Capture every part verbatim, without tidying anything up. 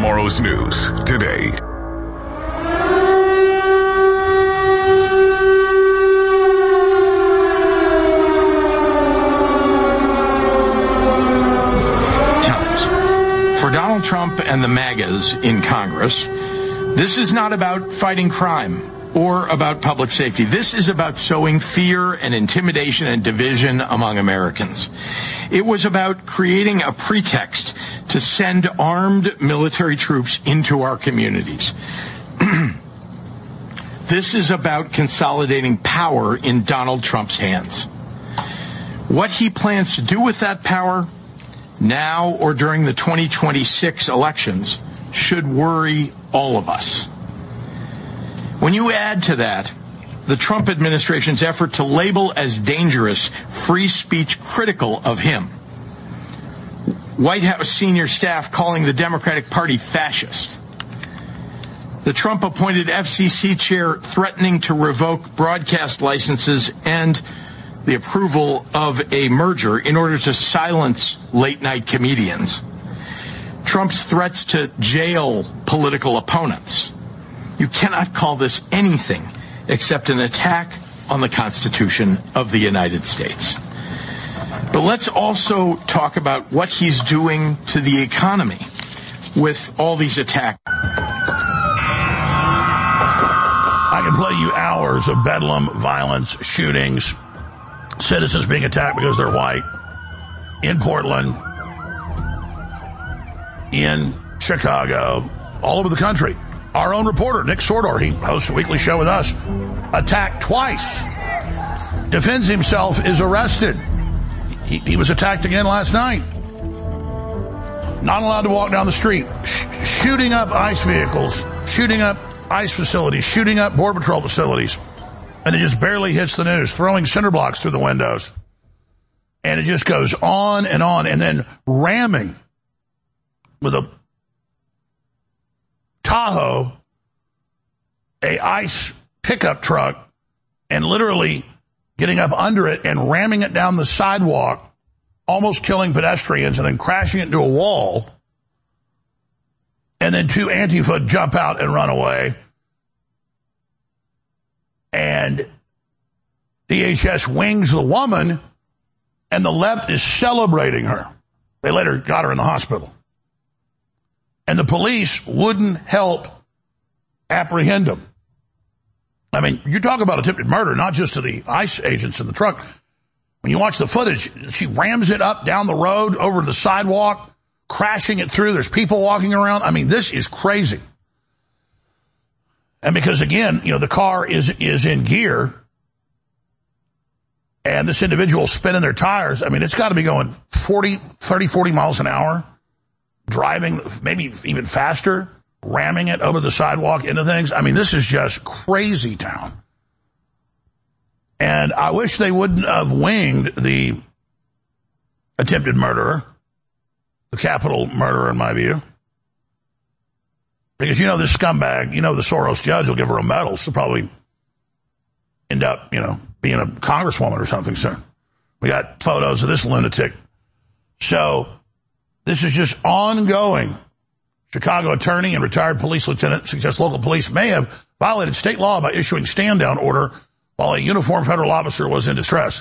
Tomorrow's news today. For Donald Trump and the MAGAs in Congress, this is not about fighting crime or about public safety. This is about sowing fear and intimidation and division among Americans. It was about creating a pretext to send armed military troops into our communities. This is about consolidating power in Donald Trump's hands. What he plans to do with that power, now or during the twenty twenty-six elections, should worry all of us. When you add to that the Trump administration's effort to label as dangerous free speech critical of him, White House senior staff calling the Democratic Party fascist, the Trump-appointed F C C chair threatening to revoke broadcast licenses and the approval of a merger in order to silence late-night comedians, Trump's threats to jail political opponents. You cannot call this anything except an attack on the Constitution of the United States. But let's also talk about what he's doing to the economy with all these attacks. I can play you hours of bedlam, violence, shootings, citizens being attacked because they're white in Portland, in Chicago, all over the country. Our own reporter, Nick Sordor, he hosts a weekly show with us, attacked twice, defends himself, is arrested. He, he was attacked again last night. Not allowed to walk down the street, Sh- shooting up ICE vehicles, shooting up ICE facilities, shooting up Border Patrol facilities. And it just barely hits the news, throwing cinder blocks through the windows. And it just goes on and on, and then ramming with a Tahoe, a ICE pickup truck, and literally getting up under it and ramming it down the sidewalk, almost killing pedestrians, and then crashing it into a wall. And then two Antifa jump out and run away. And D H S wings the woman, and the left is celebrating her. They later got her in the hospital. And the police wouldn't help apprehend them. I mean, you talk about attempted murder, not just to the ICE agents in the truck. When you watch the footage, she rams it up down the road over the sidewalk, crashing it through. There's people walking around. I mean, this is crazy. And because, again, you know, the car is is in gear, and this individual spinning their tires, I mean, it's got to be going forty, thirty, forty miles an hour, driving maybe even faster, ramming it over the sidewalk into things. I mean, this is just crazy town. And I wish they wouldn't have winged the attempted murderer, the capital murderer in my view. Because, you know, this scumbag, you know, the Soros judge will give her a medal. She'll probably end up, you know, being a congresswoman or something soon. We got photos of this lunatic. So this is just ongoing. Chicago attorney and retired police lieutenant suggests local police may have violated state law by issuing stand-down order while a uniformed federal officer was in distress.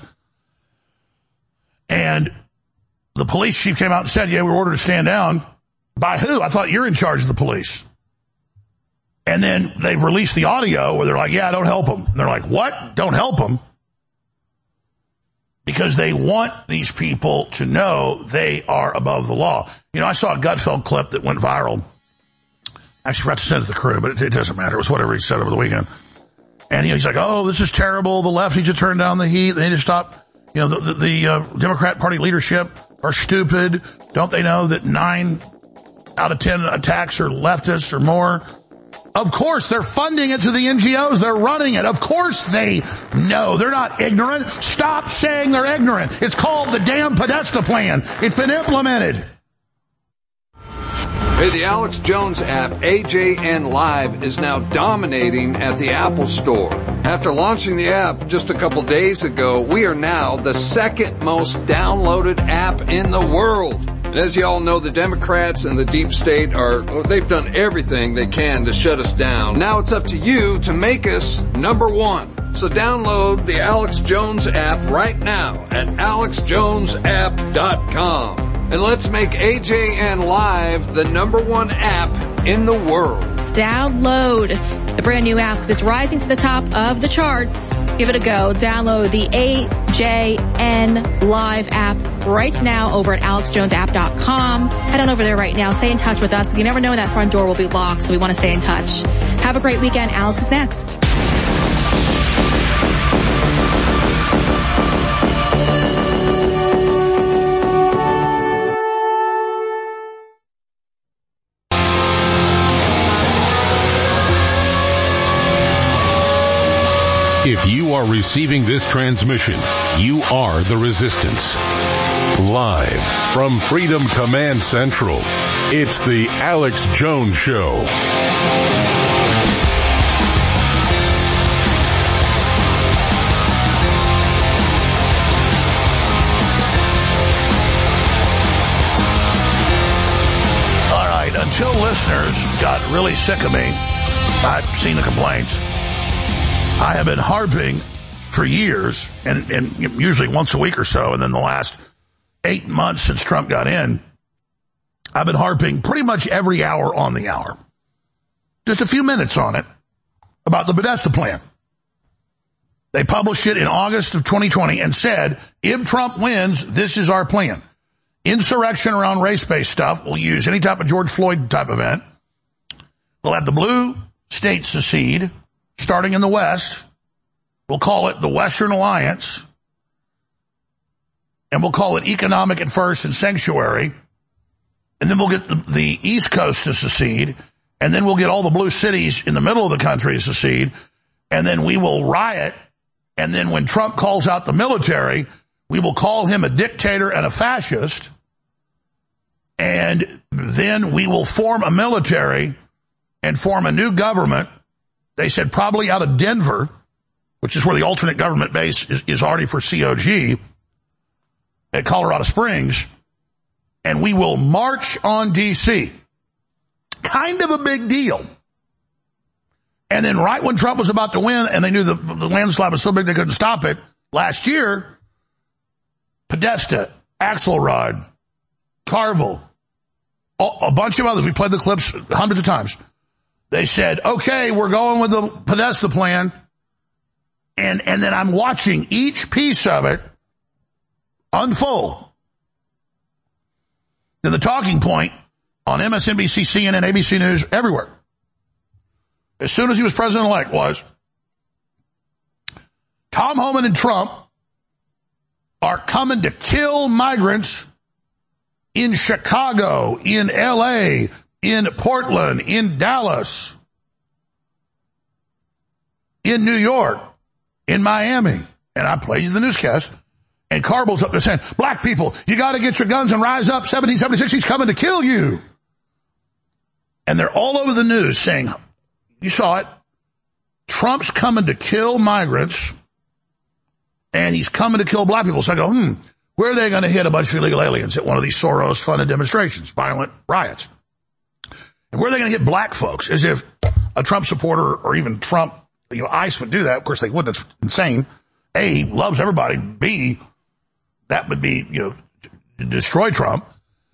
And the police chief came out and said, yeah, we were ordered to stand down. By who? I thought you're in charge of the police. And then they've released the audio where they're like, yeah, don't help them. And they're like, what? Don't help them? Because they want these people to know they are above the law. You know, I saw a Gutfeld clip that went viral. I actually forgot to send it to the crew, but it, it doesn't matter. It was whatever he said over the weekend. And you know, he's like, oh, this is terrible. The left needs to turn down the heat. They need to stop. You know, the, the, the uh, Democrat Party leadership are stupid. Don't they know that nine out of ten attacks are leftists or more? Of course, they're funding it to the N G Os. They're running it. Of course they know. They're not ignorant. Stop saying they're ignorant. It's called the damn Podesta plan. It's been implemented. Hey, the Alex Jones app, A J N Live, is now dominating at the Apple Store. After launching the app just a couple days ago, we are now the second most downloaded app in the world. And as you all know, the Democrats and the deep state are, well, they've done everything they can to shut us down. Now it's up to you to make us number one. So download the Alex Jones app right now at alex jones app dot com. And let's make A J N Live the number one app in the world. Download the brand new app that's rising to the top of the charts. Give it a go. Download the A J N Live app right now over at alex jones app dot com. Head on over there right now. Stay in touch with us because you never know when that front door will be locked, so we want to stay in touch. Have a great weekend. Alex is next. If you are receiving this transmission, you are the resistance. Live from Freedom Command Central, it's the Alex Jones Show. All right, until listeners got really sick of me, I've seen the complaints. I have been harping for years, and, and usually once a week or so, and then the last eight months since Trump got in, I've been harping pretty much every hour on the hour. Just a few minutes on it, about the Podesta plan. They published it in August of twenty twenty and said, if Trump wins, this is our plan. Insurrection around race-based stuff. We'll use any type of George Floyd type event. We'll have the blue states secede, starting in the West. We'll call it the Western Alliance. And we'll call it economic at first and sanctuary. And then we'll get the, the East Coast to secede. And then we'll get all the blue cities in the middle of the country to secede. And then we will riot. And then when Trump calls out the military, we will call him a dictator and a fascist. And then we will form a military and form a new government. They said probably out of Denver, which is where the alternate government base is, is already for C O G, at Colorado Springs, and we will march on D C. Kind of a big deal. And then right when Trump was about to win, and they knew the, the landslide was so big they couldn't stop it, last year, Podesta, Axelrod, Carville, a, a bunch of others, we played the clips hundreds of times. They said, okay, we're going with the Podesta plan. And, and then I'm watching each piece of it unfold. Then the talking point on M S N B C, C N N, A B C News, everywhere, as soon as he was president-elect, was Tom Homan and Trump are coming to kill migrants in Chicago, in L A, in Portland, in Dallas, in New York, in Miami. And I played you the newscast. And Carbill's up there saying, black people, you got to get your guns and rise up. seventeen seventy-six, he's coming to kill you. And they're all over the news saying, you saw it, Trump's coming to kill migrants, and he's coming to kill black people. So I go, hmm, where are they going to hit a bunch of illegal aliens at one of these Soros-funded demonstrations, violent riots? And where are they going to hit black folks? As if a Trump supporter or even Trump, you know, ICE would do that. Of course they wouldn't. It's insane. A, loves everybody. B, that would be, you know, to destroy Trump.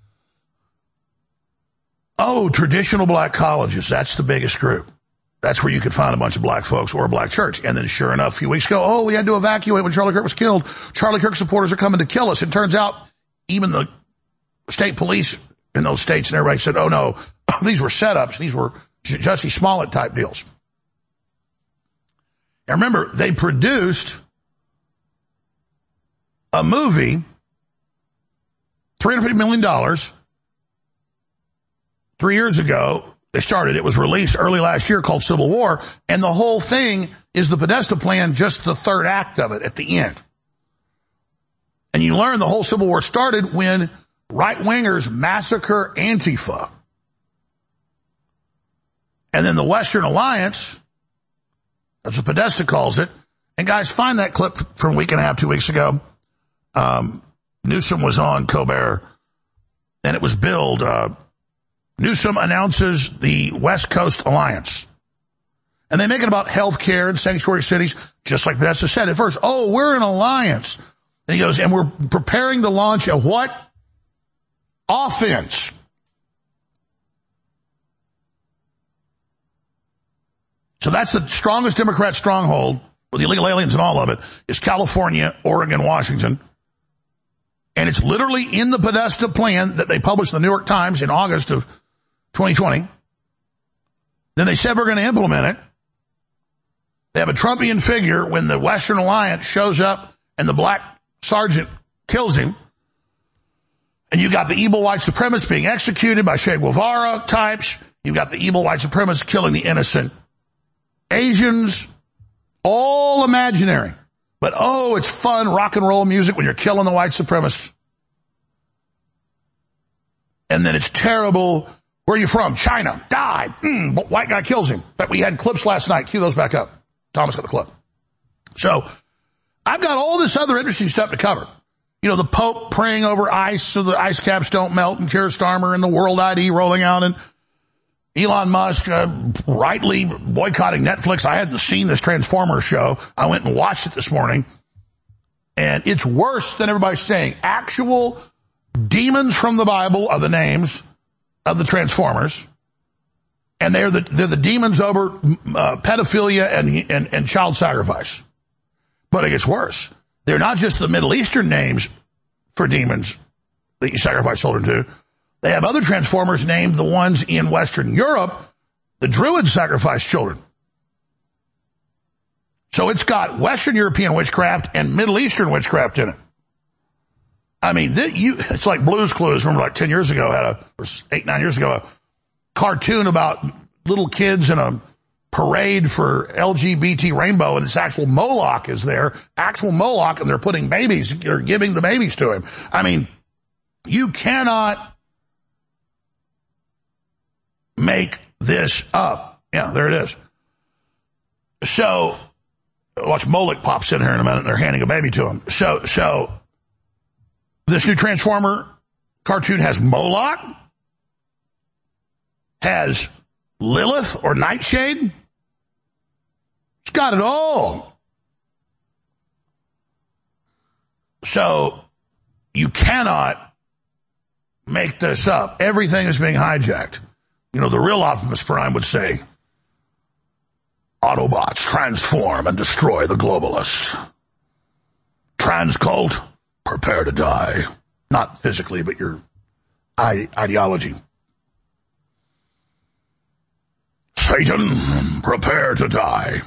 Oh, traditional black colleges. That's the biggest group. That's where you could find a bunch of black folks or a black church. And then sure enough, a few weeks ago, oh, we had to evacuate when Charlie Kirk was killed. Charlie Kirk supporters are coming to kill us. It turns out even the state police in those states and everybody said, oh no, these were setups. These were Jussie Smollett type deals. And remember, they produced a movie, three hundred fifty million dollars, three years ago. They started. It was released early last year called Civil War. And the whole thing is the Podesta plan, just the third act of it at the end. And you learn the whole Civil War started when right-wingers massacre Antifa. And then the Western Alliance, that's what Podesta calls it. And guys, find that clip from a week and a half, two weeks ago. Um, Newsom was on Colbert and it was billed, uh, Newsom announces the West Coast Alliance. And they make it about health care and sanctuary cities, just like Podesta said at first. Oh, we're an alliance. And he goes, and we're preparing to launch a what? Offense. So that's the strongest Democrat stronghold, with the illegal aliens and all of it, is California, Oregon, Washington. And it's literally in the Podesta plan that they published in the New York Times in August of twenty twenty. Then they said we're going to implement it. They have a Trumpian figure when the Western Alliance shows up and the black sergeant kills him. And you've got the evil white supremacists being executed by Che Guevara types. You've got the evil white supremacists killing the innocent Asians. All imaginary. But, oh, it's fun rock and roll music when you're killing the white supremacists. And then it's terrible. Where are you from? China. Died. Mm, but white guy kills him. But we had clips last night. Cue those back up. Thomas got the clip. So I've got all this other interesting stuff to cover. You know, the Pope praying over ice so the ice caps don't melt, and Keir Starmer and the World I D rolling out, and Elon Musk uh, rightly boycotting Netflix. I hadn't seen this Transformers show. I went and watched it this morning. And it's worse than everybody's saying. Actual demons from the Bible are the names of the Transformers. And they're the, they're the demons over uh, pedophilia and, and, and child sacrifice. But it gets worse. They're not just the Middle Eastern names for demons that you sacrifice children to. They have other Transformers named the ones in Western Europe. The Druids sacrifice children. So it's got Western European witchcraft and Middle Eastern witchcraft in it. I mean, th- you, it's like Blue's Clues. Remember, like ten years ago, had a, or eight, nine years ago, a cartoon about little kids in a parade for L G B T rainbow, and it's actual Moloch is there, actual Moloch, and they're putting babies, they're giving the babies to him. I mean, you cannot make this up. Yeah, there it is. So, watch Moloch pops in here in a minute, and they're handing a baby to him. So, so, this new Transformer cartoon has Moloch, has Lilith or Nightshade. It's got it all. So you cannot make this up. Everything is being hijacked. You know, the real Optimus Prime would say, Autobots transform and destroy the globalists. Transcult, prepare to die. Not physically, but your ideology. Satan, prepare to die.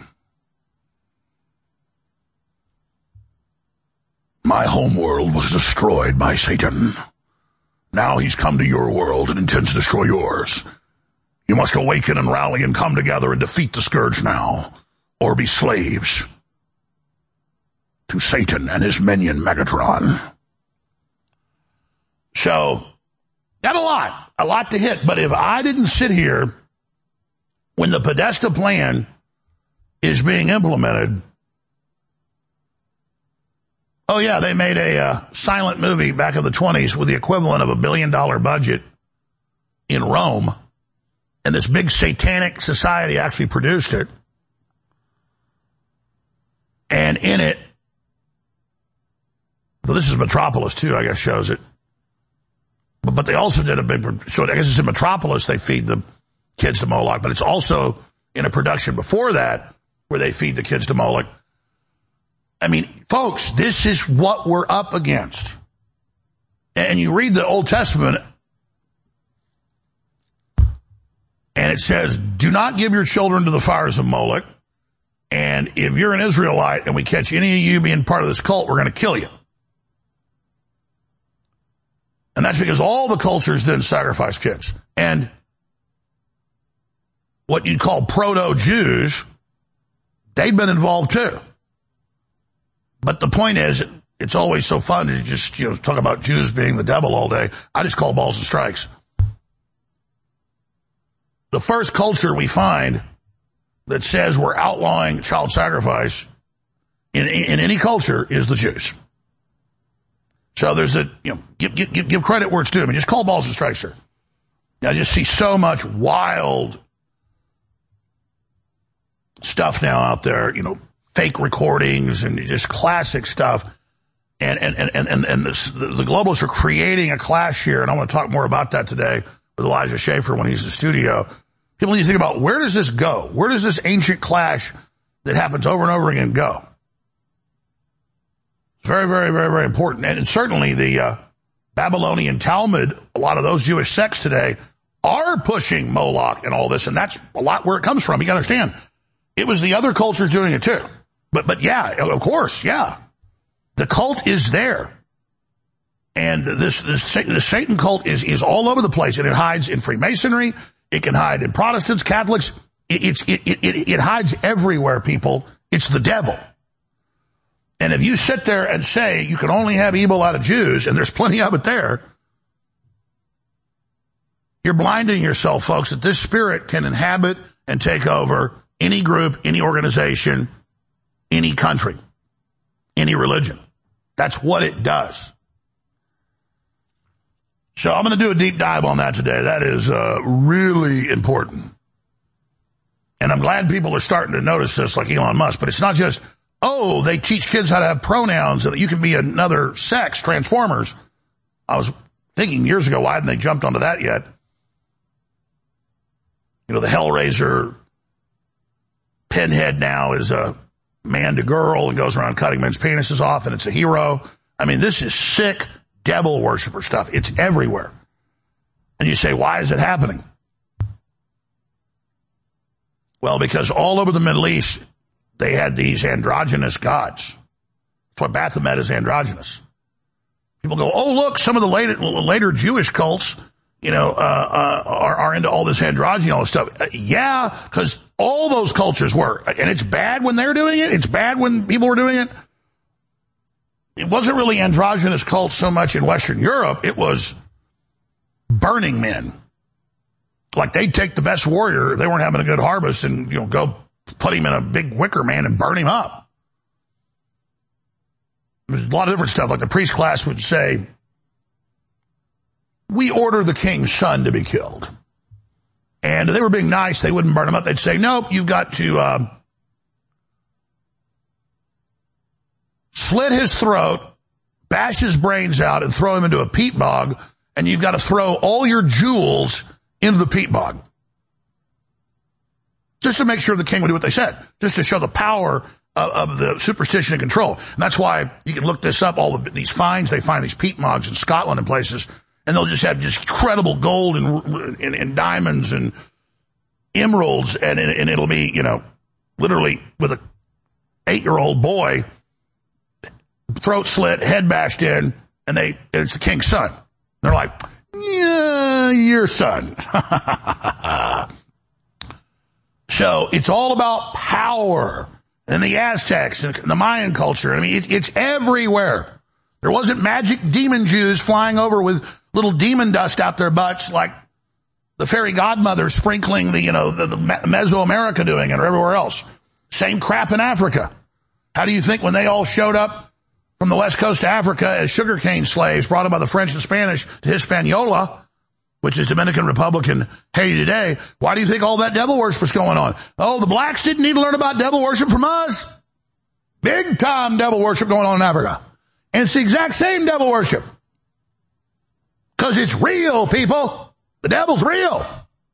My homeworld was destroyed by Satan. Now he's come to your world and intends to destroy yours. You must awaken and rally and come together and defeat the scourge now, or be slaves to Satan and his minion Megatron. So, got a lot, a lot to hit. But if I didn't sit here when the Podesta plan is being implemented, oh yeah, they made a uh, silent movie back in the twenties with the equivalent of a billion dollar budget in Rome, and this big satanic society actually produced it. And in it, so this is Metropolis too, I guess shows it. But, but they also did a big, so I guess it's in Metropolis they feed the kids to Moloch, but it's also in a production before that where they feed the kids to Moloch. I mean, folks, this is what we're up against. And you read the Old Testament, and it says, do not give your children to the fires of Moloch. And if you're an Israelite and we catch any of you being part of this cult, we're going to kill you. And that's because all the cultures then sacrifice kids. And what you'd call proto-Jews, they've been involved too. But the point is, it's always so fun to just, you know, talk about Jews being the devil all day. I just call balls and strikes. The first culture we find that says we're outlawing child sacrifice in, in any culture is the Jews. So there's a, you know, give, give, give credit where it's due. I mean, just call balls and strikes, sir. I just see so much wild stuff now out there, you know, fake recordings and just classic stuff. And, and, and, and, and this, the, the globalists are creating a clash here. And I want to talk more about that today with Elijah Schaffer when he's in the studio. People need to think about, where does this go? Where does this ancient clash that happens over and over again go? It's very, very, very, very important. And certainly the uh, Babylonian Talmud, a lot of those Jewish sects today are pushing Moloch and all this, and that's a lot where it comes from. You got to understand, it was the other cultures doing it too. But, but yeah, of course, yeah. The cult is there. And this, this, the Satan cult is, is all over the place, and it hides in Freemasonry. It can hide in Protestants, Catholics. It, it's, it, it, it hides everywhere, people. It's the devil. And if you sit there and say you can only have evil out of Jews, and there's plenty of it there, you're blinding yourself, folks, that this spirit can inhabit and take over any group, any organization, any country, any religion. That's what it does. So I'm going to do a deep dive on that today. That is uh, really important. And I'm glad people are starting to notice this, like Elon Musk. But it's not just, oh, they teach kids how to have pronouns so that you can be another sex, Transformers. I was thinking years ago, why hadn't they jumped onto that yet? You know, the Hellraiser Pinhead now is a man to girl and goes around cutting men's penises off, and it's a hero. I mean, this is sick devil worshiper stuff. It's everywhere. And you say, why is it happening? Well, because all over the Middle East, they had these androgynous gods. That's why Baphomet is androgynous. People go, oh, look, some of the later, later Jewish cults, you know, uh, uh, are, are into all this androgynous stuff. Uh, yeah, because all those cultures were. And it's bad when they're doing it. It's bad when people were doing it. It wasn't really androgynous cults so much in Western Europe. It was burning men. Like they'd take the best warrior if they weren't having a good harvest and, you know, go put him in a big wicker man and burn him up. There's a lot of different stuff. Like the priest class would say, we order the king's son to be killed. And if they were being nice, they wouldn't burn him up. They'd say, nope, you've got to uh, slit his throat, bash his brains out, and throw him into a peat bog, and you've got to throw all your jewels into the peat bog. Just to make sure the king would do what they said. Just to show the power of, of the superstition and control. And that's why you can look this up, all of these finds. They find these peat bogs in Scotland and places, and they'll just have just incredible gold and, and, and diamonds and emeralds, and, and it'll be, you know, literally with a eight-year-old boy, throat slit, head bashed in, and they and it's the king's son. They're like, yeah, your son. So it's all about power. And the Aztecs and the Mayan culture, I mean, it, it's everywhere. There wasn't magic demon Jews flying over with little demon dust out their butts like the fairy godmother sprinkling the, you know, the, the Mesoamerica doing it or everywhere else. Same crap in Africa. How do you think when they all showed up from the west coast of Africa as sugarcane slaves brought in by the French and Spanish to Hispaniola, which is Dominican Republic and Haiti today, why do you think all that devil worship was going on? Oh, the blacks didn't need to learn about devil worship from us. Big time devil worship going on in Africa. And it's the exact same devil worship. Because it's real, people. The devil's real.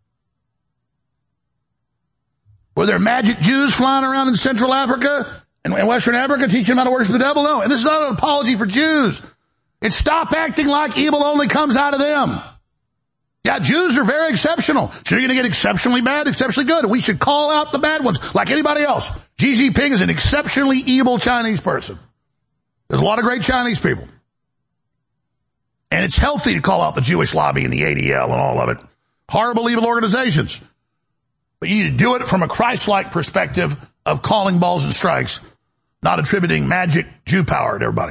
Were there magic Jews flying around in Central Africa and Western Africa teaching them how to worship the devil? No. And this is not an apology for Jews. It's stop acting like evil only comes out of them. Yeah, Jews are very exceptional. So you're going to get exceptionally bad, exceptionally good. And we should call out the bad ones like anybody else. Xi Jinping is an exceptionally evil Chinese person. There's a lot of great Chinese people. And it's healthy to call out the Jewish lobby and the A D L and all of it. Horrible, evil organizations. But you need to do it from a Christ-like perspective of calling balls and strikes, not attributing magic Jew power to everybody.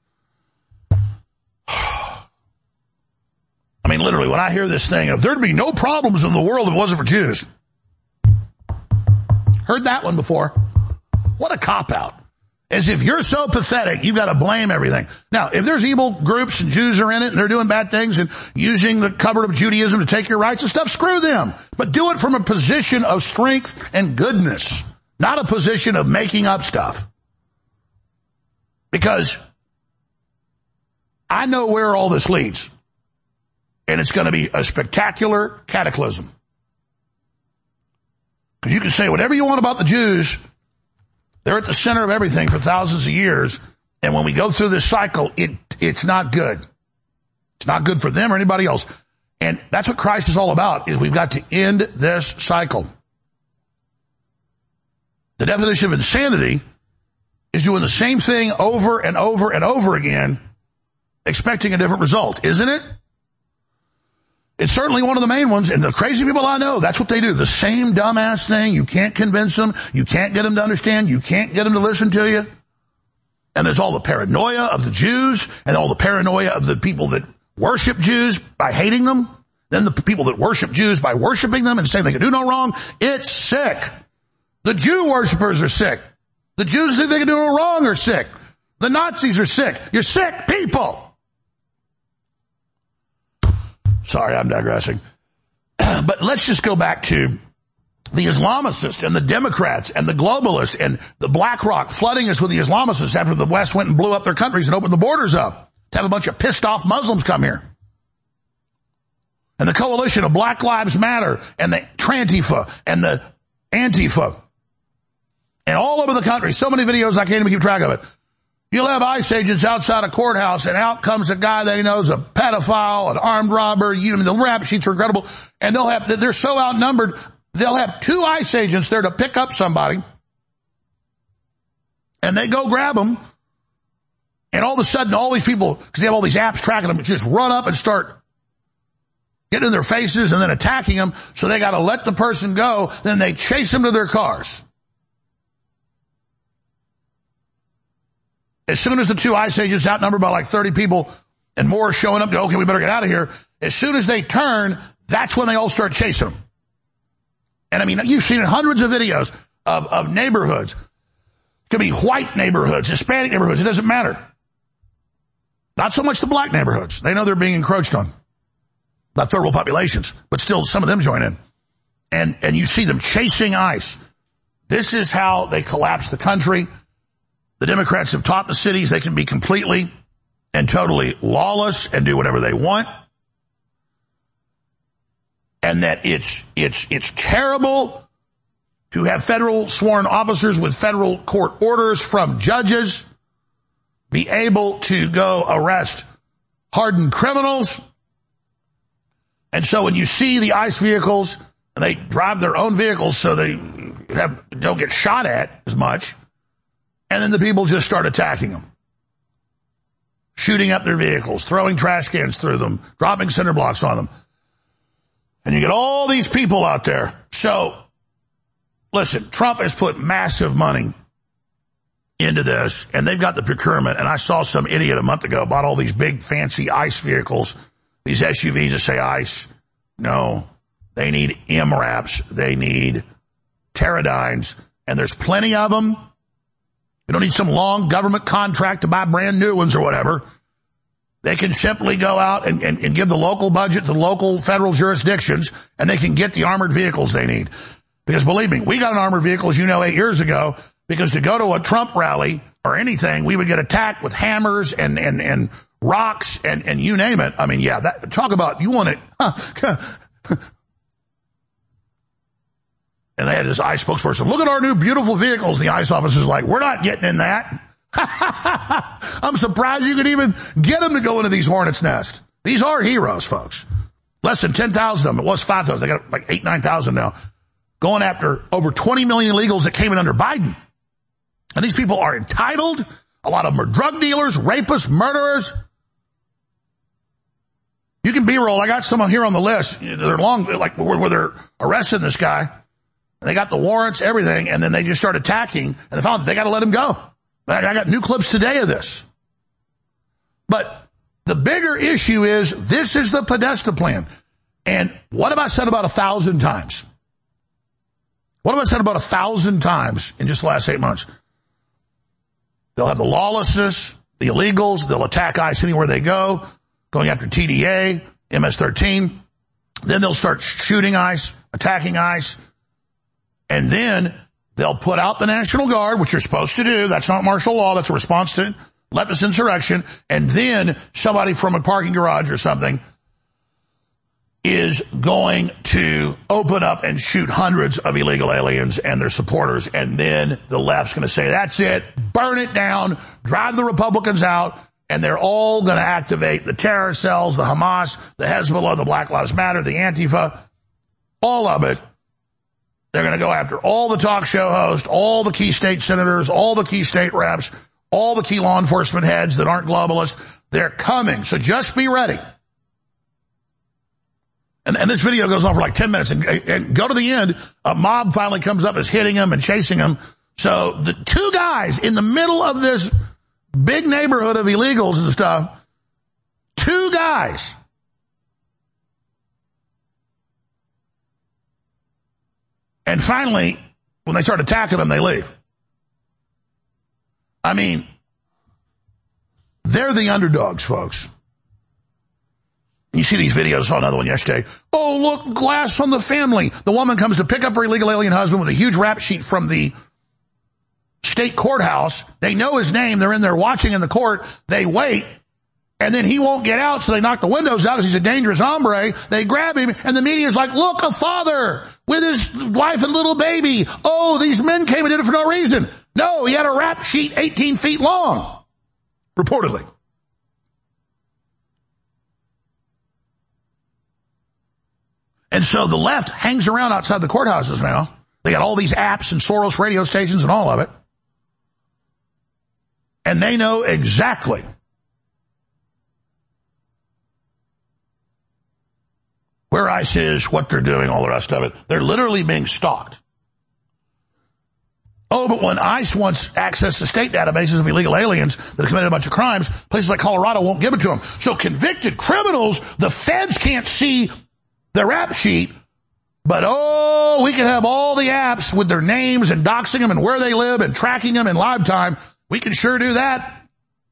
I mean, literally, when I hear this thing of there'd be no problems in the world if it wasn't for Jews. Heard that one before. What a cop-out. As if you're so pathetic, you've got to blame everything. Now, if there's evil groups and Jews are in it and they're doing bad things and using the cover of Judaism to take your rights and stuff, screw them. But do it from a position of strength and goodness, not a position of making up stuff. Because I know where all this leads. And it's going to be a spectacular cataclysm. Because you can say whatever you want about the Jews. They're at the center of everything for thousands of years. And when we go through this cycle, it it's not good. It's not good for them or anybody else. And that's what Christ is all about, is we've got to end this cycle. The definition of insanity is doing the same thing over and over and over again, expecting a different result, isn't it? It's certainly one of the main ones, and the crazy people I know, that's what they do. The same dumbass thing. You can't convince them. You can't get them to understand. You can't get them to listen to you. And there's all the paranoia of the Jews and all the paranoia of the people that worship Jews by hating them. Then the people that worship Jews by worshiping them and saying they can do no wrong. It's sick. The Jew worshipers are sick. The Jews think they can do no wrong are sick. The Nazis are sick. You're sick people. Sorry, I'm digressing. But let's just go back to the Islamicists and the Democrats and the globalists and the BlackRock flooding us with the Islamicists after the West went and blew up their countries and opened the borders up to have a bunch of pissed off Muslims come here. And the coalition of Black Lives Matter and the Trantifa and the Antifa and all over the country. So many videos I can't even keep track of it. You'll have ICE agents outside a courthouse, and out comes a guy that he knows, a pedophile, an armed robber. You know, the rap sheets are incredible. And they'll have, they're so outnumbered, they'll have two ICE agents there to pick up somebody. And they go grab them. And all of a sudden, all these people, because they have all these apps tracking them, just run up and start getting in their faces and then attacking them. So they got to let the person go. Then they chase them to their cars. As soon as the two ICE agents outnumbered by like thirty people and more showing up, go, okay, we better get out of here. As soon as they turn, that's when they all start chasing them. And I mean, you've seen hundreds of videos of, of neighborhoods. It could be white neighborhoods, Hispanic neighborhoods. It doesn't matter. Not so much the black neighborhoods. They know they're being encroached on by third world populations, but still some of them join in. And, and you see them chasing ICE. This is how they collapse the country. The Democrats have taught the cities they can be completely and totally lawless and do whatever they want. And that it's, it's, it's terrible to have federal sworn officers with federal court orders from judges be able to go arrest hardened criminals. And so when you see the ICE vehicles, and they drive their own vehicles so they have, don't get shot at as much, and then the people just start attacking them. Shooting up their vehicles, throwing trash cans through them, dropping cinder blocks on them. And you get all these people out there. So, listen, Trump has put massive money into this, and they've got the procurement. And I saw some idiot a month ago bought all these big fancy ICE vehicles, these S U Vs that say ICE. No, they need M RAPs. They need Teradynes. And there's plenty of them. You don't need some long government contract to buy brand new ones or whatever. They can simply go out and, and, and give the local budget to local federal jurisdictions, and they can get the armored vehicles they need. Because believe me, we got an armored vehicle, as you know, eight years ago, because to go to a Trump rally or anything, we would get attacked with hammers and, and, and rocks and, and you name it. I mean, yeah, that, talk about, you want it. Huh. And they had this ICE spokesperson, look at our new beautiful vehicles. The ICE officer's like, we're not getting in that. I'm surprised you could even get them to go into these hornets' nest. These are heroes, folks. Less than ten thousand of them. It was five thousand. They got like eight, nine thousand now. Going after over twenty million illegals that came in under Biden. And these people are entitled. A lot of them are drug dealers, rapists, murderers. You can B-roll. I got someone here on the list. They're long, like where, where they're arresting this guy. They got the warrants, everything, and then they just start attacking, and they found they got to let him go. I got new clips today of this. But the bigger issue is this is the Podesta plan. And what have I said about a thousand times? What have I said about a thousand times in just the last eight months? They'll have the lawlessness, the illegals. They'll attack ICE anywhere they go, going after T D A, M S thirteen. Then they'll start shooting ICE, attacking ICE. And then they'll put out the National Guard, which you're supposed to do. That's not martial law. That's a response to leftist insurrection. And then somebody from a parking garage or something is going to open up and shoot hundreds of illegal aliens and their supporters. And then the left's going to say, that's it, burn it down, drive the Republicans out, and they're all going to activate the terror cells, the Hamas, the Hezbollah, the Black Lives Matter, the Antifa, all of it. They're going to go after all the talk show hosts, all the key state senators, all the key state reps, all the key law enforcement heads that aren't globalists. They're coming, so just be ready. And, and this video goes on for like ten minutes, and, and go to the end, a mob finally comes up and is hitting him and chasing him. So the two guys in the middle of this big neighborhood of illegals and stuff, two guys. And finally, when they start attacking them, they leave. I mean, they're the underdogs, folks. You see these videos, I saw another one yesterday. Oh, look, glass on the family. The woman comes to pick up her illegal alien husband with a huge rap sheet from the state courthouse. They know his name. They're in there watching in the court. They wait, and then he won't get out, so they knock the windows out because he's a dangerous hombre. They grab him, and the media's like, look, a father with his wife and little baby. Oh, these men came and did it for no reason. No, he had a rap sheet eighteen feet long, reportedly. And so the left hangs around outside the courthouses now. They got all these apps and Soros radio stations and all of it. And they know exactly where ICE is, what they're doing, all the rest of it. They're literally being stalked. Oh, but when ICE wants access to state databases of illegal aliens that have committed a bunch of crimes, places like Colorado won't give it to them. So convicted criminals, the feds can't see the rap sheet, but oh, we can have all the apps with their names and doxing them and where they live and tracking them in live time. We can sure do that.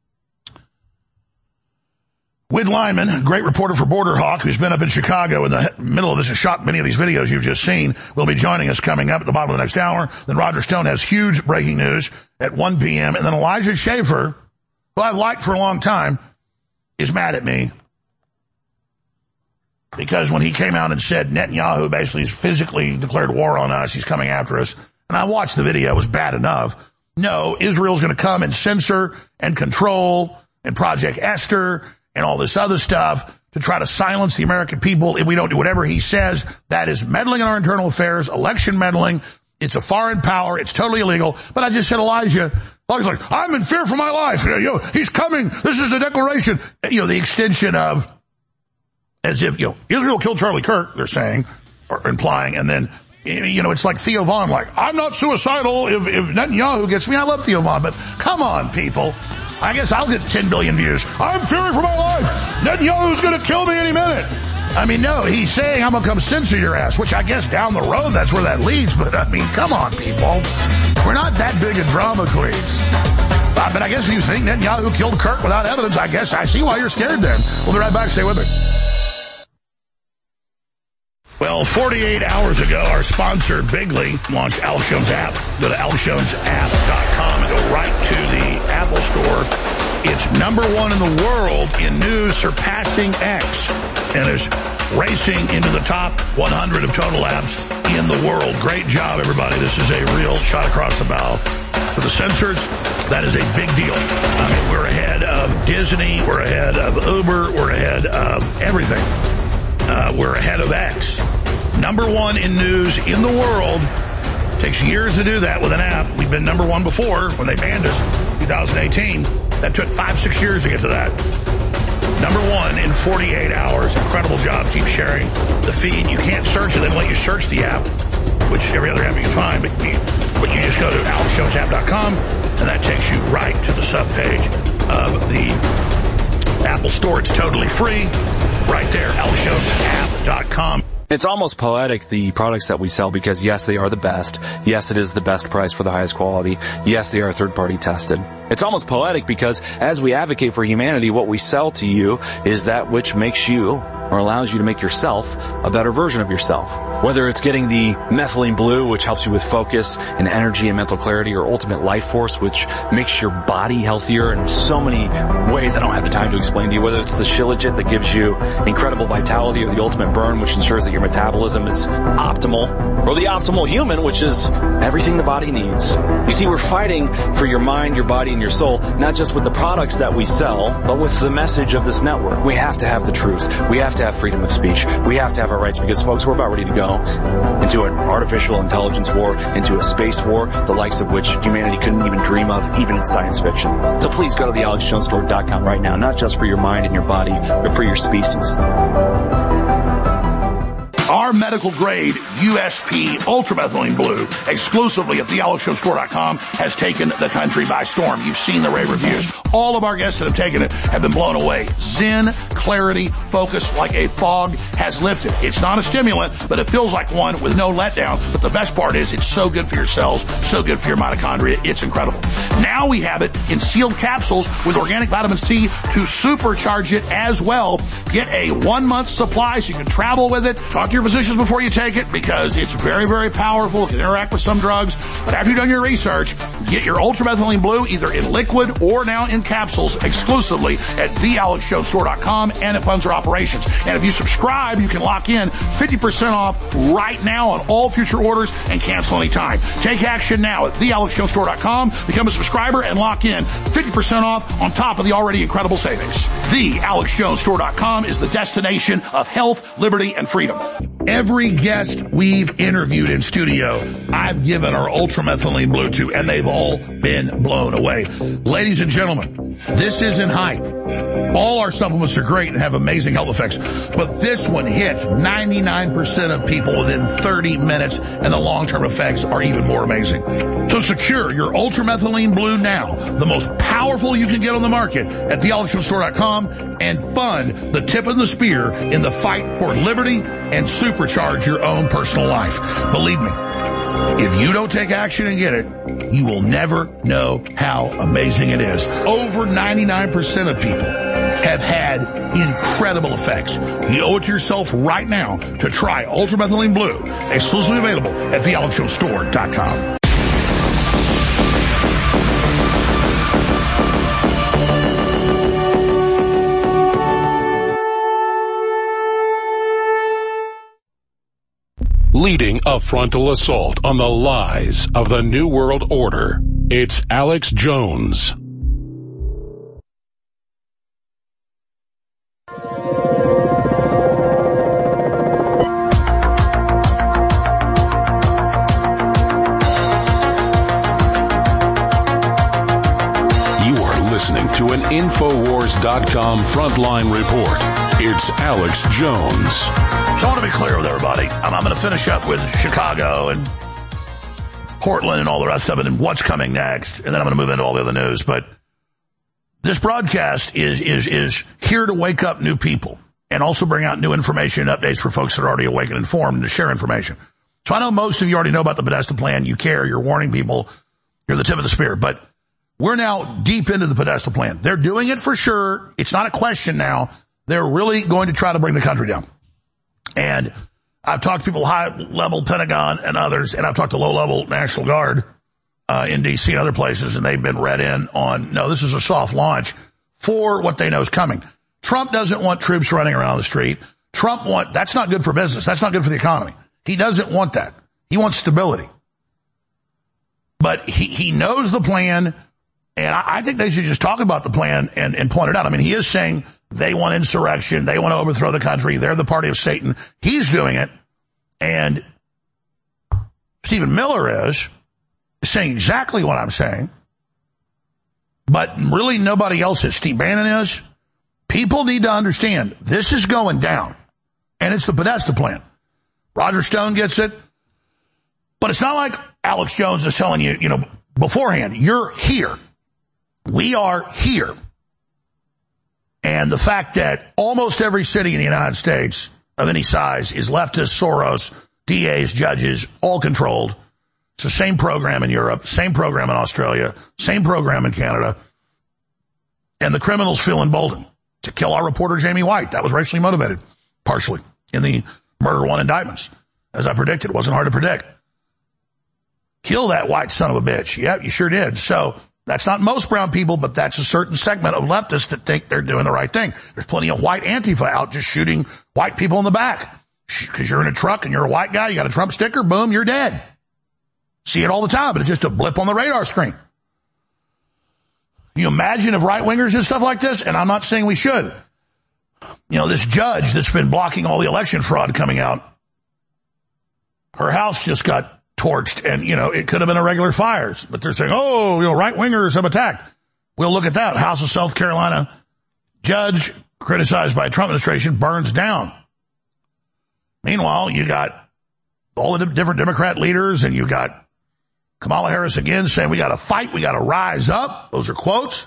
Wid Lineman, a great reporter for Border Hawk, who's been up in Chicago in the middle of this and shot many of these videos you've just seen, will be joining us coming up at the bottom of the next hour. Then Roger Stone has huge breaking news at one p.m. And then Elijah Schaffer, who I've liked for a long time, is mad at me. Because when he came out and said Netanyahu basically has physically declared war on us, he's coming after us, and I watched the video, it was bad enough. No, Israel's going to come and censor and control and Project Esther and all this other stuff to try to silence the American people if we don't do whatever he says. That is meddling in our internal affairs, election meddling. It's a foreign power. It's totally illegal. But I just said, Elijah, Elijah's like, I'm in fear for my life. You know, he's coming. This is a declaration. You know, the extension of, as if, you know, Israel killed Charlie Kirk, they're saying, or implying, and then, you know, it's like Theo Von, like, I'm not suicidal if, if Netanyahu gets me. I love Theo Von, but come on, people. I guess I'll get ten billion views. I'm fearing for my life. Netanyahu's going to kill me any minute. I mean, no, he's saying I'm going to come censor your ass, which I guess down the road that's where that leads. But, I mean, come on, people. We're not that big a drama queens. Uh, but I guess if you think Netanyahu killed Kirk without evidence, I guess I see why you're scared then. We'll be right back. Stay with me. Well, forty-eight hours ago, our sponsor, Bigly, launched Alex Jones app. Go to alex jones app dot com and go right to the Apple Store. It's number one in the world in news, surpassing X, and is racing into the top one hundred of total apps in the world. Great job, everybody. This is a real shot across the bow. For the censors, that is a big deal. I mean, we're ahead of Disney. We're ahead of Uber. We're ahead of everything. Uh, we're ahead of X. Number one in news in the world. Takes years to do that with an app. We've been number one before when they banned us in twenty eighteen. That took five, six years to get to that. Number one in forty-eight hours. Incredible job. Keep sharing the feed. You can't search it. They let you search the app, which every other app you can find. But you, but you just go to alex jones app dot com, and that takes you right to the subpage of the Apple Store. It's totally free. Right there, alex jones app dot com. It's almost poetic, the products that we sell, because yes, they are the best. Yes, it is the best price for the highest quality. Yes, they are third-party tested. It's almost poetic because as we advocate for humanity, what we sell to you is that which makes you, or allows you to make yourself, a better version of yourself. Whether it's getting the methylene blue, which helps you with focus and energy and mental clarity, or ultimate life force, which makes your body healthier in so many ways I don't have the time to explain to you. Whether it's the Shilajit that gives you incredible vitality, or the ultimate burn, which ensures that your metabolism is optimal, or the optimal human, which is everything the body needs. You see, we're fighting for your mind, your body, and your soul, not just with the products that we sell, but with the message of this network. We have to have the truth. We have to have freedom of speech. We have to have our rights, because, folks, we're about ready to go into an artificial intelligence war, into a space war, the likes of which humanity couldn't even dream of, even in science fiction. So please go to the alex jones store dot com right now, not just for your mind and your body, but for your species. Our medical grade U S P ultramethylene blue, exclusively at the alex jones store dot com, has taken the country by storm. You've seen the rave reviews. All of our guests that have taken it have been blown away. Zen, clarity, focus like a fog has lifted. It's not a stimulant, but it feels like one with no letdown. But the best part is it's so good for your cells, so good for your mitochondria. It's incredible. Now we have it in sealed capsules with organic vitamin C to supercharge it as well. Get a one month supply so you can travel with it. Talk to your physicians before you take it, because it's very, very powerful. It can interact with some drugs. But after you've done your research, get your ultramethylene blue either in liquid or now in capsules exclusively at the alex jones store dot com, and it funds our operations. And if you subscribe, you can lock in fifty percent off right now on all future orders and cancel anytime. Take action now at the alex jones store dot com. Become a subscriber and lock in fifty percent off on top of the already incredible savings. the alex jones store dot com is the destination of health, liberty, and freedom. Every guest we've interviewed in studio, I've given our ultramethylene blue to, and they've all been blown away. Ladies and gentlemen, this isn't hype. All our supplements are great and have amazing health effects, but this one hits ninety-nine percent of people within thirty minutes, and the long-term effects are even more amazing. So secure your ultramethylene blue now, the most powerful you can get on the market, at the alex jones store dot com, and fund the tip of the spear in the fight for liberty and supercharge your own personal life. Believe me, if you don't take action and get it, you will never know how amazing it is. Over ninety-nine percent of people have had incredible effects. You owe it to yourself right now to try ultramethylene blue, exclusively available at the alex jones store dot com. Leading a frontal assault on the lies of the New World Order, it's Alex Jones. Listening to an Infowars dot com frontline report. It's Alex Jones. So I want to be clear with everybody. I'm, I'm going to finish up with Chicago and Portland and all the rest of it and what's coming next, and then I'm going to move into all the other news. But this broadcast is is is here to wake up new people and also bring out new information and updates for folks that are already awake and informed, and to share information. So I know most of you already know about the Podesta plan. You care. You're warning people. You're the tip of the spear. But we're now deep into the Podesta plan. They're doing it for sure. It's not a question now. They're really going to try to bring the country down. And I've talked to people high-level Pentagon and others, and I've talked to low-level National Guard uh, in D C and other places, and they've been read in on, no, this is a soft launch for what they know is coming. Trump doesn't want troops running around the street. Trump want, that's not good for business. That's not good for the economy. He doesn't want that. He wants stability. But he, he knows the plan. And I think they should just talk about the plan and, and point it out. I mean, he is saying they want insurrection. They want to overthrow the country. They're the party of Satan. He's doing it. And Stephen Miller is saying exactly what I'm saying. But really nobody else is. Steve Bannon is. People need to understand this is going down. And it's the Podesta plan. Roger Stone gets it. But it's not like Alex Jones is telling you, you know, beforehand, you're here. We are here. And the fact that almost every city in the United States of any size is leftist, Soros, D As, judges, all controlled. It's the same program in Europe, same program in Australia, same program in Canada. And the criminals feel emboldened to kill our reporter, Jamie White. That was racially motivated, partially, in the murder one indictments. As I predicted, it wasn't hard to predict. Kill that white son of a bitch. Yep, you sure did. So that's not most brown people, but that's a certain segment of leftists that think they're doing the right thing. There's plenty of white Antifa out just shooting white people in the back. Because you're in a truck and you're a white guy, you got a Trump sticker, boom, you're dead. See it all the time, but it's just a blip on the radar screen. You imagine if right-wingers did stuff like this? And I'm not saying we should. You know, this judge that's been blocking all the election fraud coming out, her house just got torched, and, you know, it could have been a regular fires. But they're saying, oh, you know, right-wingers have attacked. We'll look at that. House of South Carolina judge criticized by Trump administration burns down. Meanwhile, you got all the different Democrat leaders, and you got Kamala Harris again saying we got to fight, we got to rise up. Those are quotes.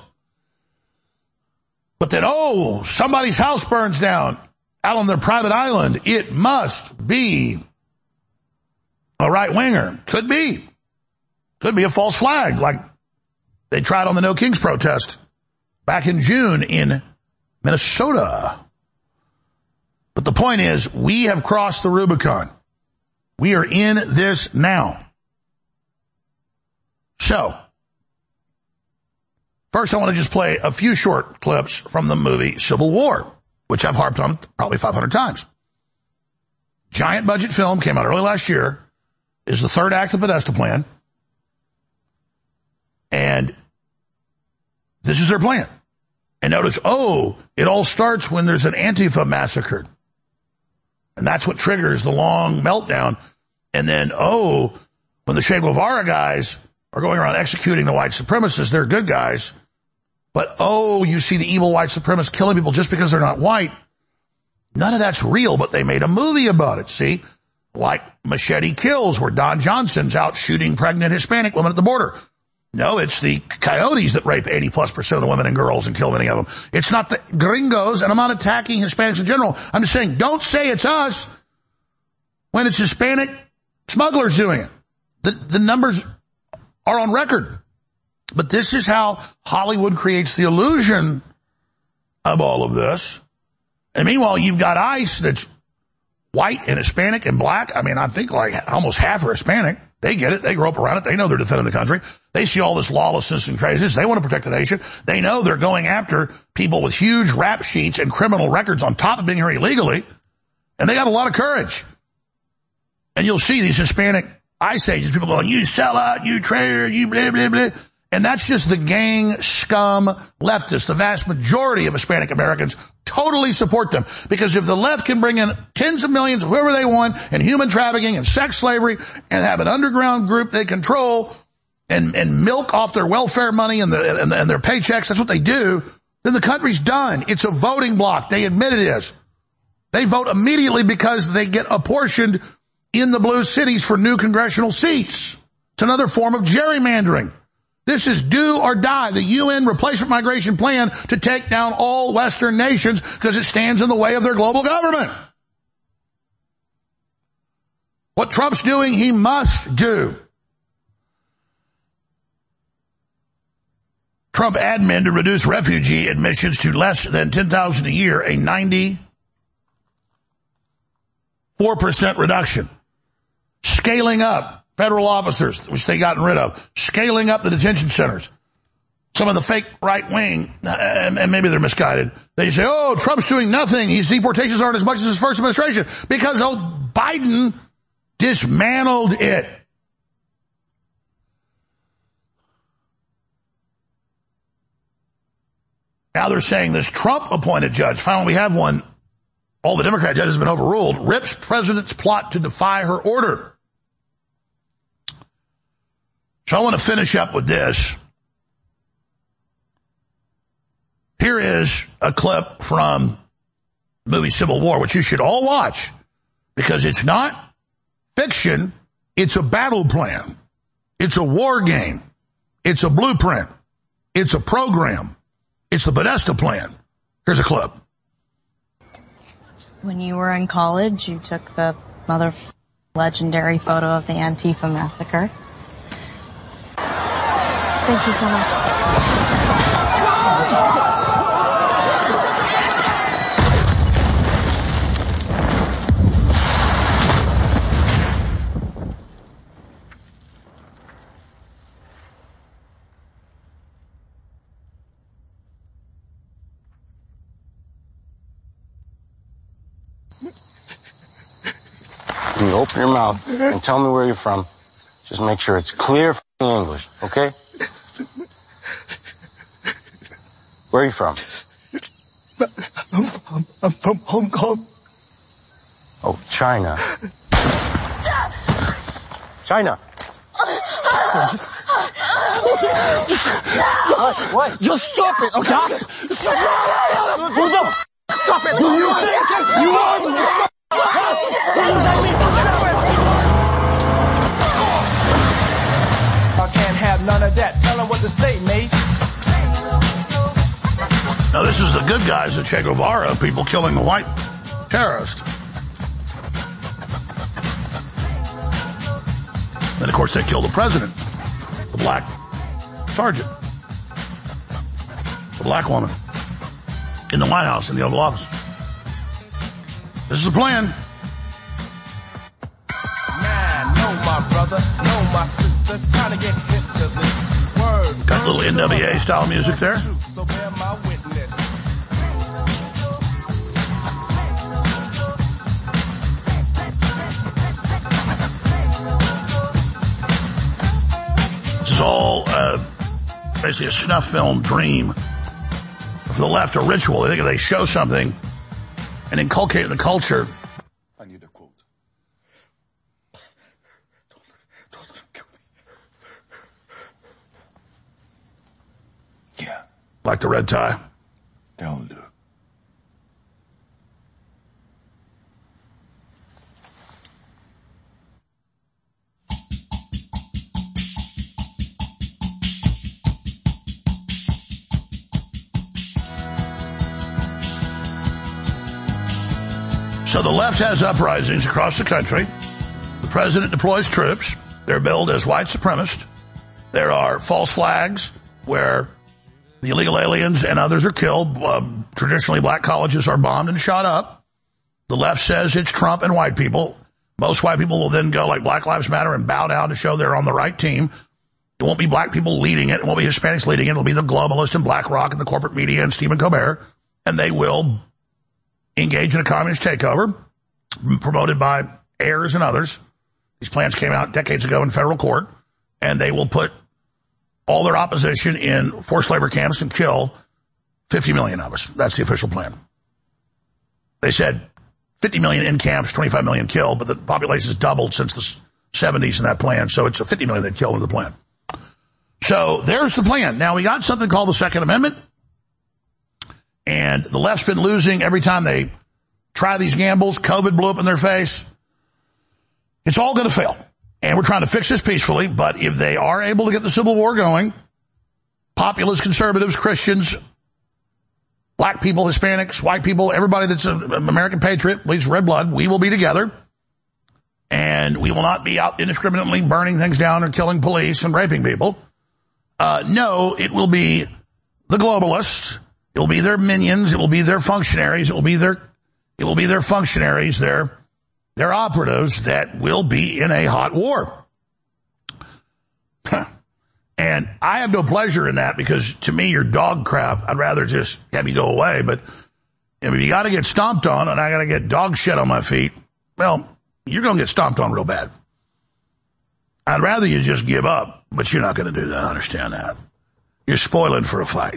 But then, oh, somebody's house burns down out on their private island. It must be a right-winger. Could be. Could be a false flag, like they tried on the No Kings protest back in June in Minnesota. But the point is, we have crossed the Rubicon. We are in this now. So, first I want to just play a few short clips from the movie Civil War, which I've harped on probably five hundred times. Giant budget film, came out early last year, is the third act of the Podesta Plan. And this is their plan. And notice, oh, it all starts when there's an Antifa massacre. And that's what triggers the long meltdown. And then, oh, when the Che Guevara guys are going around executing the white supremacists, they're good guys. But, oh, you see the evil white supremacists killing people just because they're not white. None of that's real, but they made a movie about it, see? Like Machete Kills, where Don Johnson's out shooting pregnant Hispanic women at the border. No, it's the coyotes that rape eighty plus percent of the women and girls and kill many of them. It's not the gringos, and I'm not attacking Hispanics in general. I'm just saying, don't say it's us when it's Hispanic smugglers doing it. The, the numbers are on record. But this is how Hollywood creates the illusion of all of this. And meanwhile, you've got ICE that's white and Hispanic and black. I mean, I think like almost half are Hispanic. They get it. They grow up around it. They know they're defending the country. They see all this lawlessness and craziness. They want to protect the nation. They know they're going after people with huge rap sheets and criminal records on top of being here illegally. And they got a lot of courage. And you'll see these Hispanic ICE agents, people going, you sell out, you traitor, you blah, blah, blah. And that's just the gang scum leftists. The vast majority of Hispanic Americans totally support them. Because if the left can bring in tens of millions, whoever they want, and human trafficking and sex slavery, and have an underground group they control, and, and milk off their welfare money and, the, and, and their paychecks, that's what they do, then the country's done. It's a voting block. They admit it is. They vote immediately because they get apportioned in the blue cities for new congressional seats. It's another form of gerrymandering. This is do or die, the U N replacement migration plan to take down all Western nations because it stands in the way of their global government. What Trump's doing, he must do. Trump admin to reduce refugee admissions to less than ten thousand a year, a ninety-four percent reduction. Scaling up federal officers, which they gotten rid of. Scaling up the detention centers. Some of the fake right wing, and, and maybe they're misguided, they say, oh, Trump's doing nothing. His deportations aren't as much as his first administration. Because, oh, Biden dismantled it. Now they're saying this Trump-appointed judge, finally we have one, all the Democrat judges have been overruled, rips president's plot to defy her order. So I want to finish up with this. Here is a clip from the movie Civil War, which you should all watch, because it's not fiction, it's a battle plan. It's a war game. It's a blueprint. It's a program. It's the Podesta plan. Here's a clip. When you were in college, you took the mother f- legendary photo of the Antifa massacre. Thank you so much. You open your mouth and tell me where you're from. Just make sure it's clear f***ing English, okay? Where are you from? I'm from, I'm from Hong Kong. Oh, China. China. Just, What? just stop it, okay? Stop, stop it. Do you think you are... I can't have none of that. Tell them what to say, mate. Now, this is the good guys at Che Guevara, people killing the white terrorist. Then, of course, they killed the president, the black sergeant, the black woman in the White House, in the Oval Office. This is the plan. Man, know my brother, know my sister, trying to get hip to this word. Got a little N W A style music there. So bear my witness. This is all uh, basically a snuff film dream. For the left, a ritual. They think if they show something and inculcate in the culture. I need a quote. Don't, don't let him kill me. Yeah. Like the red tie. They'll do it. So the left has uprisings across the country. The president deploys troops. They're billed as white supremacists. There are false flags where the illegal aliens and others are killed. Uh, traditionally, black colleges are bombed and shot up. The left says it's Trump and white people. Most white people will then go like Black Lives Matter and bow down to show they're on the right team. It won't be black people leading it. It won't be Hispanics leading it. It'll be the globalists and BlackRock and the corporate media and Stephen Colbert. And they will engage in a communist takeover promoted by Ayers and others. These plans came out decades ago in federal court, and they will put all their opposition in forced labor camps and kill fifty million of us. That's the official plan. They said fifty million in camps, twenty-five million killed, but the population has doubled since the seventies in that plan, so it's a fifty million they killed in the plan. So there's the plan. Now, we got something called the Second Amendment, and the left's been losing every time they try these gambles. COVID blew up in their face. It's all going to fail. And we're trying to fix this peacefully, but if they are able to get the Civil War going, populists, conservatives, Christians, black people, Hispanics, white people, everybody that's an American patriot, bleeds red blood, we will be together. And we will not be out indiscriminately burning things down or killing police and raping people. Uh, no, it will be the globalists. It will be their minions. It will be their functionaries. It will be their, it will be their functionaries, their, their operatives that will be in a hot war. And I have no pleasure in that because to me, you're dog crap. I'd rather just have you go away. But if you got to get stomped on and I got to get dog shit on my feet, well, you're going to get stomped on real bad. I'd rather you just give up, but you're not going to do that. I understand that. You're spoiling for a fight.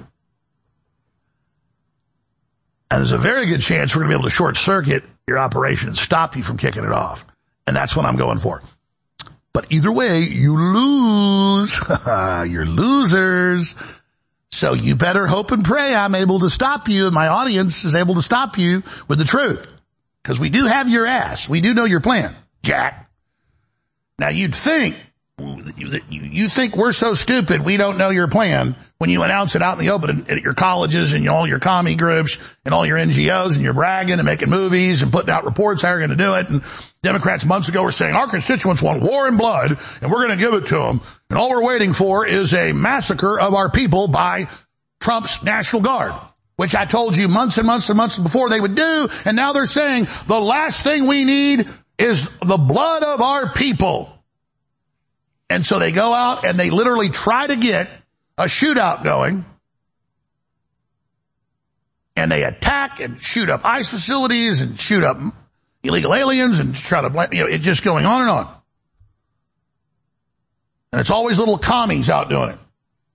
And there's a very good chance we're going to be able to short circuit your operation and stop you from kicking it off. And that's what I'm going for. But either way, you lose. You're losers. So you better hope and pray I'm able to stop you and my audience is able to stop you with the truth. Because we do have your ass. We do know your plan, Jack. Now you'd think You think we're so stupid we don't know your plan when you announce it out in the open at your colleges and all your commie groups and all your N G Os, and you're bragging and making movies and putting out reports how you're going to do it. And Democrats months ago were saying our constituents want war and blood and we're going to give it to them. And all we're waiting for is a massacre of our people by Trump's National Guard, which I told you months and months and months before they would do. And now they're saying the last thing we need is the blood of our people. And so they go out and they literally try to get a shootout going. And they attack and shoot up ICE facilities and shoot up illegal aliens and try to blame, you know, it's just going on and on. And it's always little commies out doing it.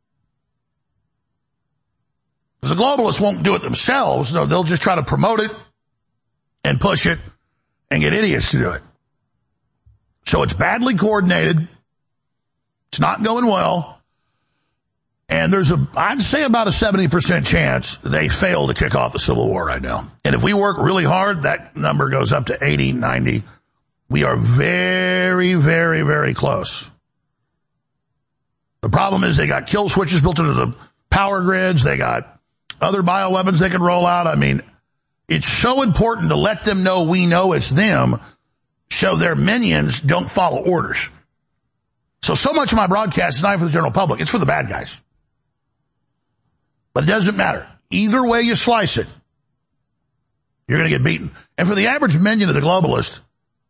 Because the globalists won't do it themselves. No, they'll just try to promote it and push it and get idiots to do it. So it's badly coordinated. It's not going well. And there's a, I'd say about a seventy percent chance they fail to kick off the Civil War right now. And if we work really hard, that number goes up to eighty, ninety. We are very, very, very close. The problem is they got kill switches built into the power grids. They got other bioweapons they can roll out. I mean, it's so important to let them know we know it's them so their minions don't follow orders. So, so much of my broadcast is not for the general public. It's for the bad guys. But it doesn't matter. Either way you slice it, you're going to get beaten. And for the average minion of the globalist,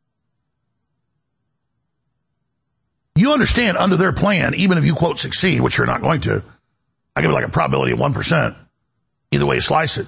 you understand under their plan, even if you, quote, succeed, which you're not going to, I give it like a probability of one percent. Either way you slice it.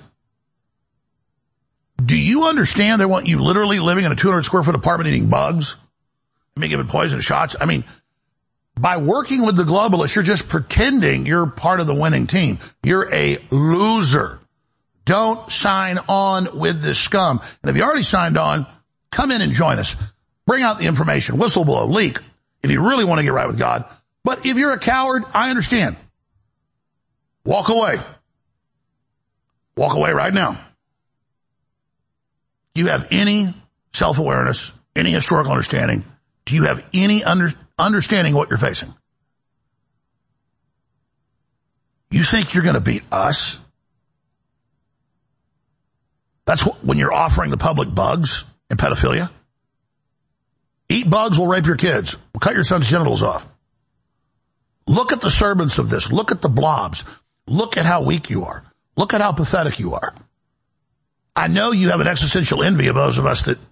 Do you understand they want you literally living in a two hundred square foot apartment eating bugs and being given poison shots? I mean, by working with the globalists, you're just pretending you're part of the winning team. You're a loser. Don't sign on with this scum. And if you already signed on, come in and join us. Bring out the information. Whistleblow, leak, if you really want to get right with God. But if you're a coward, I understand. Walk away. Walk away right now. Do you have any self-awareness, any historical understanding? Do you have any under, understanding what you're facing? You think you're going to beat us? That's what, when you're offering the public bugs and pedophilia. Eat bugs, we'll rape your kids. We'll cut your son's genitals off. Look at the servants of this. Look at the blobs. Look at how weak you are. Look at how pathetic you are. I know you have an existential envy of those of us that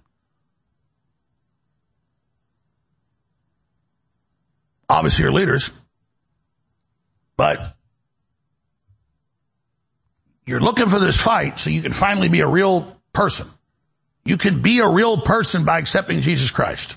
obviously are leaders, but you're looking for this fight so you can finally be a real person. You can be a real person by accepting Jesus Christ.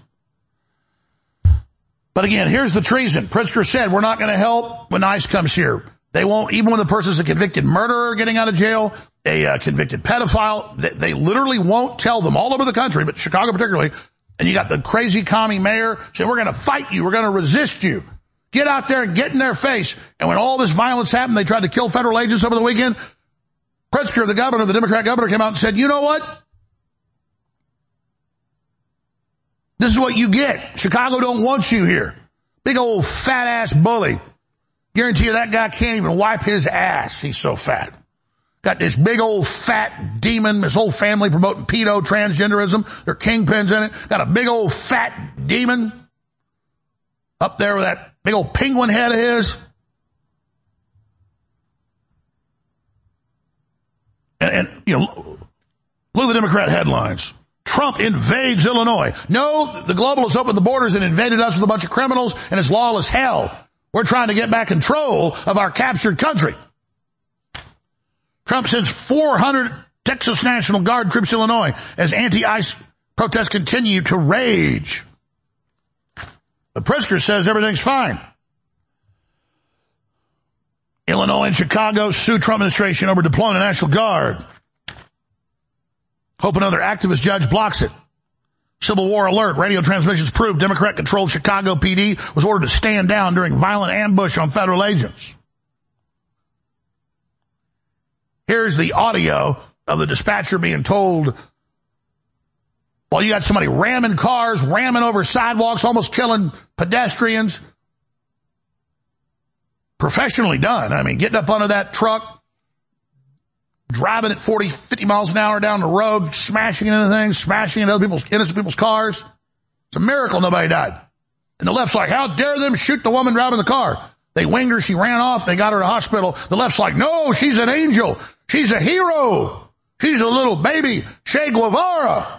But again, here's the treason. Pritzker said, we're not going to help when ICE comes here. They won't, even when the person's a convicted murderer getting out of jail, a uh, convicted pedophile, they, they literally won't tell them all over the country, but Chicago particularly. And you got the crazy commie mayor saying, we're going to fight you. We're going to resist you. Get out there and get in their face. And when all this violence happened, they tried to kill federal agents over the weekend. Pritzker, the governor, the Democrat governor, came out and said, you know what? This is what you get. Chicago don't want you here. Big old fat ass bully. Guarantee you that guy can't even wipe his ass. He's so fat. Got this big old fat demon, his whole family promoting pedo, transgenderism. They're kingpins in it. Got a big old fat demon up there with that big old penguin head of his. And, and you know, look at the Democrat headlines. Trump invades Illinois. No, the globalists opened the borders and invaded us with a bunch of criminals, and it's lawless hell. We're trying to get back control of our captured country. Trump sends four hundred Texas National Guard troops to Illinois as anti-ICE protests continue to rage. The Pritzker says everything's fine. Illinois and Chicago sue Trump administration over deploying the National Guard. Hope another activist judge blocks it. Civil War alert. Radio transmissions prove Democrat-controlled Chicago P D was ordered to stand down during violent ambush on federal agents. Here's the audio of the dispatcher being told While you got somebody ramming cars, ramming over sidewalks, almost killing pedestrians. Professionally done. I mean, getting up under that truck, driving at forty, fifty miles an hour down the road, smashing into things, smashing into other people's, innocent people's cars. It's a miracle nobody died. And the left's like, how dare them shoot the woman driving the car? They winged her, she ran off, they got her to the hospital. The left's like, no, she's an angel. She's a hero. She's a little baby Che Guevara.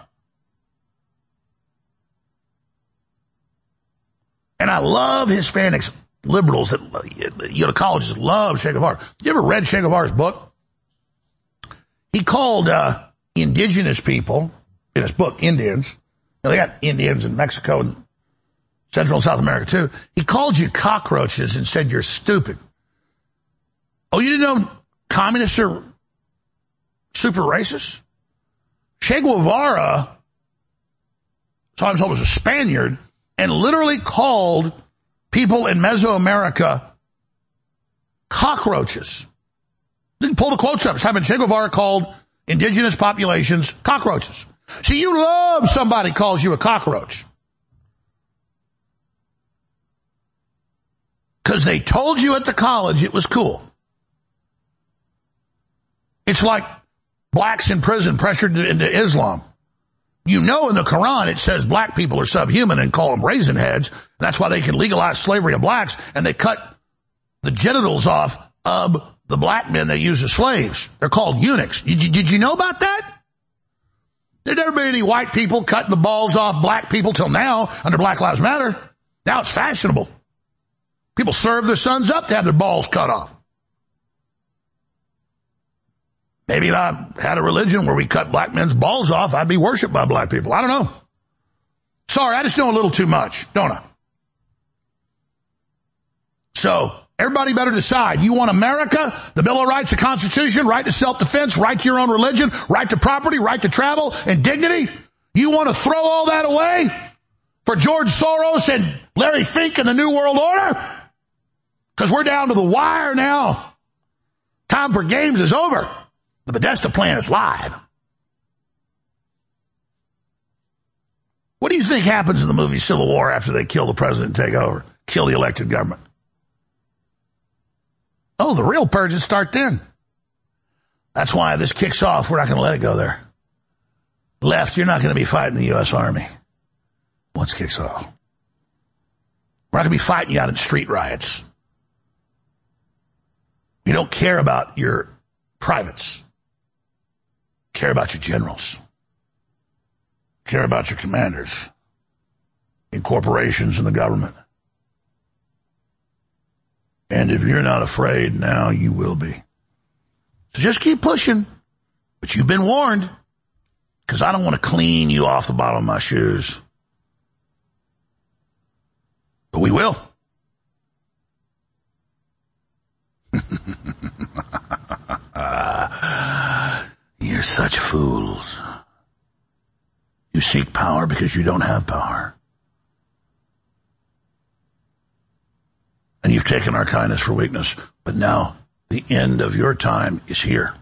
And I love Hispanics, liberals that, you know, colleges love Che Guevara. You ever read Che Guevara's book? He called uh, indigenous people, in his book, Indians. You know, they got Indians in Mexico and Central and South America, too. He called you cockroaches and said you're stupid. Oh, you didn't know communists are super racist? Che Guevara, saw himself as a Spaniard, and literally called people in Mesoamerica cockroaches. Didn't pull the quotes up. It's happened. Che Guevara called indigenous populations cockroaches. See, you love somebody calls you a cockroach. Because they told you at the college it was cool. It's like blacks in prison pressured into Islam. You know in the Quran it says black people are subhuman and call them raisin heads. That's why they can legalize slavery of blacks, and they cut the genitals off of the black men they use as slaves. They're called eunuchs. Did you, did you know about that? There'd never been any white people cutting the balls off black people till now under Black Lives Matter. Now it's fashionable. People serve their sons up to have their balls cut off. Maybe if I had a religion where we cut black men's balls off, I'd be worshipped by black people. I don't know. Sorry, I just know a little too much, don't I? So, everybody better decide. You want America, the Bill of Rights, the Constitution, right to self-defense, right to your own religion, right to property, right to travel, and dignity? You want to throw all that away for George Soros and Larry Fink and the New World Order? Because we're down to the wire now. Time for games is over. The Podesta plan is live. What do you think happens in the movie Civil War after they kill the president and take over? Kill the elected government? Oh, the real purges start then. That's why this kicks off. We're not going to let it go there. Left, you're not going to be fighting the U S Army once it kicks off. We're not going to be fighting you out in street riots. You don't care about your privates. Care about your generals. Care about your commanders in corporations and the government. And if you're not afraid now, you will be. So just keep pushing. But you've been warned, because I don't want to clean you off the bottom of my shoes. But we will. You're such fools. You seek power because you don't have power. And you've taken our kindness for weakness. But now the end of your time is here.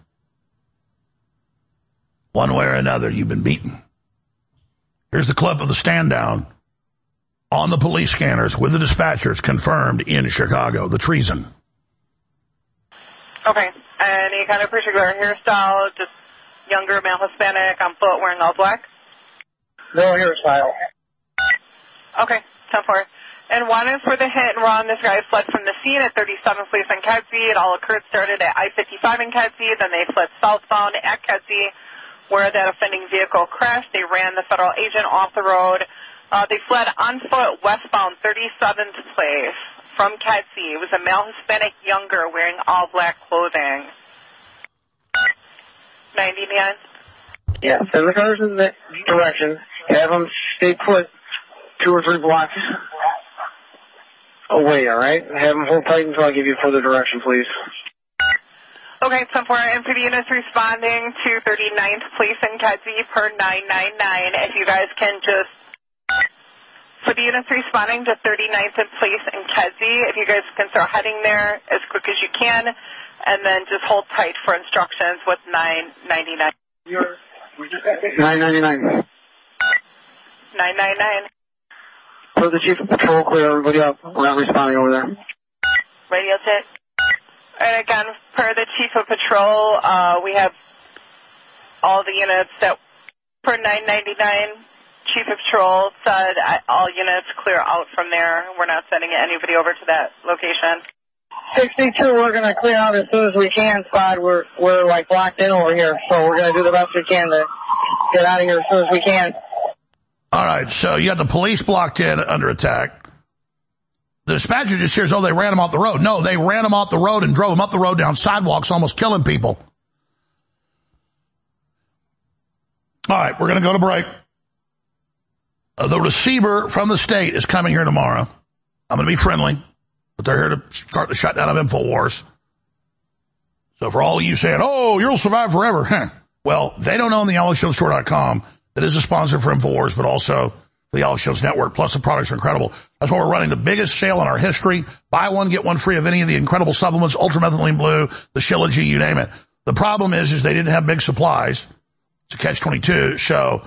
One way or another, you've been beaten. Here's the clip of the stand down on the police scanners with the dispatchers confirmed in Chicago, the treason. Okay. Any kind of particular hairstyle, just younger male Hispanic on foot wearing all black? No hairstyle. Okay, ten four. And wanted for the hit and run, this guy fled from the scene at thirty-seventh Place in Kedzie. It all occurred, started at I fifty-five in Kedzie, then they fled southbound at Kedzie, where that offending vehicle crashed. They ran the federal agent off the road. Uh, they fled on foot westbound thirty-seventh Place from Kedzie. It was a male Hispanic younger wearing all black clothing. ninety-nine. Yeah, send the cars in that direction. Have them stay put two or three blocks away, all right? Have them hold tight until I give you further direction, please. Okay, ten four, and for the units responding to thirty-ninth Place in Kedzie per nine nine nine, if you guys can just, for the units responding to thirty-ninth Place in Kedzie, if you guys can start heading there as quick as you can, and then just hold tight for instructions with nine ninety-nine. nine ninety-nine. nine nine nine. For the Chief of Patrol, clear everybody up. We're not responding over there. Radio check. And again, per the Chief of Patrol, uh, we have all the units that, for nine ninety-nine, Chief of Patrol said all units clear out from there. We're not sending anybody over to that location. sixty-two, we're going to clear out as soon as we can, Spot. We're, we're like locked in over here, so we're going to do the best we can to get out of here as soon as we can. All right, so you had the police blocked in under attack. The dispatcher just hears, oh, they ran them off the road. No, they ran them off the road and drove them up the road down sidewalks, almost killing people. All right, we're going to go to break. Uh, the receiver from the state is coming here tomorrow. I'm going to be friendly, but they're here to start the shutdown of InfoWars. So for all of you saying, oh, you'll survive forever, huh? Well, they don't own the Alex Jones Store dot com. That is a sponsor for InfoWars, but also the Alex Jones Network, plus the products are incredible. That's why we're running the biggest sale in our history. Buy one, get one free of any of the incredible supplements, Ultramethylene Blue, the Shilajit, you name it. The problem is, is they didn't have big supplies. It's a catch twenty-two. So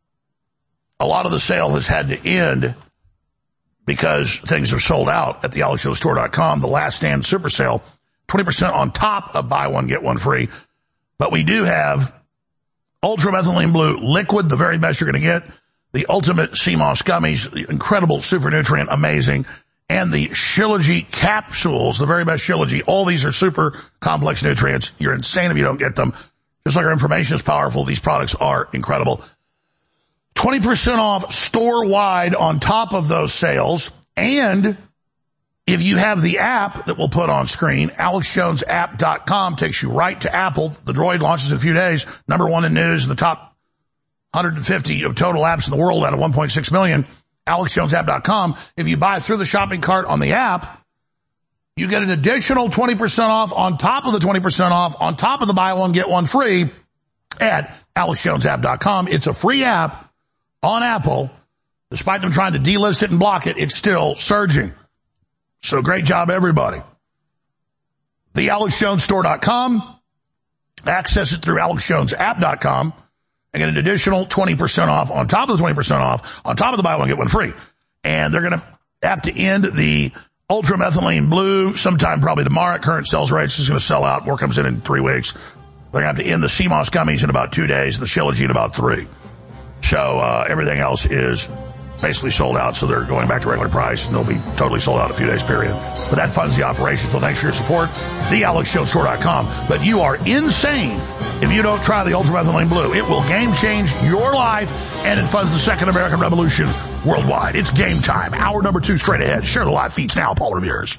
a lot of the sale has had to end because things have sold out at the Alex Jones Store dot com. The last stand super sale, twenty percent on top of buy one, get one free. But we do have Ultramethylene Blue liquid, the very best you're going to get. The ultimate sea moss gummies, the incredible super nutrient, amazing. And the Shilajit capsules, the very best Shilajit. All these are super complex nutrients. You're insane if you don't get them. Just like our information is powerful, these products are incredible. twenty percent off store-wide on top of those sales. And if you have the app that we'll put on screen, alex jones app dot com takes you right to Apple. The Droid launches in a few days. Number one in news in the top one hundred fifty of total apps in the world out of one point six million. alex jones app dot com. If you buy through the shopping cart on the app, you get an additional twenty percent off on top of the twenty percent off, on top of the buy one, get one free at alex jones app dot com. It's a free app on Apple. Despite them trying to delist it and block it, it's still surging. So great job, everybody. The alex jones store dot com. Access it through alex jones app dot com. And get an additional twenty percent off on top of the twenty percent off, on top of the buy one, get one free. And they're going to have to end the Ultramethylene Blue sometime probably tomorrow at current sales rates. It's going to sell out. More comes in in three weeks. They're going to have to end the sea moss gummies in about two days and the Shilajit in about three. So uh, everything else is basically sold out, so they're going back to regular price, and they'll be totally sold out in a few days, period. But that funds the operation, so thanks for your support. the alex jones store dot com. But you are insane if you don't try the Ultramethylene Blue. It will game change your life, and it funds the Second American Revolution worldwide. It's game time. Hour number two straight ahead. Share the live feeds now, Paul Revere's.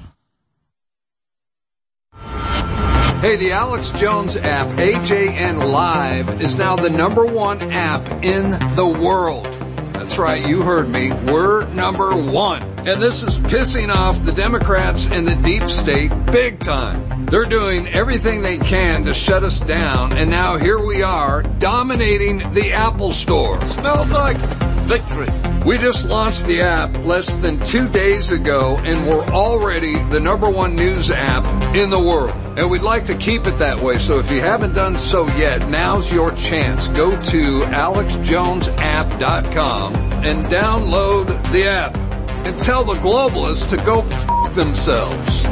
Hey, the Alex Jones app, A J N Live, is now the number one app in the world. That's right, you heard me. We're number one. And this is pissing off the Democrats and the deep state big time. They're doing everything they can to shut us down, and now here we are, dominating the Apple Store. Smells like victory. We just launched the app less than two days ago, and we're already the number one news app in the world. And we'd like to keep it that way, so if you haven't done so yet, now's your chance. Go to alex jones app dot com and download the app. And tell the globalists to go f*** themselves.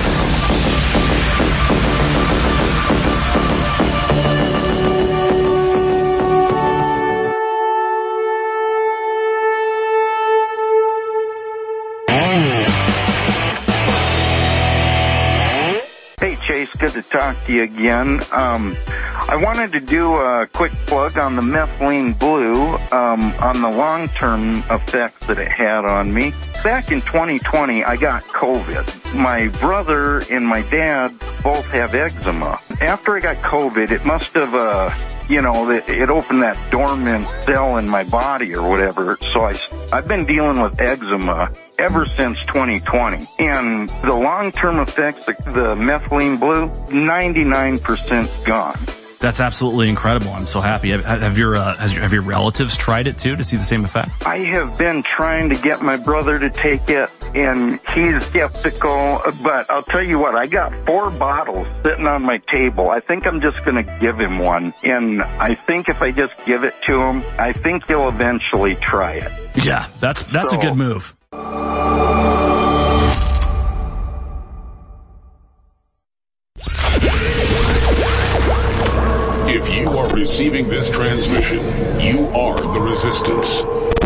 Hey, Chase, good to talk to you again. Um, I wanted to do a quick plug on the methylene blue, um, on the long-term effects that it had on me. Back in twenty twenty, I got COVID. My brother and my dad both have eczema. After I got COVID, it must have, uh, you know, it, it opened that dormant cell in my body or whatever. So I, I've been dealing with eczema ever since twenty twenty. And the long-term effects, the, the methylene blue, ninety-nine percent gone. That's absolutely incredible. I'm so happy. Have, have your uh, has your, have your relatives tried it too to see the same effect? I have been trying to get my brother to take it, and he's skeptical. But I'll tell you what, I got four bottles sitting on my table. I think I'm just going to give him one, and I think if I just give it to him, I think he'll eventually try it. Yeah, that's that's so, a good move. If you are receiving this transmission, you are the Resistance.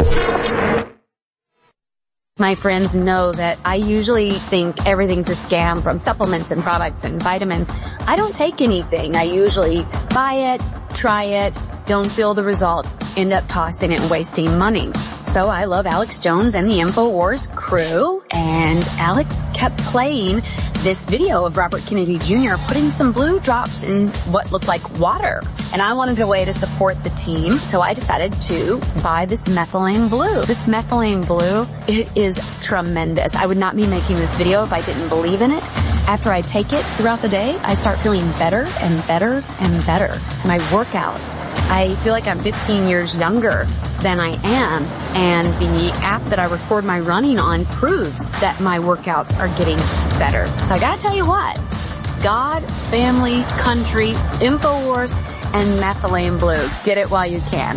My friends know that I usually think everything's a scam, from supplements and products and vitamins. I don't take anything. I usually buy it, try it, don't feel the results, end up tossing it and wasting money. So I love Alex Jones and the InfoWars crew, and Alex kept playing this video of Robert Kennedy Junior putting some blue drops in what looked like water. And I wanted a way to support the team, so I decided to buy this methylene blue. This methylene blue, it is tremendous. I would not be making this video if I didn't believe in it. After I take it throughout the day, I start feeling better and better and better. My workouts, I feel like I'm fifteen years younger than I am, and the app that I record my running on proves that my workouts are getting better. So I gotta tell you what, God, family, country, InfoWars, and methylene blue. Get it while you can.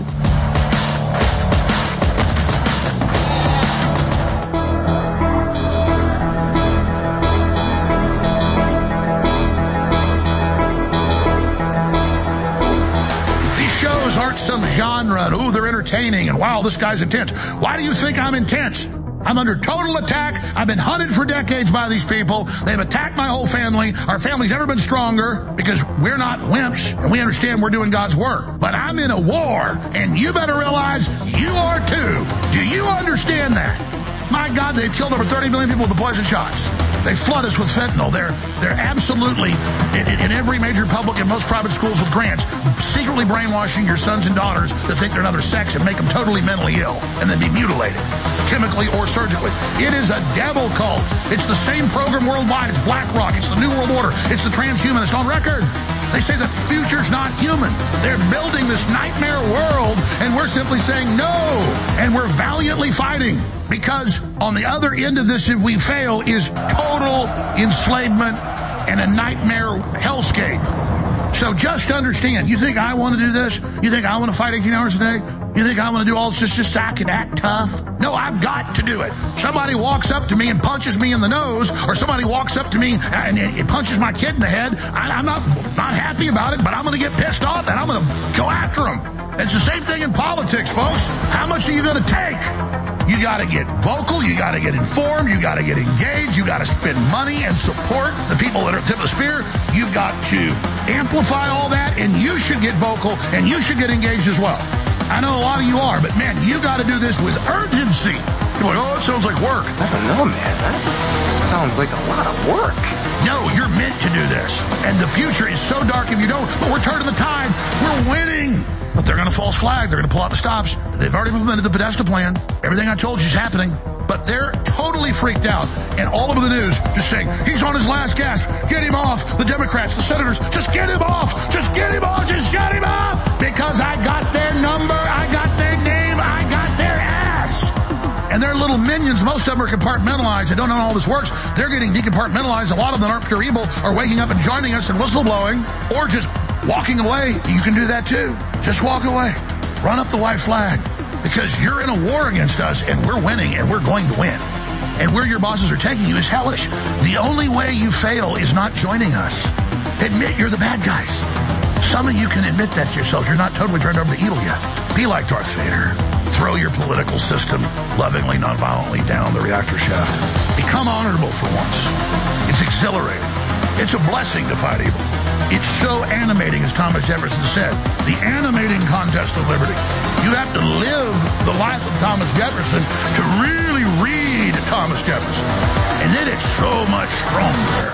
Some genre, and ooh, they're entertaining, and wow, this guy's intense. Why do you think I'm intense? I'm under total attack. I've been hunted for decades by these people. They've attacked my whole family. Our family's never been stronger because we're not wimps, and we understand we're doing God's work. But I'm in a war, and you better realize you are too. Do you understand that? My God, they've killed over thirty million people with the poison shots. They flood us with fentanyl. They're they're absolutely, in, in every major public and most private schools with grants, secretly brainwashing your sons and daughters to think they're another sex and make them totally mentally ill and then be mutilated, chemically or surgically. It is a devil cult. It's the same program worldwide. It's BlackRock. It's the New World Order. It's the transhumanist on record. They say the future's not human. They're building this nightmare world, and we're simply saying no, and we're valiantly fighting. Because on the other end of this, if we fail, is total enslavement and a nightmare hellscape. So just understand, you think I want to do this? You think I want to fight eighteen hours a day? You think I want to do all this just, just so I can act tough? No, I've got to do it. Somebody walks up to me and punches me in the nose, or somebody walks up to me and it punches my kid in the head. I, I'm not, not happy about it, but I'm going to get pissed off and I'm going to go after them. It's the same thing in politics, folks. How much are you going to take? You got to get vocal. You got to get informed. You got to get engaged. You got to spend money and support the people that are at the tip of the spear. You've got to amplify all that, and you should get vocal, and you should get engaged as well. I know a lot of you are, but man, you got to do this with urgency. You're like, oh, it sounds like work. I don't know, man. That sounds like a lot of work. No, you're meant to do this. And the future is so dark if you don't. But we're turning the tide. We're winning. But they're going to false flag. They're going to pull out the stops. They've already implemented the Podesta plan. Everything I told you is happening. But they're totally freaked out. And all over the news just saying, he's on his last gasp. Get him off. The Democrats, the senators, just get him off. Just get him off. Just shut him up. Because I got their number. I got their name. I got their ass. And their little minions, most of them are compartmentalized. They don't know how all this works. They're getting decompartmentalized. A lot of them aren't pure evil, are waking up and joining us and whistleblowing, or just walking away. You can do that too. Just walk away. Run up the white flag. Because you're in a war against us, and we're winning, and we're going to win. And where your bosses are taking you is hellish. The only way you fail is not joining us. Admit you're the bad guys. Some of you can admit that to yourselves. You're not totally turned over to evil yet. Be like Darth Vader. Throw your political system lovingly, nonviolently down the reactor shaft. Become honorable for once. It's exhilarating. It's a blessing to fight evil. It's so animating, as Thomas Jefferson said, the animating contest of liberty. You have to live the life of Thomas Jefferson to really read Thomas Jefferson. And then it's so much stronger.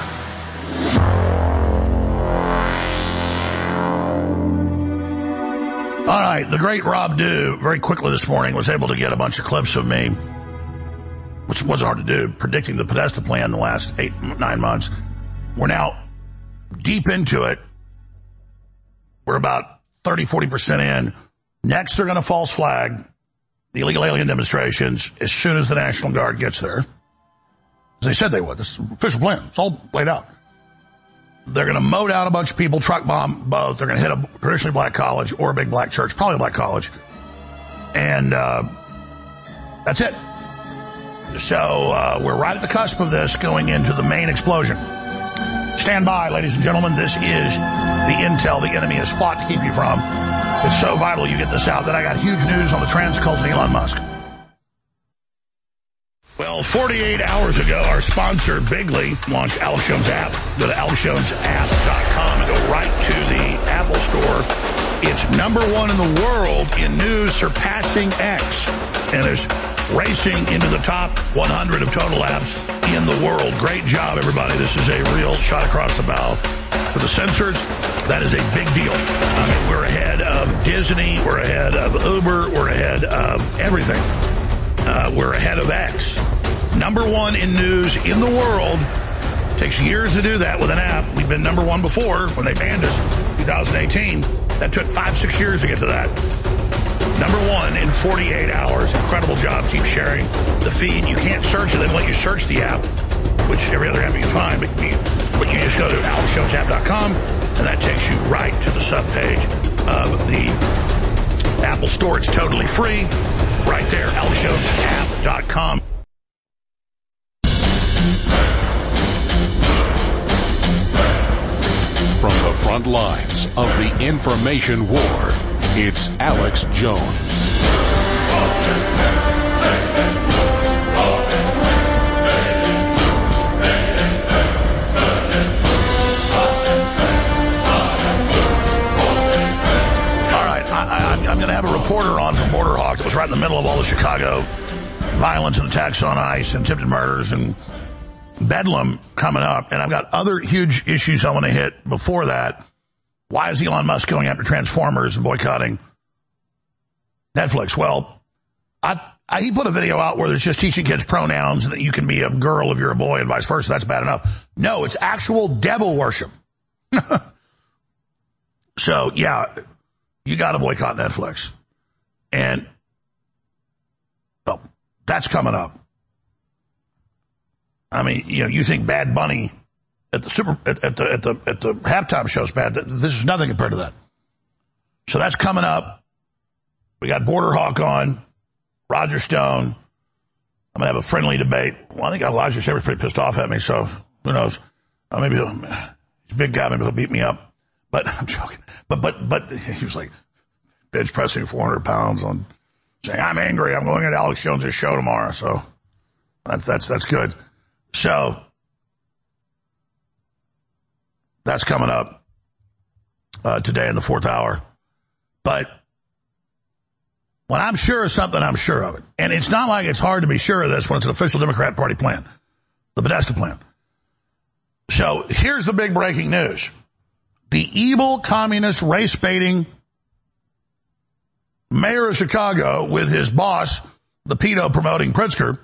All right, the great Rob Dew, very quickly this morning, was able to get a bunch of clips of me, which wasn't hard to do, predicting the Podesta plan the last eight, nine months. We're now deep into it. We're about thirty, forty percent in. Next, they're going to false flag the illegal alien demonstrations as soon as the National Guard gets there. As they said they would. This is the official plan. It's all laid out. They're going to mow down a bunch of people, truck bomb both. They're going to hit a traditionally black college or a big black church, probably a black college. And uh, that's it. So uh, we're right at the cusp of this going into the main explosion. Stand by, ladies and gentlemen. This is the intel the enemy has fought to keep you from. It's so vital you get this out that I got huge news on the trans cult and Elon Musk. Well, forty-eight hours ago, our sponsor, Bigly, launched Alex Jones app. Go to alex jones app dot com and go right to the Apple Store. It's number one in the world in news, surpassing X. And there's racing into the top one hundred of total apps in the world. Great job, everybody. This is a real shot across the bow. For the censors, that is a big deal. I mean, we're ahead of Disney. We're ahead of Uber. We're ahead of everything. Uh, we're ahead of X. Number one in news in the world. Takes years to do that with an app. We've been number one before when they banned us in twenty eighteen. That took five, six years to get to that. Number one in forty-eight hours. Incredible job. Keep sharing the feed. You can't search it. They let you search the app, which every other app you can find, but you, but you just go to alex jones app dot com, and that takes you right to the subpage of the Apple Store. It's totally free. Right there, alex jones app dot com. From the front lines of the information war, it's Alex Jones. I'm going to have a reporter on from Border Hawk that was right in the middle of all the Chicago violence and attacks on ICE and attempted murders and Bedlam coming up. And I've got other huge issues I want to hit before that. Why is Elon Musk going after Transformers and boycotting Netflix? Well, I, I, he put a video out where there's just teaching kids pronouns and that you can be a girl if you're a boy and vice versa. That's bad enough. No, it's actual devil worship. So, yeah. You got to boycott Netflix. And, well, that's coming up. I mean, you know, you think Bad Bunny at the super, at, at the, at the, at the halftime show's bad. This is nothing compared to that. So that's coming up. We got Border Hawk on, Roger Stone. I'm going to have a friendly debate. Well, I think Elijah Sherry's pretty pissed off at me, so who knows? Uh, maybe he'll, he's a big guy, maybe he'll beat me up. But I'm joking. But, but, but he was like bench pressing four hundred pounds on saying, I'm angry. I'm going at Alex Jones' show tomorrow. So that's, that's, that's good. So that's coming up, uh, today in the fourth hour. But when I'm sure of something, I'm sure of it. And it's not like it's hard to be sure of this when it's an official Democrat Party plan, the Podesta plan. So here's the big breaking news. The evil, communist, race-baiting mayor of Chicago with his boss, the pedo-promoting Pritzker.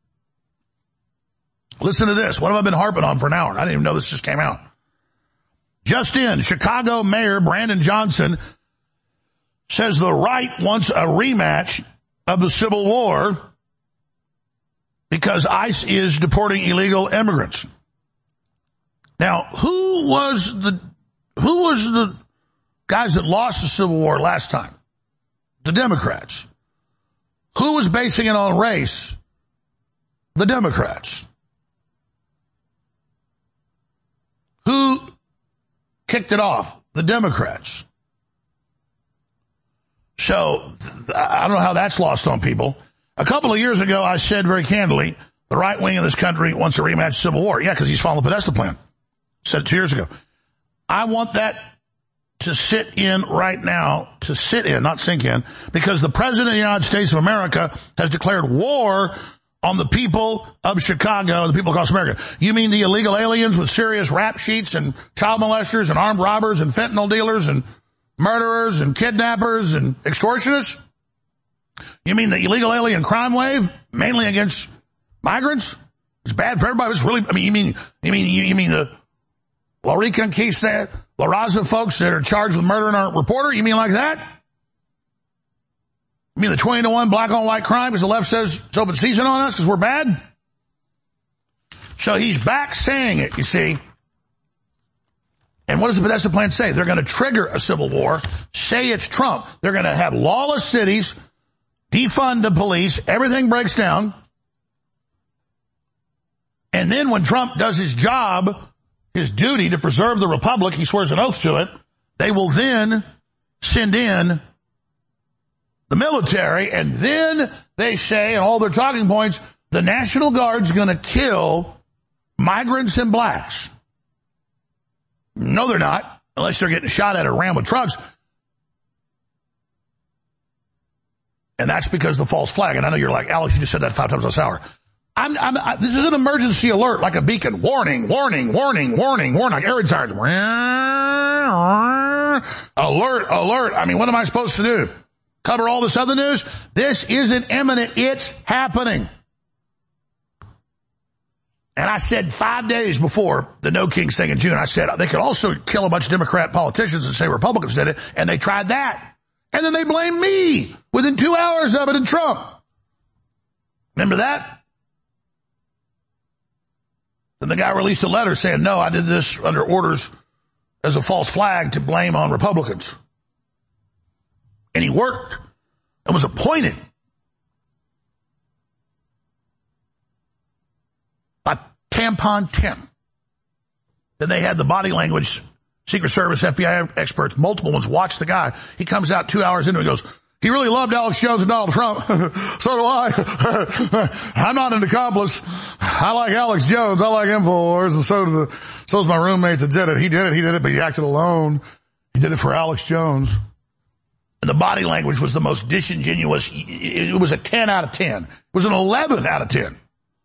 Listen to this. What have I been harping on for an hour? I didn't even know this just came out. Just in, Chicago Mayor Brandon Johnson says the right wants a rematch of the Civil War because ICE is deporting illegal immigrants. Now, who was the Who was the guys that lost the Civil War last time? The Democrats. Who was basing it on race? The Democrats. Who kicked it off? The Democrats. So, I don't know how that's lost on people. A couple of years ago, I said very candidly, the right wing of this country wants a rematch of the Civil War. Yeah, because he's following the Podesta plan. Said it two years ago. I want that to sit in right now, to sit in, not sink in, because the President of the United States of America has declared war on the people of Chicago and the people across America. You mean the illegal aliens with serious rap sheets and child molesters and armed robbers and fentanyl dealers and murderers and kidnappers and extortionists? You mean the illegal alien crime wave, mainly against migrants? It's bad for everybody. It's really, I mean, you mean, you mean, you, you mean the La Reconquista, La Raza folks that are charged with murdering our reporter, you mean like that? You mean the twenty to one black on white crime because the left says it's open season on us because we're bad? So he's back saying it, you see. And what does the Podesta plan say? They're going to trigger a civil war, say it's Trump. They're going to have lawless cities, defund the police, everything breaks down. And then when Trump does his job, his duty to preserve the republic, he swears an oath to it, they will then send in the military, and then they say, and all their talking points, the National Guard's going to kill migrants and blacks. No, they're not, unless they're getting shot at or rammed with trucks. And that's because of the false flag. And I know you're like, Alex, you just said that five times last hour. I'm, I'm, I, this is an emergency alert, like a beacon. Warning, warning, warning, warning, warning, like air sirens. Alert, alert. I mean, what am I supposed to do? Cover all this other news? This isn't imminent. It's happening. And I said five days before the No Kings thing in June, I said they could also kill a bunch of Democrat politicians and say Republicans did it, and they tried that. And then they blamed me within two hours of it and Trump. Remember that? Then the guy released a letter saying, no, I did this under orders as a false flag to blame on Republicans. And he worked and was appointed by Tampon Tim. Then they had the body language, Secret Service, F B I experts, multiple ones, watch the guy. He comes out two hours into it and goes, he really loved Alex Jones and Donald Trump. So do I. I'm not an accomplice. I like Alex Jones. I like InfoWars. And so do the, so's my roommate that did it. He did it. He did it, but he acted alone. He did it for Alex Jones. And the body language was the most disingenuous. It was a ten out of ten. It was an eleven out of ten.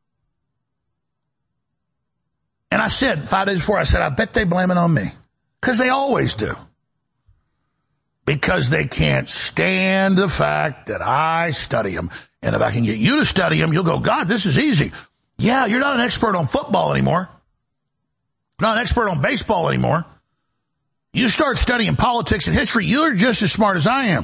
And I said, five days before, I said, I bet they blame it on me. Because they always do. Because they can't stand the fact that I study them. And if I can get you to study them, you'll go, God, this is easy. Yeah, you're not an expert on football anymore. You're not an expert on baseball anymore. You start studying politics and history, you're just as smart as I am.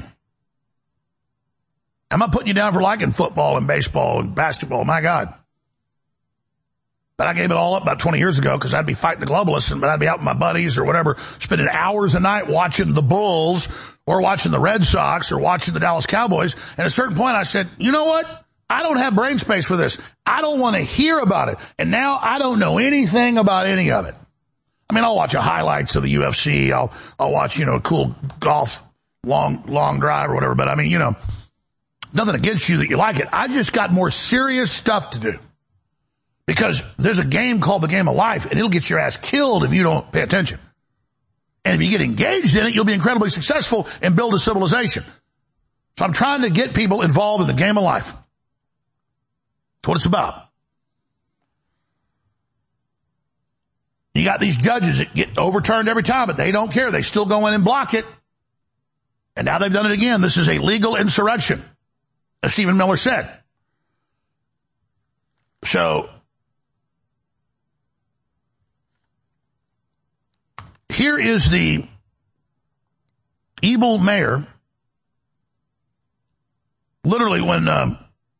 I'm not putting you down for liking football and baseball and basketball, my God. But I gave it all up about twenty years ago because I'd be fighting the globalists, and but I'd be out with my buddies or whatever, spending hours a night watching the Bulls or watching the Red Sox or watching the Dallas Cowboys. And at a certain point I said, you know what? I don't have brain space for this. I don't want to hear about it. And now I don't know anything about any of it. I mean, I'll watch a highlights of the U F C. I'll, I'll watch, you know, a cool golf, long, long drive or whatever. But I mean, you know, nothing against you that you like it. I just got more serious stuff to do. Because there's a game called the game of life, and it'll get your ass killed if you don't pay attention. And if you get engaged in it, you'll be incredibly successful and build a civilization. So I'm trying to get people involved in the game of life. That's what it's about. You got these judges that get overturned every time, but they don't care. They still go in and block it. And now they've done it again. This is a legal insurrection, as Stephen Miller said. So here is the evil mayor, literally when um,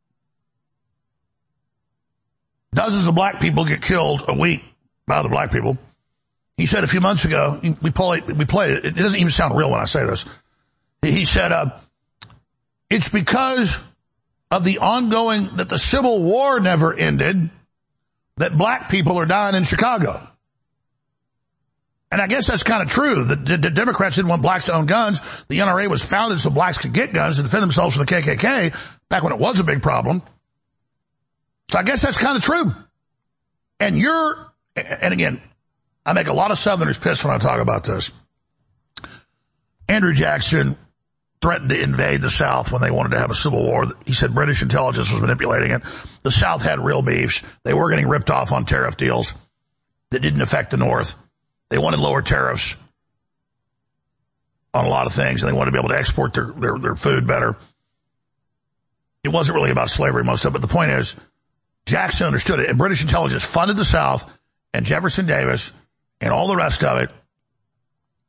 dozens of black people get killed a week by other black people. He said a few months ago, we play, we played it, it doesn't even sound real when I say this. He said, uh, it's because of the ongoing, that the Civil War never ended, that black people are dying in Chicago. And I guess that's kind of true. The, the, the Democrats didn't want blacks to own guns. The N R A was founded so blacks could get guns to defend themselves from the K K K back when it was a big problem. So I guess that's kind of true. And you're, and again, I make a lot of Southerners pissed when I talk about this. Andrew Jackson threatened to invade the South when they wanted to have a civil war. He said British intelligence was manipulating it. The South had real beefs. They were getting ripped off on tariff deals that didn't affect the North. They wanted lower tariffs on a lot of things, and they wanted to be able to export their, their, their food better. It wasn't really about slavery, most of it, but the point is, Jackson understood it, and British intelligence funded the South, and Jefferson Davis, and all the rest of it,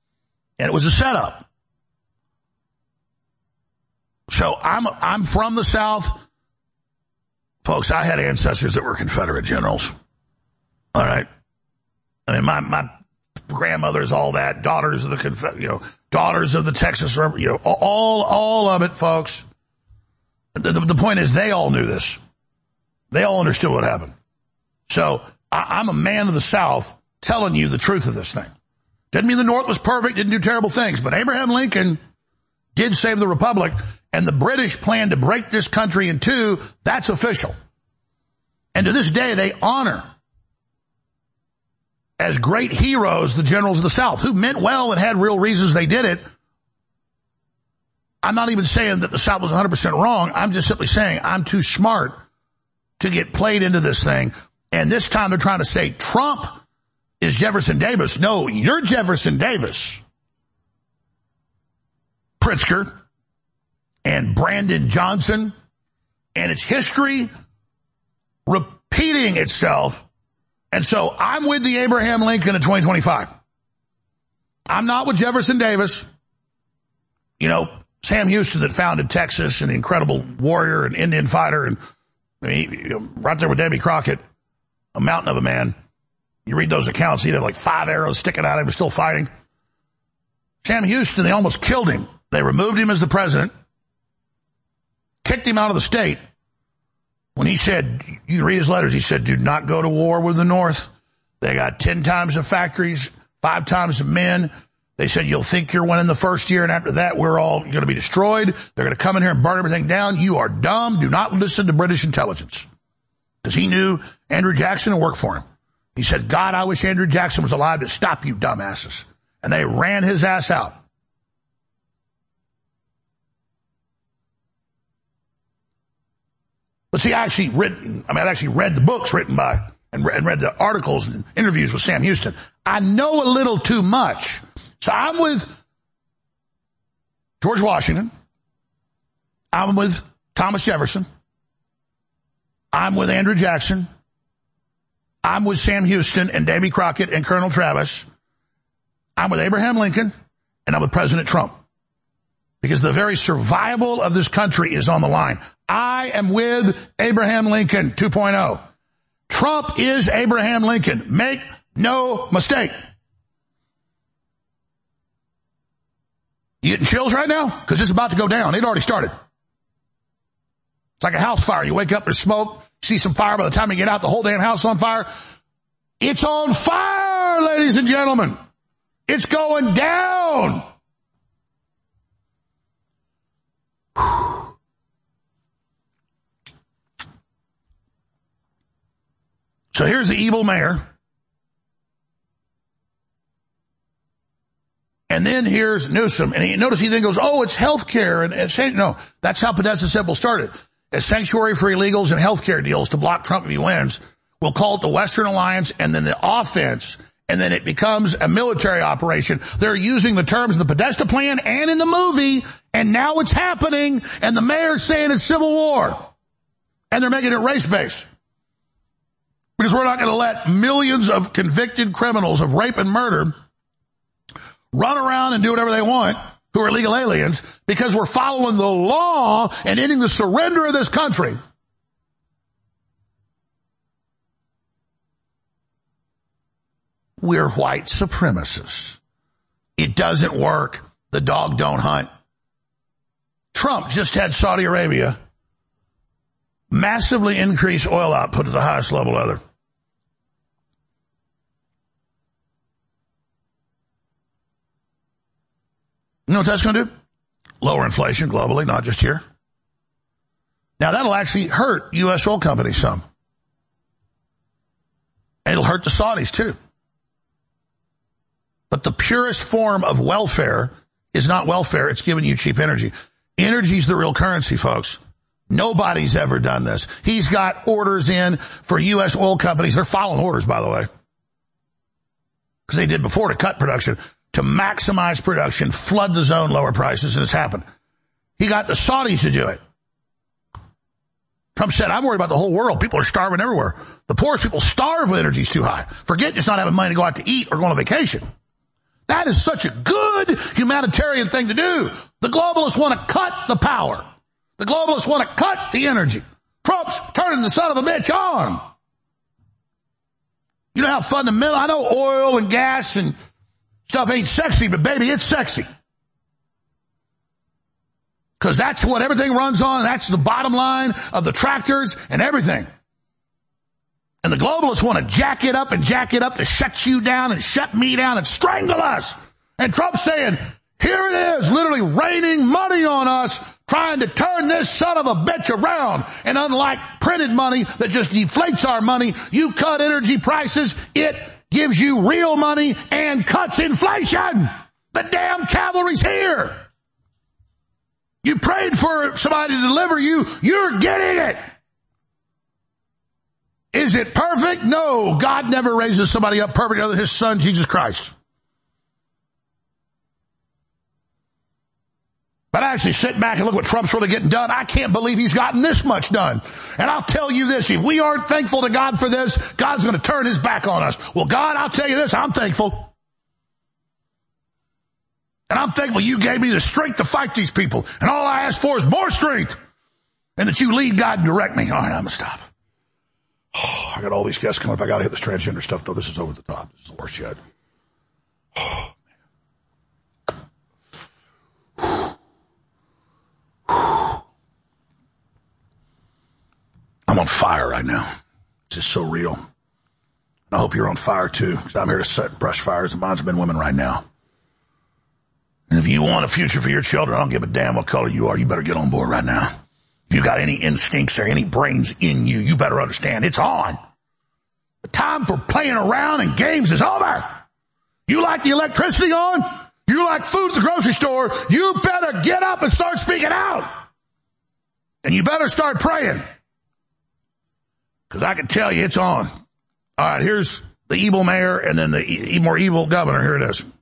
And it was a setup. So I'm, I'm from the South. Folks, I had ancestors that were Confederate generals. All right. I mean, my, my grandmother's all that, daughters of the, Conf- you know, daughters of the Texas, you know, all, all of it, folks. The, the, the point is they all knew this. They all understood what happened. So I, I'm a man of the South telling you the truth of this thing. Didn't mean the North was perfect, didn't do terrible things, but Abraham Lincoln did save the Republic, and the British planned to break this country in two. That's official. And to this day, they honor as great heroes the generals of the South, who meant well and had real reasons they did it. I'm not even saying that the South was one hundred percent wrong. I'm just simply saying I'm too smart to get played into this thing. And this time they're trying to say Trump is Jefferson Davis. No, you're Jefferson Davis. Pritzker and Brandon Johnson. And it's history repeating itself. And so I'm with the Abraham Lincoln in twenty twenty-five. I'm not with Jefferson Davis. You know, Sam Houston that founded Texas and the incredible warrior and Indian fighter and I mean, you know, right there with Davy Crockett, a mountain of a man. You read those accounts, he'd have like five arrows sticking out of him, still fighting. Sam Houston, they almost killed him. They removed him as the president, kicked him out of the state. When he said, you can read his letters, he said, do not go to war with the North. They got ten times the factories, five times the men. They said, you'll think you're winning the first year, and after that, we're all going to be destroyed. They're going to come in here and burn everything down. You are dumb. Do not listen to British intelligence. Because he knew Andrew Jackson and worked for him. He said, God, I wish Andrew Jackson was alive to stop you dumbasses. And they ran his ass out. But see, I actually written, I mean, I actually read the books written by, and read, and read the articles and interviews with Sam Houston. I know a little too much. So I'm with George Washington. I'm with Thomas Jefferson. I'm with Andrew Jackson. I'm with Sam Houston and Davy Crockett and Colonel Travis. I'm with Abraham Lincoln, and I'm with President Trump. Because the very survival of this country is on the line. I am with Abraham Lincoln two point oh. Trump is Abraham Lincoln. Make no mistake. You getting chills right now? Because it's about to go down. It already started. It's like a house fire. You wake up, there's smoke, see some fire. By the time you get out, the whole damn house is on fire. It's on fire, ladies and gentlemen. It's going down. So here's the evil mayor. And then here's Newsom. And he, notice he then goes, oh, it's health care. And, and no, that's how Podesta Simple started. As sanctuary for illegals and health care deals to block Trump if he wins. We'll call it the Western Alliance and then the offense. And then it becomes a military operation. They're using the terms in the Podesta plan and in the movie. And now it's happening. And the mayor's saying it's civil war. And they're making it race-based. Because we're not going to let millions of convicted criminals of rape and murder run around and do whatever they want, who are illegal aliens, because we're following the law and ending the surrender of this country. We're white supremacists. It doesn't work. The dog don't hunt. Trump just had Saudi Arabia massively increase oil output to the highest level ever. You know what that's going to do? Lower inflation globally, not just here. Now, that'll actually hurt U S oil companies some. And it'll hurt the Saudis, too. But the purest form of welfare is not welfare. It's giving you cheap energy. Energy's the real currency, folks. Nobody's ever done this. He's got orders in for U S oil companies. They're following orders, by the way. Because they did before to cut production, to maximize production, flood the zone, lower prices, and it's happened. He got the Saudis to do it. Trump said, I'm worried about the whole world. People are starving everywhere. The poorest people starve when energy's too high. Forget just not having money to go out to eat or go on a vacation. That is such a good humanitarian thing to do. The globalists want to cut the power. The globalists want to cut the energy. Trump's turning the son of a bitch on. You know how fundamental, I know oil and gas and stuff ain't sexy, but baby, it's sexy. Because that's what everything runs on. That's the bottom line of the tractors and everything. And the globalists want to jack it up and jack it up to shut you down and shut me down and strangle us. And Trump's saying, here it is, literally raining money on us, trying to turn this son of a bitch around. And unlike printed money that just deflates our money, you cut energy prices, it gives you real money and cuts inflation. The damn cavalry's here. You prayed for somebody to deliver you. You're getting it. Is it perfect? No. God never raises somebody up perfect other than his son, Jesus Christ. But I actually sit back and look what Trump's really getting done. I can't believe he's gotten this much done. And I'll tell you this, if we aren't thankful to God for this, God's going to turn his back on us. Well, God, I'll tell you this, I'm thankful. And I'm thankful you gave me the strength to fight these people. And all I ask for is more strength. And that you lead, God, and direct me. All right, I'm going to stop. Oh, I got all these guests coming up. I got to hit this transgender stuff, though. This is over the top. This is the worst yet. Oh, I'm on fire right now. It's just so real. I hope you're on fire, too, because I'm here to set brush fires and bonds of men and women right now. And if you want a future for your children, I don't give a damn what color you are, you better get on board right now. If you got any instincts or any brains in you, you better understand it's on. The time for playing around and games is over. You like the electricity on? You like food at the grocery store? You better get up and start speaking out. And you better start praying. Because I can tell you it's on. All right, here's the evil mayor and then the e- more evil governor. Here it is.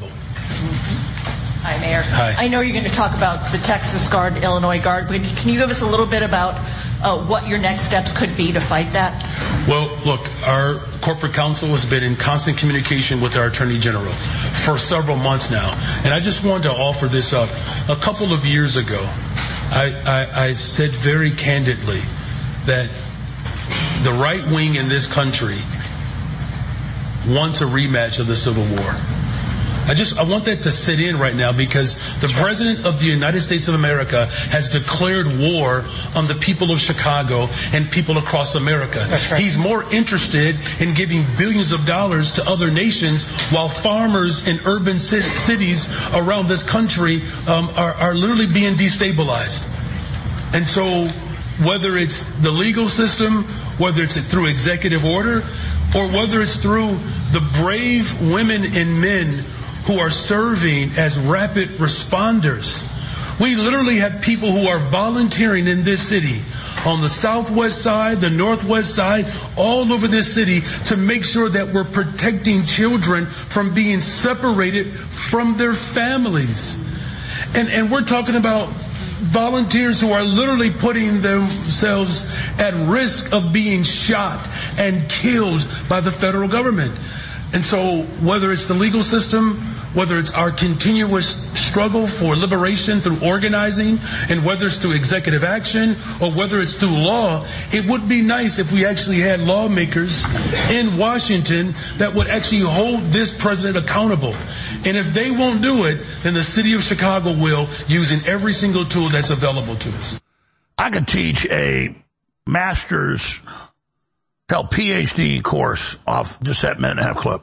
Hi, Mayor. Hi. I know you're going to talk about the Texas Guard, Illinois Guard, but can you give us a little bit about uh, what your next steps could be to fight that? Well, look, our corporate counsel has been in constant communication with our Attorney General for several months now, and I just wanted to offer this up. A couple of years ago, I, I, I said very candidly that the right wing in this country wants a rematch of the Civil War. I just, I want that to sit in right now because the President of the United States of America has declared war on the people of Chicago and people across America. That's right. He's more interested in giving billions of dollars to other nations while farmers in urban cities around this country um, are, are literally being destabilized. And so whether it's the legal system, whether it's through executive order, or whether it's through the brave women and men who are serving as rapid responders. We literally have people who are volunteering in this city, on the southwest side, the northwest side, all over this city to make sure that we're protecting children from being separated from their families. And, and we're talking about volunteers who are literally putting themselves at risk of being shot and killed by the federal government. And so whether it's the legal system, whether it's our continuous struggle for liberation through organizing, and whether it's through executive action, or whether it's through law, it would be nice if we actually had lawmakers in Washington that would actually hold this president accountable. And if they won't do it, then the city of Chicago will, using every single tool that's available to us. I could teach a master's, hell, P H D course off just that minute and a half clip.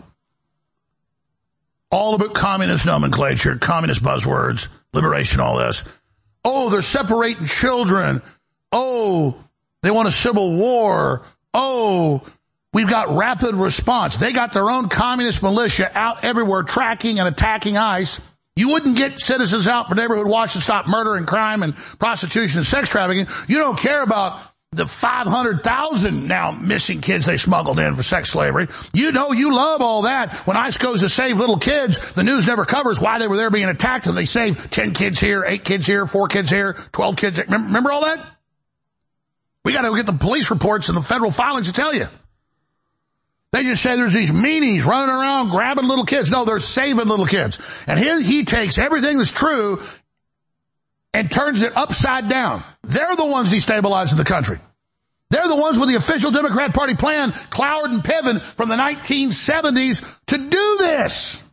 All about communist nomenclature, communist buzzwords, liberation, all this. Oh, they're separating children. Oh, they want a civil war. Oh, we've got rapid response. They got their own communist militia out everywhere tracking and attacking ICE. You wouldn't get citizens out for neighborhood watch to stop murder and crime and prostitution and sex trafficking. You don't care about the five hundred thousand now missing kids they smuggled in for sex slavery. You know you love all that. When ICE goes to save little kids, the news never covers why they were there being attacked, and they save ten kids here, eight kids here, four kids here, twelve kids here. Remember all that? We got to get the police reports and the federal filings to tell you. They just say there's these meanies running around grabbing little kids. No, they're saving little kids. And he, he takes everything that's true and turns it upside down. They're the ones destabilizing the country. They're the ones with the official Democrat Party plan, Cloward and Piven, from the nineteen seventies to do this.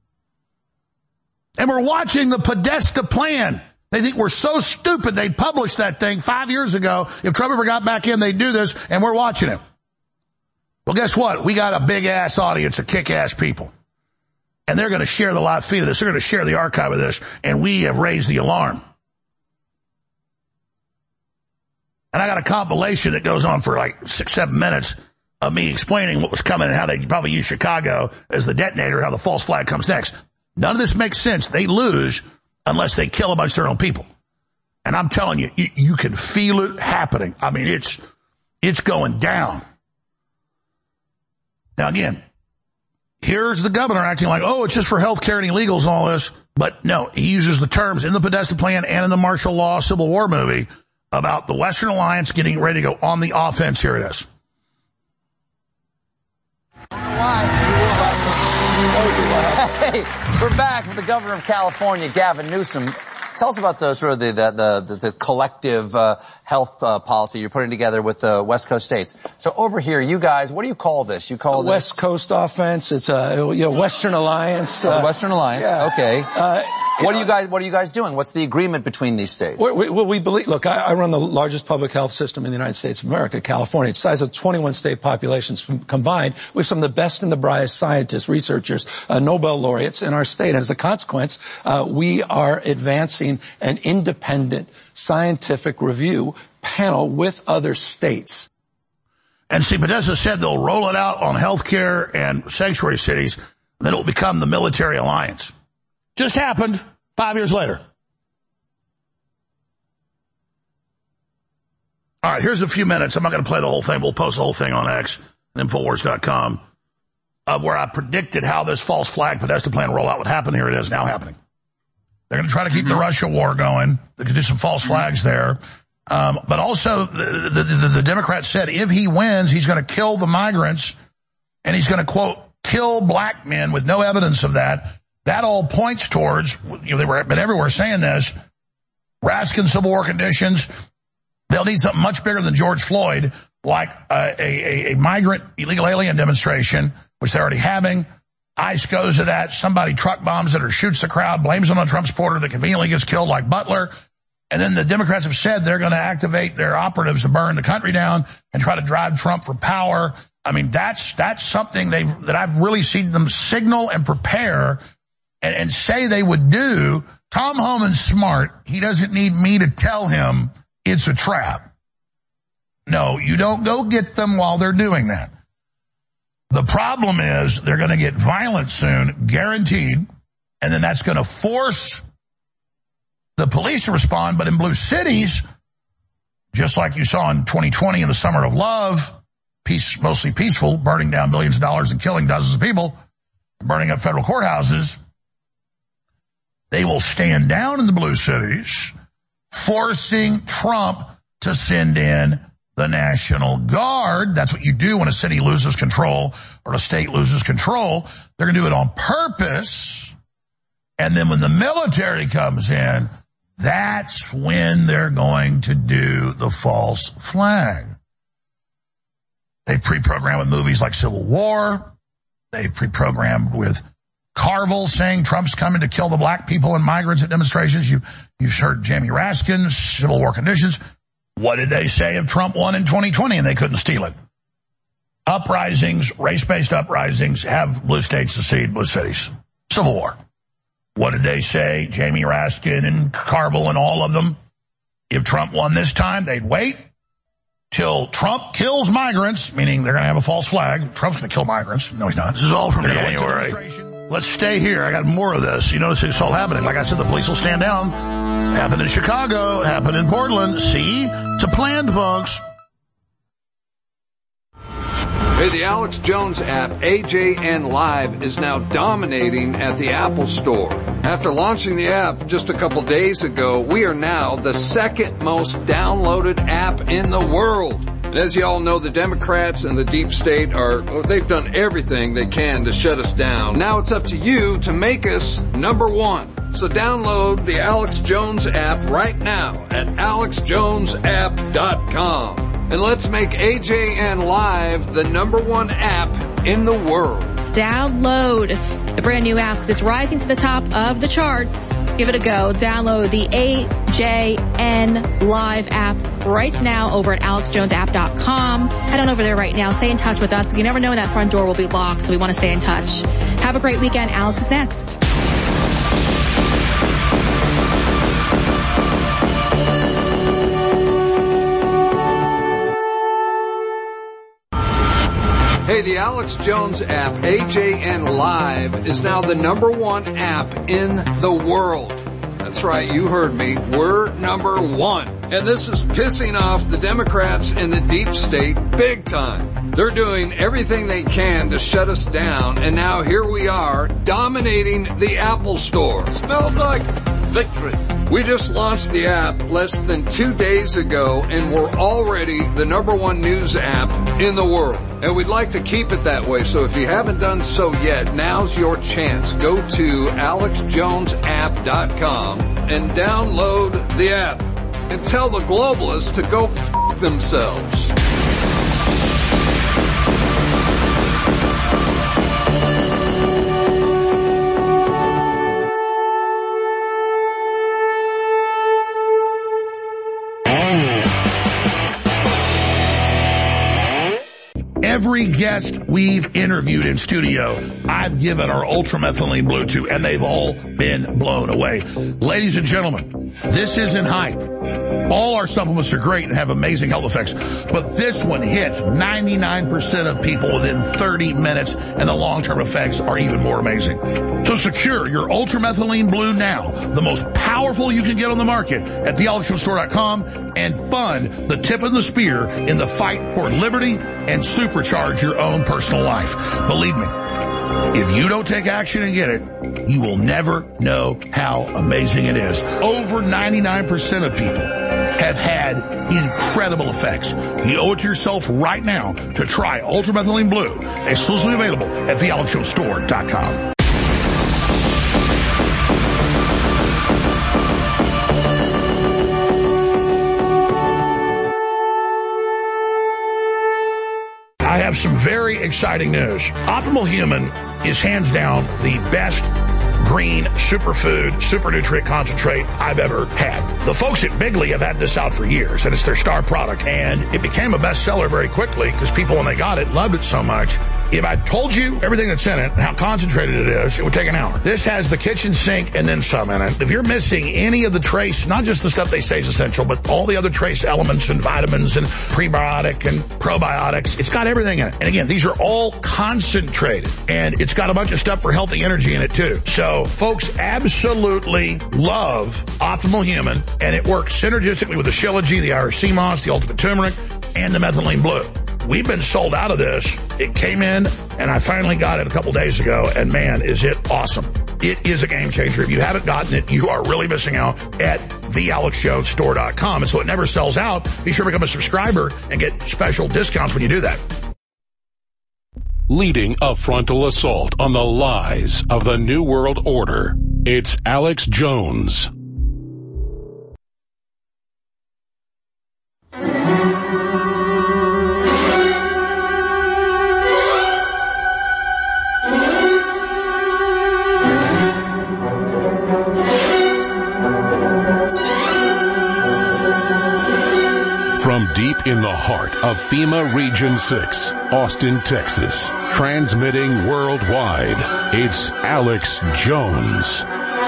And we're watching the Podesta plan. They think we're so stupid they published that thing five years ago. If Trump ever got back in, they'd do this, and we're watching it. Well, guess what? We got a big-ass audience of kick-ass people. And they're going to share the live feed of this. They're going to share the archive of this, and we have raised the alarm. And I got a compilation that goes on for like six, seven minutes of me explaining what was coming and how they probably use Chicago as the detonator, how the false flag comes next. None of this makes sense. They lose unless they kill a bunch of their own people. And I'm telling you, you, you can feel it happening. I mean, it's, it's going down. Now again, here's the governor acting like, oh, it's just for health care and illegals and all this. But no, he uses the terms in the Podesta plan and in the martial law Civil War movie about the Western Alliance getting ready to go on the offense. Here it is. Hey, we're back with the governor of California, Gavin Newsom. Tell us about the sort of the the the, the collective uh, health uh, policy you're putting together with the West Coast states. So over here, you guys, what do you call this? You call the this West Coast offense. It's a you know Western Alliance. Uh, uh, the Western Alliance. Yeah. Okay. Uh, What are you guys, what are you guys doing? What's the agreement between these states? We, we, we believe, look, I, I run the largest public health system in the United States of America, California. It's the size of twenty-one state populations combined. We have some of the best and the brightest scientists, researchers, uh, Nobel laureates in our state. And as a consequence, uh, we are advancing an independent scientific review panel with other states. And see, Podesta said they'll roll it out on healthcare and sanctuary cities, then it will become the military alliance. Just happened five years later. All right, here's a few minutes. I'm not going to play the whole thing. We'll post the whole thing on X, Infowars dot com, of where I predicted how this false flag Podesta plan rollout would happen. Here it is, now happening. They're going to try to keep mm-hmm. the Russia war going. They could do some false flags there. Um, but also, the, the, the, the Democrats said if he wins, he's going to kill the migrants, and he's going to, quote, kill black men with no evidence of that. That all points towards, you know, they were been everywhere saying this, Raskin Civil War conditions. They'll need something much bigger than George Floyd, like a, a, a migrant illegal alien demonstration, which they're already having. ICE goes to that. Somebody truck bombs it or shoots the crowd, blames it on a Trump supporter that conveniently gets killed like Butler. And then the Democrats have said they're going to activate their operatives to burn the country down and try to drive Trump for power. I mean, that's, that's something they that I've really seen them signal and prepare and, and say they would do. Tom Homan's smart. He doesn't need me to tell him it's a trap. No, you don't go get them while they're doing that. The problem is they're going to get violent soon, guaranteed, and then that's going to force the police to respond. But in blue cities, just like you saw in twenty twenty in the Summer of Love, peace, mostly peaceful, burning down billions of dollars and killing dozens of people, burning up federal courthouses, they will stand down in the blue cities, forcing Trump to send in the National Guard. That's what you do when a city loses control or a state loses control. They're going to do it on purpose. And then when the military comes in, that's when they're going to do the false flag. They pre-programmed with movies like Civil War. They've pre-programmed with Carville saying Trump's coming to kill the black people and migrants at demonstrations. You, you've heard Jamie Raskin's Civil War conditions. What did they say if Trump won in twenty twenty and they couldn't steal it? Uprisings, race-based uprisings, have blue states secede blue cities. Civil War. What did they say, Jamie Raskin and Carville and all of them? If Trump won this time, they'd wait till Trump kills migrants, meaning they're going to have a false flag. Trump's going to kill migrants. No, he's not. This is all from January. Let's stay here. I got more of this. You notice it's all happening. Like I said, the police will stand down. Happened in Chicago. Happened in Portland. See? It's a plan, folks. Hey, the Alex Jones app, A J N Live, is now dominating at the Apple Store. After launching the app just a couple days ago, we are now the second most downloaded app in the world. And As you all know, the Democrats and the deep state are, they've done everything they can to shut us down. Now it's up to you to make us number one. So download the Alex Jones app right now at alex jones app dot com. And let's make A J N Live the number one app in the world. Download the brand new app that's rising to the top of the charts. Give it a go. Download the A J N Live app right now over at alex jones app dot com. Head on over there right now. Stay in touch with us because you never know when that front door will be locked, so we want to stay in touch. Have a great weekend. Alex is next. Hey, the Alex Jones app, A J N Live, is now the number one app in the world. That's right, you heard me. We're number one. And this is pissing off the Democrats and the deep state big time. They're doing everything they can to shut us down, and now here we are, dominating the Apple Store. Smells like victory. We just launched the app less than two days ago, and we're already the number one news app in the world. And we'd like to keep it that way, so if you haven't done so yet, now's your chance. Go to alex jones app dot com and download the app. And tell the globalists to go f*** themselves. Every guest we've interviewed in studio, I've given our ultramethylene blue to, and they've all been blown away. Ladies and gentlemen, this isn't hype. All our supplements are great and have amazing health effects, but this one hits ninety-nine percent of people within thirty minutes, and the long-term effects are even more amazing. So secure your ultramethylene blue now, the most powerful you can get on the market, at the alex jones store dot com, and fund the tip of the spear in the fight for liberty and supercharge your own personal life. Believe me, if you don't take action and get it, you will never know how amazing it is. Over ninety-nine percent of people have had incredible effects. You owe it to yourself right now to try Ultramethylene Blue, exclusively available at the alex jones store dot com. I have some very exciting news. Optimal Human is hands down the best green superfood, super nutrient concentrate I've ever had. The folks at Bigley have had this out for years, and it's their star product, and it became a bestseller very quickly because people, when they got it, loved it so much. If I told you everything that's in it and how concentrated it is, it would take an hour. This has the kitchen sink and then some in it. If you're missing any of the trace, not just the stuff they say is essential, but all the other trace elements and vitamins and prebiotic and probiotics, it's got everything in it. And again, these are all concentrated, and it's got a bunch of stuff for healthy energy in it too. So folks absolutely love Optimal Human, and it works synergistically with the Shilajit, the Irish sea moss, the Ultimate Turmeric, and the Methylene Blue. We've been sold out of this. It came in, and I finally got it a couple days ago, and man, is it awesome. It is a game changer. If you haven't gotten it, you are really missing out at the alex jones store dot com. And so it never sells out. Be sure to become a subscriber and get special discounts when you do that. Leading a frontal assault on the lies of the New World Order, it's Alex Jones. From deep in the heart of FEMA Region six, Austin, Texas, transmitting worldwide, it's Alex Jones.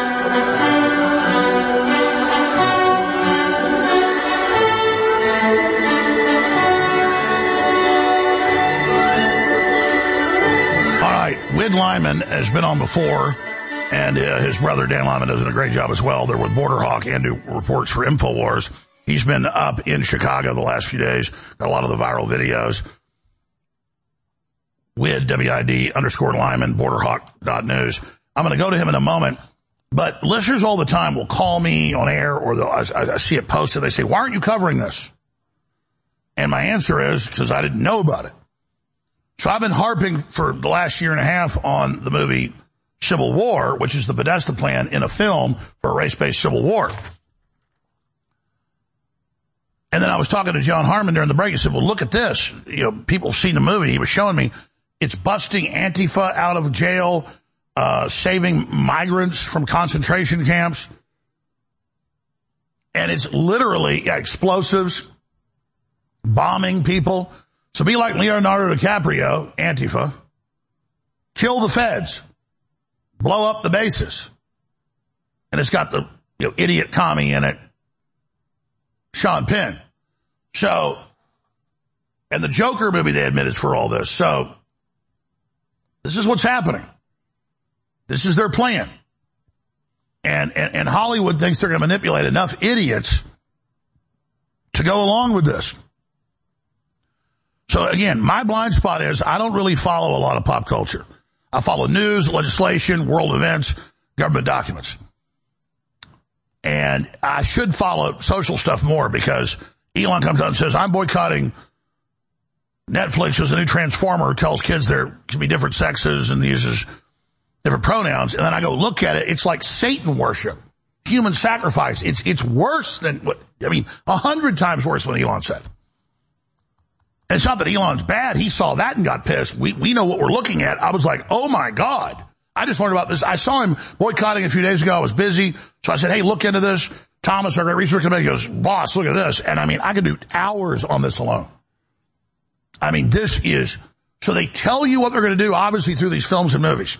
All right, Wid Lyman has been on before, and uh, his brother Dan Lyman does a great job as well. They're with Border Hawk and do reports for InfoWars. He's been up in Chicago the last few days, got a lot of the viral videos. Wid, W I D underscore Lyman, borderhawk dot news. I'm going to go to him in a moment, but listeners all the time will call me on air, or I, I see it posted. They say, why aren't you covering this? And my answer is because I didn't know about it. So I've been harping for the last year and a half on the movie Civil War, which is the Podesta plan in a film for a race-based civil war. And then I was talking to John Harmon during the break. He said, well, look at this. You know, people have seen the movie. He was showing me it's busting Antifa out of jail, uh, saving migrants from concentration camps. And it's literally yeah, explosives, bombing people. So be like Leonardo DiCaprio, Antifa, kill the feds, blow up the bases. And it's got the you know, idiot commie in it, Sean Penn. So, and the Joker movie they admit is for all this. So, this is what's happening. This is their plan. And, and, and Hollywood thinks they're going to manipulate enough idiots to go along with this. So again, my blind spot is I don't really follow a lot of pop culture. I follow news, legislation, world events, government documents. And I should follow social stuff more because Elon comes out and says, I'm boycotting Netflix as a new transformer who tells kids there can be different sexes and uses different pronouns. And then I go look at it. It's like Satan worship, human sacrifice. It's, it's worse than what, I mean, a hundred times worse than Elon said. And it's not that Elon's bad. He saw that and got pissed. We, we know what we're looking at. I was like, oh my God. I just learned about this. I saw him boycotting a few days ago. I was busy. So I said, hey, look into this. Thomas, our great research committee, goes, boss, look at this. And I mean, I could do hours on this alone. I mean, this is, so they tell you what they're going to do, obviously, through these films and movies.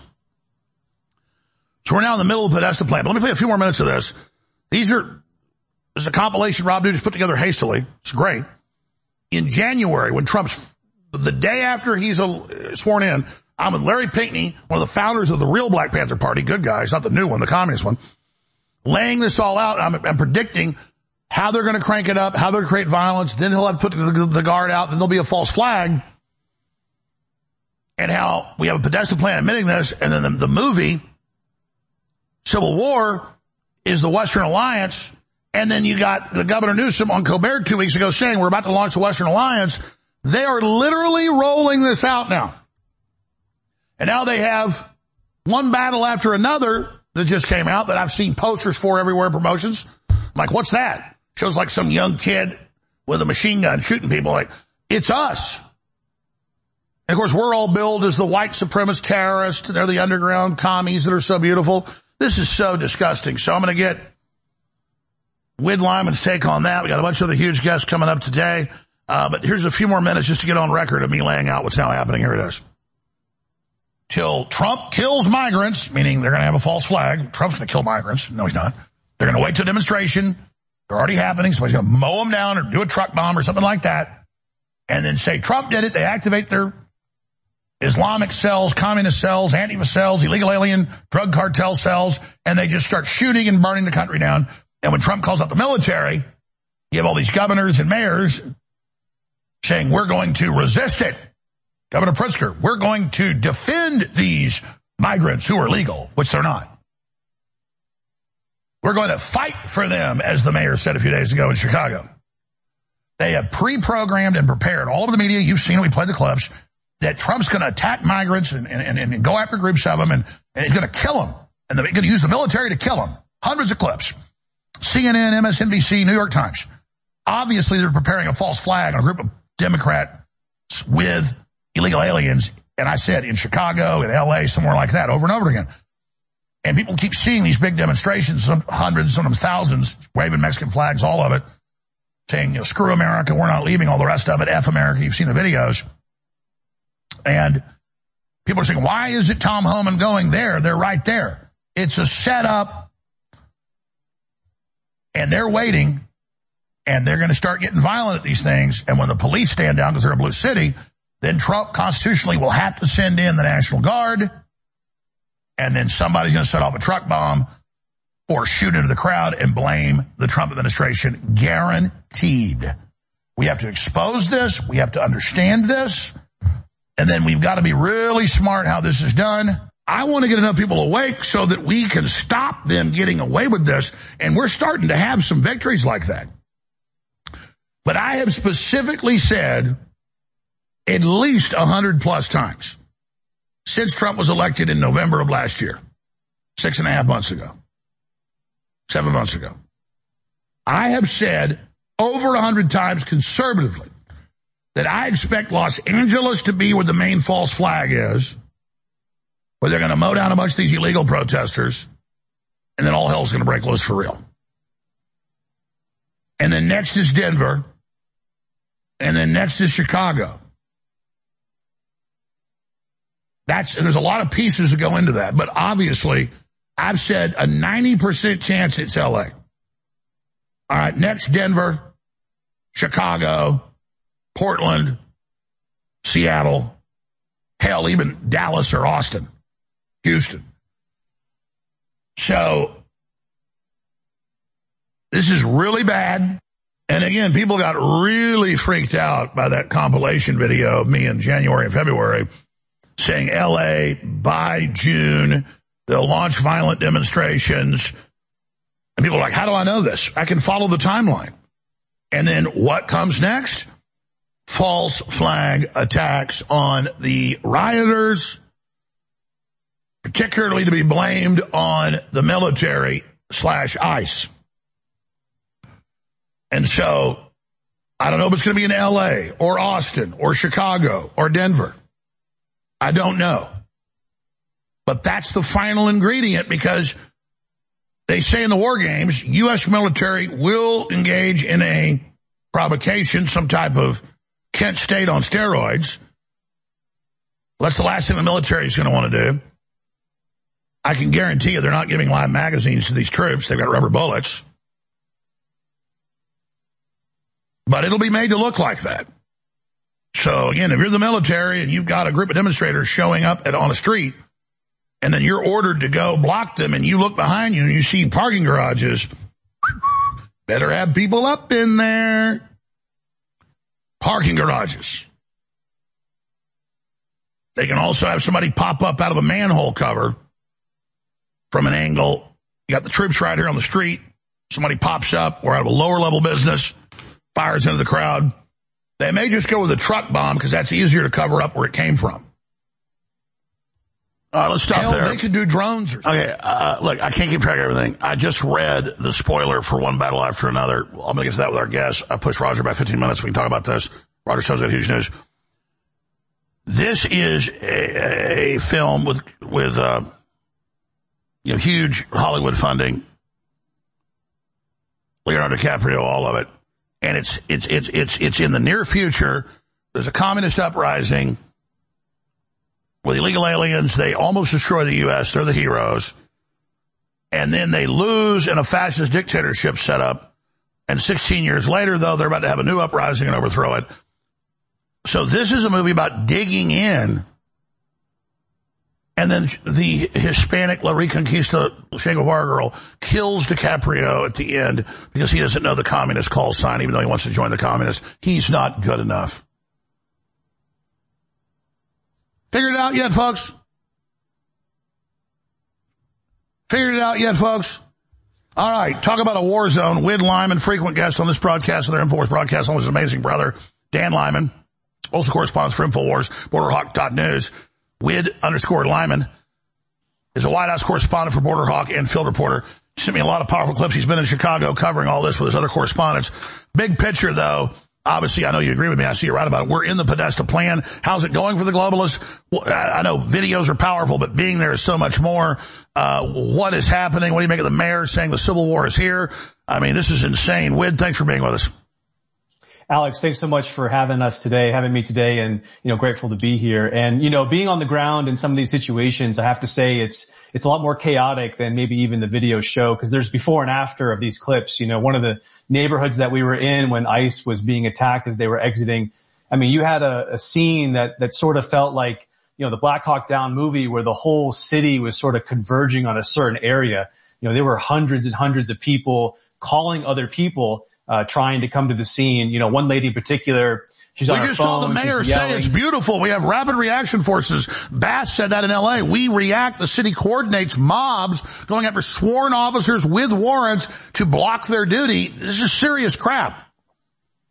So we're now in the middle of the Podesta plan. But let me play a few more minutes of this. These are, this is a compilation Rob Dudas put together hastily. It's great. In January, when Trump's, the day after he's a, sworn in, I'm with Larry Pinckney, one of the founders of the real Black Panther Party, good guys, not the new one, the communist one, laying this all out. I'm, I'm predicting how they're going to crank it up, how they're going to create violence. Then he'll have to put the, the guard out. Then there'll be a false flag. And how we have a Podesta plan admitting this. And then the, the movie, Civil War, is the Western Alliance. And then you got the Governor Newsom on Colbert two weeks ago saying we're about to launch the Western Alliance. They are literally rolling this out now. And now they have one battle after another that just came out that I've seen posters for everywhere, promotions. I'm like, what's that? Shows like some young kid with a machine gun shooting people. Like, it's us. And of course, we're all billed as the white supremacist terrorists. They're the underground commies that are so beautiful. This is so disgusting. So I'm going to get Wid Lyman's take on that. We got a bunch of other huge guests coming up today. Uh, but here's a few more minutes just to get on record of me laying out what's now happening. Here it is. Till Trump kills migrants, meaning they're going to have a false flag. Trump's going to kill migrants. No, he's not. They're going to wait till demonstration. They're already happening. Somebody's going to mow them down or do a truck bomb or something like that. And then say Trump did it. They activate their Islamic cells, communist cells, Antifa cells, illegal alien drug cartel cells, and they just start shooting and burning the country down. And when Trump calls out the military, you have all these governors and mayors saying, we're going to resist it. Governor Pritzker, we're going to defend these migrants who are legal, which they're not. We're going to fight for them, as the mayor said a few days ago in Chicago. They have pre-programmed and prepared all over the media. You've seen it. We played the clips that Trump's going to attack migrants and, and, and, and go after groups of them, and, and he's going to kill them. And they're going to use the military to kill them. Hundreds of clips. C N N, M S N B C, New York Times. Obviously, they're preparing a false flag on a group of Democrats with illegal aliens. And I said in Chicago, in L A, somewhere like that, over and over again. And people keep seeing these big demonstrations, some hundreds, sometimes thousands, waving Mexican flags, all of it, saying, you know, screw America, we're not leaving, all the rest of it, F America. You've seen the videos. And people are saying, why is it Tom Homan going there? They're right there. It's a setup. And they're waiting, and they're going to start getting violent at these things. And when the police stand down because they're a blue city, then Trump constitutionally will have to send in the National Guard, and then somebody's going to set off a truck bomb or shoot into the crowd and blame the Trump administration. Guaranteed. We have to expose this. We have to understand this. And then we've got to be really smart how this is done. I want to get enough people awake so that we can stop them getting away with this. And we're starting to have some victories like that. But I have specifically said at least one hundred plus times since Trump was elected in November of last year, six and a half months ago, seven months ago, I have said over one hundred times conservatively that I expect Los Angeles to be where the main false flag is, where they're going to mow down a bunch of these illegal protesters, and then all hell's going to break loose for real. And then next is Denver, and then next is Chicago. That's, and there's a lot of pieces that go into that, but obviously, I've said a ninety percent chance it's L A. All right, next Denver, Chicago, Portland, Seattle, hell, even Dallas or Austin, Houston. So, this is really bad. And again, people got really freaked out by that compilation video of me in January and February saying L A by June, they'll launch violent demonstrations. And people are like, how do I know this? I can follow the timeline. And then what comes next? False flag attacks on the rioters, particularly to be blamed on the military slash ICE. And so, I don't know if it's going to be in L A or Austin or Chicago or Denver. I don't know. But that's the final ingredient, because they say in the war games, U S military will engage in a provocation, some type of Kent State on steroids. That's the last thing the military is going to want to do. I can guarantee you they're not giving live magazines to these troops. They've got rubber bullets. But it'll be made to look like that. So, again, if you're the military and you've got a group of demonstrators showing up at, on a street, and then you're ordered to go block them, and you look behind you and you see parking garages, better have people up in there. Parking garages. They can also have somebody pop up out of a manhole cover from an angle. You got the troops right here on the street. Somebody pops up, or out of a lower level business, fires into the crowd. They may just go with a truck bomb because that's easier to cover up where it came from. All right, let's stop Hell, there. They could do drones or something. Okay, uh, look, I can't keep track of everything. I just read the spoiler for One Battle After Another. I'm going to get to that with our guests. I pushed Roger by fifteen minutes. We can talk about this. Roger shows that huge news. This is a, a film with, with, uh, you know, huge Hollywood funding. Leonardo DiCaprio, all of it. And it's, it's, it's, it's, it's in the near future. There's a communist uprising with illegal aliens. They almost destroy the U S. They're the heroes. And then they lose in a fascist dictatorship set up. And sixteen years later, though, they're about to have a new uprising and overthrow it. So this is a movie about digging in. And then the Hispanic La Reconquista Che Guevara girl kills DiCaprio at the end because he doesn't know the communist call sign, even though he wants to join the communists. He's not good enough. Figured it out yet, folks? Figured it out yet, folks? All right, talk about a war zone. Wid Lyman, frequent guest on this broadcast and their InfoWars broadcast, almost an amazing brother. Dan Lyman, also corresponds for InfoWars, BorderHawk dot news. Wid underscore Lyman is a White House correspondent for BorderHawk and Field Reporter. He sent me a lot of powerful clips. He's been in Chicago covering all this with his other correspondents. Big picture, though. Obviously, I know you agree with me. I see you right about it. We're in the Podesta plan. How's it going for the globalists? Well, I know videos are powerful, but being there is so much more. Uh, what is happening? What do you make of the mayor saying the Civil War is here? I mean, this is insane. Wid, thanks for being with us. Alex, thanks so much for having us today, having me today, and, you know, grateful to be here. And, you know, being on the ground in some of these situations, I have to say it's, it's a lot more chaotic than maybe even the videos show, because there's before and after of these clips. You know, one of the neighborhoods that we were in when ICE was being attacked as they were exiting, I mean, you had a, a scene that, that sort of felt like, you know, the Black Hawk Down movie where the whole city was sort of converging on a certain area. You know, there were hundreds and hundreds of people calling other people, Uh, trying to come to the scene. You know, one lady in particular, she's on her phone. We just saw the mayor say it's beautiful. We have rapid reaction forces. Bass said that in L A. We react. The city coordinates mobs going after sworn officers with warrants to block their duty. This is serious crap.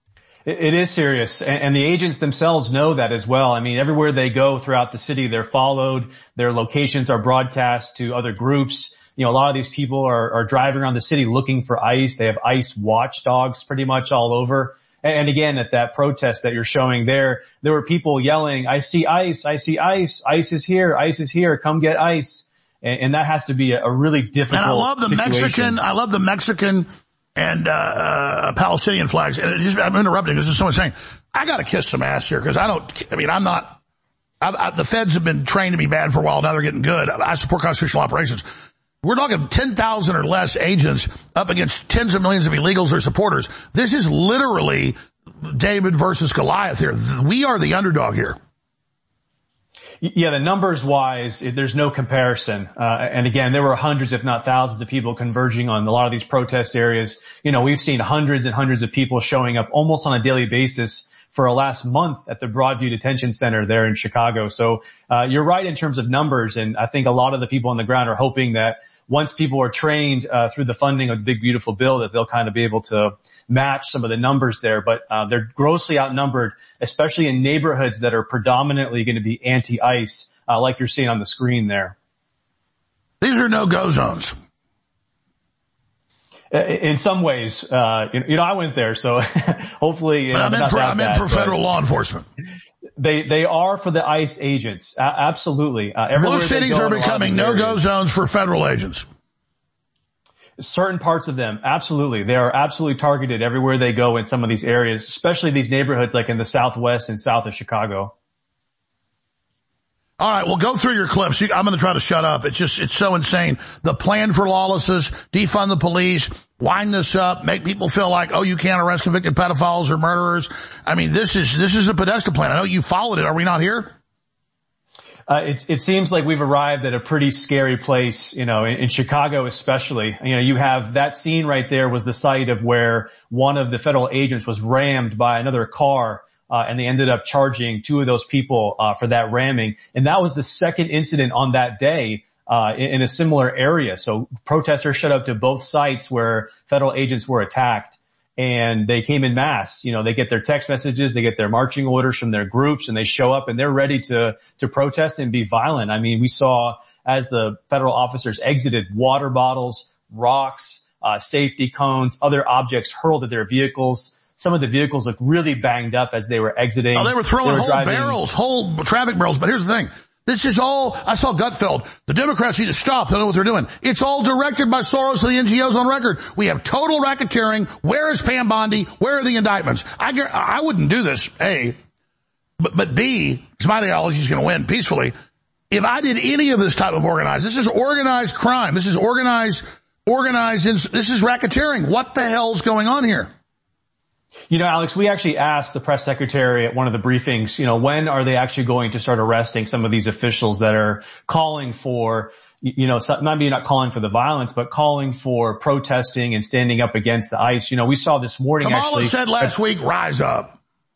It is serious, and the agents themselves know that as well. I mean, everywhere they go throughout the city, they're followed. Their locations are broadcast to other groups. You know, a lot of these people are, are driving around the city looking for ICE. They have ICE watchdogs pretty much all over. And again, at that protest that you're showing there, there were people yelling, I see ICE, I see ICE, ICE is here, ICE is here, come get ICE. And, and that has to be a, a really difficult And I love the situation. Mexican, I love the Mexican and uh, uh Palestinian flags. And it just, I'm interrupting because there's someone saying, I got to kiss some ass here because I don't, I mean, I'm not, I, I, the feds have been trained to be bad for a while. Now they're getting good. I support constitutional operations. We're talking ten thousand or less agents up against tens of millions of illegals or supporters. This is literally David versus Goliath here. We are the underdog here. Yeah, the numbers wise, there's no comparison. Uh, and again, there were hundreds, if not thousands of people converging on a lot of these protest areas. You know, we've seen hundreds and hundreds of people showing up almost on a daily basis for a last month at the Broadview Detention Center there in Chicago. So, uh, you're right in terms of numbers. And I think a lot of the people on the ground are hoping that once people are trained, uh, through the funding of the Big Beautiful Bill, that they'll kind of be able to match some of the numbers there. But, uh, they're grossly outnumbered, especially in neighborhoods that are predominantly going to be anti-ICE, uh, like you're seeing on the screen there. These are no-go zones. In some ways, uh, you know, I went there, so hopefully, you know, I'm in for, I'm in for federal law enforcement. They, they are for the ICE agents. Uh, absolutely. Uh, Blue cities are becoming no-go zones for federal agents. Certain parts of them, absolutely. They are absolutely targeted everywhere they go in some of these areas, especially these neighborhoods like in the southwest and south of Chicago. All right, well, go through your clips. You, I'm going to try to shut up. It's just, it's so insane. The plan for lawlessness, defund the police, wind this up, make people feel like, oh, you can't arrest convicted pedophiles or murderers. I mean, this is, this is a Podesta plan. I know you followed it. Are we not here? Uh, it's, it seems like we've arrived at a pretty scary place, you know, in, in Chicago especially. You know, you have that scene right there was the site of where one of the federal agents was rammed by another car. Uh, and they ended up charging two of those people, uh, for that ramming. And that was the second incident on that day, uh, in, in a similar area. So protesters showed up to both sites where federal agents were attacked, and they came in mass. You know, they get their text messages, they get their marching orders from their groups, and they show up and they're ready to, to protest and be violent. I mean, we saw as the federal officers exited, water bottles, rocks, uh, safety cones, other objects hurled at their vehicles. Some of the vehicles looked really banged up as they were exiting. Oh, they were throwing they were whole driving... barrels, whole traffic barrels. But here's the thing. This is all, I saw Gutfeld. The Democrats need to stop. They don't know what they're doing. It's all directed by Soros and the N G Os on record. We have total racketeering. Where is Pam Bondi? Where are the indictments? I, I wouldn't do this, A. But, but B, because my ideology is going to win peacefully. If I did any of this type of organized, this is organized crime. This is organized, organized, this is racketeering. What the hell's going on here? You know, Alex, we actually asked the press secretary at one of the briefings, you know, when are they actually going to start arresting some of these officials that are calling for, you know, maybe not calling for the violence, but calling for protesting and standing up against the ICE. You know, we saw this morning Kamala actually. said last week, rise up.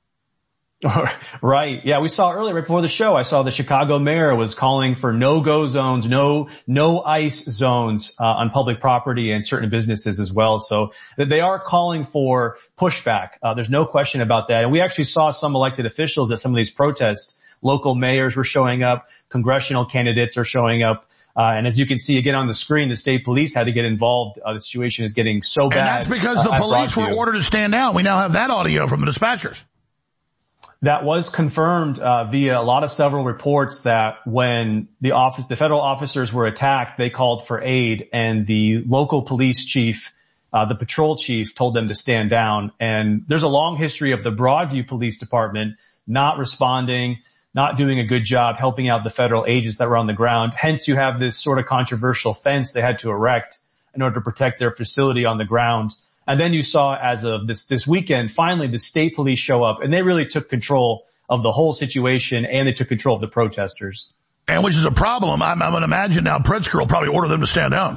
Right. Yeah. We saw earlier, right before the show, I saw the Chicago mayor was calling for no-go zones, no, no ICE zones, uh, on public property and certain businesses as well. So they are calling for pushback. Uh, there's no question about that. And we actually saw some elected officials at some of these protests. Local mayors were showing up. Congressional candidates are showing up. Uh, and as you can see again on the screen, the state police had to get involved. Uh, the situation is getting so bad. And that's because the uh, police were ordered to stand down. We now have that audio from the dispatchers. That was confirmed uh, via a lot of several reports that when the office, the federal officers were attacked, they called for aid, and the local police chief, uh, the patrol chief, told them to stand down. And there's a long history of the Broadview Police Department not responding, not doing a good job helping out the federal agents that were on the ground. Hence, you have this sort of controversial fence they had to erect in order to protect their facility on the ground. And then you saw as of this, this weekend, finally the state police show up, and they really took control of the whole situation, and they took control of the protesters. And which is a problem. I'm, I'm going to imagine now Pritzker will probably order them to stand down.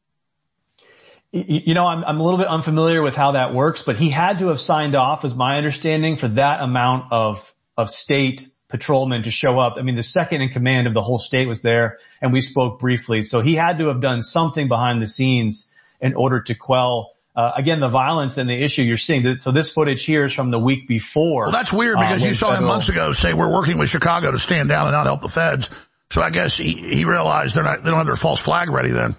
You know, I'm, I'm a little bit unfamiliar with how that works, but he had to have signed off, is my understanding, for that amount of, of state patrolmen to show up. I mean, the second in command of the whole state was there, and we spoke briefly. So he had to have done something behind the scenes in order to quell uh, again, the violence and the issue you're seeing. So this footage here is from the week before. Well, that's weird because uh, you saw federal... him months ago say we're working with Chicago to stand down and not help the feds. So I guess he, he realized they're not, they don't have their false flag ready then.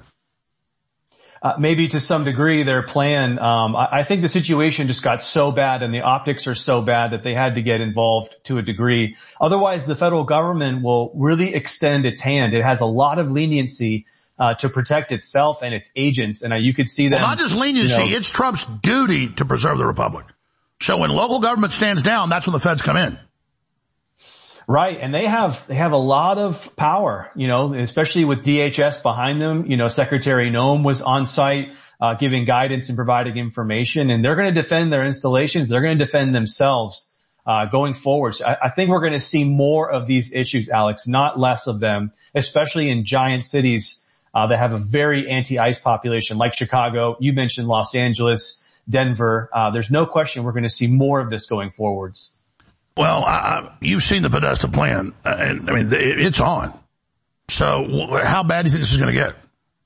Uh, maybe to some degree their plan, um, I, I think the situation just got so bad and the optics are so bad that they had to get involved to a degree. Otherwise, the federal government will really extend its hand. It has a lot of leniency uh, to protect itself and its agents, and uh, you could see that. Well, not just leniency, you know, it's Trump's duty to preserve the republic. So when local government stands down, that's when the feds come in. Right, and they have they have a lot of power, you know, especially with D H S behind them. You know, Secretary Noem was on site uh, giving guidance and providing information, and they're going to defend their installations. They're going to defend themselves uh, going forward. So I, I think we're going to see more of these issues, Alex, not less of them, especially in giant cities uh, that have a very anti-ICE population like Chicago. You mentioned Los Angeles, Denver. Uh, there's no question we're going to see more of this going forwards. Well, I, you've seen the Podesta plan, and I mean, it's on. So how bad do you think this is going to get?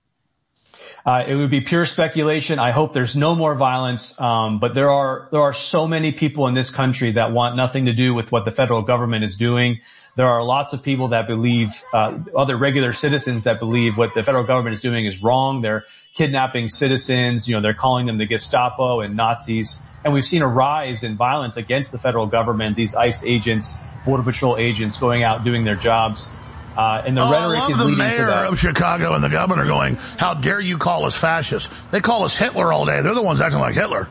Uh, it would be pure speculation. I hope there's no more violence. Um, but there are, there are so many people in this country that want nothing to do with what the federal government is doing. There are lots of people that believe, uh, other regular citizens that believe what the federal government is doing is wrong. They're kidnapping citizens. You know, they're calling them the Gestapo and Nazis. And we've seen a rise in violence against the federal government, these ICE agents, Border Patrol agents going out doing their jobs. Uh, and the oh, rhetoric I love is the leading mayor to that. of Chicago and the governor going, how dare you call us fascists? They call us Hitler all day. They're the ones acting like Hitler.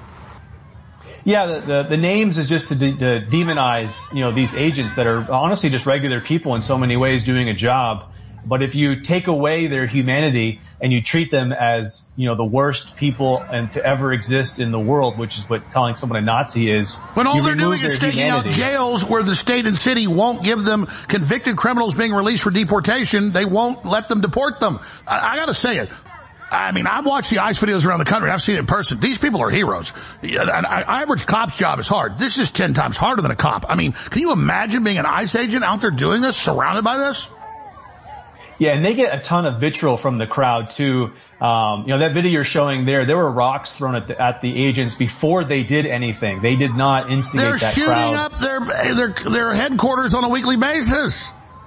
Yeah, the, the, the names is just to, de- to demonize, you know, these agents that are honestly just regular people in so many ways doing a job. But if you take away their humanity and you treat them as, you know, the worst people and to ever exist in the world, which is what calling someone a Nazi is. When all they're doing is staking out jails where the state and city won't give them convicted criminals being released for deportation, they won't let them deport them. I, I gotta say it. I mean, I've watched the ICE videos around the country. I've seen it in person. These people are heroes. An average cop's job is hard. This is ten times harder than a cop. I mean, can you imagine being an ICE agent out there doing this, surrounded by this? Yeah, and they get a ton of vitriol from the crowd too. Um, you know, that video you're showing there, there were rocks thrown at the, at the agents before they did anything. They did not instigate They're that shooting crowd. up their, their, their headquarters on a weekly basis.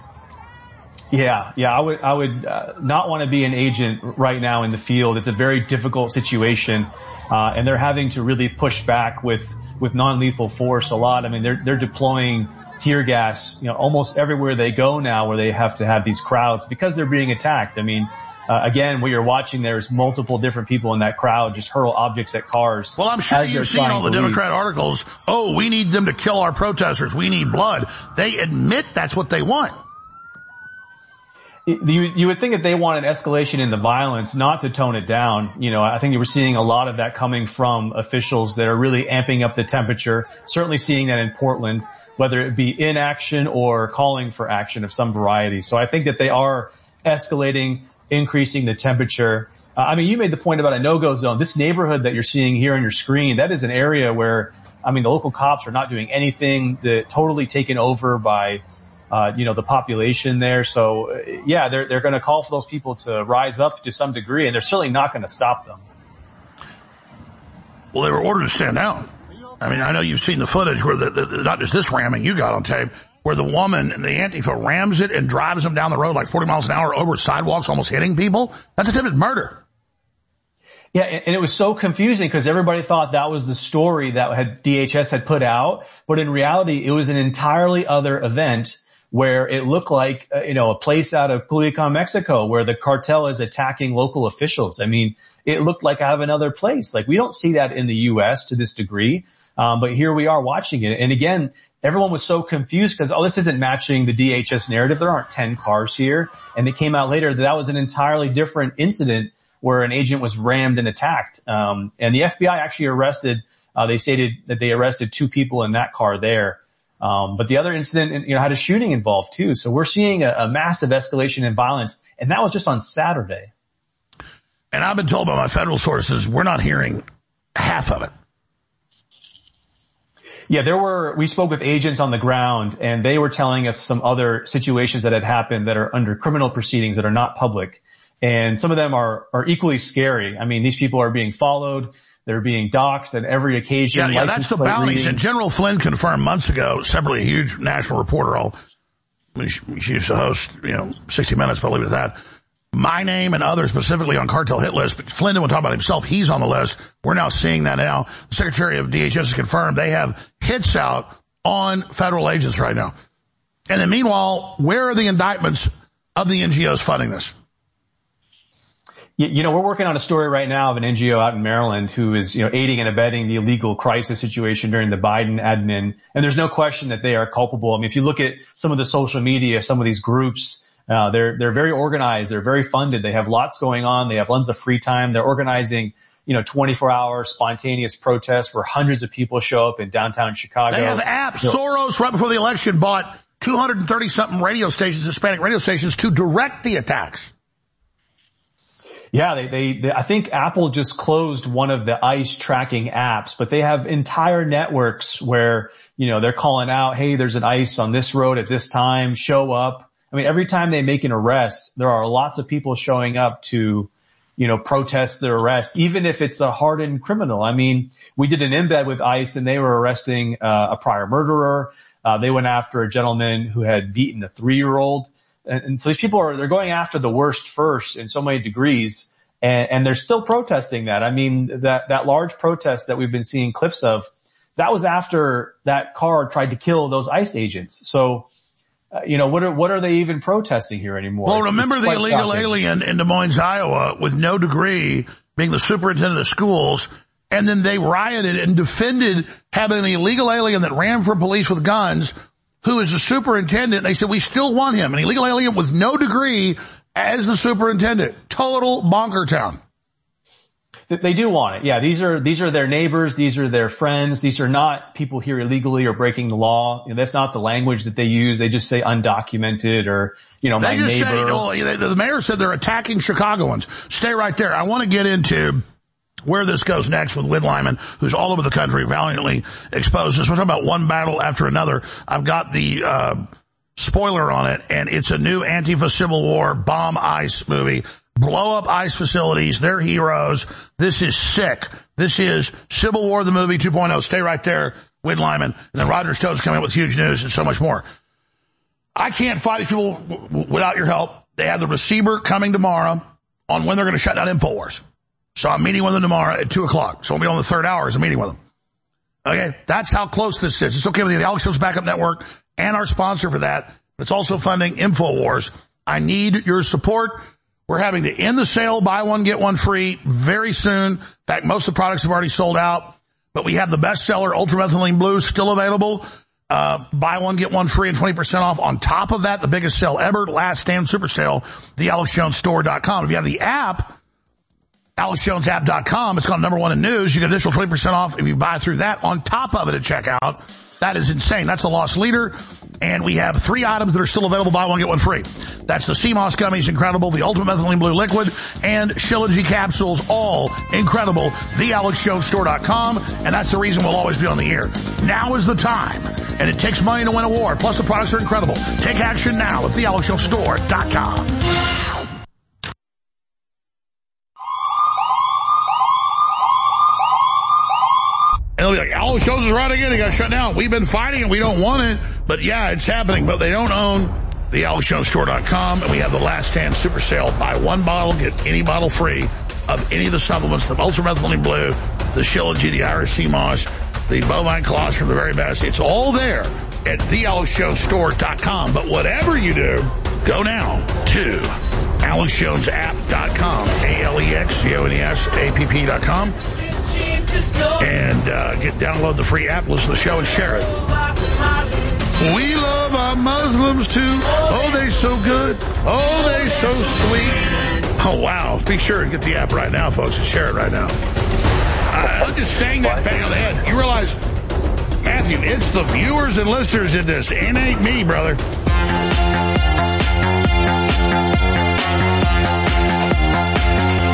Yeah, yeah, I would, I would uh, not want to be an agent right now in the field. It's a very difficult situation, uh, and they're having to really push back with, with non-lethal force a lot. I mean, they're, they're deploying tear gas, you know, almost everywhere they go now where they have to have these crowds because they're being attacked. I mean, uh, again, what you're watching there is multiple different people in that crowd just hurl objects at cars. Well, I'm sure you've seen all the Democrat articles. Oh, we need them to kill our protesters. We need blood. They admit that's what they want. You, you would think that they want an escalation in the violence, not to tone it down. You know, I think you were seeing a lot of that coming from officials that are really amping up the temperature. Certainly seeing that in Portland, whether it be inaction or calling for action of some variety. So I think that they are escalating, increasing the temperature. Uh, I mean, you made the point about a no-go zone. This neighborhood that you're seeing here on your screen, that is an area where, I mean, the local cops are not doing anything. They're totally taken over by Uh, you know, the population there. So, uh, yeah, they're, they're going to call for those people to rise up to some degree, and they're certainly not going to stop them. Well, they were ordered to stand down. I mean, I know you've seen the footage where the, the, the not just this ramming you got on tape, where the woman, the Antifa rams it and drives them down the road like forty miles an hour over sidewalks, almost hitting people. That's attempted murder. Yeah, and it was so confusing because everybody thought that was the story that had D H S had put out, but in reality, it was an entirely other event where it looked like, uh, you know, a place out of Culiacan, Mexico, where the cartel is attacking local officials. I mean, it looked like out of another place. Like, we don't see that in the U S to this degree, um, but here we are watching it. And again, everyone was so confused because, oh, this isn't matching the D H S narrative. There aren't ten cars here. And it came out later that that was an entirely different incident where an agent was rammed and attacked. Um, and the F B I actually arrested, uh, they stated that they arrested two people in that car there. Um, but the other incident, you know, had a shooting involved too. So we're seeing a, a massive escalation in violence, and that was just on Saturday. And I've been told by my federal sources, we're not hearing half of it. Yeah, there were, we spoke with agents on the ground, and they were telling us some other situations that had happened that are under criminal proceedings that are not public. And some of them are, are equally scary. I mean, these people are being followed. They're being doxxed at every occasion. Yeah, yeah that's the bounties. And General Flynn confirmed months ago, separately a huge national reporter, all, I mean, she, she used to host, you know, sixty minutes, but I'll leave it at that. My name and others specifically on cartel hit list, but Flynn didn't talk about himself. He's on the list. We're now seeing that now. The Secretary of D H S has confirmed they have hits out on federal agents right now. And then meanwhile, where are the indictments of the N G Os funding this? You know, we're working on a story right now of an N G O out in Maryland who is, you know, aiding and abetting the illegal crisis situation during the Biden admin. And there's no question that they are culpable. I mean, if you look at some of the social media, some of these groups, uh, they're, they're very organized. They're very funded. They have lots going on. They have tons of free time. They're organizing, you know, twenty-four hour spontaneous protests where hundreds of people show up in downtown Chicago. They have apps. You know, Soros, right before the election, bought two hundred thirty something radio stations, Hispanic radio stations, to direct the attacks. Yeah, they, they, they, I think Apple just closed one of the ICE tracking apps, but they have entire networks where, you know, they're calling out, hey, there's an ICE on this road at this time, show up. I mean, every time they make an arrest, there are lots of people showing up to, you know, protest their arrest, even if it's a hardened criminal. I mean, we did an embed with ICE and they were arresting uh, a prior murderer. Uh, they went after a gentleman who had beaten a three-year-old. And, and so these people are, they're going after the worst first in so many degrees, and, and they're still protesting that. I mean, that, that large protest that we've been seeing clips of, that was after that car tried to kill those ICE agents. So, uh, you know, what are, what are they even protesting here anymore? Well, remember it's the illegal shocking. alien in Des Moines, Iowa, with no degree, being the superintendent of schools, and then they rioted and defended having an illegal alien that ran from police with guns, who is the superintendent. They said, we still want him, an illegal alien with no degree as the superintendent. Total bonker town. They do want it. Yeah, these are, these are their neighbors. These are their friends. These are not people here illegally or breaking the law. You know, that's not the language that they use. They just say undocumented or, you know, my they just neighbor. Say, well, the mayor said they're attacking Chicagoans. Stay right there. I want to get into where this goes next with Win Lyman, who's all over the country valiantly exposed this. We're talking about one battle after another. I've got the uh spoiler on it, and it's a new Antifa Civil War bomb ICE movie. Blow up ICE facilities. They're heroes. This is sick. This is Civil War the movie two point oh. Stay right there, Win Lyman. And then Roger Stone's coming with huge news and so much more. I can't fight these people w- without your help. They have the receiver coming tomorrow on when they're going to shut down InfoWars. So I'm meeting with them tomorrow at two o'clock. So I'll be on the third hour as I'm meeting with them. Okay, that's how close this is. It's okay with the Alex Jones Backup Network and our sponsor for that. It's also funding InfoWars. I need your support. We're having to end the sale, buy one, get one free very soon. In fact, most of the products have already sold out. But we have the bestseller, Ultramethylene Blue, still available. Uh, buy one, get one free and twenty percent off. On top of that, the biggest sale ever, last stand super sale, the alex jones store dot com. If you have the app, alex jones app dot com, it's called number one in news. You get additional twenty percent off if you buy through that on top of it at checkout. That is insane. That's a loss leader. And we have three items that are still available. Buy one, get one free. That's the C M O S Gummies, incredible. The Ultimate Methylene Blue Liquid and Shilajit Capsules, all incredible. the alex jones store dot com. And that's the reason we'll always be on the air. Now is the time. And it takes money to win a war. Plus the products are incredible. Take action now at the alex jones store dot com. And they'll be like, Alex Jones is right again. He got shut down. We've been fighting and we don't want it. But yeah, it's happening. But they don't own the alex jones store dot com. And we have the last stand super sale. Buy one bottle, get any bottle free of any of the supplements, the Ultramethylene Blue, the Shilajit, the Irish Sea Moss, the Bovine Colostrum, the very best. It's all there at the alex jones store dot com. But whatever you do, go now to alex jones app dot com. A L E X J O N E S A P P dot com. And uh, get download the free app, listen to the show, and share it. We love our Muslims too. Oh, they so good. Oh, they so sweet. Oh, wow. Be sure and get the app right now, folks, and share it right now. Uh, I'm just saying that, bang on the head. You realize, Matthew, it's the viewers and listeners in this. It ain't me, brother.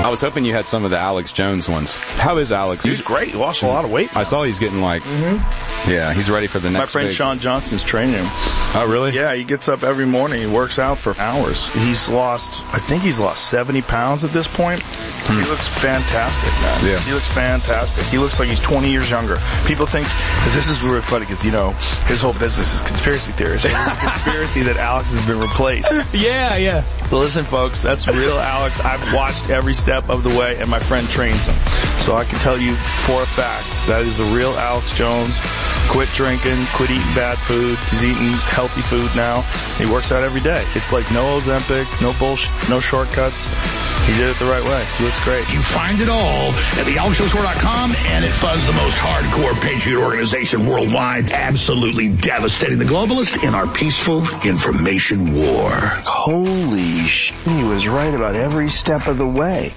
was hoping you had some of the Alex Jones ones. How is Alex? He's great. He lost a lot of weight. I saw he's getting like, mm-hmm. yeah, he's ready for the next My friend big. Sean Johnson's training him. Oh, really? Yeah, he gets up every morning. He works out for hours. He's lost, I think he's lost seventy pounds at this point. Hmm. He looks fantastic, man. Yeah. He looks fantastic. He looks like he's twenty years younger. People think, cause this is really funny because, you know, his whole business is conspiracy theories. It's a conspiracy that Alex has been replaced. Yeah, yeah. So listen, folks, that's real Alex. I've watched every step of the way, and my friend trains him. So I can tell you for a fact that is the real Alex Jones. Quit drinking, quit eating bad food. He's eating healthy food now. He works out every day. It's like no Ozempic, no bullshit, no shortcuts. He did it the right way. He looks great. You find it all at the alex jones store dot com, and it funds the most hardcore patriot organization worldwide, absolutely devastating the globalists in our peaceful information war. Holy sh**, he was right about every step of the way.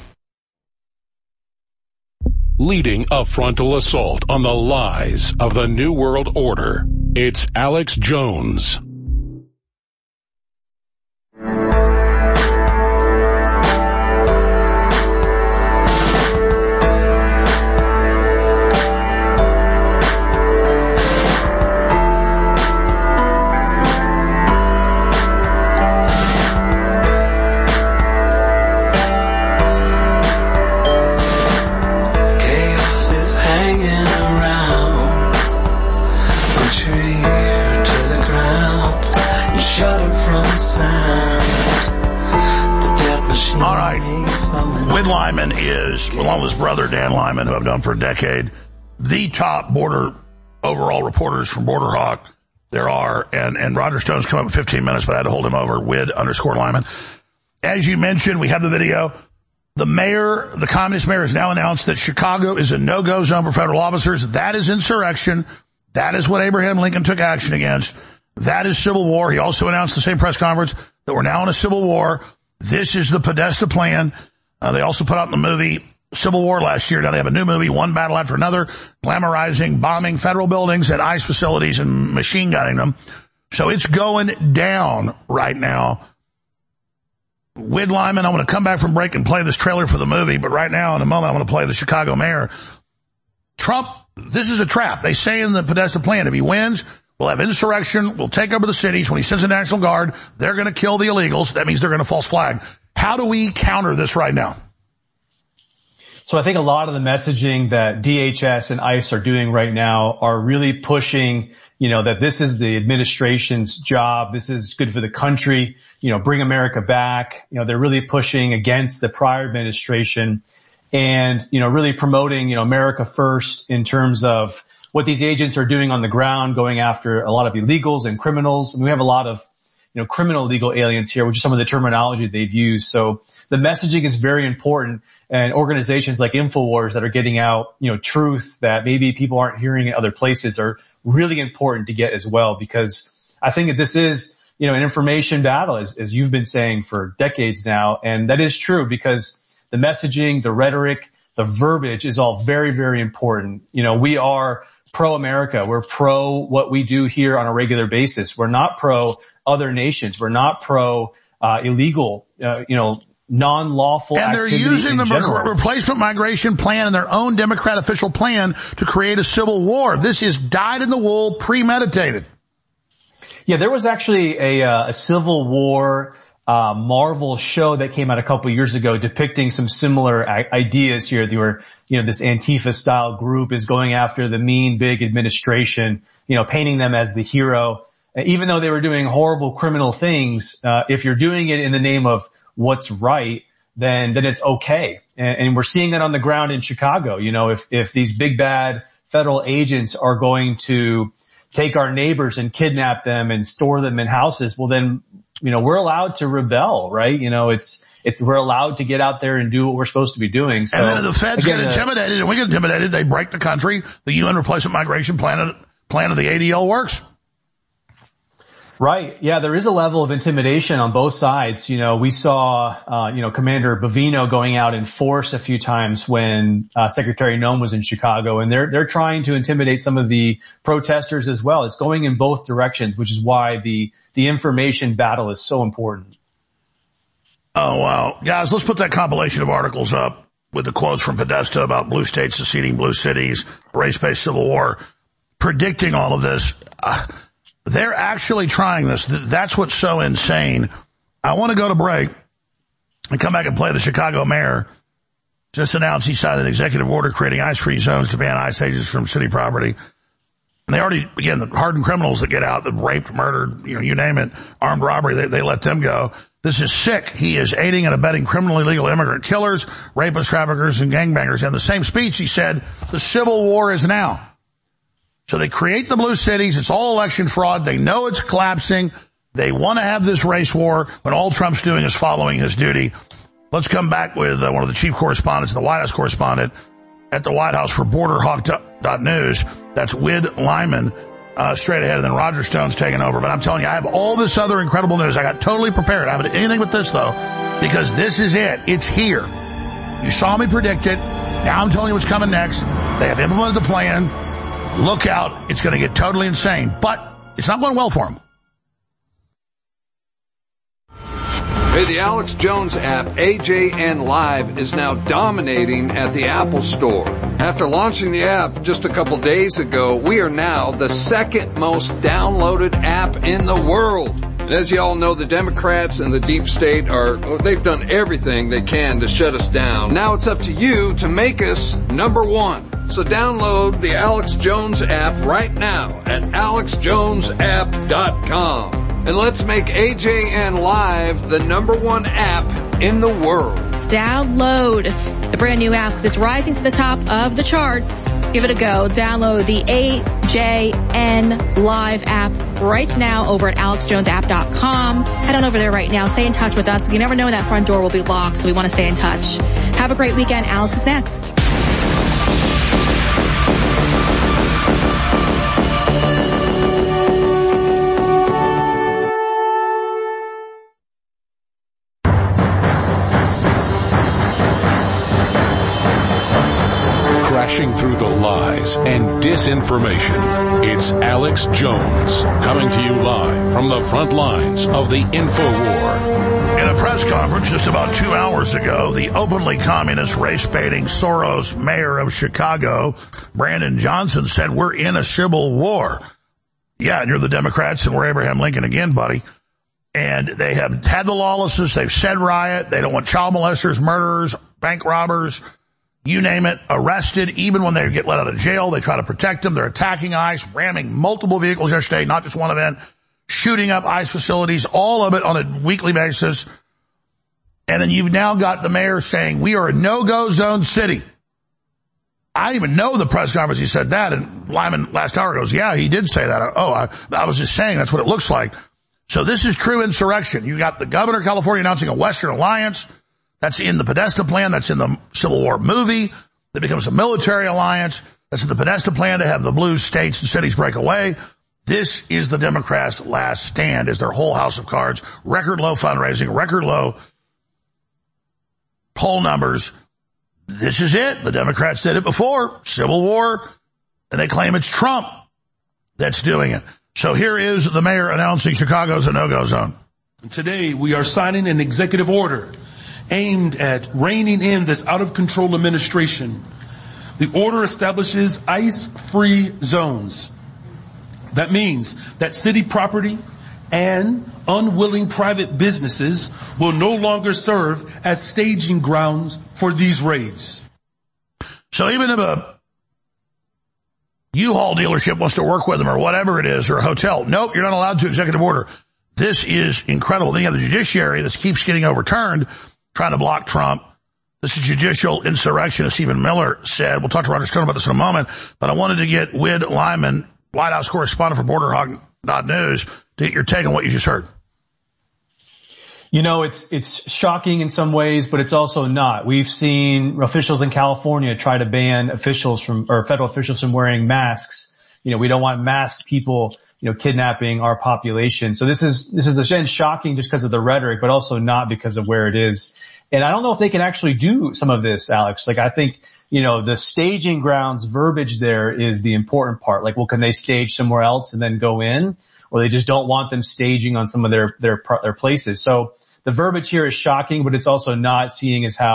Leading a frontal assault on the lies of the New World Order, it's Alex Jones. All right. Win Lyman is, along with his brother Dan Lyman, who I've known for a decade, the top border overall reporters from Border Hawk there are. And, and Roger Stone's come up in fifteen minutes, but I had to hold him over. Wid underscore Lyman. As you mentioned, we have the video. The mayor, the communist mayor, has now announced that Chicago is a no-go zone for federal officers. That is insurrection. That is what Abraham Lincoln took action against. That is civil war. He also announced the same press conference that we're now in a civil war. This is the Podesta plan. Uh, they also put out the movie Civil War last year. Now they have a new movie, one battle after another, glamorizing bombing federal buildings and ICE facilities and machine gunning them. So it's going down right now. Wid Lyman, I'm going to come back from break and play this trailer for the movie, but right now, in a moment, I'm going to play the Chicago mayor. Trump, this is a trap. They say in the Podesta plan, if he wins, we'll have insurrection, we'll take over the cities. When he sends the National Guard, they're going to kill the illegals. That means they're going to false flag. How do we counter this right now? So I think a lot of the messaging that D H S and ICE are doing right now are really pushing, you know, that this is the administration's job. This is good for the country. You know, bring America back. You know, they're really pushing against the prior administration and, you know, really promoting, you know, America first in terms of what these agents are doing on the ground, going after a lot of illegals and criminals. And we have a lot of, you know, criminal illegal aliens here, which is some of the terminology they've used. So the messaging is very important, and organizations like InfoWars that are getting out, you know, truth that maybe people aren't hearing in other places are really important to get as well, because I think that this is, you know, an information battle, as, as you've been saying for decades now. And that is true because the messaging, the rhetoric, the verbiage is all very, very important. You know, we are pro-America. We're pro what we do here on a regular basis. We're not pro other nations. We're not pro uh, illegal, uh, you know, non-lawful and they're activity using the general. replacement migration plan and their own Democrat official plan to create a civil war. This is dyed-in-the-wool, premeditated. Yeah, there was actually a, uh, a Civil War uh Marvel show that came out a couple years ago depicting some similar I- ideas here. They were, you know, this Antifa-style group is going after the mean, big administration, you know, painting them as the hero. Even though they were doing horrible criminal things, uh if you're doing it in the name of what's right, then then it's okay. And, and we're seeing that on the ground in Chicago. You know, if if these big bad federal agents are going to take our neighbors and kidnap them and store them in houses, well then, you know, we're allowed to rebel, right? You know, it's, it's, we're allowed to get out there and do what we're supposed to be doing. So, and then if the feds again, get intimidated and we get intimidated, they break the country. The U N replacement migration plan, plan of the A D L works. Right. Yeah, there is a level of intimidation on both sides. You know, we saw, uh, you know, Commander Bovino going out in force a few times when, uh, Secretary Noem was in Chicago, and they're, they're trying to intimidate some of the protesters as well. It's going in both directions, which is why the, the information battle is so important. Oh, wow. Guys, let's put that compilation of articles up. with the quotes from Podesta about blue states seceding blue cities, race-based civil war, predicting all of this. Uh, they're actually trying this. That's what's so insane. I want to go to break and come back and play the Chicago mayor. Just announced he signed an executive order creating ice-free zones to ban ice ages from city property. And they already, again, the hardened criminals that get out, that raped, murdered, you know, you name it, armed robbery, they, they let them go. This is sick. He is aiding and abetting criminally illegal immigrant killers, rapists, traffickers, and gangbangers. In the same speech, he said, the civil war is now. So they create the blue cities. It's all election fraud. They know it's collapsing. They want to have this race war when all Trump's doing is following his duty. Let's come back with uh, one of the chief correspondents, the White House correspondent at the White House for Border Hawk dot news. That's Wid Lyman, uh, straight ahead, and then Roger Stone's taking over. But I'm telling you, I have all this other incredible news. I got totally prepared. I haven't anything but this, though, because this is it. It's here. You saw me predict it. Now I'm telling you what's coming next. They have implemented the plan. Look out. It's going to get totally insane. But it's not going well for them. Hey, the Alex Jones app, A J N Live, is now dominating at the Apple Store. After launching the app just a couple days ago, we are now the second most downloaded app in the world. And as you all know, the Democrats and the deep state are, they've done everything they can to shut us down. Now it's up to you to make us number one. So download the Alex Jones app right now at alex jones app dot com. And let's make A J N Live the number one app in the world. Download the brand new app that's rising to the top of the charts. Give it a go. Download the A J N Live app right now over at alex jones app dot com. Head on over there right now. Stay in touch with us because you never know when that front door will be locked, so we want to stay in touch. Have a great weekend. Alex is next. Crashing through the lies and disinformation. It's Alex Jones coming to you live from the front lines of the InfoWar. In a press conference just about two hours ago, the openly communist, race-baiting Soros mayor of Chicago, Brandon Johnson, said, we're in a civil war. Yeah, and you're the Democrats and we're Abraham Lincoln again, buddy. And they have had the lawlessness. They've said riot. They don't want child molesters, murderers, bank robbers, you name it, arrested. Even when they get let out of jail, they try to protect them. They're attacking ICE, ramming multiple vehicles yesterday, not just one event, shooting up ICE facilities, all of it on a weekly basis. And then you've now got the mayor saying, we are a no-go zone city. I even know the press conference he said that, and Lyman last hour goes, yeah, he did say that. Oh, I, I was just saying that's what it looks like. So this is true insurrection. You got the governor of California announcing a Western alliance. That's in the Podesta plan. That's in the Civil War movie. That becomes a military alliance. That's in the Podesta plan to have the blue states and cities break away. This is the Democrats' last stand, is their whole house of cards. Record low fundraising, record low poll numbers. This is it. The Democrats did it before. Civil War. And they claim it's Trump that's doing it. So here is the mayor announcing Chicago's a no-go zone. Today we are signing an executive order aimed at reining in this out-of-control administration. The order establishes ice-free zones. That means that city property and unwilling private businesses will no longer serve as staging grounds for these raids. So even if a U-Haul dealership wants to work with them or whatever it is, or a hotel, nope, you're not allowed to. Executive order. This is incredible. Then you have the judiciary that keeps getting overturned, trying to block Trump. This is judicial insurrection, as Stephen Miller said. We'll talk to Roger Stone about this in a moment, but I wanted to get Wid Lyman, White House correspondent for Border Hawk dot news, to get your take on what you just heard. You know, it's, it's shocking in some ways, but it's also not. We've seen officials in California try to ban officials from, or federal officials from wearing masks. You know, we don't want masked people, you know, kidnapping our population. So this is, this is again shocking just because of the rhetoric, but also not because of where it is. And I don't know if they can actually do some of this, Alex. Like, I think, you know, the staging grounds verbiage there is the important part. Like, well, can they stage somewhere else and then go in? Or they just don't want them staging on some of their, their, their places. So the verbiage here is shocking, but it's also not, seeing as how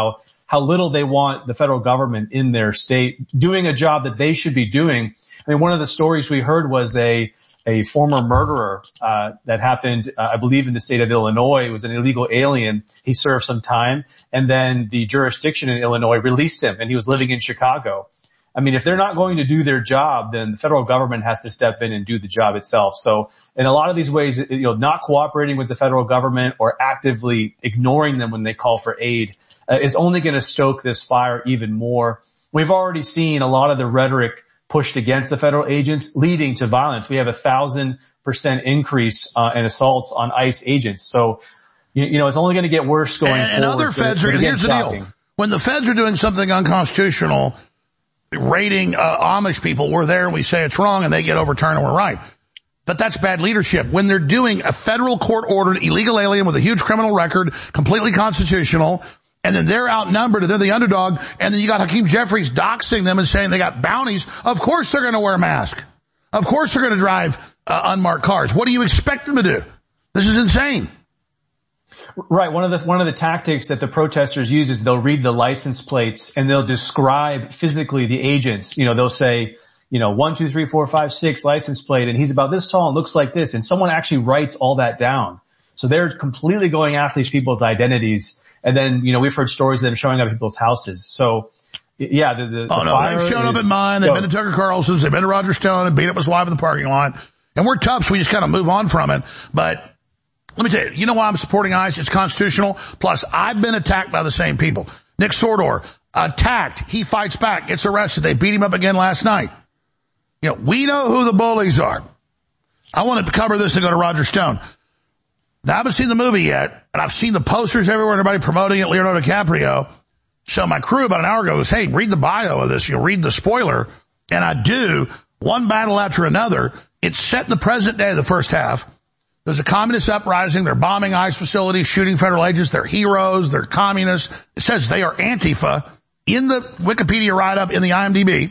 how little they want the federal government in their state doing a job that they should be doing. I mean, one of the stories we heard was a a former murderer uh that happened, uh, I believe, in the state of Illinois. It was an illegal alien. He served some time, and then the jurisdiction in Illinois released him, and he was living in Chicago. I mean, if they're not going to do their job, then the federal government has to step in and do the job itself. So in a lot of these ways, you know, not cooperating with the federal government or actively ignoring them when they call for aid uh, is only going to stoke this fire even more. We've already seen a lot of the rhetoric pushed against the federal agents leading to violence. We have a thousand percent increase uh, in assaults on ICE agents. So, you, you know, it's only going to get worse going and, and forward. And other feds so, are, here's the deal. When the feds are doing something unconstitutional, raiding uh, Amish people, we're there and we say it's wrong and they get overturned and we're right. But that's bad leadership. When they're doing a federal court-ordered illegal alien with a huge criminal record, completely constitutional, and then they're outnumbered and they're the underdog, and then you got Hakeem Jeffries doxing them and saying they got bounties, of course they're going to wear a mask. Of course they're going to drive uh, unmarked cars. What do you expect them to do? This is insane. Right. One of the, one of the tactics that the protesters use is they'll read the license plates and they'll describe physically the agents. You know, they'll say, you know, one, two, three, four, five, six license plate, and he's about this tall and looks like this. And someone actually writes all that down. So they're completely going after these people's identities. And then, you know, we've heard stories of them showing up at people's houses. So, yeah, the, the, oh, the no, fire they've shown up at mine. They've been to Tucker Carlson's. They've been to Roger Stone and beat up his wife in the parking lot. And we're tough, so we just kind of move on from it. But let me tell you, you know why I'm supporting ICE? It's constitutional. Plus, I've been attacked by the same people. Nick Sordor, attacked. He fights back. Gets arrested. They beat him up again last night. You know, we know who the bullies are. I wanted to cover this and go to Roger Stone. Now, I haven't seen the movie yet, and I've seen the posters everywhere, everybody promoting it, Leonardo DiCaprio. So my crew about an hour ago goes, hey, read the bio of this. You'll read the spoiler. And I do. One battle after another. It's set in the present day of the first half. There's a communist uprising. They're bombing ICE facilities, shooting federal agents. They're heroes. They're communists. It says they are Antifa in the Wikipedia write-up in the I M D B.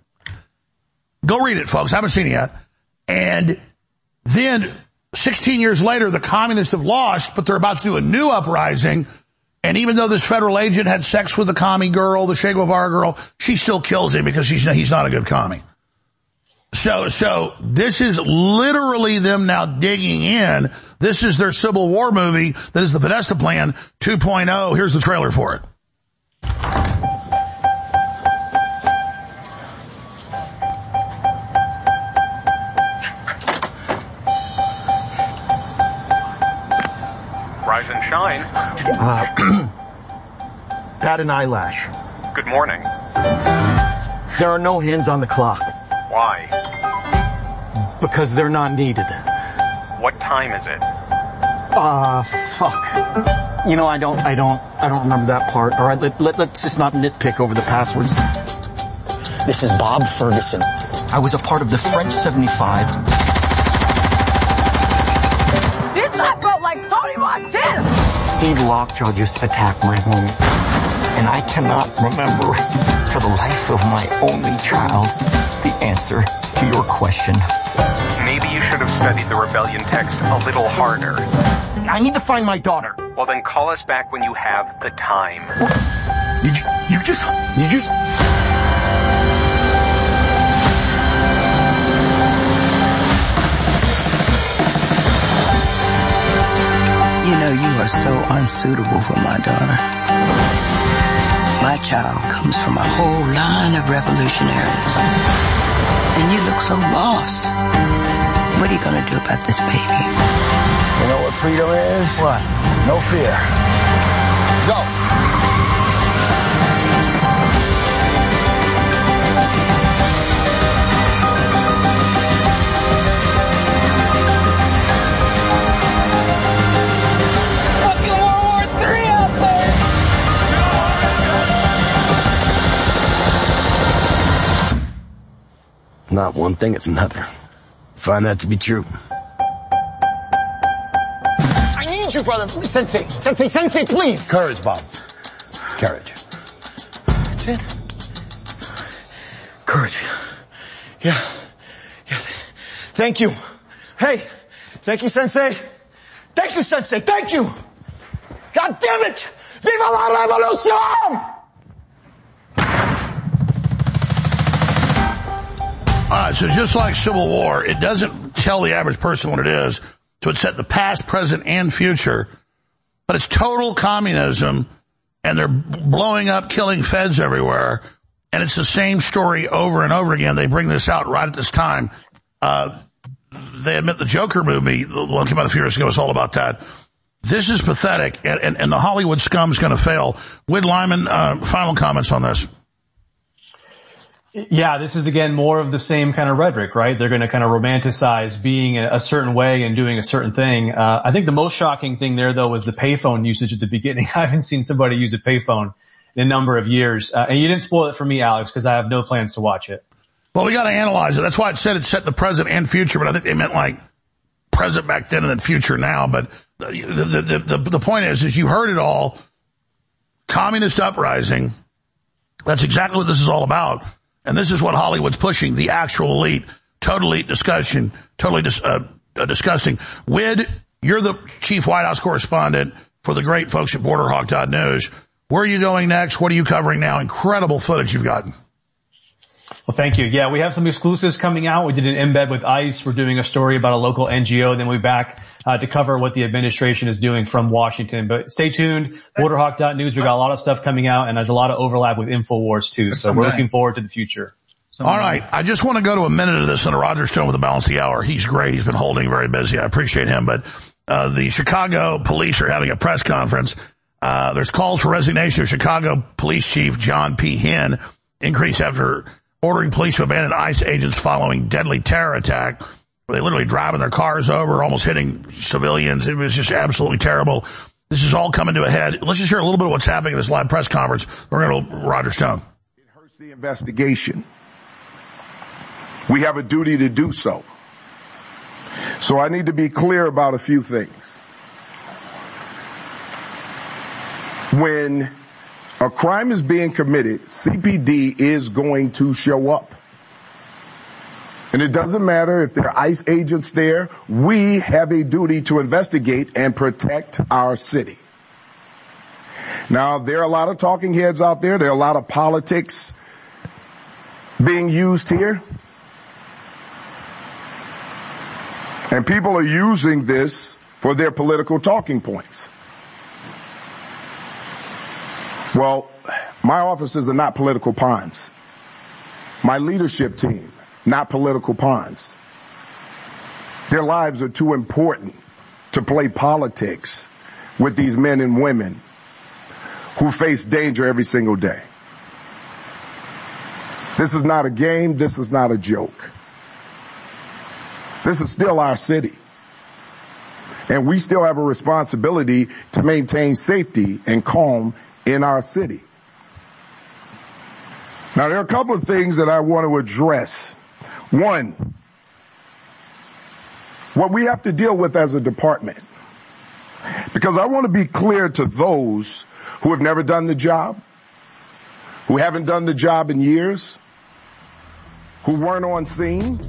Go read it, folks. I haven't seen it yet. And then sixteen years later, the communists have lost, but they're about to do a new uprising. And even though this federal agent had sex with the commie girl, the Che Guevara girl, she still kills him because she's, he's not a good commie. So, so this is literally them now digging in. This is their Civil War movie. That is the Podesta Plan two point oh. Here's the trailer for it. Rise and shine. Uh, pat an eyelash. Good morning. There are no hands on the clock. Why? Because they're not needed. What time is it? Ah, uh, fuck. You know, I don't, I don't, I don't remember that part. All right, let, let, let's just not nitpick over the passwords. This is Bob Ferguson. I was a part of the French seventy-five. This I felt like Tony Montana! Steve Lockjaw just attacked my home. And I cannot remember, for the life of my only child, the answer to your question. Maybe you should have studied the rebellion text a little harder. I need to find my daughter. Well, then call us back when you have the time. What? Did you, you just, you just... You know, you are so unsuitable for my daughter. My child comes from a whole line of revolutionaries. And you look so lost. What are you gonna do about this baby? You know what freedom is? What? No fear. Go. Not one thing, it's another. Find that to be true. I need you, brother. Sensei, Sensei, Sensei, please. Courage, Bob. Courage. That's it. Courage. Yeah. Yes. Thank you. Hey, thank you, Sensei. Thank you, Sensei. Thank you. God damn it. Viva la revolution! All right, so just like Civil War, it doesn't tell the average person what it is. So it's set the past, present, and future. But it's total communism, and they're blowing up, killing feds everywhere. And it's the same story over and over again. They bring this out right at this time. Uh, they admit the Joker movie, the one that came out a few years ago, was all about that. This is pathetic, and, and, and the Hollywood scum's going to fail. Whit Lyman, uh, final comments on this. Yeah, this is again more of the same kind of rhetoric, right? They're going to kind of romanticize being a, a certain way and doing a certain thing. Uh, I think the most shocking thing there, though, was the payphone usage at the beginning. I haven't seen somebody use a payphone in a number of years. Uh, and you didn't spoil it for me, Alex, because I have no plans to watch it. Well, we got to analyze it. That's why it said it's set the present and future, but I think they meant like present back then and then future now. But the the the, the, the point is, is you heard it all. Communist uprising. That's exactly what this is all about. And this is what Hollywood's pushing, the actual elite, total elite discussion, totally dis, uh, uh, disgusting. Whit, you're the chief White House correspondent for the great folks at Border Hawk dot news. Where are you going next? What are you covering now? Incredible footage you've gotten. Well, thank you. Yeah, we have some exclusives coming out. We did an embed with ICE. We're doing a story about a local N G O. Then we'll be back uh, to cover what the administration is doing from Washington. But stay tuned. Border Hawk dot news. We got a lot of stuff coming out, and there's a lot of overlap with InfoWars too. So we're looking forward to the future. All right. I just want to go to a minute of this on Roger Stone with the balance of the hour. He's great. He's been holding very busy. I appreciate him. But uh the Chicago police are having a press conference. Uh There's calls for resignation of Chicago Police Chief John P. Hinn. Increase after ordering police to abandon ICE agents following deadly terror attack, where they literally driving their cars over, almost hitting civilians. It was just absolutely terrible. This is all coming to a head. Let's just hear a little bit of what's happening in this live press conference. We're going to Roger Stone. It hurts the investigation. We have a duty to do so. So I need to be clear about a few things. When a crime is being committed, C P D is going to show up. And it doesn't matter if there are ICE agents there. We have a duty to investigate and protect our city. Now, there are a lot of talking heads out there. There are a lot of politics being used here. And people are using this for their political talking points. Well, my officers are not political pawns. My leadership team, not political pawns. Their lives are too important to play politics with these men and women who face danger every single day. This is not a game. This is not a joke. This is still our city. And we still have a responsibility to maintain safety and calm in our city. Now, there are a couple of things that I want to address. One, what we have to deal with as a department. Because I want to be clear to those who have never done the job, who haven't done the job in years, who weren't on scene.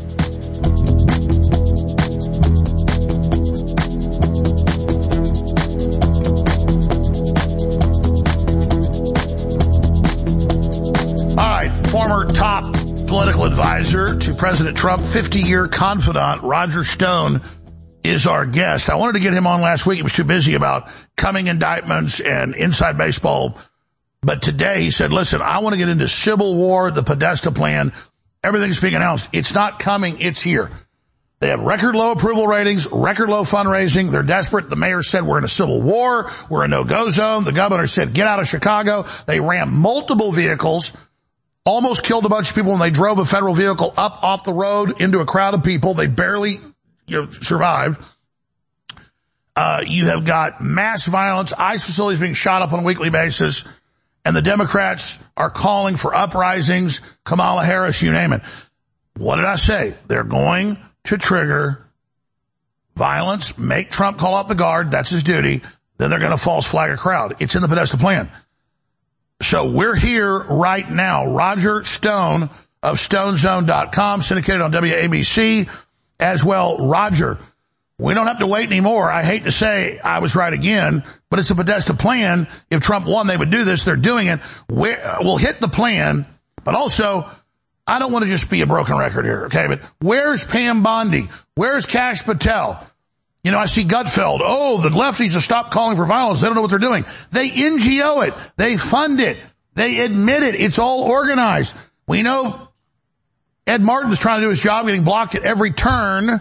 Former top political advisor to President Trump, fifty-year confidant, Roger Stone, is our guest. I wanted to get him on last week. He was too busy about coming indictments and inside baseball. But today he said, listen, I want to get into Civil War, the Podesta plan. Everything's being announced. It's not coming. It's here. They have record low approval ratings, record low fundraising. They're desperate. The mayor said we're in a civil war. We're a no-go zone. The governor said get out of Chicago. They ran multiple vehicles. Almost killed a bunch of people when they drove a federal vehicle up off the road into a crowd of people. They barely you know, survived. Uh, you have got mass violence, ICE facilities being shot up on a weekly basis, and the Democrats are calling for uprisings, Kamala Harris, you name it. What did I say? They're going to trigger violence, make Trump call out the guard. That's his duty. Then they're going to false flag a crowd. It's in the Podesta plan. So we're here right now. Roger Stone of stone zone dot com, syndicated on W A B C as well. Roger, we don't have to wait anymore. I hate to say I was right again, but it's a Podesta plan. If Trump won, they would do this. They're doing it. We're, we'll hit the plan, but also I don't want to just be a broken record here, okay? But where's Pam Bondi? Where's Kash Patel? You know, I see Gutfeld. Oh, the left needs to stop calling for violence. They don't know what they're doing. They N G O it. They fund it. They admit it. It's all organized. We know Ed Martin's trying to do his job, getting blocked at every turn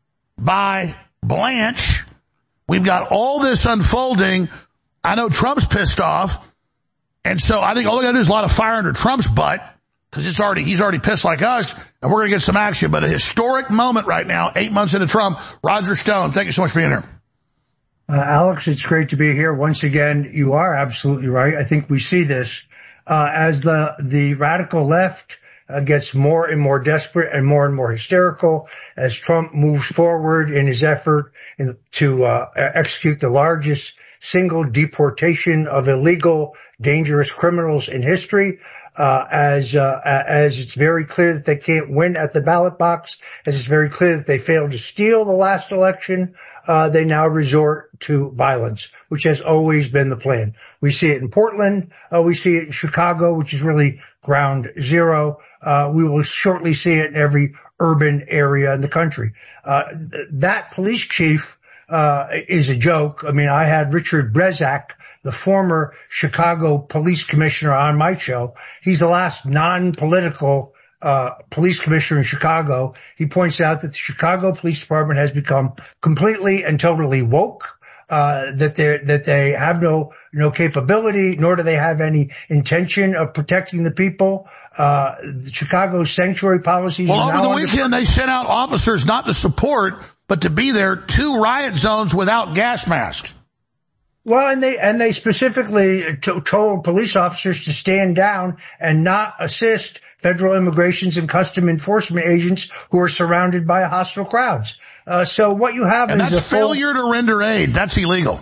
by Blanche. We've got all this unfolding. I know Trump's pissed off. And so I think all we got to do is a lot of fire under Trump's butt, because it's already, he's already pissed like us, and we're going to get some action. But a historic moment right now, eight months into Trump. Roger Stone, thank you so much for being here. Uh, Alex, it's great to be here. Once again, you are absolutely right. I think we see this, uh, as the, the radical left uh, gets more and more desperate and more and more hysterical as Trump moves forward in his effort in, to, uh, execute the largest single deportation of illegal, dangerous criminals in history, uh, as, uh, as it's very clear that they can't win at the ballot box, as it's very clear that they failed to steal the last election, uh, they now resort to violence, which has always been the plan. We see it in Portland, uh, we see it in Chicago, which is really ground zero. Uh, we will shortly see it in every urban area in the country. Uh, that police chief Uh, is a joke. I mean, I had Richard Brezak, the former Chicago police commissioner, on my show. He's the last non-political uh police commissioner in Chicago. He points out that the Chicago Police Department has become completely and totally woke, uh that they that they have no no capability, nor do they have any intention of protecting the people. Uh the Chicago sanctuary policies. Well, over the under- weekend they sent out officers not to support, but to be there to riot zones without gas masks. Well, and they, and they specifically to, told police officers to stand down and not assist federal immigrations and custom enforcement agents who are surrounded by hostile crowds. Uh, so what you have and is that's a full, failure to render aid. That's illegal.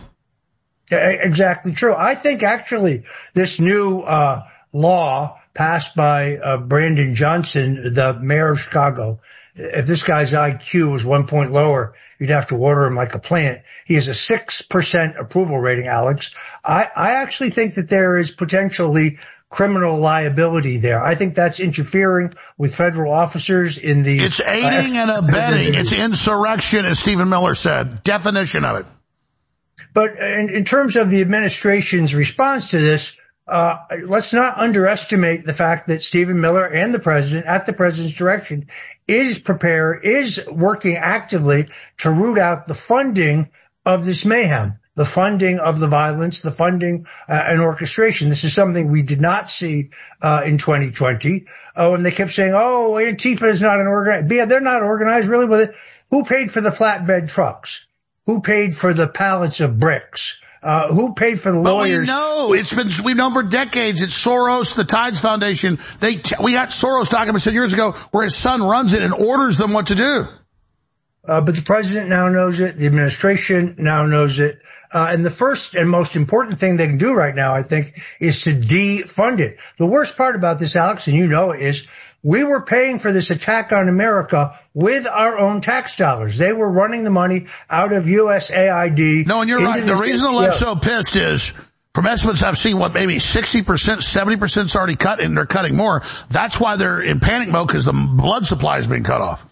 Exactly true. I think actually this new, uh, law passed by, uh, Brandon Johnson, the mayor of Chicago, if this guy's I Q was one point lower, you'd have to water him like a plant. He has a six percent approval rating, Alex. I, I actually think that there is potentially criminal liability there. I think that's interfering with federal officers in the... It's aiding uh, and abetting. It's insurrection, as Stephen Miller said. Definition of it. But in, in terms of the administration's response to this, Uh, let's not underestimate the fact that Stephen Miller and the president, at the president's direction, is prepared, is working actively to root out the funding of this mayhem, the funding of the violence, the funding uh, and orchestration. This is something we did not see uh in twenty twenty. Oh, and they kept saying, oh, Antifa is not an organized, yeah, they're not organized really with it. Who paid for the flatbed trucks? Who paid for the pallets of bricks? Uh, who paid for the lawyers? Well, we know. It's been, we've known for decades. It's Soros, the Tides Foundation. They, we got Soros documents years ago where his son runs it and orders them what to do. Uh, but the president now knows it. The administration now knows it. Uh, and the first and most important thing they can do right now, I think, is to defund it. The worst part about this, Alex, and you know it, is we were paying for this attack on America with our own tax dollars. They were running the money out of U S A I D. No, and you're right. The reason the left's so pissed is, from estimates I've seen, what, maybe sixty percent, seventy percent's already cut, and they're cutting more. That's why they're in panic mode, because the blood supply has been cut off.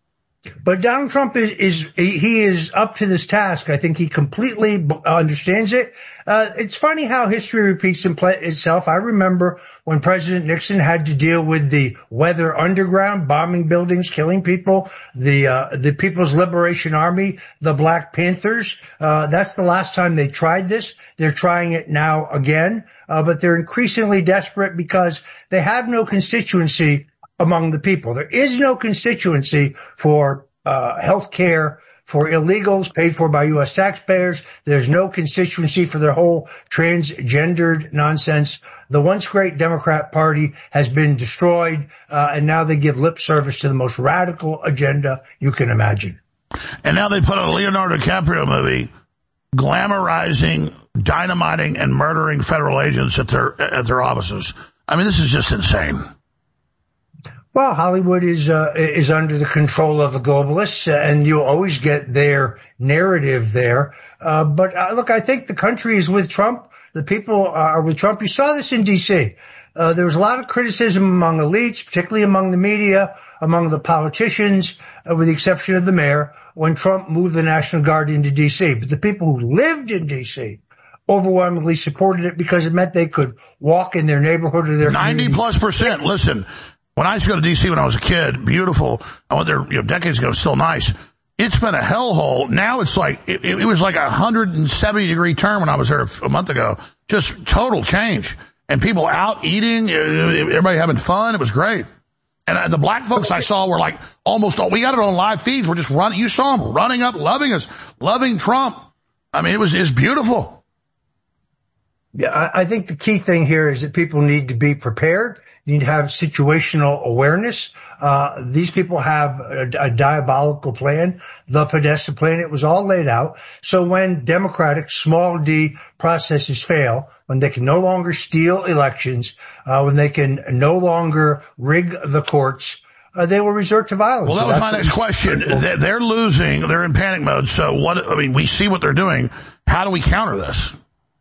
But Donald Trump is, is, he is up to this task. I think he completely understands it. Uh, it's funny how history repeats itself. I remember when President Nixon had to deal with the Weather Underground, bombing buildings, killing people, the, uh, the People's Liberation Army, the Black Panthers. Uh, that's the last time they tried this. They're trying it now again. Uh, but they're increasingly desperate because they have no constituency among the people. There is no constituency for uh health care for illegals paid for by U S taxpayers. There's no constituency for their whole transgendered nonsense. The once great Democrat Party has been destroyed, uh and now they give lip service to the most radical agenda you can imagine. And now they put out a Leonardo DiCaprio movie glamorizing, dynamiting, and murdering federal agents at their at their offices. I mean, this is just insane. Well, Hollywood is uh, is under the control of the globalists, uh, and you'll always get their narrative there. Uh, but uh, look, I think the country is with Trump. The people are with Trump. You saw this in D C Uh, there was a lot of criticism among elites, particularly among the media, among the politicians, uh, with the exception of the mayor, when Trump moved the National Guard into D C. But the people who lived in D C overwhelmingly supported it because it meant they could walk in their neighborhood or their ninety community. plus percent. Listen, when I used to go to D C when I was a kid, beautiful. I went there, you know, decades ago, still nice. It's been a hellhole. Now it's like, it, it was like a one hundred seventy degree turn when I was there a month ago. Just total change. And people out eating, everybody having fun. It was great. And the black folks I saw were like almost all, we got it on live feeds. We're just running, you saw them running up, loving us, loving Trump. I mean, it was, it was beautiful. Yeah, I, I think the key thing here is that people need to be prepared. You need to have situational awareness. Uh, these people have a, a diabolical plan, the Podesta plan. It was all laid out. So when democratic small d processes fail, when they can no longer steal elections, uh, when they can no longer rig the courts, uh, they will resort to violence. Well, that was my next question. They're, they're losing. They're in panic mode. So what, I mean, we see what they're doing. How do we counter this?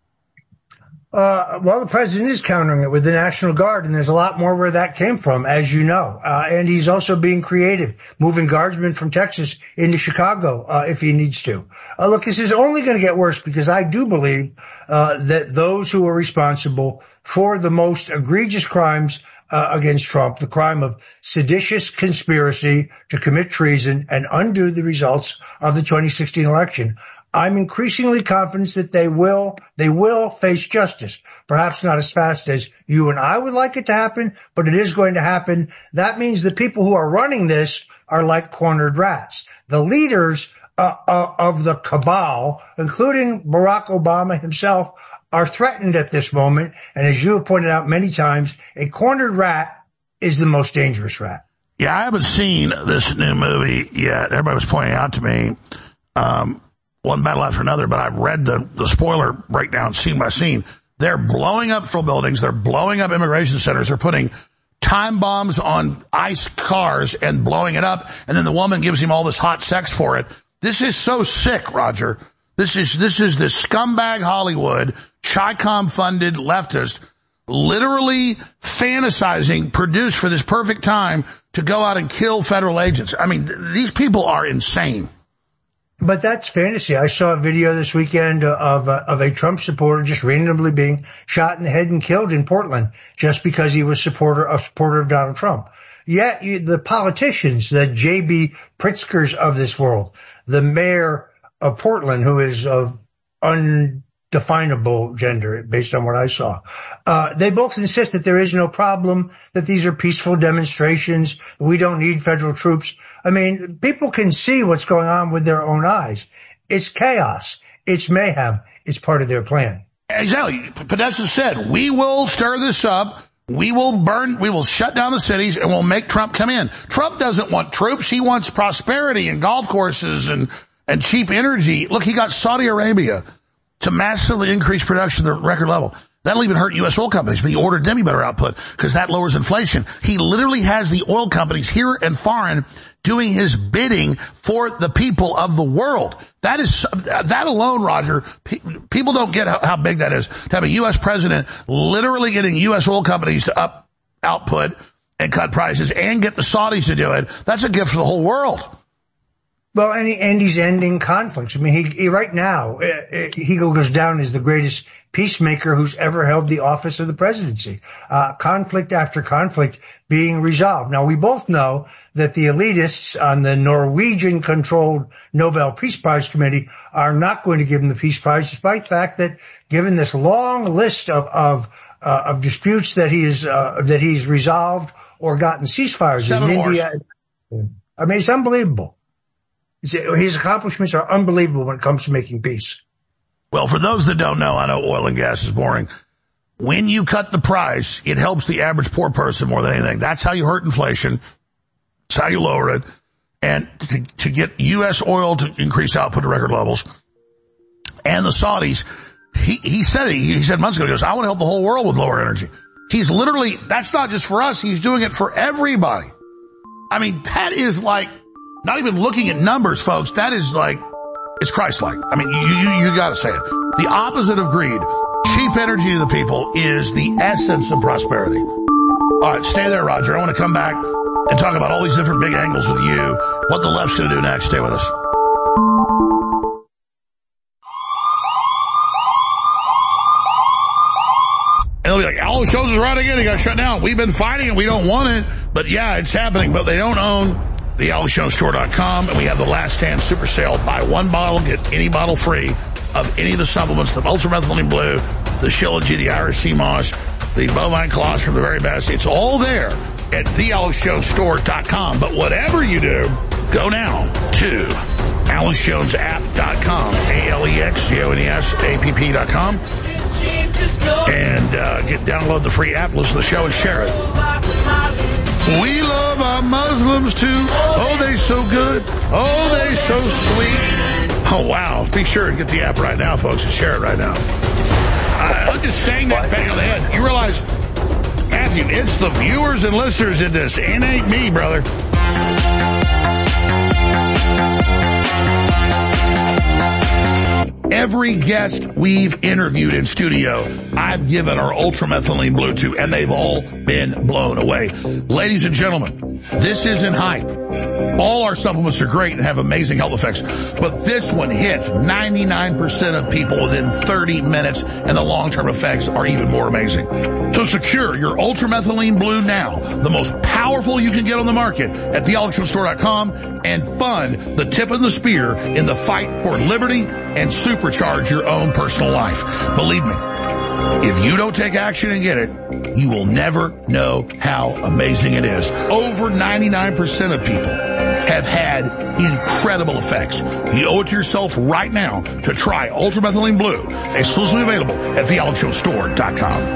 Uh, well, the president is countering it with the National Guard, and there's a lot more where that came from, as you know. Uh, and he's also being creative, moving guardsmen from Texas into Chicago, uh, if he needs to. Uh, look, this is only going to get worse because I do believe, uh, that those who are responsible for the most egregious crimes, uh, against Trump, the crime of seditious conspiracy to commit treason and undo the results of the twenty sixteen election, I'm increasingly confident that they will, they will face justice. Perhaps not as fast as you and I would like it to happen, but it is going to happen. That means the people who are running this are like cornered rats. The leaders uh, uh, of the cabal, including Barack Obama himself, are threatened at this moment. And as you have pointed out many times, a cornered rat is the most dangerous rat. Yeah, I haven't seen this new movie yet. Everybody was pointing out to me, um, one battle after another, but I've read the, the spoiler breakdown scene by scene. They're blowing up full buildings. They're blowing up immigration centers. They're putting time bombs on ICE cars and blowing it up. And then the woman gives him all this hot sex for it. This is so sick, Roger. This is, this is the scumbag Hollywood, Chi-Com funded leftist, literally fantasizing, produced for this perfect time to go out and kill federal agents. I mean, th- these people are insane. But that's fantasy. I saw a video this weekend of uh, of a Trump supporter just randomly being shot in the head and killed in Portland just because he was supporter a supporter of Donald Trump. Yet you, the politicians, the J B Pritzkers of this world, the mayor of Portland, who is of undefinable gender based on what I saw, uh, they both insist that there is no problem, that these are peaceful demonstrations, we don't need federal troops. I mean, people can see what's going on with their own eyes. It's chaos. It's mayhem. It's part of their plan. Exactly. Podesta said, we will stir this up. We will burn, we will shut down the cities and we'll make Trump come in. Trump doesn't want troops. He wants prosperity and golf courses and, and cheap energy. Look, he got Saudi Arabia to massively increase production to the record level. That'll even hurt U S oil companies, but he ordered them better output because that lowers inflation. He literally has the oil companies here and foreign doing his bidding for the people of the world. That is, that alone, Roger, pe- people don't get how, how big that is. To have a U S president literally getting U S oil companies to up output and cut prices and get the Saudis to do it, that's a gift for the whole world. Well, and, he, and he's ending conflicts. I mean, he, he right now, uh, he goes down as the greatest peacemaker who's ever held the office of the presidency. Uh, conflict after conflict being resolved. Now, we both know that the elitists on the Norwegian-controlled Nobel Peace Prize Committee are not going to give him the Peace Prize, despite the fact that, given this long list of of, uh, of disputes that he's uh, that he's resolved or gotten ceasefires Seven in wars. India, I mean, it's unbelievable. His accomplishments are unbelievable when it comes to making peace. Well, for those that don't know, I know oil and gas is boring. When you cut the price, it helps the average poor person more than anything. That's how you hurt inflation. That's how you lower it. And to, to get U S oil to increase output to record levels. And the Saudis, he, he said it, he said months ago, he goes, I want to help the whole world with lower energy. He's literally, that's not just for us, he's doing it for everybody. I mean, that is like, not even looking at numbers, folks, that is like, it's Christ-like. I mean, you, you, you gotta say it. The opposite of greed Cheap energy to the people is the essence of prosperity. All right, stay there, Roger. I want to come back and talk about all these different big angles with you. What the left's going to do next. Stay with us. And they'll be like, all the shows is right again. He got shut down. We've been fighting it. We don't want it. But yeah, it's happening. But they don't own the alex jones store dot com. And we have the last stand super sale. Buy one bottle, get any bottle free of any of the supplements, the ultramethylene blue, the Shilajit, the Irish sea moss, the bovine colostrum, the very best. It's all there at the alex jones store dot com. But whatever you do, go now to alex jones app dot com, A L E X J O N E S A P P dot com, and uh, get download the free app, listen to the show, and share it. We love our Muslims too. Oh, they so good. Oh, they so sweet. Oh, wow. Be sure and get the app right now, folks, and share it right now. I, I'm just saying that bang on the head. You realize, Matthew, it's the viewers and listeners in this. It ain't me, brother. Every guest we've interviewed in studio, I've given our ultramethylene blue to, and they've all been blown away. Ladies and gentlemen, this isn't hype. All our supplements are great and have amazing health effects, but this one hits ninety-nine percent of people within thirty minutes, and the long-term effects are even more amazing. So secure your ultramethylene blue now, the most powerful you can get on the market, at the alex jones store dot com, and fund the tip of the spear in the fight for liberty and supercharge your own personal life. Believe me, if you don't take action and get it, you will never know how amazing it is. Over ninety-nine percent of people have had incredible effects. You owe it to yourself right now to try ultramethylene blue, exclusively available at the alex jones store dot com.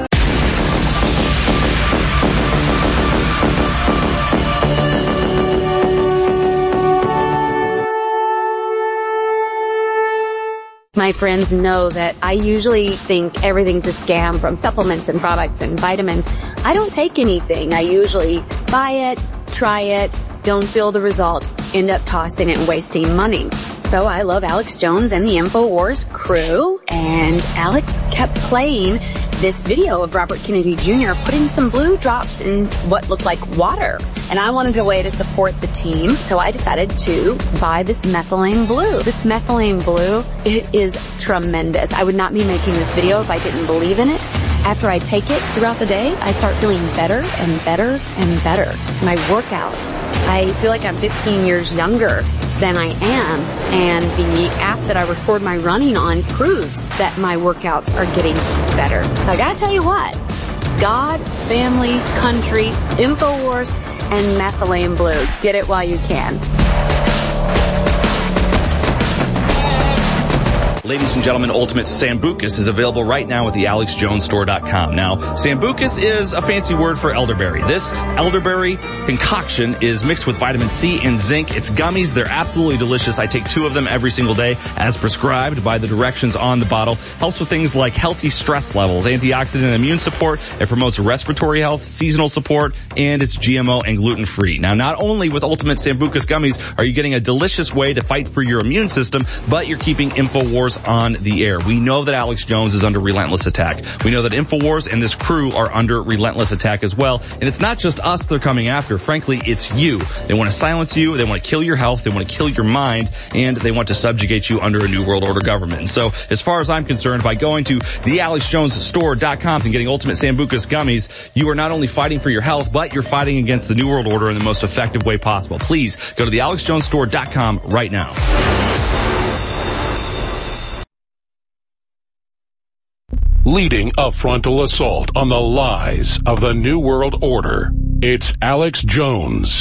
My friends know that I usually think everything's a scam, from supplements and products and vitamins. I don't take anything. I usually buy it, try it, don't feel the results, end up tossing it and wasting money. So I love Alex Jones and the InfoWars crew, and Alex kept playing this video of Robert Kennedy Junior putting some blue drops in what looked like water. And I wanted a way to support the team, so I decided to buy this methylene blue. This methylene blue, it is tremendous. I would not be making this video if I didn't believe in it. After I take it throughout the day, I start feeling better and better and better. My workouts, I feel like I'm fifteen years younger than I am, and the app that I record my running on proves that my workouts are getting better. So I gotta tell you what, God, family, country, InfoWars, and methylene blue. Get it while you can. Ladies and gentlemen, Ultimate Sambucus is available right now at the alex jones store dot com. Now, Sambucus is a fancy word for elderberry. This elderberry concoction is mixed with vitamin C and zinc. It's gummies. They're absolutely delicious. I take two of them every single day as prescribed by the directions on the bottle. Helps with things like healthy stress levels, antioxidant and immune support. It promotes respiratory health, seasonal support, and it's G M O and gluten-free. Now, not only with Ultimate Sambucus gummies are you getting a delicious way to fight for your immune system, but you're keeping InfoWars on the air. We know that Alex Jones is under relentless attack. We know that InfoWars and this crew are under relentless attack as well. And it's not just us they're coming after. Frankly, it's you. They want to silence you. They want to kill your health. They want to kill your mind. And they want to subjugate you under a New World Order government. And so, as far as I'm concerned, by going to the alex jones store dot com and getting Ultimate Sambucus gummies, you are not only fighting for your health, but you're fighting against the New World Order in the most effective way possible. Please go to the alex jones store dot com right now. Leading a frontal assault on the lies of the New World Order, it's Alex Jones.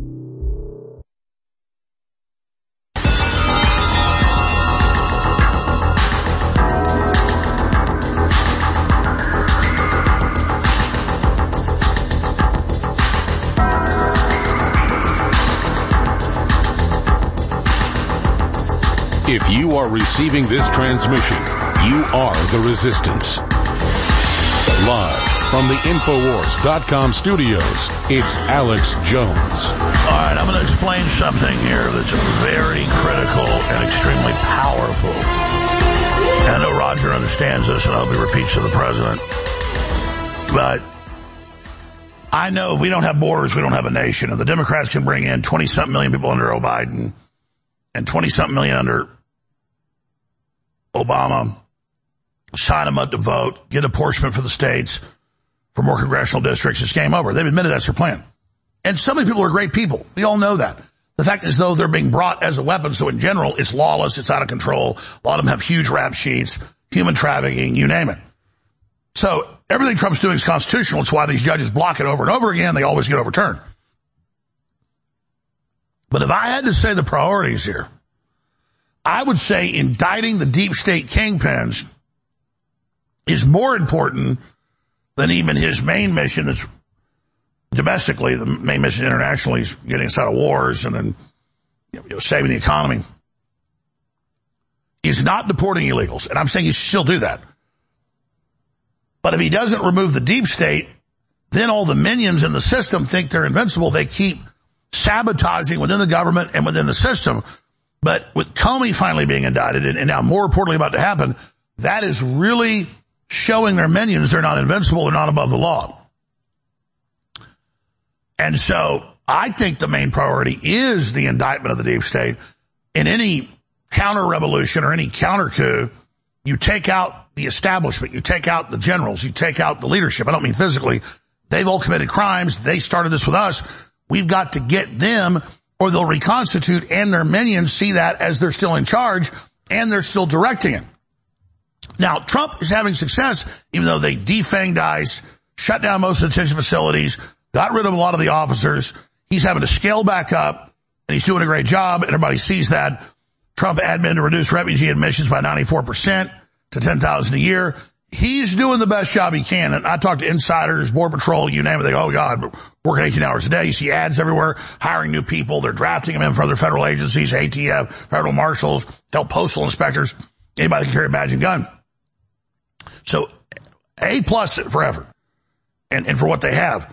If you are receiving this transmission, you are the resistance. Live from the infowars dot com studios, it's Alex Jones. All right, I'm going to explain something here that's very critical and extremely powerful. I know Roger understands this, and I hope he repeats to the president. But I know if we don't have borders, we don't have a nation. And the Democrats can bring in twenty-something million people under Joe Biden and twenty-something million under Obama, sign them up to vote, get apportionment for the states, for more congressional districts. It's game over. They've admitted that's their plan. And so many people are great people. We all know that. The fact is, though, they're being brought as a weapon, so in general, it's lawless, it's out of control. A lot of them have huge rap sheets, human trafficking, you name it. So everything Trump's doing is constitutional. It's why these judges block it over and over again. They always get overturned. But if I had to say the priorities here, I would say indicting the deep state kingpins is more important than even his main mission is domestically. The main mission internationally is getting us out of wars and then, you know, saving the economy. He's not deporting illegals, and I'm saying he should still do that. But if he doesn't remove the deep state, then all the minions in the system think they're invincible. They keep sabotaging within the government and within the system. But with Comey finally being indicted, and, and now more importantly about to happen, that is really showing their minions they're not invincible, they're not above the law. And so I think the main priority is the indictment of the deep state. In any counter-revolution or any counter-coup, you take out the establishment, you take out the generals, you take out the leadership. I don't mean physically. They've all committed crimes. They started this with us. We've got to get them, or they'll reconstitute, and their minions see that as they're still in charge and they're still directing it. Now, Trump is having success, even though they defanged ICE, shut down most of the detention facilities, got rid of a lot of the officers. He's having to scale back up, and he's doing a great job. Everybody sees that. Trump admin to reduce refugee admissions by ninety-four percent to ten thousand a year. He's doing the best job he can. And I talk to insiders, Border Patrol, you name it. They go, oh, God, working eighteen hours a day. You see ads everywhere, hiring new people. They're drafting them in from other federal agencies, A T F, federal marshals, tell postal inspectors, anybody can carry a badge and gun. So A plus for effort and, and for what they have.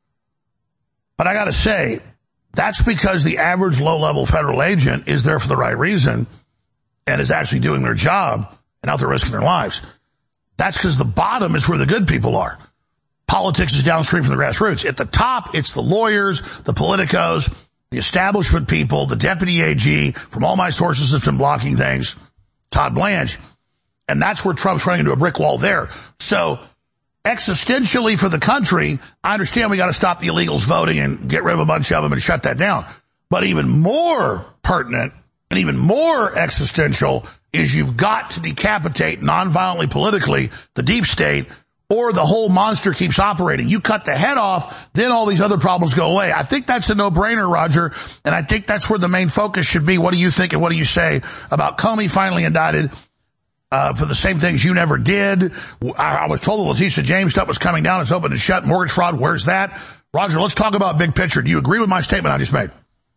But I got to say, that's because the average low-level federal agent is there for the right reason and is actually doing their job and out there risking their lives. That's because the bottom is where the good people are. Politics is downstream from the grassroots. At the top, it's the lawyers, the politicos, the establishment people, the deputy A G, from all my sources that's been blocking things, Todd Blanche. And that's where Trump's running into a brick wall there. So existentially for the country, I understand we got to stop the illegals voting and get rid of a bunch of them and shut that down. But even more pertinent and even more existential is you've got to decapitate nonviolently politically the deep state, or the whole monster keeps operating. You cut the head off, then all these other problems go away. I think that's a no-brainer, Roger, and I think that's where the main focus should be. What do you think and what do you say about Comey finally indicted uh, for the same things you never did? I, I was told the Letitia James stuff was coming down. It's open and shut. Mortgage fraud, where's that? Roger, let's talk about big picture. Do you agree with my statement I just made?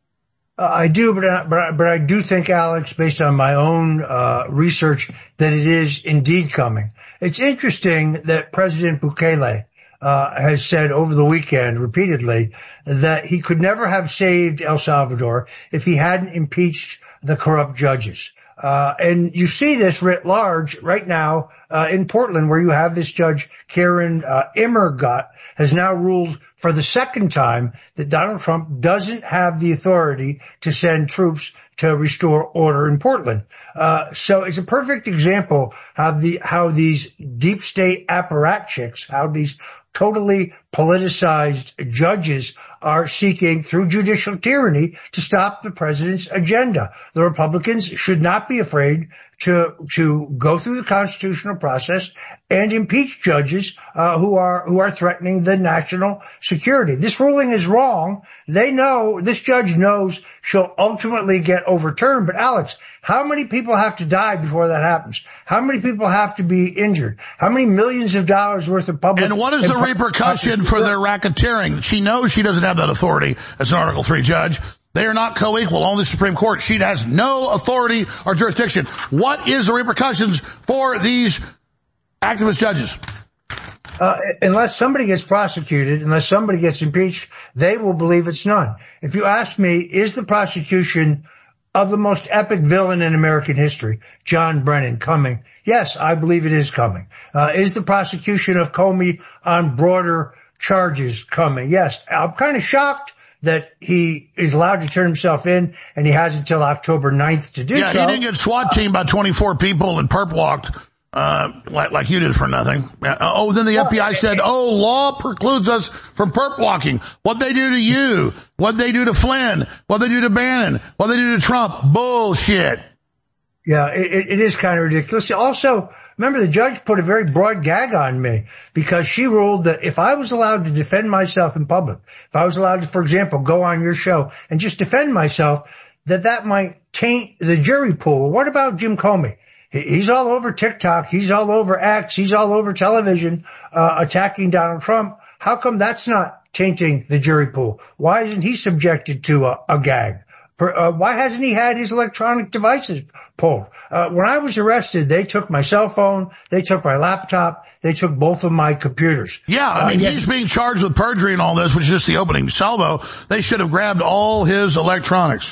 Uh, I do, but I, but I, but I do think, Alex, based on my own uh research, that it is indeed coming. It's interesting that President Bukele uh has said over the weekend repeatedly that he could never have saved El Salvador if he hadn't impeached the corrupt judges. Uh, and you see this writ large right now, uh, in Portland, where you have this judge, Karen, uh, Immergott, has now ruled for the second time that Donald Trump doesn't have the authority to send troops to restore order in Portland. Uh, so it's a perfect example of the, how these deep state apparatchiks, how these totally politicized judges are seeking through judicial tyranny to stop the president's agenda. The Republicans should not be afraid to to go through the constitutional process and impeach judges uh, who are who are threatening the national security. This ruling is wrong. They know, this judge knows she'll ultimately get overturned. But Alex, how many people have to die before that happens? How many people have to be injured? How many millions of dollars worth of public... And what is the repercussion for their racketeering? She knows she doesn't have that authority as an Article three judge. They are not co-equal. Only the Supreme Court. She has no authority or jurisdiction. What is the repercussions for these activist judges? Uh, unless somebody gets prosecuted, unless somebody gets impeached, they will believe it's none. If you ask me, is the prosecution of the most epic villain in American history, John Brennan, coming? Yes, I believe it is coming. Uh, is the prosecution of Comey on broader charges coming? Yes. I'm kind of shocked that he is allowed to turn himself in, and he has until October ninth to do yeah, so. Yeah, he didn't get SWAT teamed by twenty-four people and perp walked, uh, like, like you did for nothing. Uh, oh, then the F B I said, oh, law precludes us from perp walking. What'd they do to you? What'd they do to Flynn? What'd they do to Bannon? What'd they do to Trump? Bullshit. Yeah, it, it is kind of ridiculous. Also, remember the judge put a very broad gag on me because she ruled that if I was allowed to defend myself in public, if I was allowed to, for example, go on your show and just defend myself, that that might taint the jury pool. What about Jim Comey? He's all over TikTok. He's all over X. He's all over television, uh, attacking Donald Trump. How come that's not tainting the jury pool? Why isn't he subjected to a, a gag? Uh, why hasn't he had his electronic devices pulled? Uh, when I was arrested, they took my cell phone, they took my laptop, they took both of my computers. Yeah, I mean, uh, he's being charged with perjury and all this, which is just the opening salvo. They should have grabbed all his electronics.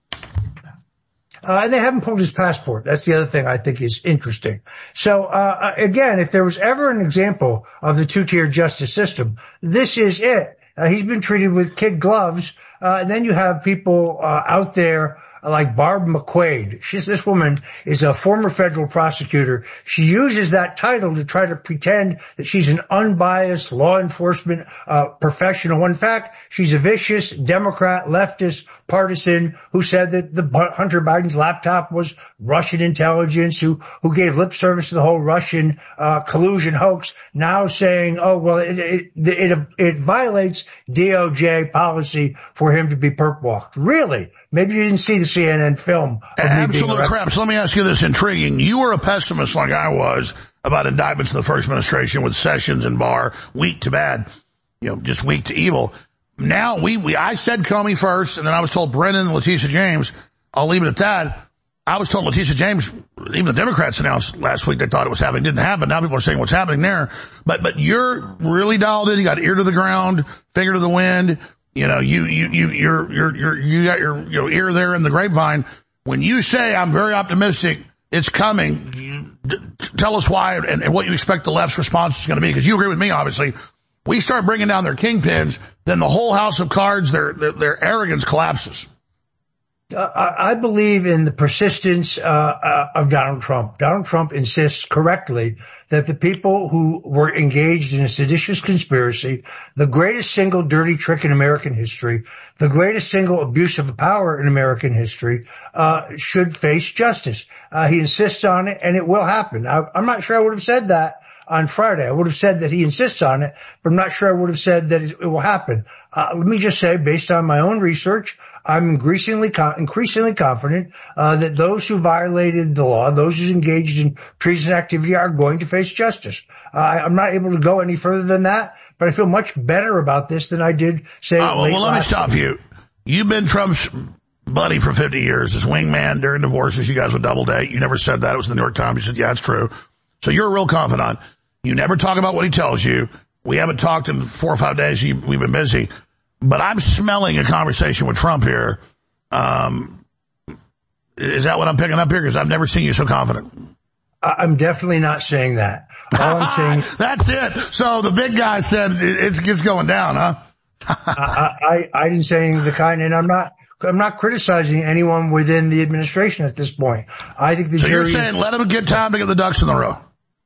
Uh, and they haven't pulled his passport. That's the other thing I think is interesting. So, uh, again, if there was ever an example of the two-tier justice system, this is it. Uh, he's been treated with kid gloves. Uh, and then you have people, uh, out there uh, like Barb McQuaid. She's, this woman is a former federal prosecutor. She uses that title to try to pretend that she's an unbiased law enforcement, uh, professional. In fact, she's a vicious Democrat, leftist, partisan who said that the Hunter Biden's laptop was Russian intelligence, who, who gave lip service to the whole Russian, uh, collusion hoax, now saying, oh, well, it, it, it, it violates D O J policy for him to be perp walked. Really? Maybe you didn't see the C N N film. Of Absolute crap. So let me ask you this, intriguing. You were a pessimist like I was about indictments in the first administration with Sessions and Barr, weak to bad, you know, just weak to evil. Now we, we, I said Comey first, and then I was told Brennan and Letitia James. I'll leave it at that. I was told Letitia James, even the Democrats announced last week they thought it was happening. It didn't happen. Now people are saying what's happening there. But, but you're really dialed in. You got ear to the ground, finger to the wind. You know, you, you, you, you're, you're, you're, you got your, your ear there in the grapevine. When you say I'm very optimistic, it's coming, you, d- tell us why and, and what you expect the left's response is going to be. Because you agree with me, obviously. We start bringing down their kingpins, then the whole house of cards, their, their, their arrogance collapses. Uh, I believe in the persistence uh, uh, of Donald Trump. Donald Trump insists correctly that the people who were engaged in a seditious conspiracy, the greatest single dirty trick in American history, the greatest single abuse of power in American history, uh, should face justice. Uh, he insists on it, and it will happen. I, I'm not sure I would have said that on Friday. I would have said that he insists on it, but I'm not sure I would have said that it will happen. Uh, let me just say, based on my own research, I'm increasingly, increasingly confident, uh, that those who violated the law, those who engaged in treason activity are going to face justice. Uh, I'm not able to go any further than that, but I feel much better about this than I did, say, oh, well, late well, let me stop year. you. You've been Trump's buddy for fifty years, his wingman during divorces. You guys would double date. You never said that. It was in the New York Times. You said, yeah, it's true. So you're a real confidant. You never talk about what he tells you. We haven't talked in four or five days. We've been busy. But I'm smelling a conversation with Trump here. Um, is that what I'm picking up here? Because I've never seen you so confident. I'm definitely not saying that. All I'm saying... That's it. So the big guy said it's, it's going down, huh? I, I, I didn't say anything of the kind, and I'm not... I'm not criticizing anyone within the administration at this point. I think the so jury... So you're saying is, let them get time to get the ducks in the row?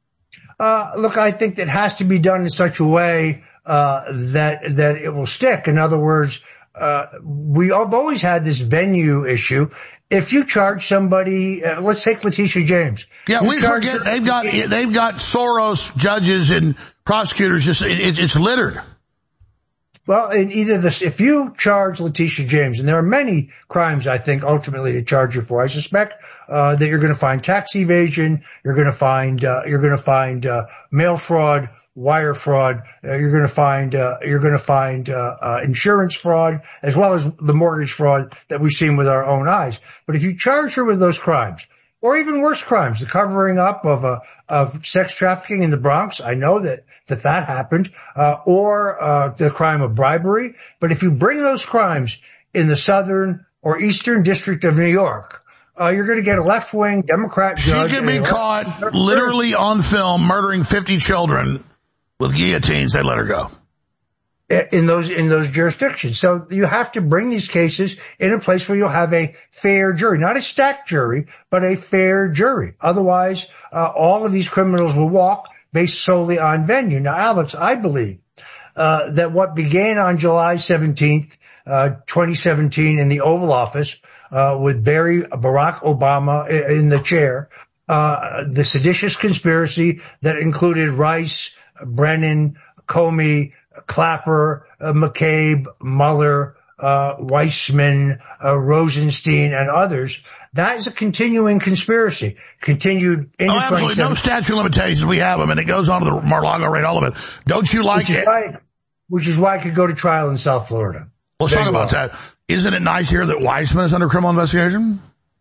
Uh, look, I think that has to be done in such a way, uh, that, that it will stick. In other words, uh, we have always had this venue issue. If you charge somebody, uh, let's take Letitia James. Yeah, you we forget they've got, they've got Soros judges and prosecutors. Just, it, it's littered. Well, in either this, if you charge Letitia James, and there are many crimes, I think, ultimately to charge her for, I suspect, uh, that you're going to find tax evasion, you're going to find, uh, you're going to find, uh, mail fraud, wire fraud, uh, you're going to find, uh, you're going to find, uh, uh, insurance fraud, as well as the mortgage fraud that we've seen with our own eyes. But if you charge her with those crimes, or even worse crimes, the covering up of uh, of sex trafficking in the Bronx. I know that that, that happened, uh, or uh, the crime of bribery. But if you bring those crimes in the southern or Eastern District of New York, uh, you're going to get a left-wing Democrat judge. She could be caught literally on film murdering fifty children with guillotines. They let her go. In those, in those jurisdictions. So you have to bring these cases in a place where you'll have a fair jury, not a stacked jury, but a fair jury. Otherwise, uh, all of these criminals will walk based solely on venue. Now, Alex, I believe, uh, that what began on July seventeenth, uh, twenty seventeen in the Oval Office, uh, with Barry Barack Obama in the chair, uh, the seditious conspiracy that included Rice, Brennan, Comey, Clapper, uh, McCabe, Mueller, uh, Weissman, uh, Rosenstein, and others. That is a continuing conspiracy. Continued into oh, absolutely. No statute of limitations. We have them, and it goes on to the Mar-a-Lago rate, all of it. Don't you like which it? Is why, which is why I could go to trial in South Florida. Let's talk about that. Isn't it nice here that Weissman is under criminal investigation?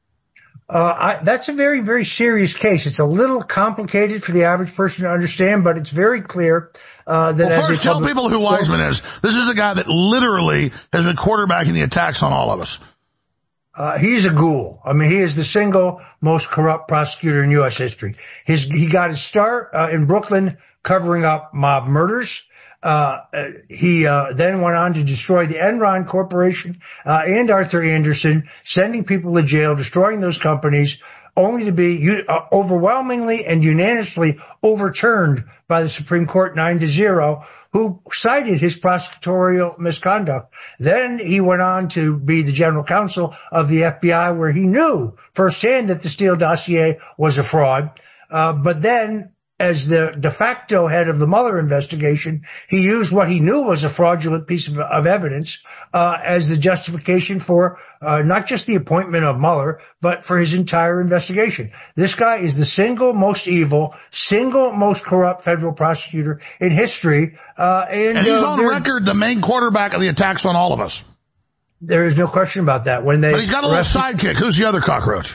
Uh, I, that's a very, very serious case. It's a little complicated for the average person to understand, but it's very clear, uh, that well, as first tell people who Weissman is. This is the guy that literally has been quarterbacking the attacks on all of us. Uh, he's a ghoul. I mean, he is the single most corrupt prosecutor in U S history. His, he got his start, uh, in Brooklyn covering up mob murders. Uh, he, uh, then went on to destroy the Enron Corporation, uh, and Arthur Anderson, sending people to jail, destroying those companies, only to be uh, overwhelmingly and unanimously overturned by the Supreme Court nine to zero, who cited his prosecutorial misconduct. Then he went on to be the general counsel of the F B I, where he knew firsthand that the Steele dossier was a fraud. Uh, but then, as the de facto head of the Mueller investigation, he used what he knew was a fraudulent piece of, of evidence uh as the justification for uh not just the appointment of Mueller, but for his entire investigation. This guy is the single most evil, single most corrupt federal prosecutor in history. Uh And, and he's uh, on record the main quarterback of the attacks on all of us. There is no question about that. When they But he's got a little sidekick. Who's the other cockroach?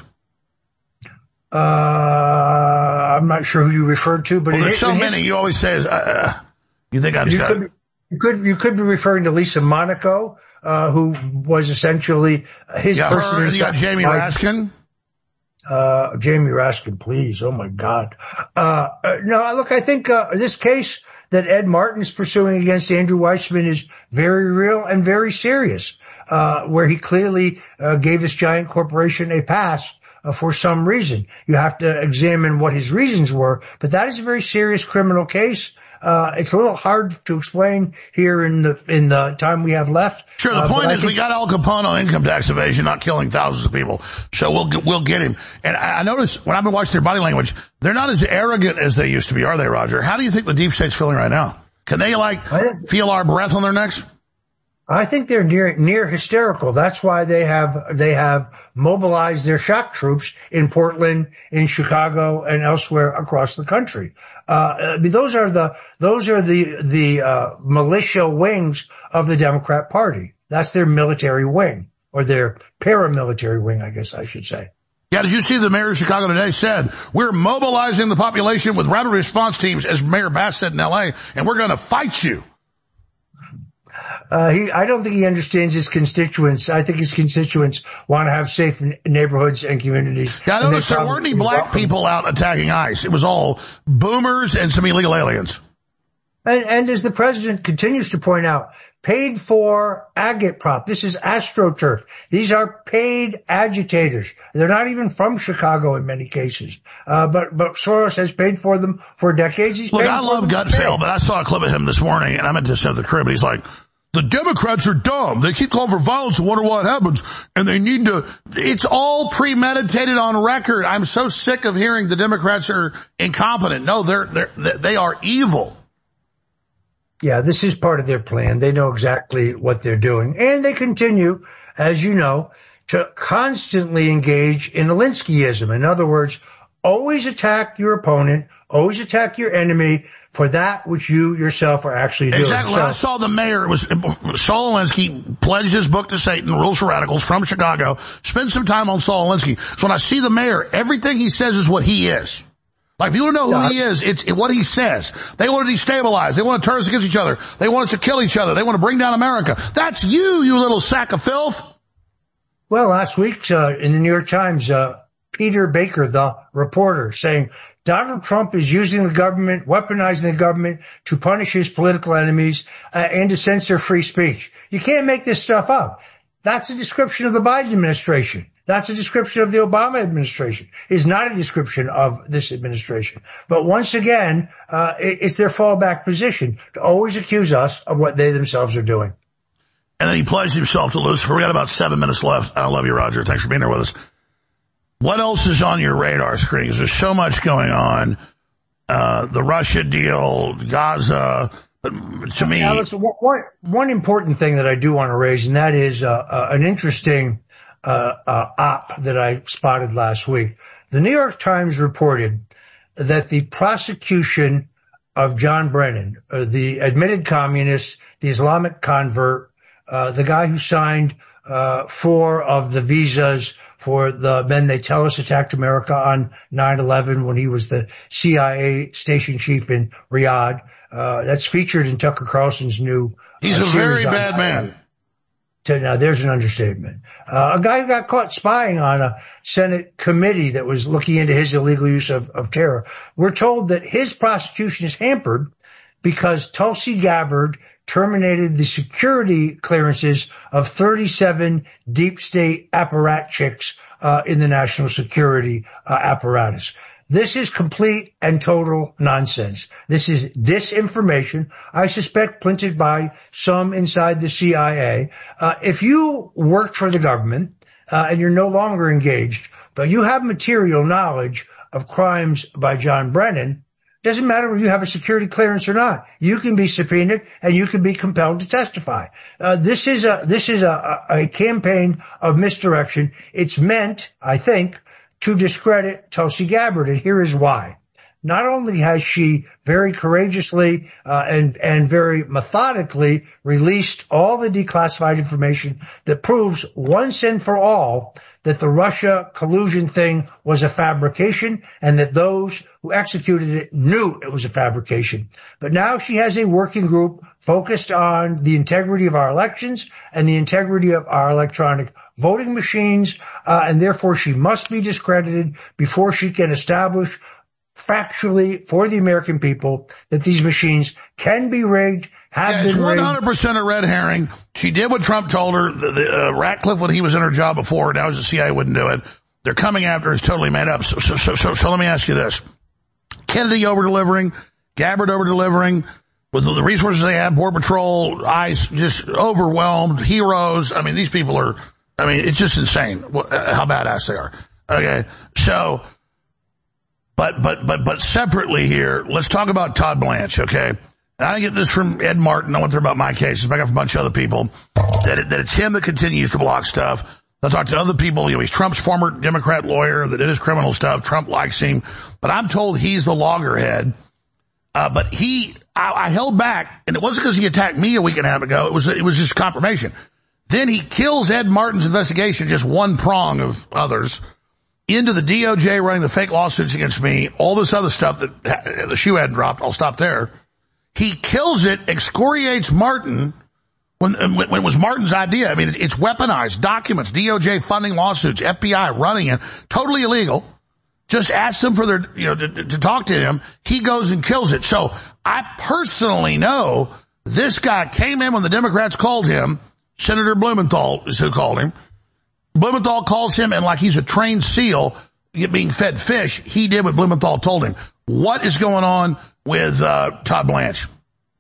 Uh, I'm not sure who you referred to, but well, there's it, so it many. You always say, uh, you think I'm you just could, be, you could you could be referring to Lisa Monaco, uh, who was essentially his yeah, person. Her, you got Jamie by, Raskin. Uh, Jamie Raskin, please. Oh my God. Uh, uh no, look, I think uh, this case that Ed Martin is pursuing against Andrew Weissman is very real and very serious. Uh, where he clearly uh, gave this giant corporation a pass. Uh, for some reason. You have to examine what his reasons were, but that is a very serious criminal case. Uh, it's a little hard to explain here in the, in the time we have left. Sure, the uh, point is think- we got Al Capone on income tax evasion, not killing thousands of people. So we'll, we'll get him. And I, I notice when I've been watching their body language, they're not as arrogant as they used to be, are they, Roger? How do you think the deep state's feeling right now? Can they like feel our breath on their necks? I think they're near, near hysterical. That's why they have, they have mobilized their shock troops in Portland, in Chicago, and elsewhere across the country. Uh, I mean, those are the, those are the, the, uh, militia wings of the Democrat Party. That's their military wing, or their paramilitary wing, I guess I should say. Yeah, did you see the mayor of Chicago today said, we're mobilizing the population with rapid response teams, as Mayor Bass said in L A, and we're going to fight you. Uh, he, I don't think he understands his constituents. I think his constituents want to have safe n- neighborhoods and communities. Yeah, I noticed there weren't any black people out attacking ICE. It was all boomers and some illegal aliens. And, and as the president continues to point out, paid for agitprop. This is AstroTurf. These are paid agitators. They're not even from Chicago in many cases. Uh, but, but Soros has paid for them for decades. He's Look, paid I for love them Gutfeld, but I saw a clip of him this morning, and I meant to send the crib, and he's like, the Democrats are dumb. They keep calling for violence and wonder what happens. And they need to, it's all premeditated on record. I'm so sick of hearing the Democrats are incompetent. No, they're, they're, they are evil. Yeah, this is part of their plan. They know exactly what they're doing. And they continue, as you know, to constantly engage in Alinskyism. In other words, always attack your opponent, always attack your enemy for that which you yourself are actually doing. Exactly. So, when I saw the mayor, it was Saul Alinsky pledged his book to Satan, Rules for Radicals, from Chicago. Spend some time on Saul Alinsky. So when I see the mayor, everything he says is what he is. Like, if you want to know who yeah. he is, it's what he says. They want to destabilize. They want to turn us against each other. They want us to kill each other. They want to bring down America. That's you, you little sack of filth. Well, last week uh, in the New York Times, uh, Peter Baker, the reporter, saying Donald Trump is using the government, weaponizing the government to punish his political enemies uh, and to censor free speech. You can't make this stuff up. That's a description of the Biden administration. That's a description of the Obama administration. It's not a description of this administration. But once again, uh, it's their fallback position to always accuse us of what they themselves are doing. And then he pledged himself to Lucifer. We got about seven minutes left. I love you, Roger. Thanks for being here with us. What else is on your radar screen? There's so much going on. Uh, the Russia deal, Gaza. But to me, Alex, one, one important thing that I do want to raise, and that is uh, uh, an interesting uh, uh, op that I spotted last week. The New York Times reported that the prosecution of John Brennan, uh, the admitted communist, the Islamic convert, uh, the guy who signed uh, four of the visas for the men they tell us attacked America on nine eleven when he was the C I A station chief in Riyadh. Uh, that's featured in Tucker Carlson's new uh, He's a very bad on, man. To, now, there's an understatement. Uh, a guy who got caught spying on a Senate committee that was looking into his illegal use of, of terror. We're told that his prosecution is hampered because Tulsi Gabbard terminated the security clearances of thirty-seven deep state apparatchiks uh, in the national security uh, apparatus. This is complete and total nonsense. This is disinformation, I suspect printed by some inside the C I A. Uh, if you worked for the government uh, and you're no longer engaged, but you have material knowledge of crimes by John Brennan, doesn't matter if you have a security clearance or not. You can be subpoenaed and you can be compelled to testify. Uh, this is a, this is a, a campaign of misdirection. It's meant, I think, to discredit Tulsi Gabbard, and here is why. Not only has she very courageously uh, and and very methodically released all the declassified information that proves once and for all that the Russia collusion thing was a fabrication and that those who executed it knew it was a fabrication. But now she has a working group focused on the integrity of our elections and the integrity of our electronic voting machines, uh, and therefore she must be discredited before she can establish factually for the American people that these machines can be rigged, have yeah, been it's rigged. one hundred percent a red herring. She did what Trump told her. The, the, uh, Ratcliffe, when he was in her job before, now as the C I A wouldn't do it. They're coming after her. It's totally made up. So, so, so, so, so let me ask you this. Kennedy over-delivering, Gabbard over-delivering, with the resources they have, Border Patrol, ICE, just overwhelmed, heroes. I mean, these people are, I mean, it's just insane how badass they are. Okay, so... But, but, but, but separately here, let's talk about Todd Blanche, okay? And I get this from Ed Martin. I went through about my cases, but I got from a bunch of other people that it, that it's him that continues to block stuff. I'll talk to other people. You know, he's Trump's former Democrat lawyer that did his criminal stuff. Trump likes him, but I'm told he's the loggerhead. Uh, but he, I, I held back, and it wasn't because he attacked me a week and a half ago. It was, it was just confirmation. Then he kills Ed Martin's investigation, just one prong of others, into the D O J running the fake lawsuits against me, all this other stuff that the shoe hadn't dropped. I'll stop there. He kills it, excoriates Martin when, when it was Martin's idea. I mean, it's weaponized documents, D O J funding lawsuits, F B I running it, totally illegal. Just ask them for their, you know, to, to talk to him. He goes and kills it. So I personally know this guy came in when the Democrats called him. Senator Blumenthal is who called him. Blumenthal calls him, and like he's a trained SEAL being fed fish, he did what Blumenthal told him. What is going on with uh, Todd Blanche?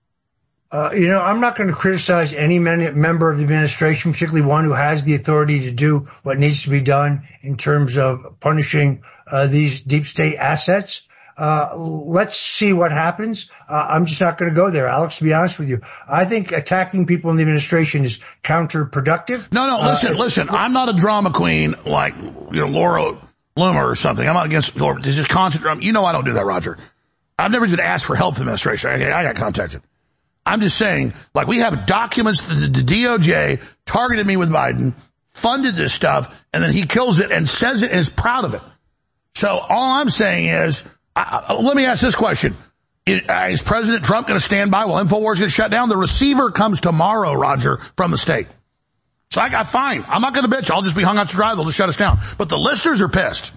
Uh, you know, I'm not going to criticize any men- member of the administration, particularly one who has the authority to do what needs to be done in terms of punishing uh, these deep state assets. Uh, let's see what happens. Uh, I'm just not going to go there, Alex, to be honest with you. I think attacking people in the administration is counterproductive. No, no, listen, uh, listen. I'm not a drama queen like, you know, Laura Loomer or something. I'm not against Laura. It's just constant drama. You know I don't do that, Roger. I've never even asked for help from the administration. I, I got contacted. I'm just saying, like, we have documents that the, the D O J targeted me with Biden, funded this stuff, and then he kills it and says it and is proud of it. So all I'm saying is, I, let me ask this question. Is, uh, is President Trump going to stand by while InfoWars gets shut down? The receiver comes tomorrow, Roger, from the state. So I got fine. I'm not going to bitch. I'll just be hung out to dry. They'll just shut us down. But the listeners are pissed.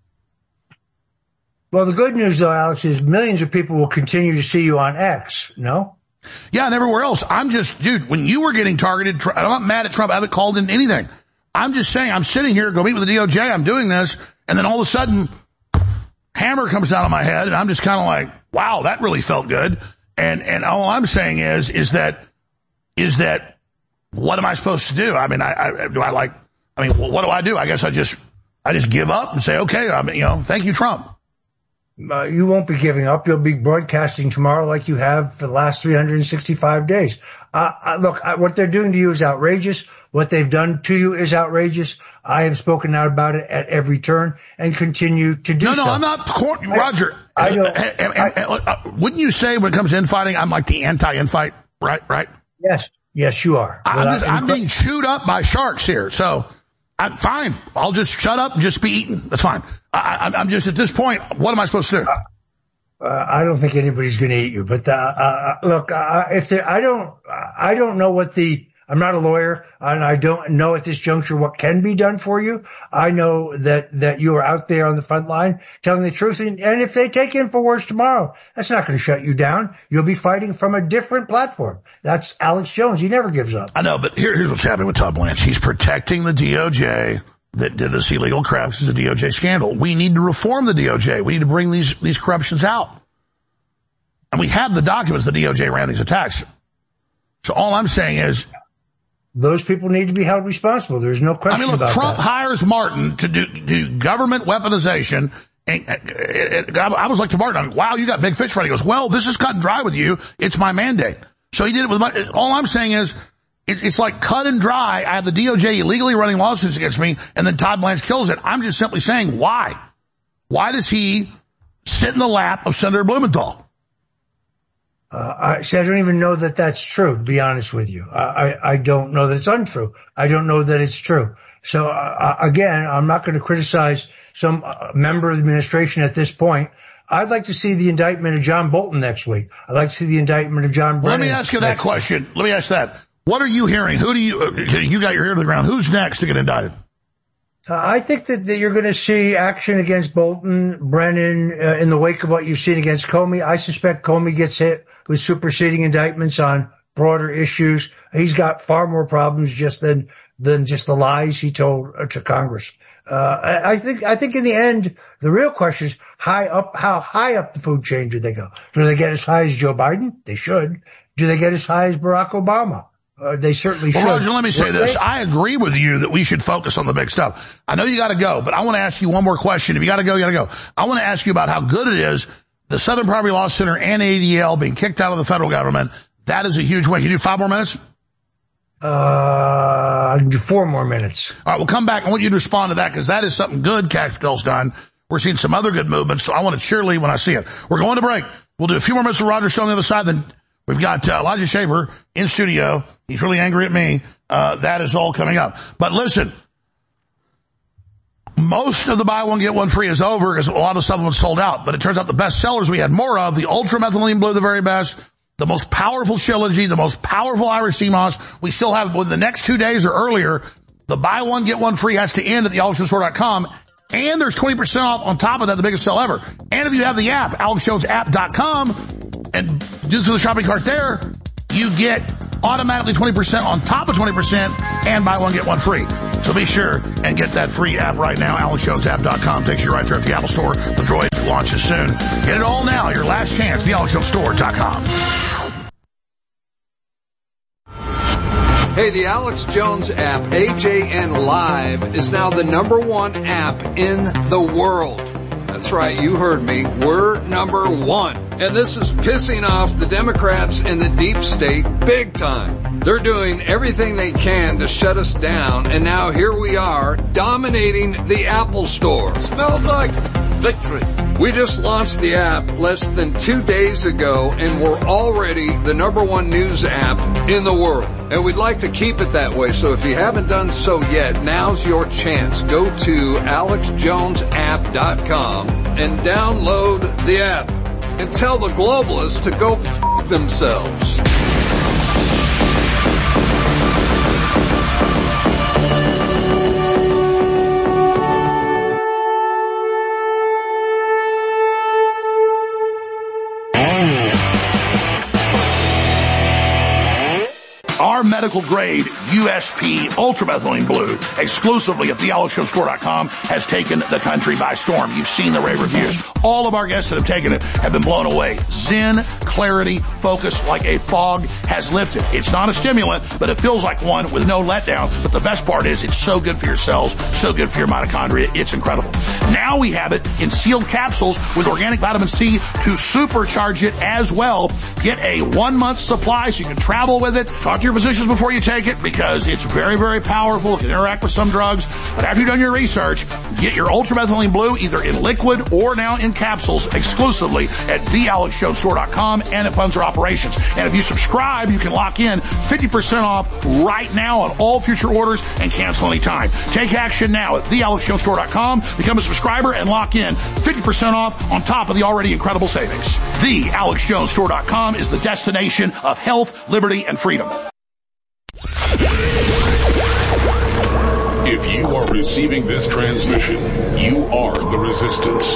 Well, the good news, though, Alex, is millions of people will continue to see you on X, no? Yeah, and everywhere else. I'm just, dude, when you were getting targeted, I'm not mad at Trump. I haven't called in anything. I'm just saying, I'm sitting here, go meet with the D O J, I'm doing this, and then all of a sudden, hammer comes down on my head, and I'm just kind of like, wow, that really felt good. And and all I'm saying is, is that, is that, what am I supposed to do? I mean, I, I do I like, I mean, what do I do? I guess I just, I just give up and say, okay, I mean, you know, thank you, Trump. Uh, you won't be giving up. You'll be broadcasting tomorrow like you have for the last three hundred sixty-five days. Uh, uh, look, uh, what they're doing to you is outrageous. What they've done to you is outrageous. I have spoken out about it at every turn and continue to do so. No, no, I'm not, cor- Roger. I, I don't, uh, uh, uh, uh, wouldn't you say when it comes to infighting, I'm like the anti-infight, right? Right? Yes. Yes, you are. I'm, just, I'm being chewed up by sharks here. So I'm fine. I'll just shut up and just be eaten. That's fine. I, I'm just at this point, what am I supposed to do? Uh, I don't think anybody's going to eat you, but, uh, uh look, uh, if there, I don't, I don't know what the, I'm not a lawyer and I don't know at this juncture what can be done for you. I know that, that you are out there on the front line telling the truth. And, and if they take InfoWars tomorrow, that's not going to shut you down. You'll be fighting from a different platform. That's Alex Jones. He never gives up. I know, but here, here's what's happening with Todd Blanche. He's protecting the D O J that did this illegal crap. This is a D O J scandal. We need to reform the D O J. We need to bring these, these corruptions out. And we have the documents the D O J ran these attacks. So all I'm saying is, those people need to be held responsible. There's no question I mean, look, about Trump that. hires Martin to do, do government weaponization. And uh, I was like to Martin, I mean, wow, you got big fish for it. He goes, well, this is cut and dry with you. It's my mandate. So he did it with my, all I'm saying is, it's like cut and dry. I have the D O J illegally running lawsuits against me, and then Todd Blanche kills it. I'm just simply saying, why? Why does he sit in the lap of Senator Blumenthal? Uh, I, see, I don't even know that that's true, to be honest with you. I, I, I don't know that it's untrue. I don't know that it's true. So, uh, again, I'm not going to criticize some uh, member of the administration at this point. I'd like to see the indictment of John Bolton next week. I'd like to see the indictment of John Brennan. Let me ask you that question. Let me ask that. What are you hearing? Who do you, uh, you got your ear to the ground. Who's next to get indicted? Uh, I think that, that you're going to see action against Bolton, Brennan, uh, in the wake of what you've seen against Comey. I suspect Comey gets hit with superseding indictments on broader issues. He's got far more problems just than, than just the lies he told uh, to Congress. Uh, I, I think, I think in the end, the real question is high up, how high up the food chain do they go? Do they get as high as Joe Biden? They should. Do they get as high as Barack Obama? Uh, they certainly should. Well, Roger, let me say this. I agree with you that we should focus on the big stuff. I know you got to go, but I want to ask you one more question. If you got to go, you got to go. I want to ask you about how good it is, the Southern Poverty Law Center and A D L being kicked out of the federal government. That is a huge win. Can you do five more minutes? Uh, I can do four more minutes. All right, we'll come back. I want you to respond to that because that is something good Cashtel's done. We're seeing some other good movements, so I want to cheerlead when I see it. We're going to break. We'll do a few more minutes with Roger Stone on the other side, then we've got uh, Elijah Shaver in studio. He's really angry at me. Uh, that is all coming up. But listen, most of the buy one, get one free is over because a lot of the supplements sold out. But it turns out the best sellers we had more of, the Ultra Methylene Blue, the very best, the most powerful Shilajit, the most powerful Irish Sea Moss. We still have, within the next two days or earlier, the buy one, get one free has to end at the alex jones store dot com. And there's twenty percent off on top of that, the biggest sell ever. And if you have the app, alex jones app dot com, and do through the shopping cart there, you get automatically twenty percent on top of twenty percent and buy one, get one free. So be sure and get that free app right now. alex jones app dot com takes you right there at the Apple Store. The Droid launches soon. Get it all now. Your last chance. the alex jones store dot com. Hey, the Alex Jones app, A J N Live, is now the number one app in the world. That's right, you heard me. We're number one. And this is pissing off the Democrats and the deep state big time. They're doing everything they can to shut us down, and now here we are, dominating the Apple Store. Smells like victory. We just launched the app less than two days ago, and we're already the number one news app in the world. And we'd like to keep it that way, so if you haven't done so yet, now's your chance. Go to alex jones app dot com and download the app. And tell the globalists to go f*** themselves. Our medical grade U S P ultramethylene blue exclusively at the alex jones store dot com has taken the country by storm. You've seen the rave reviews. All of our guests that have taken it have been blown away. Zen, clarity, focus like a fog has lifted. It's not a stimulant, but it feels like one with no letdown. But the best part is it's so good for your cells, so good for your mitochondria. It's incredible. Now we have it in sealed capsules with organic vitamin C to supercharge it as well. Get a one month supply so you can travel with it. Talk to your physicians before you take it because it's very, very powerful. It can interact with some drugs. But after you've done your research, get your ultramethylene blue either in liquid or now in capsules exclusively at the alex jones store dot com, and it funds our operations. And if you subscribe, you can lock in fifty percent off right now on all future orders and cancel anytime. Take action now at the alex jones store dot com. Become a subscriber and lock in fifty percent off on top of the already incredible savings. the alex jones store dot com is the destination of health, liberty, and freedom. If you are receiving this transmission, you are the resistance.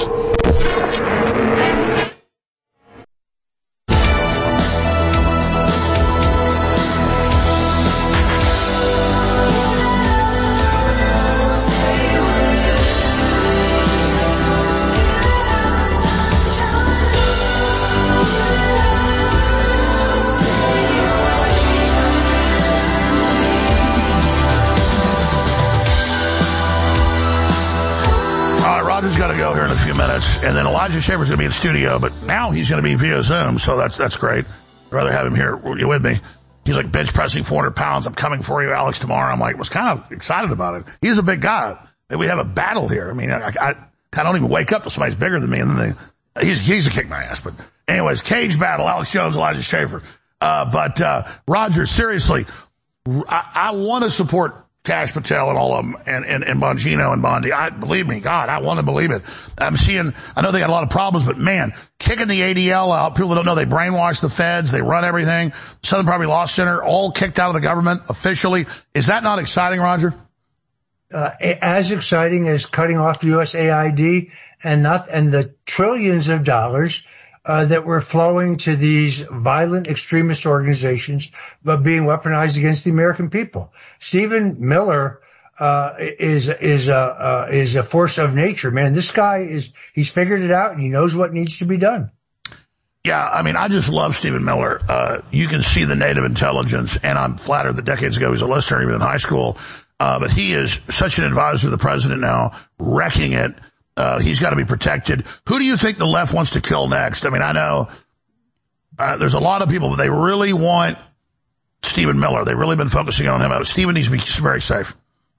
Roger's got to go here in a few minutes, and then Elijah Schaefer's going to be in studio, but now he's going to be via Zoom, so that's that's great. I'd rather have him here with me. He's like bench pressing four hundred pounds. I'm coming for you, Alex, tomorrow. I'm like, was kind of excited about it. He's a big guy. We have a battle here. I mean, I, I kind of don't even wake up till somebody's bigger than me, and then they, he's, he's a kick my ass. But anyways, cage battle, Alex Jones, Elijah Schaefer. Uh, but, uh, Roger, seriously, I, I want to support Kash Patel and all of them, and, and, and Bongino and Bondi. I, believe me, God, I want to believe it. I'm seeing, I know they got a lot of problems, but man, kicking the A D L out, people that don't know, they brainwash the feds, they run everything. Southern Poverty Law Center, all kicked out of the government officially. Is that not exciting, Roger? Uh, as exciting as cutting off U S A I D and not, and the trillions of dollars Uh, that were flowing to these violent extremist organizations, but being weaponized against the American people. Stephen Miller, uh, is, is, a, uh, is a force of nature, man. This guy is, he's figured it out and he knows what needs to be done. Yeah, I mean, I just love Stephen Miller. Uh, you can see the native intelligence, and I'm flattered that decades ago he was a listener even in high school. Uh, but he is such an advisor to the president now, wrecking it. Uh, he's got to be protected. Who do you think the left wants to kill next? I mean, I know uh, there's a lot of people, but they really want Stephen Miller. They've really been focusing on him. Stephen needs to be very safe.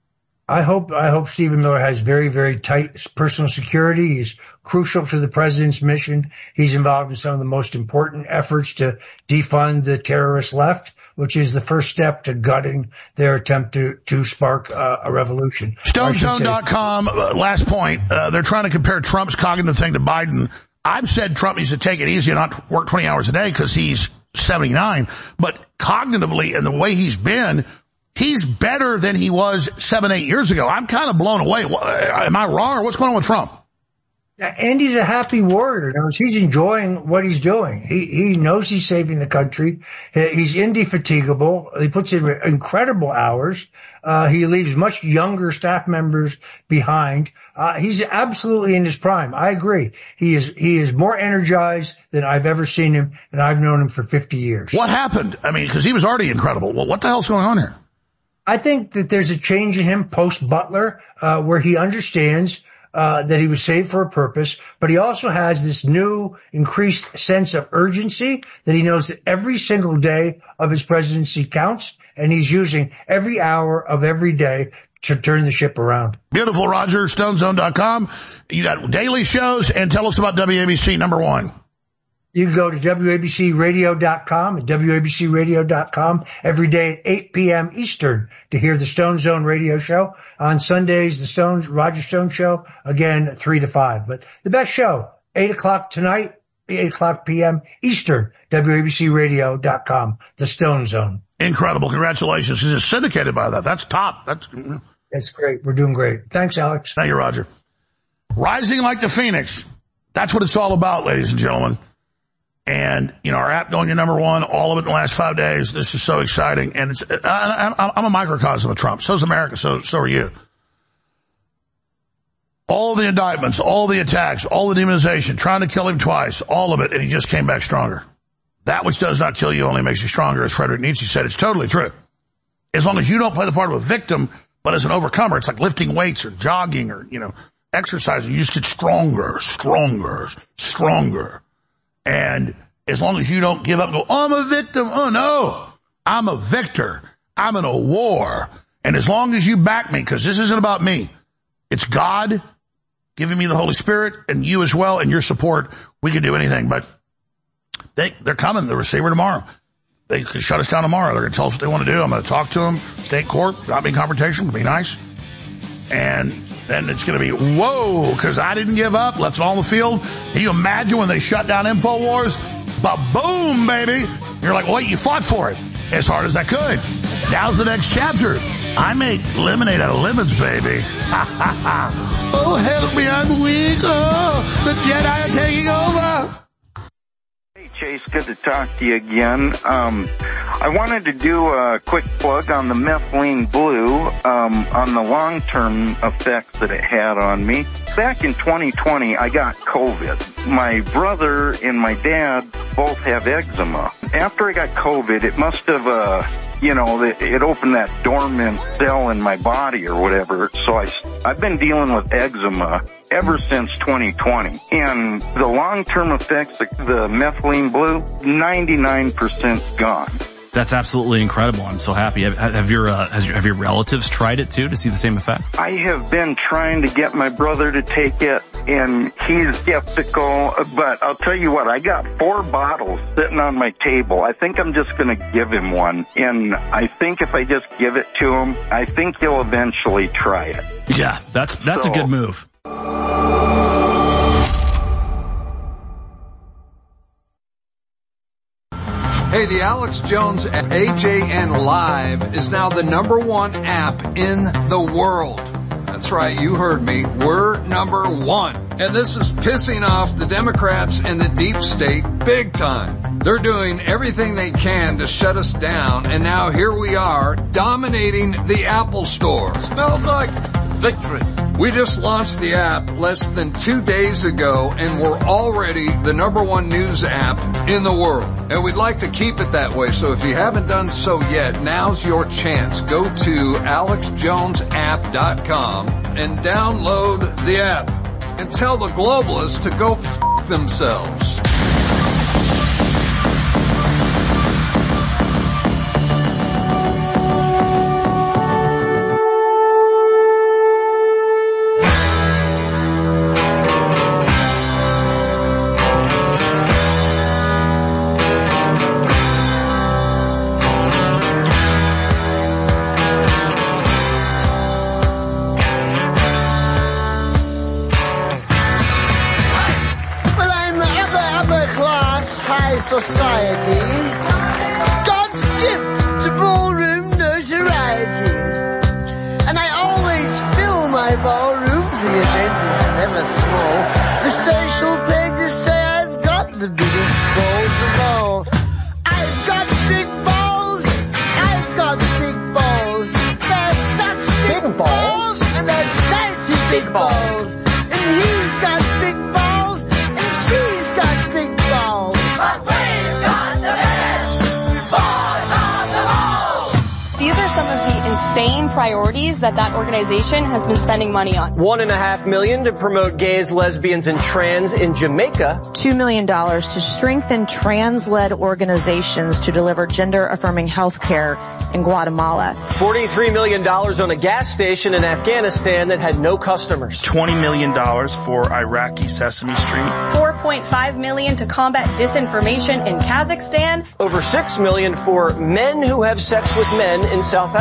I hope, I hope Stephen Miller has very, very tight personal security. He's crucial to the president's mission. He's involved in some of the most important efforts to defund the terrorist left, which is the first step to gutting their attempt to, to spark uh, a revolution. Stone Zone dot com, uh, last point, uh, they're trying to compare Trump's cognitive thing to Biden. I've said Trump needs to take it easy and not work twenty hours a day because he's seventy-nine. But cognitively and the way he's been, he's better than he was seven, eight years ago. I'm kind of blown away. Am I wrong, or what's going on with Trump? Andy's a happy warrior. He's enjoying what he's doing. He, he knows he's saving the country. He's indefatigable. He puts in incredible hours. Uh, he leaves much younger staff members behind. Uh, he's absolutely in his prime. I agree. He is, he is more energized than I've ever seen him, and I've known him for fifty years. What happened? I mean, because he was already incredible. Well, what the hell's going on here? I think that there's a change in him post-Butler, uh, where he understands Uh, that he was saved for a purpose, but he also has this new increased sense of urgency that he knows that every single day of his presidency counts, and he's using every hour of every day to turn the ship around. Beautiful, Roger. Stone Zone dot com. You got daily shows, and tell us about W A B C, number one. You can go to W A B C radio dot com at W A B C radio dot com every day at eight p.m. Eastern to hear the Stone Zone radio show. On Sundays, the Stones, Roger Stone show, again, three to five. But the best show, eight o'clock tonight, eight o'clock p.m. Eastern, W A B C radio dot com, the Stone Zone. Incredible. Congratulations. He's syndicated by that. That's top. That's, That's great. We're doing great. Thanks, Alex. Thank you, Roger. Rising like the Phoenix. That's what it's all about, ladies and gentlemen. And, you know, our app going to number one, all of it in the last five days. This is so exciting. And it's, I, I, I'm a microcosm of Trump. So is America. So, so are you. All the indictments, all the attacks, all the demonization, trying to kill him twice, all of it. And he just came back stronger. That which does not kill you only makes you stronger, as Frederick Nietzsche said. It's totally true. As long as you don't play the part of a victim, but as an overcomer, it's like lifting weights or jogging or, you know, exercising. You just get stronger, stronger, stronger. And as long as you don't give up and go, oh, I'm a victim. Oh, no, I'm a victor. I'm in a war. And as long as you back me, because this isn't about me, it's God giving me the Holy Spirit and you as well and your support, we can do anything. But they, they're coming, the receiver tomorrow. They could shut us down tomorrow. They're going to tell us what they want to do. I'm going to talk to them, state court, not be confrontation, it'll be nice. And then it's going to be, whoa, because I didn't give up, left it all in the field. Can you imagine when they shut down InfoWars? Ba-boom, baby. You're like, wait, you fought for it as hard as I could. Now's the next chapter. I make lemonade out of lemons, baby. Oh, help me, I'm weak. Oh, the Jedi are taking over. Chase, good to talk to you again. Um, I wanted to do a quick plug on the methylene blue, um, on the long-term effects that it had on me. Back in twenty twenty, I got COVID. My brother and my dad both have eczema. After I got COVID, it must have, uh, you know, it opened that dormant cell in my body or whatever. So I, I've been dealing with eczema ever since twenty twenty. And the long-term effects, the methylene blue, ninety-nine percent gone. That's absolutely incredible. I'm so happy. Have, have your, uh, has your, have your relatives tried it too to see the same effect? I have been trying to get my brother to take it, and he's skeptical. But I'll tell you what, I got four bottles sitting on my table. I think I'm just going to give him one. And I think if I just give it to him, I think he'll eventually try it. Yeah, that's, that's so, a good move. Hey, the Alex Jones A J N Live is now the number one app in the world. That's right, you heard me. We're number one. And this is pissing off the Democrats and the deep state big time. They're doing everything they can to shut us down, and now here we are, dominating the Apple Store. Smells like victory. We just launched the app less than two days ago, and we're already the number one news app in the world. And we'd like to keep it that way, so if you haven't done so yet, now's your chance. Go to alex jones app dot com and download the app. And tell the globalists to go f*** themselves. Society, God's gift to ballroom notoriety. And I always fill my ballroom, the event is never small. The social pages say I've got the biggest balls of all. I've got big balls, I've got big balls. They're such big, big balls, and they're mighty big balls. And he's got big balls, and she's got big balls. But we've got the best balls of them all. These are some of the insane priorities that that organization has been spending money on. One and a half million to promote gays, lesbians, and trans in Jamaica. Two million dollars to strengthen trans-led organizations to deliver gender-affirming health care in Guatemala. Forty-three million dollars on a gas station in Afghanistan that had no customers. Twenty million dollars for Iraqi Sesame Street. Four point five million dollars to combat disinformation in Kazakhstan. Over six million dollars for men who have sex with men in South Africa.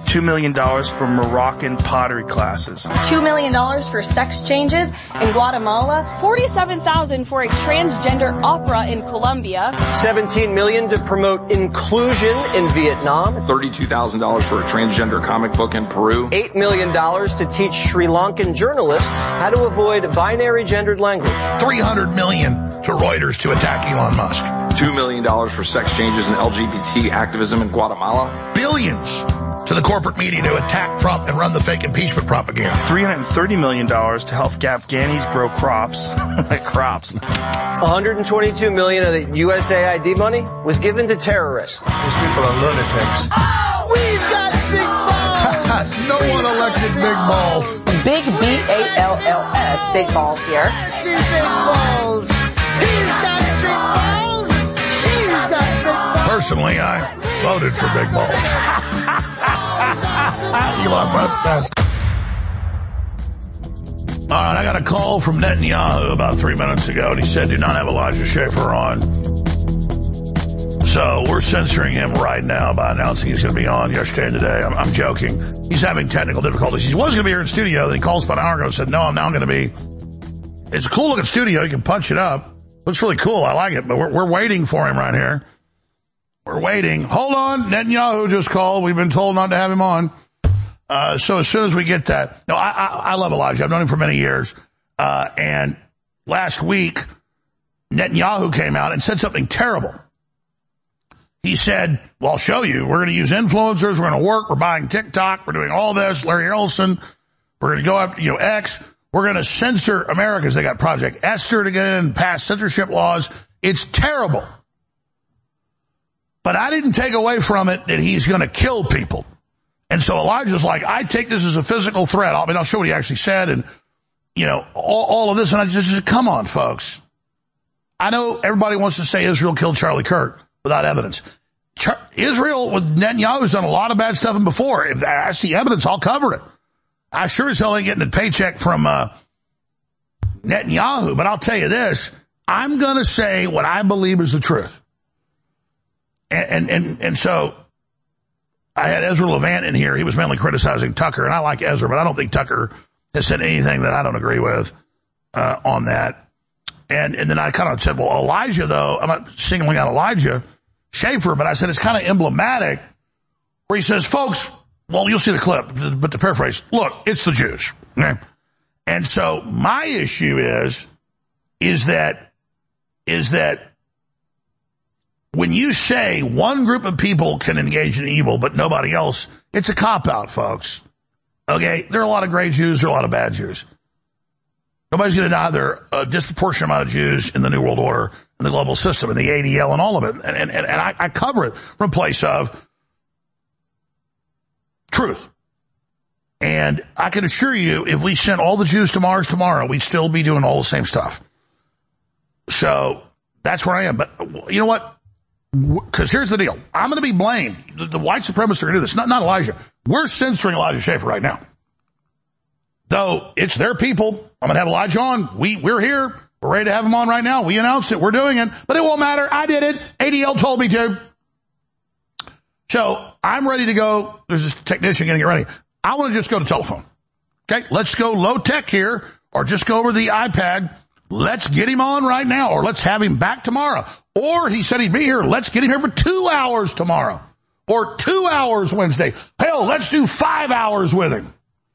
two million dollars for Moroccan pottery classes. two million dollars for sex changes in Guatemala. forty-seven thousand dollars for a transgender opera in Colombia. seventeen million dollars to promote inclusion in Vietnam. thirty-two thousand dollars for a transgender comic book in Peru. eight million dollars to teach Sri Lankan journalists how to avoid binary gendered language. three hundred million dollars to Reuters to attack Elon Musk. two million dollars for sex changes and L G B T activism in Guatemala. Billions to the corporate media to attack Trump and run the fake impeachment propaganda. three hundred thirty million dollars to help Afghanis grow crops. like crops. one hundred twenty-two million dollars of the U S A I D money was given to terrorists. These people are lunatics. Oh, we've got big balls. No one elected big balls. Big B A L L S, big balls here. Big balls. He's got big balls. She's got big balls. Personally, I voted for big balls. Elon Musk does. All right, I got a call from Netanyahu about three minutes ago, and he said do not have Elijah Schaffer on. So we're censoring him right now by announcing he's going to be on yesterday and today. I'm, I'm joking. He's having technical difficulties. He was going to be here in studio. Then he called us about an hour ago and said, no, I'm now going to be. It's a cool looking studio. You can punch it up. Looks really cool. I like it. But we're, we're waiting for him right here. We're waiting. Hold on. Netanyahu just called. We've been told not to have him on. Uh, so as soon as we get that. No, I, I, I love Elijah. I've known him for many years. Uh, and last week, Netanyahu came out and said something terrible. He said, well, I'll show you. We're going to use influencers. We're going to work. We're buying TikTok. We're doing all this. Larry Ellison. We're going to go after, you know, X. We're going to censor Americans. They got Project Esther to get in and pass censorship laws. It's terrible. But I didn't take away from it that he's going to kill people. And so Elijah's like, I take this as a physical threat. I mean, I'll show what he actually said and, you know, all, all of this. And I just said, come on, folks. I know everybody wants to say Israel killed Charlie Kirk without evidence. Char- Israel with Netanyahu has done a lot of bad stuff and before. If I see evidence, I'll cover it. I sure as hell ain't getting a paycheck from uh, Netanyahu. But I'll tell you this. I'm going to say what I believe is the truth. And, and, and, and so I had Ezra Levant in here. He was mainly criticizing Tucker, and I like Ezra, but I don't think Tucker has said anything that I don't agree with uh, on that. And and then I kind of said, well, Elijah, though, I'm not singling out Elijah Schaffer, but I said it's kind of emblematic where he says, folks, well, you'll see the clip, but to paraphrase, look, it's the Jews. Okay? And so my issue is, is that, is that when you say one group of people can engage in evil, but nobody else, it's a cop-out, folks. Okay? There are a lot of great Jews, there are a lot of bad Jews. Nobody's going to deny there are a disproportionate amount of Jews in the New World Order, in the global system, in the A D L, and all of it. And, and, and I, I cover it from a place of truth. And I can assure you, if we sent all the Jews to Mars tomorrow, we'd still be doing all the same stuff. So that's where I am. But you know what? Because here's the deal. I'm going to be blamed. The, the white supremacists are going to do this. Not, not Elijah. We're censoring Elijah Schaffer right now. Though it's their people. I'm going to have Elijah on. We, we're here. We're ready to have him on right now. We announced it. We're doing it. But it won't matter. I did it. A D L told me to. So I'm ready to go. There's this technician getting it ready. I want to just go to telephone. Okay, let's go low tech here, or just go over the iPad. Let's get him on right now, or let's have him back tomorrow. Or he said he'd be here. Let's get him here for two hours tomorrow, or two hours Wednesday. Hell, let's do five hours with him.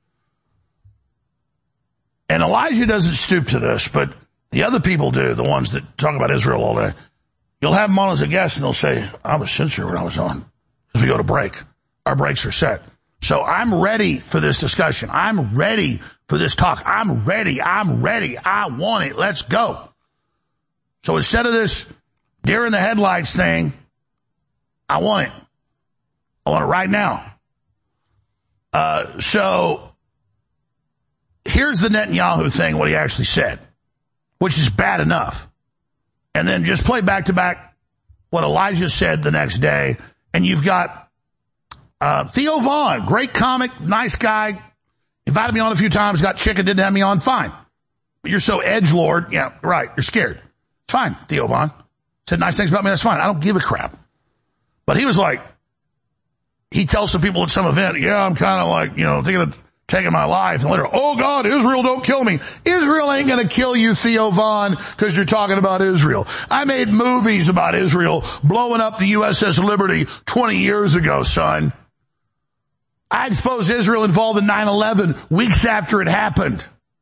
And Elijah doesn't stoop to this, but the other people do, the ones that talk about Israel all day. You'll have them on as a guest, and they'll say, I was censored when I was on. As we go to break, our breaks are set. So I'm ready for this discussion. I'm ready for this talk. I'm ready. I'm ready. I want it. Let's go. So instead of this deer in the headlights thing, I want it. I want it right now. Uh, so here's the Netanyahu thing, what he actually said, which is bad enough. And then just play back to back what Elijah said the next day. And you've got Uh, Theo Vaughn, great comic, nice guy, invited me on a few times, got chicken, didn't have me on, fine. But you're so edgelord, yeah, right, you're scared. It's fine, Theo Vaughn. Said nice things about me, that's fine. I don't give a crap. But he was like, he tells some people at some event, yeah, I'm kind of like, you know, thinking of taking my life. And later, oh God, Israel, don't kill me. Israel ain't going to kill you, Theo Von, because you're talking about Israel. I made movies about Israel blowing up the U S S Liberty twenty years ago, son. I exposed Israel involved in nine eleven weeks after it happened.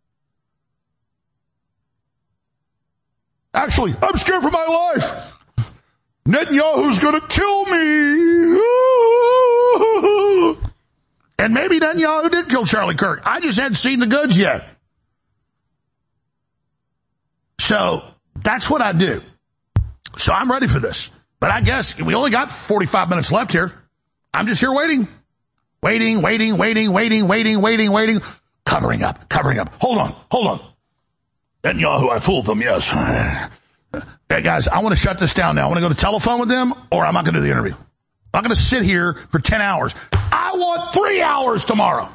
Actually, I'm scared for my life. Netanyahu's going to kill me. And maybe Netanyahu did kill Charlie Kirk. I just hadn't seen the goods yet. So that's what I do. So I'm ready for this. But I guess we only got forty-five minutes left here. I'm just here waiting. Waiting, waiting, waiting, waiting, waiting, waiting, waiting. Covering up, covering up. Hold on, hold on. Netanyahu, I fooled them, yes. Hey, guys, I want to shut this down now. I want to go to telephone with them, or I'm not going to do the interview. I'm not going to sit here for ten hours. I want three hours tomorrow.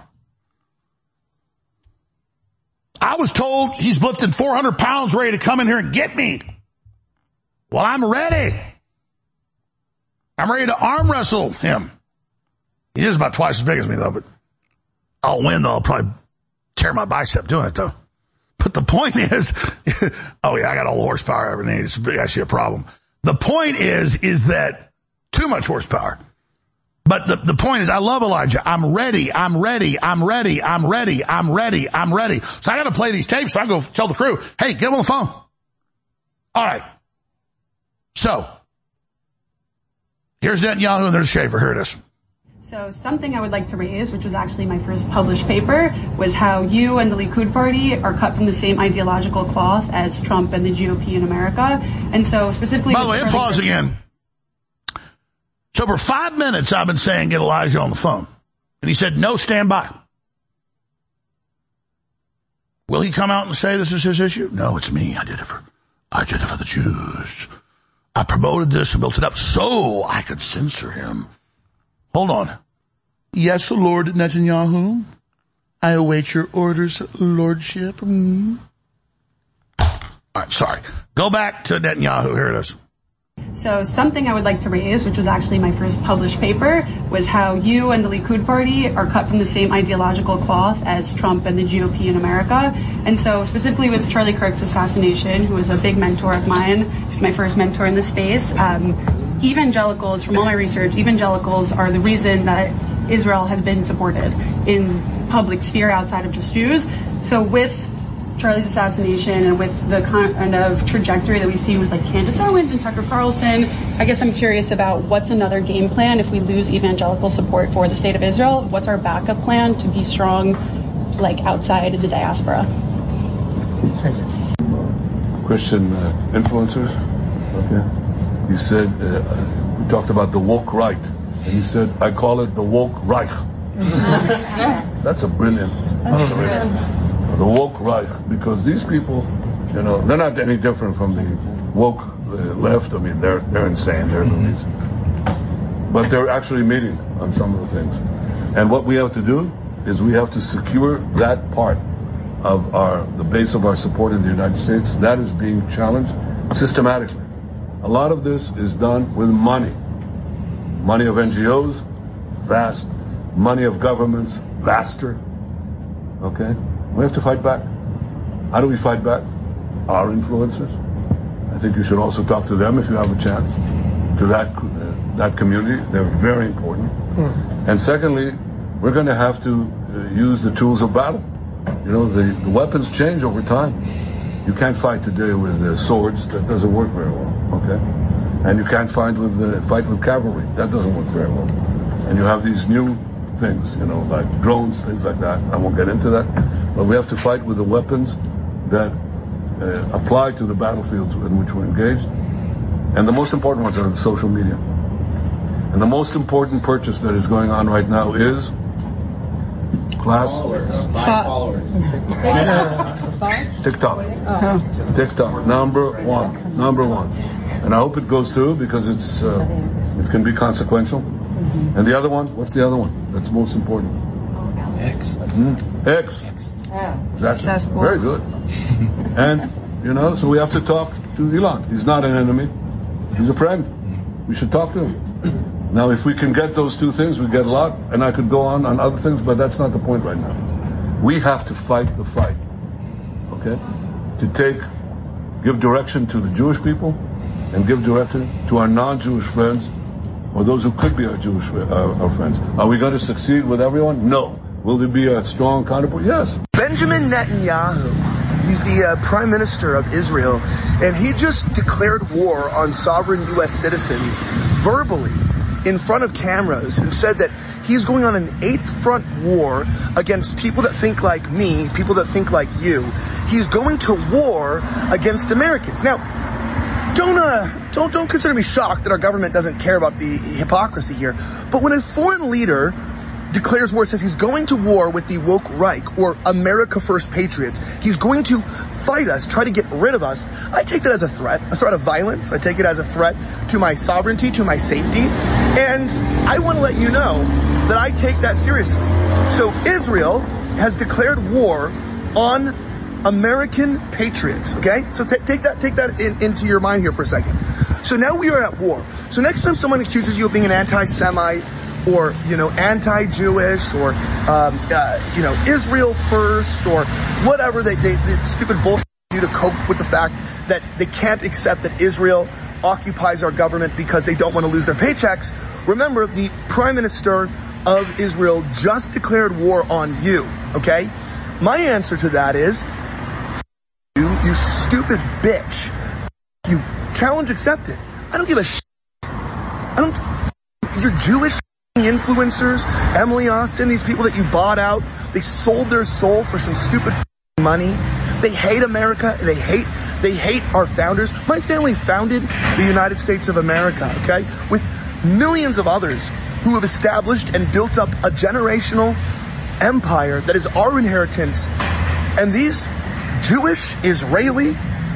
I was told he's lifting four hundred pounds ready to come in here and get me. Well, I'm ready. I'm ready to arm wrestle him. He is about twice as big as me, though, but I'll win, though. I'll probably tear my bicep doing it, though. But the point is, oh, yeah, I got all the horsepower I ever need. It's actually a problem. The point is, is that too much horsepower. But the, the point is, I love Elijah. I'm ready. I'm ready. I'm ready. I'm ready. I'm ready. I'm ready. So I got to play these tapes. So I go tell the crew, hey, get him on the phone. All right. So here's Netanyahu and there's Schaefer. Here it is. So something I would like to raise, which was actually my first published paper, was how you and the Likud party are cut from the same ideological cloth as Trump and the G O P in America. And so specifically... By the way, pause again. So for five minutes I've been saying get Elijah on the phone. And he said, no, stand by. Will he come out and say this is his issue? No, it's me. I did it for, I did it for the Jews. I promoted this and built it up so I could censor him. Hold on. Yes, Lord Netanyahu. I await your orders, Lordship. Mm. All right, sorry. Go back to Netanyahu. Here it is. So something I would like to raise, which was actually my first published paper, was how you and the Likud party are cut from the same ideological cloth as Trump and the G O P in America. And so specifically with Charlie Kirk's assassination, who was a big mentor of mine, who's my first mentor in the space, um, evangelicals, from all my research, evangelicals are the reason that Israel has been supported in public sphere outside of just Jews. So with Charlie's assassination and with the kind of trajectory that we see with like Candace Owens and Tucker Carlson, I guess I'm curious about what's another game plan if we lose evangelical support for the state of Israel. What's our backup plan to be strong, like outside of the diaspora? Christian uh, influencers. Okay. You said, uh, we talked about the woke right, and you said, I call it the woke Reich. That's a brilliant observation. The woke Reich, because these people, you know, they're not any different from the woke uh, left. I mean, they're they're insane. They're movies. But they're actually meeting on some of the things. And what we have to do is we have to secure that part of our, the base of our support in the United States. That is being challenged systematically. A lot of this is done with money. Money of N G Os, vast. Money of governments, vaster. Okay? We have to fight back. How do we fight back? Our influencers. I think you should also talk to them if you have a chance. To that uh, that community. They're very important. Mm. And secondly, we're going to have to uh, use the tools of battle. You know, the, the weapons change over time. You can't fight today with uh, swords. That doesn't work very well. Okay? And you can't fight with uh, fight with cavalry. That doesn't work very well. And you have these new things, you know, like drones, things like that. I won't get into that. But we have to fight with the weapons that uh, apply to the battlefields in which we're engaged. And the most important ones are the social media. And the most important purchase that is going on right now is class Followers. TikTok. Oh. TikTok. Number one. Number one. And I hope it goes through because it's uh, it can be consequential. Mm-hmm. And the other one, what's the other one that's most important? X. Mm-hmm. X. That's Successful. Very good. And, you know, so we have to talk to Elon. He's not an enemy. He's a friend. We should talk to him. Now, if we can get those two things, we get a lot, and I could go on on other things, but that's not the point right now. We have to fight the fight, okay? To take, give direction to the Jewish people and give direction to our non-Jewish friends or those who could be our Jewish uh, our friends. Are we going to succeed with everyone? No. Will there be a strong counterpoint? Yes. Benjamin Netanyahu, he's the uh, prime minister of Israel, and he just declared war on sovereign U S citizens verbally in front of cameras and said that he's going on an eighth front war against people that think like me, people that think like you. He's going to war against Americans. Now, don't uh, don't don't consider me shocked that our government doesn't care about the hypocrisy here. But when a foreign leader declares war, says he's going to war with the woke Reich or America First patriots, he's going to fight us, try to get rid of us, I take that as a threat, a threat of violence. I take it as a threat to my sovereignty, to my safety. And I want to let you know that I take that seriously. So Israel has declared war on American patriots, okay? So t- take that take that in, into your mind here for a second. So now we are at war. So next time someone accuses you of being an anti-Semite or, you know, anti-Jewish or, um, uh, you know, Israel first or whatever, they, they, they the stupid bullshit do to cope with the fact that they can't accept that Israel occupies our government because they don't want to lose their paychecks. Remember, the Prime Minister of Israel just declared war on you, okay? My answer to that is, you, you stupid bitch. You challenge accepted. I don't give a shit. I don't, you're Jewish influencers, Emily Austin, these people that you bought out, they sold their soul for some stupid money. They hate America. They hate, they hate our founders. My family founded the United States of America, okay? With millions of others who have established and built up a generational empire that is our inheritance. And these Jewish Israeli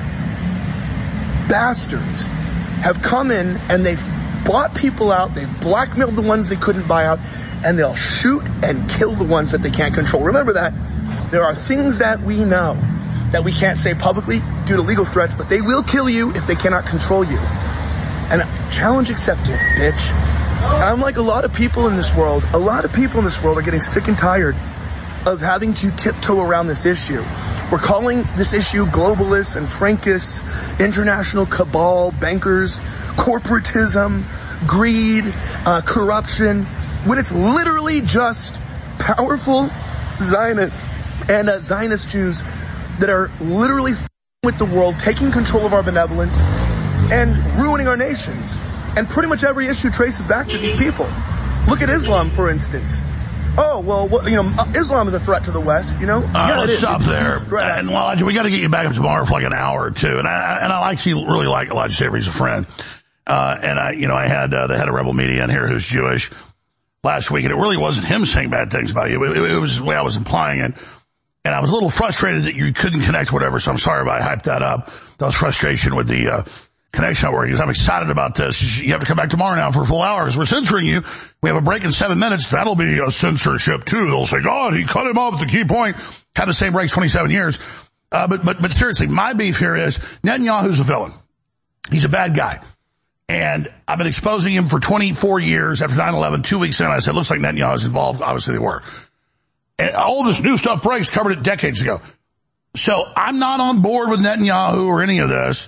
bastards have come in and they've bought people out, they've blackmailed the ones they couldn't buy out, and they'll shoot and kill the ones that they can't control. Remember that. There are things that we know that we can't say publicly due to legal threats, but they will kill you if they cannot control you. And challenge accepted, bitch. I'm like a lot of people in this world, a lot of people in this world are getting sick and tired of having to tiptoe around this issue. We're calling this issue globalists and Frankists, international cabal, bankers, corporatism, greed, uh, corruption, when it's literally just powerful Zionists and uh, Zionist Jews that are literally f***ing with the world, taking control of our benevolence, and ruining our nations. And pretty much every issue traces back to these people. Look at Islam, for instance. Oh, well, well, you know, Islam is a threat to the West, you know? Uh, yeah, let's it is. stop It's there. And Elijah, we got to get you back up tomorrow for like an hour or two. And I and I actually really like Elijah Saber. He's a friend. Uh, and I, you know, I had uh, the head of Rebel Media in here who's Jewish last week, and it really wasn't him saying bad things about you. It, it, it was the way I was implying it. And I was a little frustrated that you couldn't connect, whatever. So I'm sorry if I hyped that up. That was frustration with the uh, connection network. Because I'm excited about this. You have to come back tomorrow now for a full hour because we're censoring you. We have a break in seven minutes. That'll be a censorship too. They'll say, God, he cut him off at the key point. Had the same breaks twenty-seven years. Uh, but, but, but seriously, my beef here is Netanyahu's a villain. He's a bad guy. And I've been exposing him for twenty-four years. After nine eleven, two weeks in, I said, looks like Netanyahu's involved. Obviously they were. And all this new stuff breaks, covered it decades ago. So I'm not on board with Netanyahu or any of this.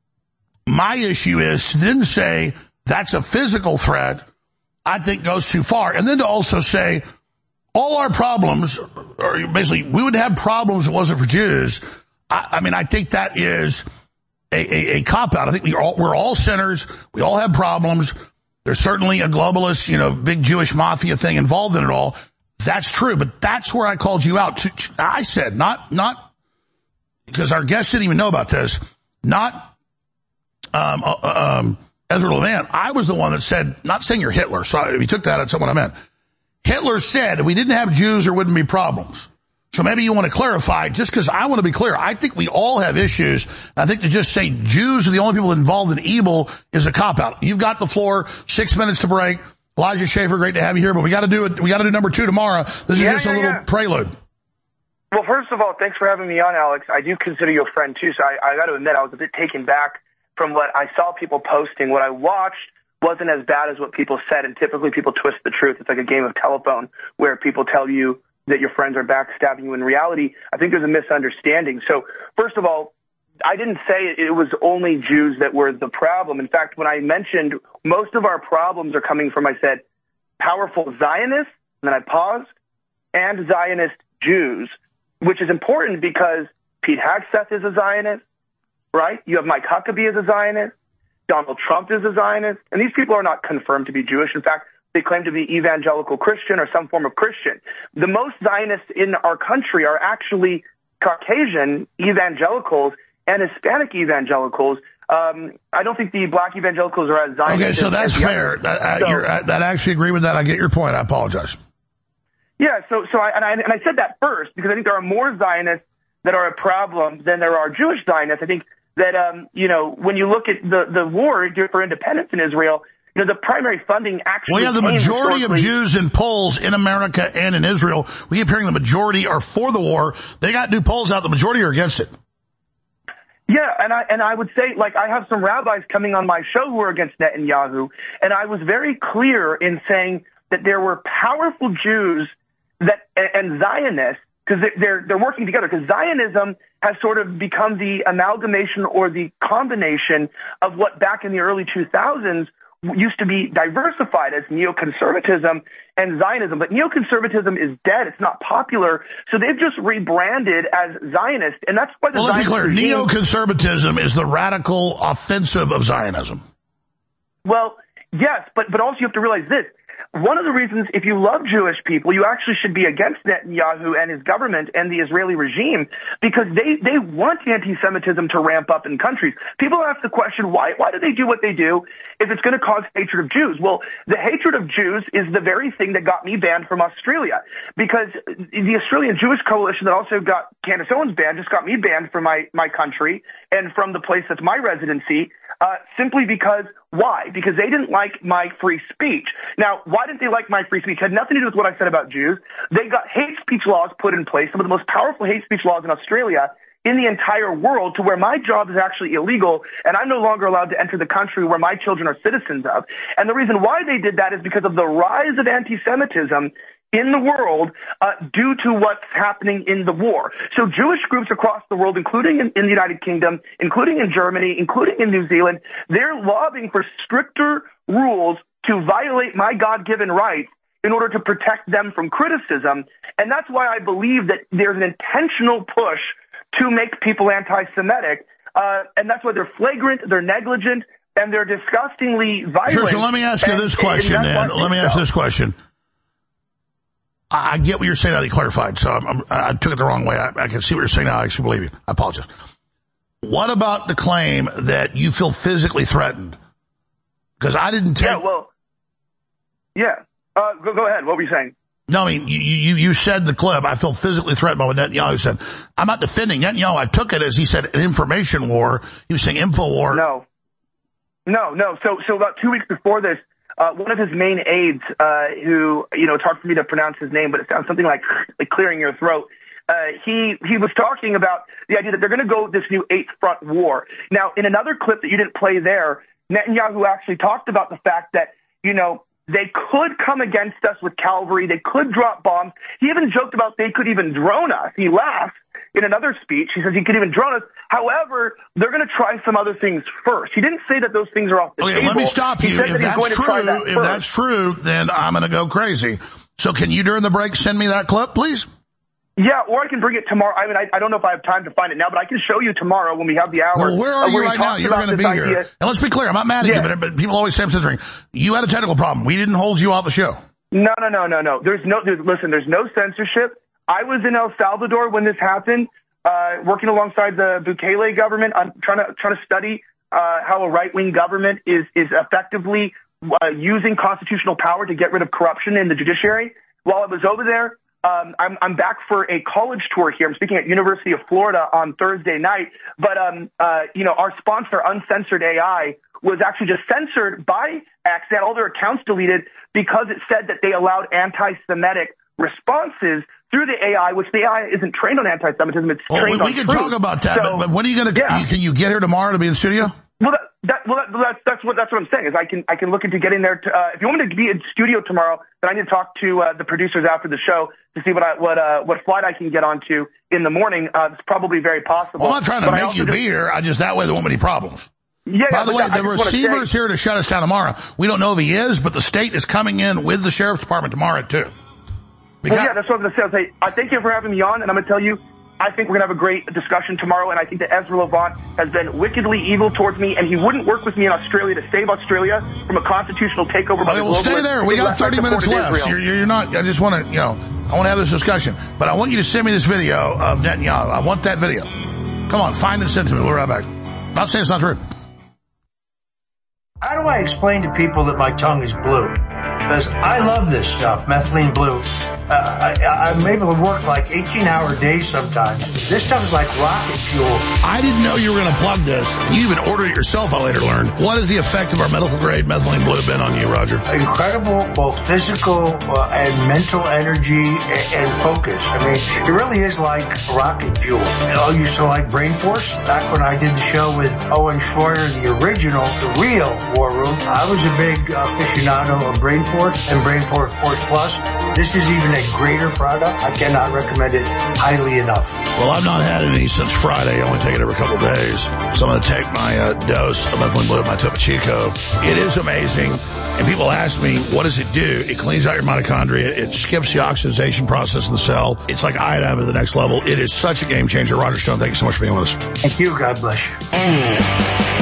My issue is to then say that's a physical threat, I think goes too far. And then to also say all our problems, or basically we would have problems if it wasn't for Jews. I, I mean, I think that is a, a, a cop-out. I think we are all, we're all sinners. We all have problems. There's certainly a globalist, you know, big Jewish mafia thing involved in it all. That's true, but that's where I called you out. I said, not, not, because our guests didn't even know about this, not, um, uh, um, Ezra Levant. I was the one that said, not saying you're Hitler, so if you took that, that's what I meant. Hitler said if we didn't have Jews, there wouldn't be problems. So maybe you want to clarify, just because I want to be clear. I think we all have issues. I think to just say Jews are the only people involved in evil is a cop-out. You've got the floor, six minutes to break. Elijah Schaffer, great to have you here, but we got to do it. We got to do number two tomorrow. This is yeah, just yeah, a little yeah. prelude. Well, first of all, thanks for having me on, Alex. I do consider you a friend too, so I, I got to admit I was a bit taken back from what I saw people posting. What I watched wasn't as bad as what people said. And typically people twist the truth. It's like a game of telephone where people tell you that your friends are backstabbing you. In reality, I think there's a misunderstanding. So first of all, I didn't say it was only Jews that were the problem. In fact, when I mentioned most of our problems are coming from, I said, powerful Zionists, and then I paused, and Zionist Jews, which is important because Pete Hegseth is a Zionist, right? You have Mike Huckabee as a Zionist. Donald Trump is a Zionist. And these people are not confirmed to be Jewish. In fact, they claim to be evangelical Christian or some form of Christian. The most Zionists in our country are actually Caucasian evangelicals and Hispanic evangelicals. Um, I don't think the black evangelicals are as Zionist. Okay, so as, that's as fair. That, I, so, you're, I, that I actually agree with that. I get your point. I apologize. Yeah, so so I and, I and I said that first because I think there are more Zionists that are a problem than there are Jewish Zionists. I think that um, you know, when you look at the the war for independence in Israel, you know, the primary funding actually. Well, yeah, the majority of Jews in polls in America and in Israel, we keep hearing the majority are for the war. They got new polls out. The majority are against it. Yeah, and I and I would say, like, I have some rabbis coming on my show who are against Netanyahu, and I was very clear in saying that there were powerful Jews that and Zionists, because they're they're working together. Because Zionism has sort of become the amalgamation or the combination of what back in the early two thousands used to be diversified as neoconservatism and Zionism. But neoconservatism is dead. It's not popular. So they've just rebranded as Zionist. And that's why the well, let's Zionist be clear. regime, neoconservatism is the radical offensive of Zionism. Well, yes, but, but also you have to realize this. One of the reasons, if you love Jewish people, you actually should be against Netanyahu and his government and the Israeli regime, because they, they want anti-Semitism to ramp up in countries. People ask the question, why, why do they do what they do if it's going to cause hatred of Jews? Well, the hatred of Jews is the very thing that got me banned from Australia, because the Australian Jewish Coalition that also got Candace Owens banned just got me banned from my, my country and from the place that's my residency, uh, simply because, why? Because they didn't like my free speech. Now, why didn't they like my free speech? It had nothing to do with what I said about Jews. They got hate speech laws put in place, some of the most powerful hate speech laws in Australia, in the entire world, to where my job is actually illegal, and I'm no longer allowed to enter the country where my children are citizens of. And the reason why they did that is because of the rise of anti-Semitism in the world uh, due to what's happening in the war. So Jewish groups across the world, including in, in the United Kingdom, including in Germany, including in New Zealand, they're lobbying for stricter rules to violate my God-given rights in order to protect them from criticism. And that's why I believe that there's an intentional push to make people anti-Semitic, uh, and that's why they're flagrant, they're negligent, and they're disgustingly violent. Sure, so let me ask you and, this question then. Let me ask so. this question. I get what you're saying now, you clarified, so I'm, I'm, I took it the wrong way. I, I can see what you're saying now. I actually believe you. I apologize. What about the claim that you feel physically threatened? Because I didn't take... Yeah, well, yeah. Uh, go, go ahead. What were you saying? No, I mean, you, you, you said the clip, I feel physically threatened by what Netanyahu said. I'm not defending Netanyahu. I took it as he said an information war. He was saying info war. No. No, no. So, so about two weeks before this, Uh, one of his main aides, uh, who, you know, it's hard for me to pronounce his name, but it sounds something like, like clearing your throat. Uh, he, he was talking about the idea that they're going to go this new eighth front war. Now, in another clip that you didn't play there, Netanyahu actually talked about the fact that, you know, they could come against us with cavalry. They could drop bombs. He even joked about they could even drone us. He laughed in another speech. He says he could even drone us. However, they're going to try some other things first. He didn't say that those things are off the okay, table. Let me stop you. If that's true, that if that's true, then I'm going to go crazy. So can you during the break send me that clip, please? Yeah, or I can bring it tomorrow. I mean, I, I don't know if I have time to find it now, but I can show you tomorrow when we have the hour. Well, where are uh, you right now? You're going to be here. Idea. And let's be clear, I'm not mad at yeah. you, but, but people always say I'm censoring. You had a technical problem. We didn't hold you off the show. No, no, no, no, no. There's no, there's, listen, there's no censorship. I was in El Salvador when this happened, uh, working alongside the Bukele government. I'm trying to, trying to study, uh, how a right-wing government is, is effectively, uh, using constitutional power to get rid of corruption in the judiciary. While I was over there, Um, I'm, I'm back for a college tour here. I'm speaking at University of Florida on Thursday night. But, um, uh, you know, our sponsor, Uncensored A I, was actually just censored by X. They had all their accounts deleted because it said that they allowed anti-Semitic responses through the A I, which the A I isn't trained on anti-Semitism. It's well, trained we, we on can truth. talk about that, so, but, but when are you going to, yeah. can you get here tomorrow to be in the studio? Well, that, that well that, that's that's what that's what I'm saying is I can I can look into getting there. To, uh, if you want me to be in studio tomorrow, then I need to talk to uh, the producers after the show to see what I what uh, what flight I can get onto in the morning. Uh, it's probably very possible. Well, I'm not trying to but make you just, be here. I just that way there won't be any problems. Yeah. By yeah, the way, I the receiver's say, here to shut us down tomorrow. We don't know if he is, but the state is coming in with the sheriff's department tomorrow too. We well, got, yeah, that's what I was going to say. I'll say. I thank you for having me on, and I'm going to tell you. I think we're going to have a great discussion tomorrow, and I think that Ezra Levant has been wickedly evil towards me, and he wouldn't work with me in Australia to save Australia from a constitutional takeover by okay, the well, stay globalists. there. We got thirty minutes left. You're, you're not, I just want to, you know, I want to have this discussion. But I want you to send me this video of Netanyahu. I want that video. Come on, find and send it to me. We'll be right back. I'm not saying it's not true. How do I explain to people that my tongue is blue? Because I love this stuff, methylene blue. Uh, I, I'm able to work like eighteen-hour days sometimes. This stuff is like rocket fuel. I didn't know you were going to plug this. You even ordered it yourself, I later learned. What is the effect of our medical-grade methylene blue been on you, Roger? Incredible, both physical uh, and mental energy and, and focus. I mean, it really is like rocket fuel. You know, I used to like Brain Force. Back when I did the show with Owen Schroyer, the original, the real War Room, I was a big uh, aficionado of Brain Force and Brain Force Force Plus. This is even a greater product. I cannot recommend it highly enough. Well, I've not had any since Friday. I only take it every couple of days. So I'm going to take my uh, dose of methylene blue, my Topo Chico. It is amazing. And people ask me, what does it do? It cleans out your mitochondria. It skips the oxidation process in the cell. It's like iodine at the next level. It is such a game changer. Roger Stone, thank you so much for being with us. Thank you. God bless you.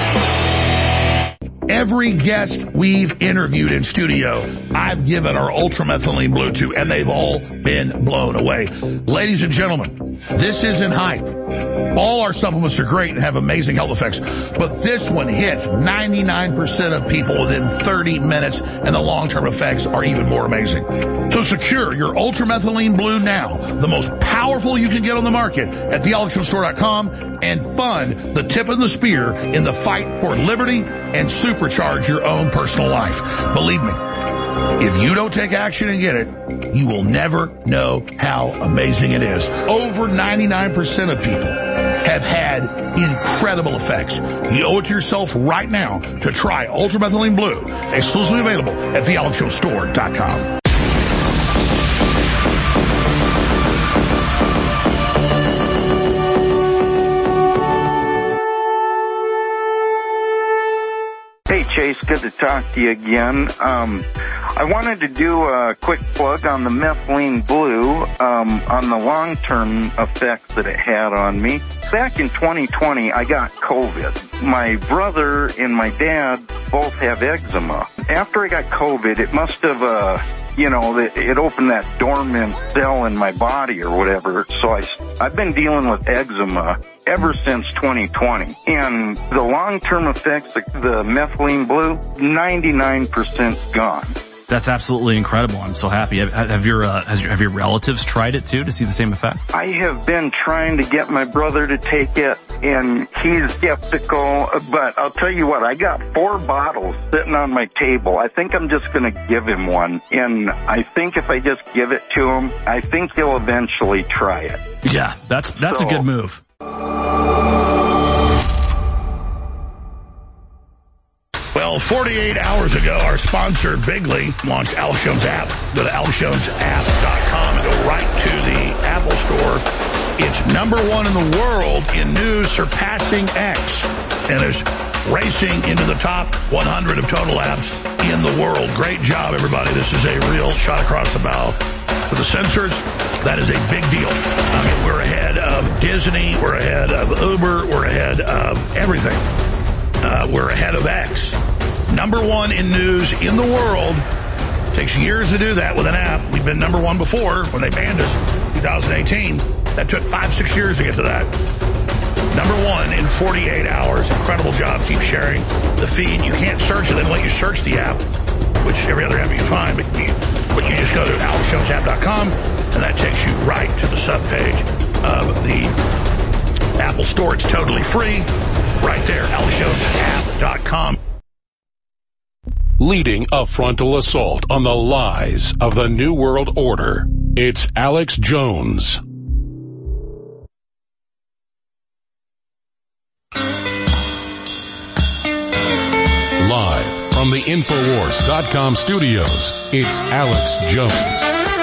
Every guest we've interviewed in studio, I've given our ultramethylene blue to, and they've all been blown away. Ladies and gentlemen, this isn't hype. All our supplements are great and have amazing health effects, but this one hits ninety-nine percent of people within thirty minutes, and the long-term effects are even more amazing. So secure your ultramethylene blue now, the most powerful you can get on the market at the alex jones store dot com, and fund the tip of the spear in the fight for liberty and supercharge your own personal life. Believe me, if you don't take action and get it, you will never know how amazing it is. Over ninety-nine percent of people have had incredible effects. You owe it to yourself right now to try ultramethylene blue, exclusively available at the alex jones store dot com. Hey, Chase, good to talk to you again. Um, I wanted to do a quick plug on the methylene blue, um, on the long-term effects that it had on me. Back in twenty twenty, I got COVID. My brother and my dad both have eczema. After I got COVID, it must have, uh, you know, it opened that dormant cell in my body or whatever. So I, I've been dealing with eczema ever since twenty twenty. And the long-term effects, the, the methylene blue, ninety-nine percent gone. That's absolutely incredible. I'm so happy. Have, have your uh, has your, have your relatives tried it too to see the same effect? I have been trying to get my brother to take it, and he's skeptical. But I'll tell you what, I got four bottles sitting on my table. I think I'm just going to give him one, and I think if I just give it to him, I think he'll eventually try it. Yeah, that's that's so, a good move. Well, forty-eight hours ago, our sponsor, Bigly, launched Alex Jones app. Go to alex jones app dot com and go right to the Apple Store. It's number one in the world in news, surpassing X, and is racing into the top one hundred of total apps in the world. Great job, everybody. This is a real shot across the bow. For the censors, that is a big deal. I mean, we're ahead of Disney, we're ahead of Uber, we're ahead of everything. Uh, we're ahead of X. Number one in news in the world. Takes years to do that with an app. We've been number one before when they banned us in twenty eighteen. That took five, six years to get to that. Number one in forty-eight hours. Incredible job. Keep sharing the feed. You can't search it. They let you search the app, which every other app you can find. But you, but you just go to alex jones app dot com, and that takes you right to the subpage of the Apple Store. It's totally free. Right there, alex jones app dot com. Leading a frontal assault on the lies of the New World Order, it's Alex Jones. from the Infowars dot com studios, it's Alex Jones.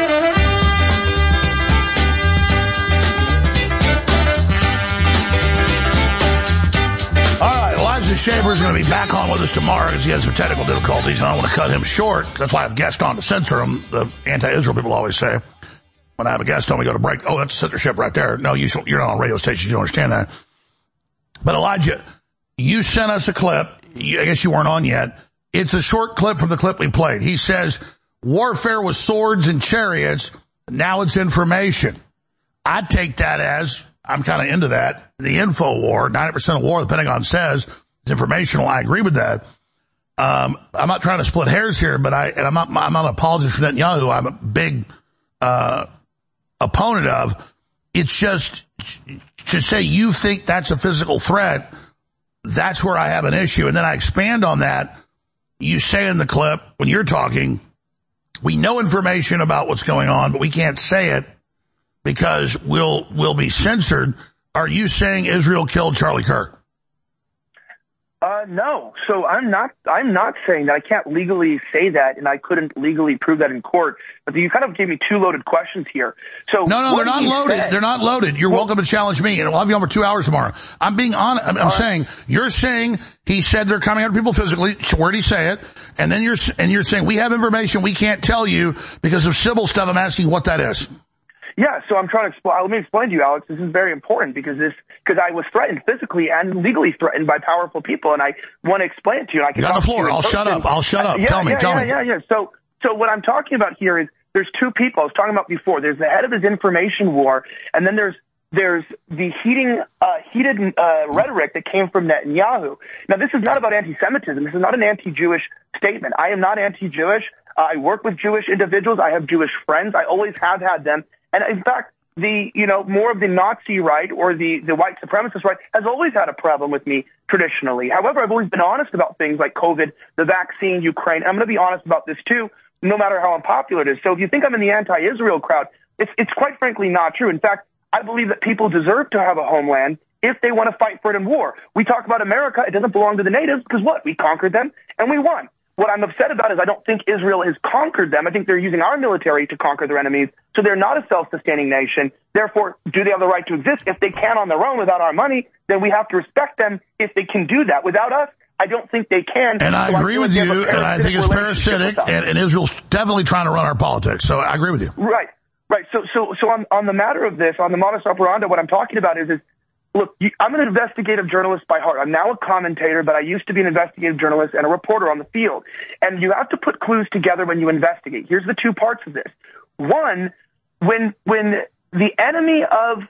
Elijah Shaver is going to be back on with us tomorrow because he has some technical difficulties, and I don't want to cut him short. That's why I have guests on to censor him. The anti-Israel people always say, when I have a guest on, we go to break, oh, that's censorship right there. No, you should, you're not on radio station. You don't understand that. But Elijah, you sent us a clip. I guess you weren't on yet. It's a short clip from the clip we played. He says, warfare with swords and chariots. Now it's information. I take that as, I'm kind of into that. The info war, ninety percent of war, the Pentagon says, is informational. I agree with that. Um, I'm not trying to split hairs here, but I, and I'm not, I'm not an apologist for Netanyahu. I'm a big, uh, opponent of. It's just to say you think that's a physical threat. That's where I have an issue. And then I expand on that. You say in the clip when you're talking, we know information about what's going on, but we can't say it because we'll, we'll be censored. Are you saying Israel killed Charlie Kirk? Uh, no. So I'm not, I'm not saying that. I can't legally say that, and I couldn't legally prove that in court. But you kind of gave me two loaded questions here. So No, no, they're not loaded. Said, they're not loaded. You're well, welcome to challenge me, and we'll have you on for two hours tomorrow. I'm being honest. I'm, I'm right. saying, you're saying he said they're coming after people physically. Where did he say it? And then you're, and you're saying we have information we can't tell you because of civil stuff. I'm asking what that is. Yeah, so I'm trying to explain. Let me explain to you, Alex. This is very important because this because I was threatened physically and legally threatened by powerful people, and I want to explain it to you. And I can you on the floor. I'll shut up. I'll shut up. Uh, yeah, tell me. Yeah, tell yeah, me. Yeah, yeah, yeah. So, so what I'm talking about here is there's two people I was talking about before. There's the head of his information war, and then there's there's the heating, uh, heated uh, rhetoric that came from Netanyahu. Now, this is not about anti-Semitism. This is not an anti-Jewish statement. I am not anti-Jewish. Uh, I work with Jewish individuals. I have Jewish friends. I always have had them. And in fact, the, you know, more of the Nazi right or the, the white supremacist right has always had a problem with me traditionally. However, I've always been honest about things like COVID, the vaccine, Ukraine. I'm going to be honest about this too, no matter how unpopular it is. So if you think I'm in the anti-Israel crowd, it's, it's quite frankly not true. In fact, I believe that people deserve to have a homeland if they want to fight for it in war. We talk about America. It doesn't belong to the natives because what? We conquered them and we won. What I'm upset about is I don't think Israel has conquered them. I think they're using our military to conquer their enemies. So they're not a self-sustaining nation. Therefore, do they have the right to exist? If they can on their own without our money, then we have to respect them if they can do that. Without us, I don't think they can. And I so agree with you, and I think it's parasitic, and, and Israel's definitely trying to run our politics. So I agree with you. Right, right. So, so, so on, on the matter of this, on the modus operandi, what I'm talking about is, is look, you, I'm an investigative journalist by heart. I'm now a commentator, but I used to be an investigative journalist and a reporter on the field. And you have to put clues together when you investigate. Here's the two parts of this. One, when when the enemy of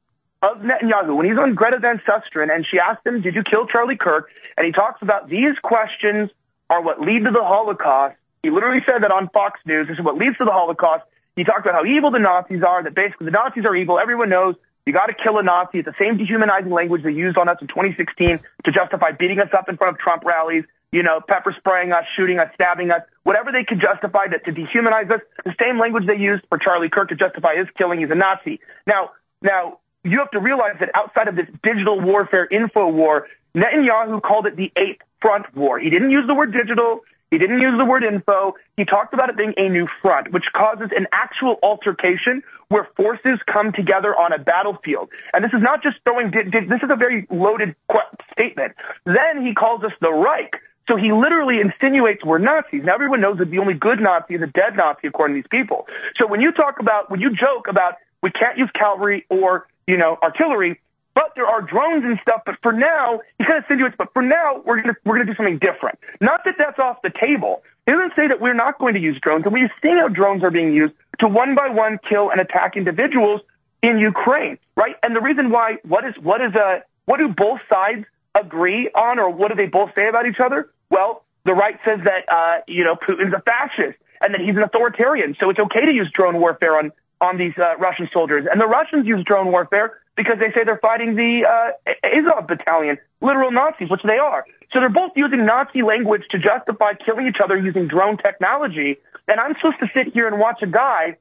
of Netanyahu, when he's on Greta Van Susteren and she asked him, did you kill Charlie Kirk? And he talks about these questions are what lead to the Holocaust. He literally said that on Fox News. This is what leads to the Holocaust. He talked about how evil the Nazis are, that basically the Nazis are evil. Everyone knows. You got to kill a Nazi. It's the same dehumanizing language they used on us in twenty sixteen to justify beating us up in front of Trump rallies, you know, pepper spraying us, shooting us, stabbing us, whatever they could justify that to dehumanize us. The same language they used for Charlie Kirk to justify his killing. He's a Nazi. Now, now you have to realize that outside of this digital warfare info war, Netanyahu called it the eighth front war. He didn't use the word digital. He didn't use the word info. He talked about it being a new front, which causes an actual altercation where forces come together on a battlefield. And this is not just throwing, did, did, this is a very loaded statement. Then he calls us the Reich. So he literally insinuates we're Nazis. Now everyone knows that the only good Nazi is a dead Nazi, according to these people. So when you talk about, when you joke about we can't use cavalry or, you know, artillery, but there are drones and stuff. But for now, he kind of insinuates, but for now, we're going to, we're going to do something different. Not that that's off the table. He doesn't say that we're not going to use drones. And we've seen how drones are being used to one by one kill and attack individuals in Ukraine, right? And the reason why, what is, what is a, what do both sides agree on, or what do they both say about each other? Well, the right says that, uh, you know, Putin's a fascist and that he's an authoritarian. So it's okay to use drone warfare on, on these uh, Russian soldiers. And the Russians use drone warfare because they say they're fighting the uh, Azov battalion, literal Nazis, which they are. So they're both using Nazi language to justify killing each other using drone technology. And I'm supposed to sit here and watch a guy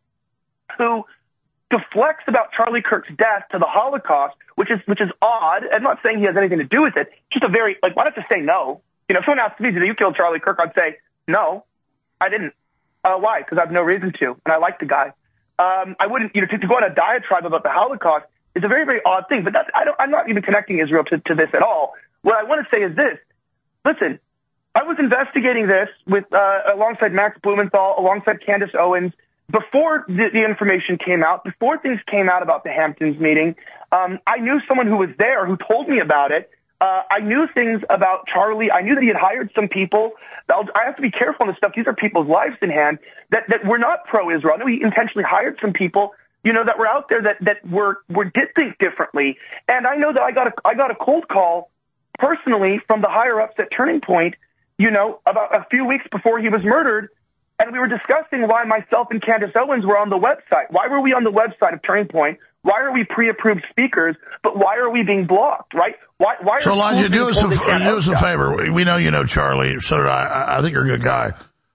who deflects about Charlie Kirk's death to the Holocaust, which is which is odd. I'm not saying he has anything to do with it. Just a very, like, why not just say no? You know, if someone asked me, did you kill Charlie Kirk? I'd say, no, I didn't. Uh, why? Because I have no reason to, and I like the guy. Um, I wouldn't, you know, to, to go on a diatribe about the Holocaust is a very, very odd thing. But that's, I don't, I'm not even connecting Israel to, to this at all. What I want to say is this. Listen, I was investigating this with uh, alongside Max Blumenthal, alongside Candace Owens, before the, the information came out, before things came out about the Hamptons meeting. Um, I knew someone who was there who told me about it. Uh, I knew things about Charlie. I knew that he had hired some people. I'll, I have to be careful on this stuff. These are people's lives in hand that, that were not pro-Israel. I know he intentionally hired some people, you know, that were out there that, that were, were, did think differently. And I know that I got a, I got a cold call personally from the higher ups at Turning Point, you know, about a few weeks before he was murdered. And we were discussing why myself and Candace Owens were on the website. Why were we on the website of Turning Point? Why are we pre-approved speakers, but why are we being blocked, right? Why, why are so, Elijah, do us, a, do us a stuff? favor. We know you know Charlie, so did I. I think you're a good guy.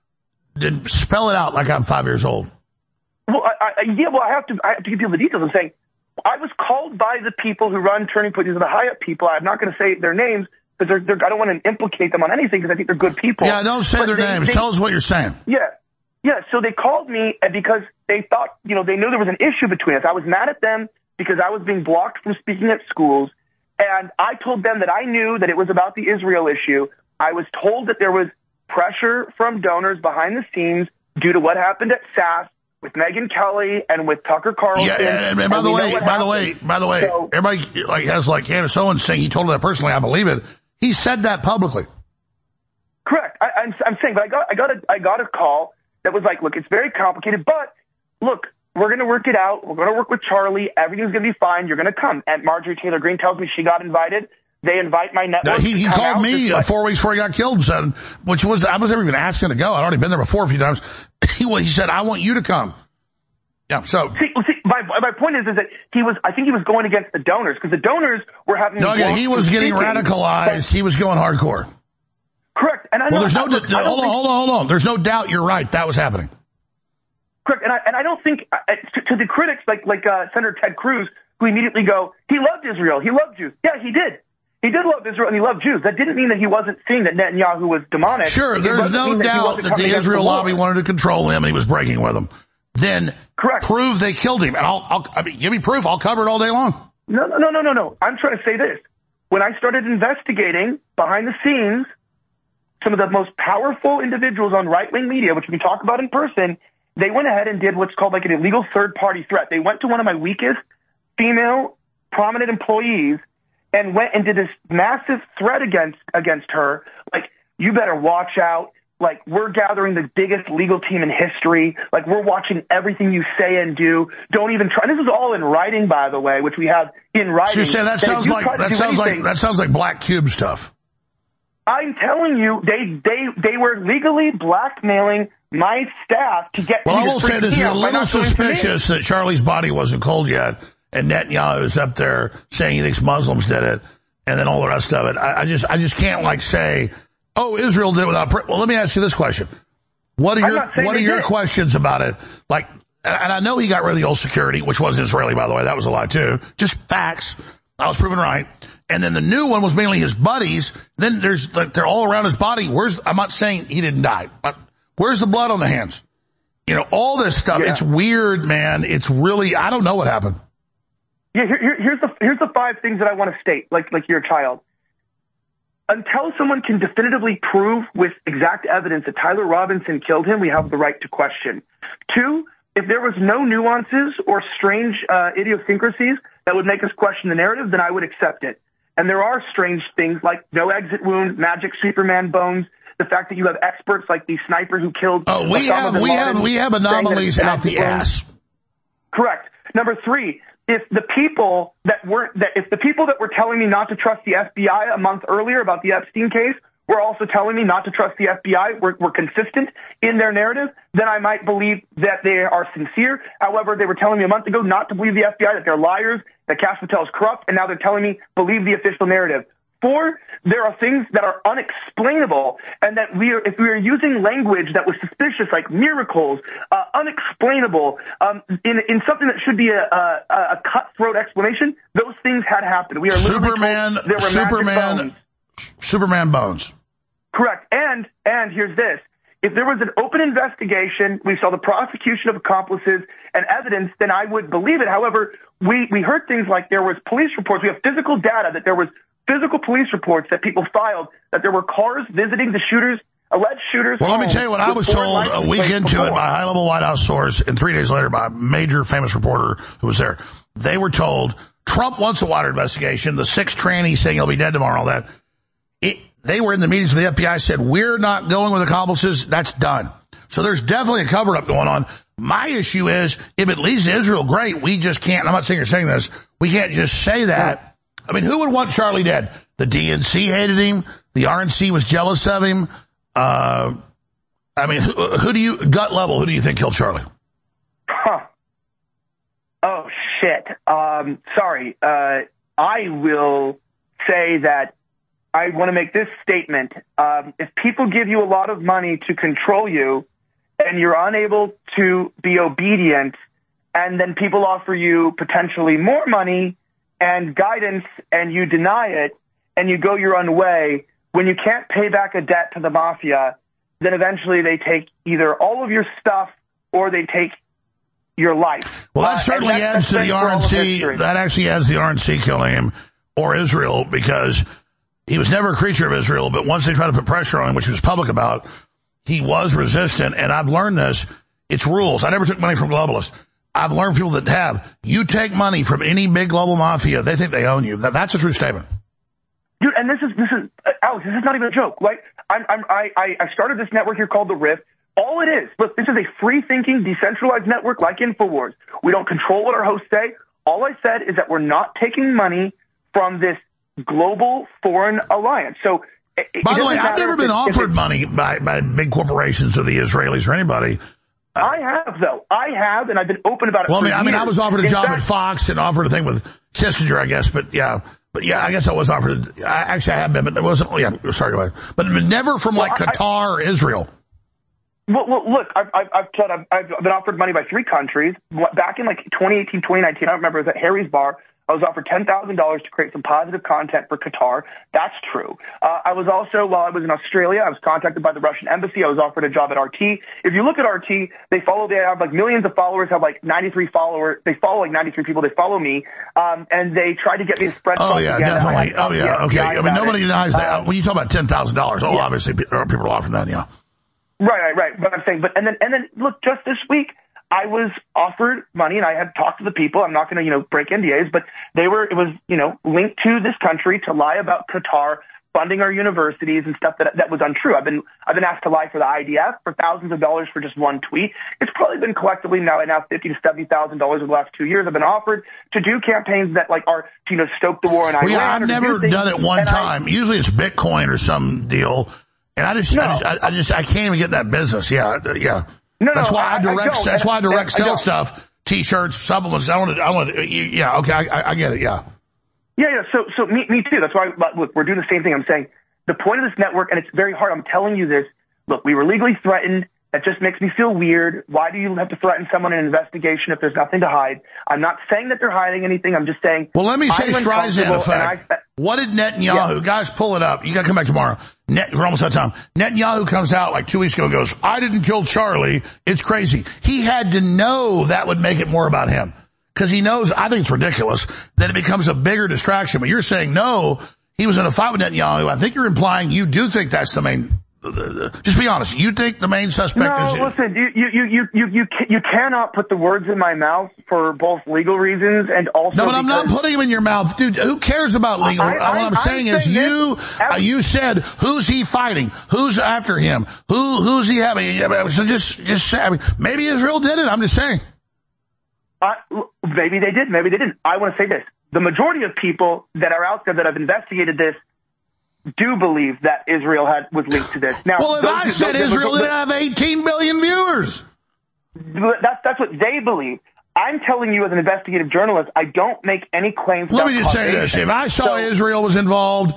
Then spell it out like I'm five years old. Well, I, I, yeah, well, I have to I have to give you the details. I'm saying I was called by the people who run Turning Point. These are the high-up people. I'm not going to say their names because they're, they're, I don't want to implicate them on anything because I think they're good people. Yeah, don't say but their they, names. They, Tell us what you're saying. Yeah. Yeah, so they called me because they thought, you know, they knew there was an issue between us. I was mad at them because I was being blocked from speaking at schools, and I told them that I knew that it was about the Israel issue. I was told that there was pressure from donors behind the scenes due to what happened at S A S with Megyn Kelly and with Tucker Carlson. Yeah, and, and by and the way, by happened. the way, by the way, so, everybody like has like Candace Owens saying he told her that personally. I believe it. He said that publicly. Correct. I, I'm, I'm saying, but I got, I got a, I got a call that was like, look, it's very complicated, but look, we're going to work it out. We're going to work with Charlie. Everything's going to be fine. You're going to come. And Marjorie Taylor Greene tells me she got invited. They invite my network. He, he called me uh, four weeks before he got killed and said, which was, I was never even asking to go. I'd already been there before a few times. He, he said, I want you to come. Yeah, so. See, see my, my point is, is that he was, I think he was going against the donors because the donors were having. No, yeah, he was getting speaking, radicalized. He was going hardcore. Correct. And I well, know, there's no, I, look, hold on, think, hold on, hold on. There's no doubt you're right. That was happening. Correct. And I, and I don't think, uh, to, to the critics like, like, uh, Senator Ted Cruz, who immediately go, he loved Israel. He loved Jews. Yeah, he did. He did love Israel and he loved Jews. That didn't mean that he wasn't seeing that Netanyahu was demonic. Sure, there's no doubt that, that the Israel the lobby wanted to control him and he was breaking with them. Then Correct. prove they killed him. And I'll, I'll, I mean, give me proof. I'll cover it all day long. No, no, no, no, no, no. I'm trying to say this. When I started investigating behind the scenes, some of the most powerful individuals on right-wing media, which we talk about in person, they went ahead and did what's called like an illegal third-party threat. They went to one of my weakest female prominent employees and went and did this massive threat against against her. Like, you better watch out. Like, we're gathering the biggest legal team in history. Like, we're watching everything you say and do. Don't even try. This is all in writing, by the way, which we have in writing. So you're saying that sounds like that sounds anything, like that sounds like Black Cube stuff. I'm telling you, they they they were legally blackmailing my staff to get. Well, me I will to say this: you're a little suspicious that Charlie's body wasn't cold yet, and Netanyahu is up there saying he thinks Muslims did it, and then all the rest of it. I, I just I just can't like say, oh, Israel did it without. Pre-. Well, let me ask you this question: What are your what are your did. questions about it? Like, and I know he got rid of the old security, which wasn't Israeli, by the way. That was a lie too. Just facts. I was proven right. And then the new one was mainly his buddies. Then there's like they're all around his body. Where's I'm not saying he didn't die, but where's the blood on the hands? You know, all this stuff. Yeah. It's weird, man. It's really I don't know what happened. Yeah, here, here, here's the here's the five things that I want to state, like like you're a child. Until someone can definitively prove with exact evidence that Tyler Robinson killed him, we have the right to question. Two, if there was no nuances or strange uh, idiosyncrasies that would make us question the narrative, then I would accept it. And there are strange things like no exit wound, magic Superman bones, the fact that you have experts like the sniper who killed. Oh, we Osama have we have we have anomalies out the ass. Correct. Number three, if the people that weren't that if the people that were telling me not to trust the F B I a month earlier about the Epstein case were also telling me not to trust the F B I, were, were consistent in their narrative, then I might believe that they are sincere. However, they were telling me a month ago not to believe the F B I, that they're liars, that Kash Patel is corrupt, and now they're telling me believe the official narrative. Four, there are things that are unexplainable, and that we are, if we are using language that was suspicious, like miracles, uh, unexplainable, um, in, in something that should be a, a, a cutthroat explanation, those things had happened. We are Superman, literally told there were Superman, magic bones. Superman bones. Correct. And, and here's this. If there was an open investigation, we saw the prosecution of accomplices and evidence, then I would believe it. However, we, we heard things like there was police reports. We have physical data that there was physical police reports that people filed, that there were cars visiting the shooters, alleged shooters. Well, let me tell you what I was told a week into it by a high-level White House source and three days later by a major famous reporter who was there. They were told Trump wants a wider investigation, the six trannies saying he'll be dead tomorrow and all that. It, they were in the meetings with the F B I, said, we're not going with accomplices. That's done. So there's definitely a cover-up going on. My issue is, if it leads to Israel, great. We just can't, I'm not saying you're saying this, we can't just say that. I mean, who would want Charlie dead? The D N C hated him. The R N C was jealous of him. Uh, I mean, who, who do you, gut level, who do you think killed Charlie? Huh. Oh, shit. Um, sorry. Uh, I will say that I want to make this statement. Um, if people give you a lot of money to control you and you're unable to be obedient, and then people offer you potentially more money and guidance and you deny it and you go your own way, when you can't pay back a debt to the mafia, then eventually they take either all of your stuff or they take your life. Well, that uh, certainly that, adds to the R N C. That actually adds the R N C killing him or Israel, because he was never a creature of Israel, but once they tried to put pressure on him, which he was public about, he was resistant. And I've learned this. It's rules. I never took money from globalists. I've learned people that have. You take money from any big global mafia, they think they own you. That, that's a true statement. Dude, and this is, this is, uh, Alex, this is not even a joke. Like, I'm, I'm, I, I started this network here called The Rift. All it is, look, this is a free-thinking, decentralized network like InfoWars. We don't control what our hosts say. All I said is that we're not taking money from this global foreign alliance. So, it, by the way, I've never been offered money by, by big corporations or the Israelis or anybody. I have, though. I have, and I've been open about it. Well, I mean, for I mean, years. I was offered a In job fact, at Fox and offered a thing with Kissinger, I guess, but yeah. But yeah, I guess I was offered, I actually I have been, but it wasn't, yeah, sorry, go ahead. But never from like well, Qatar or Israel. Well, well look, I've, I've, I've, said I've, I've been offered money by three countries. Back in like twenty eighteen, twenty nineteen, I remember it was at Harry's Bar. I was offered ten thousand dollars to create some positive content for Qatar. That's true. Uh, I was also, while I was in Australia, I was contacted by the Russian embassy. I was offered a job at R T. If you look at R T, they follow, they have like millions of followers, have like ninety-three followers. They follow like ninety-three people. They follow me. Um, and they try to get me to spread. Oh, yeah, definitely. Oh, yeah. Okay. I mean, nobody denies that. Um, when you talk about ten thousand dollars, oh, yeah. Obviously people are offering that, yeah. Right, right, right. But I'm saying, but, and then, and then look, just this week, I was offered money and I had talked to the people. I'm not going to, you know, break N D As, but they were, it was, you know, linked to this country to lie about Qatar funding our universities and stuff that that was untrue. I've been, I've been asked to lie for the I D F for thousands of dollars for just one tweet. It's probably been collectively now, now fifty to seventy thousand dollars over the last two years. I've been offered to do campaigns that like are, to, you know, stoke the war in Iran. Well, yeah, I've never do done it one time. I, Usually it's Bitcoin or some deal. And I just, no. I just, I, I just, I can't even get that business. Yeah, yeah. No, that's no, why I, I direct. I that's why I direct I sell stuff, T-shirts, supplements. I want to. I want to. Yeah. Okay. I, I get it. Yeah. Yeah. Yeah. So, so me, me too. That's why. Look, we're doing the same thing. I'm saying the point of this network, and it's very hard. I'm telling you this. Look, we were legally threatened. That just makes me feel weird. Why do you have to threaten someone in an investigation if there's nothing to hide? I'm not saying that they're hiding anything. I'm just saying. Well, let me say Streisand effect. I, what did Netanyahu? Yeah. Guys, pull it up. You got to come back tomorrow. Net, we're almost out of time. Netanyahu comes out like two weeks ago and goes, I didn't kill Charlie. It's crazy. He had to know that would make it more about him. Because he knows, I think it's ridiculous, that it becomes a bigger distraction. But you're saying, no, he was in a fight with Netanyahu. I think you're implying you do think that's the main... Just be honest. You think the main suspect no, is... No, listen, you, you, you, you, you, you cannot put the words in my mouth for both legal reasons and also No, but I'm not putting them in your mouth. Dude, who cares about legal? I, I, what I'm, I'm saying is you, uh, you said, who's he fighting? Who's after him? Who, who's he having? So just, just say, I mean, maybe Israel did it. I'm just saying. Uh, maybe they did. Maybe they didn't. I want to say this. The majority of people that are out there that have investigated this do believe that Israel had was linked to this. Now, well, if those, I said those, Israel those, didn't have eighteen billion viewers. That's, that's what they believe. I'm telling you as an investigative journalist, I don't make any claims. Let me just say this. If I saw so, Israel was involved,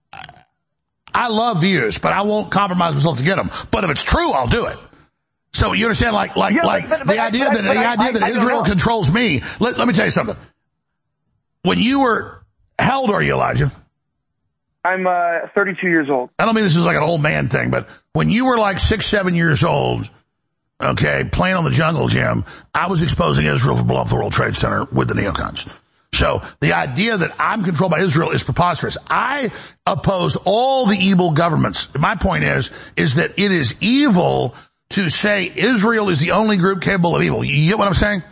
I love views, but I won't compromise myself to get them. But if it's true, I'll do it. So you understand, like, like, yeah, like but, but, the but, idea but, that, but, the I, idea I, that I Israel controls me. Let, let me tell you something. When you were, how old are you, Elijah? I'm uh, thirty-two years old. I don't mean this is like an old man thing, but when you were like six, seven years old, okay, playing on the jungle gym, I was exposing Israel for blowing up the World Trade Center with the neocons. So the idea that I'm controlled by Israel is preposterous. I oppose all the evil governments. My point is, is that it is evil to say Israel is the only group capable of evil. You get what I'm saying?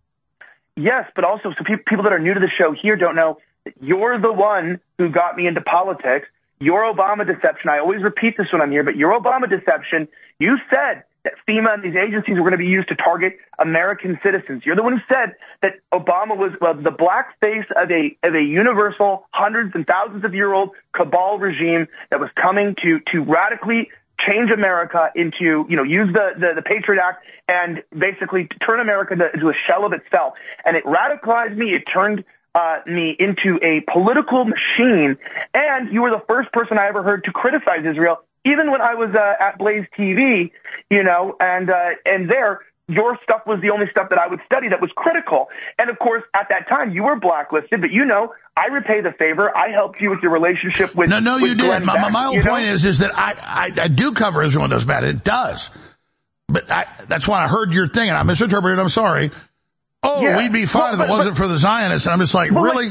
Yes, but also, so pe- people that are new to the show here don't know that you're the one who got me into politics. Your Obama deception, I always repeat this when I'm here, but your Obama deception, you said that FEMA and these agencies were going to be used to target American citizens. You're the one who said that Obama was well, the black face of a of a universal, hundreds and thousands of year old cabal regime that was coming to to radically change America into, you know, use the, the, the Patriot Act and basically turn America into, into a shell of itself. And it radicalized me. It turned uh, me into a political machine. And you were the first person I ever heard to criticize Israel, even when I was uh, at Blaze T V, you know, and uh, and there, your stuff was the only stuff that I would study that was critical. And, of course, at that time, you were blacklisted. But, you know, I repay the favor. I helped you with your relationship with No, no, with you Glenn did. My, Beck, my whole you point know? is is that I, I, I do cover Israel when it does bad. It does. But I, that's why I heard your thing, and I misinterpreted. I'm sorry. Oh, Yeah. we'd be fine Well, if but- it wasn't but- for the Zionists. And I'm just like, But, really? like,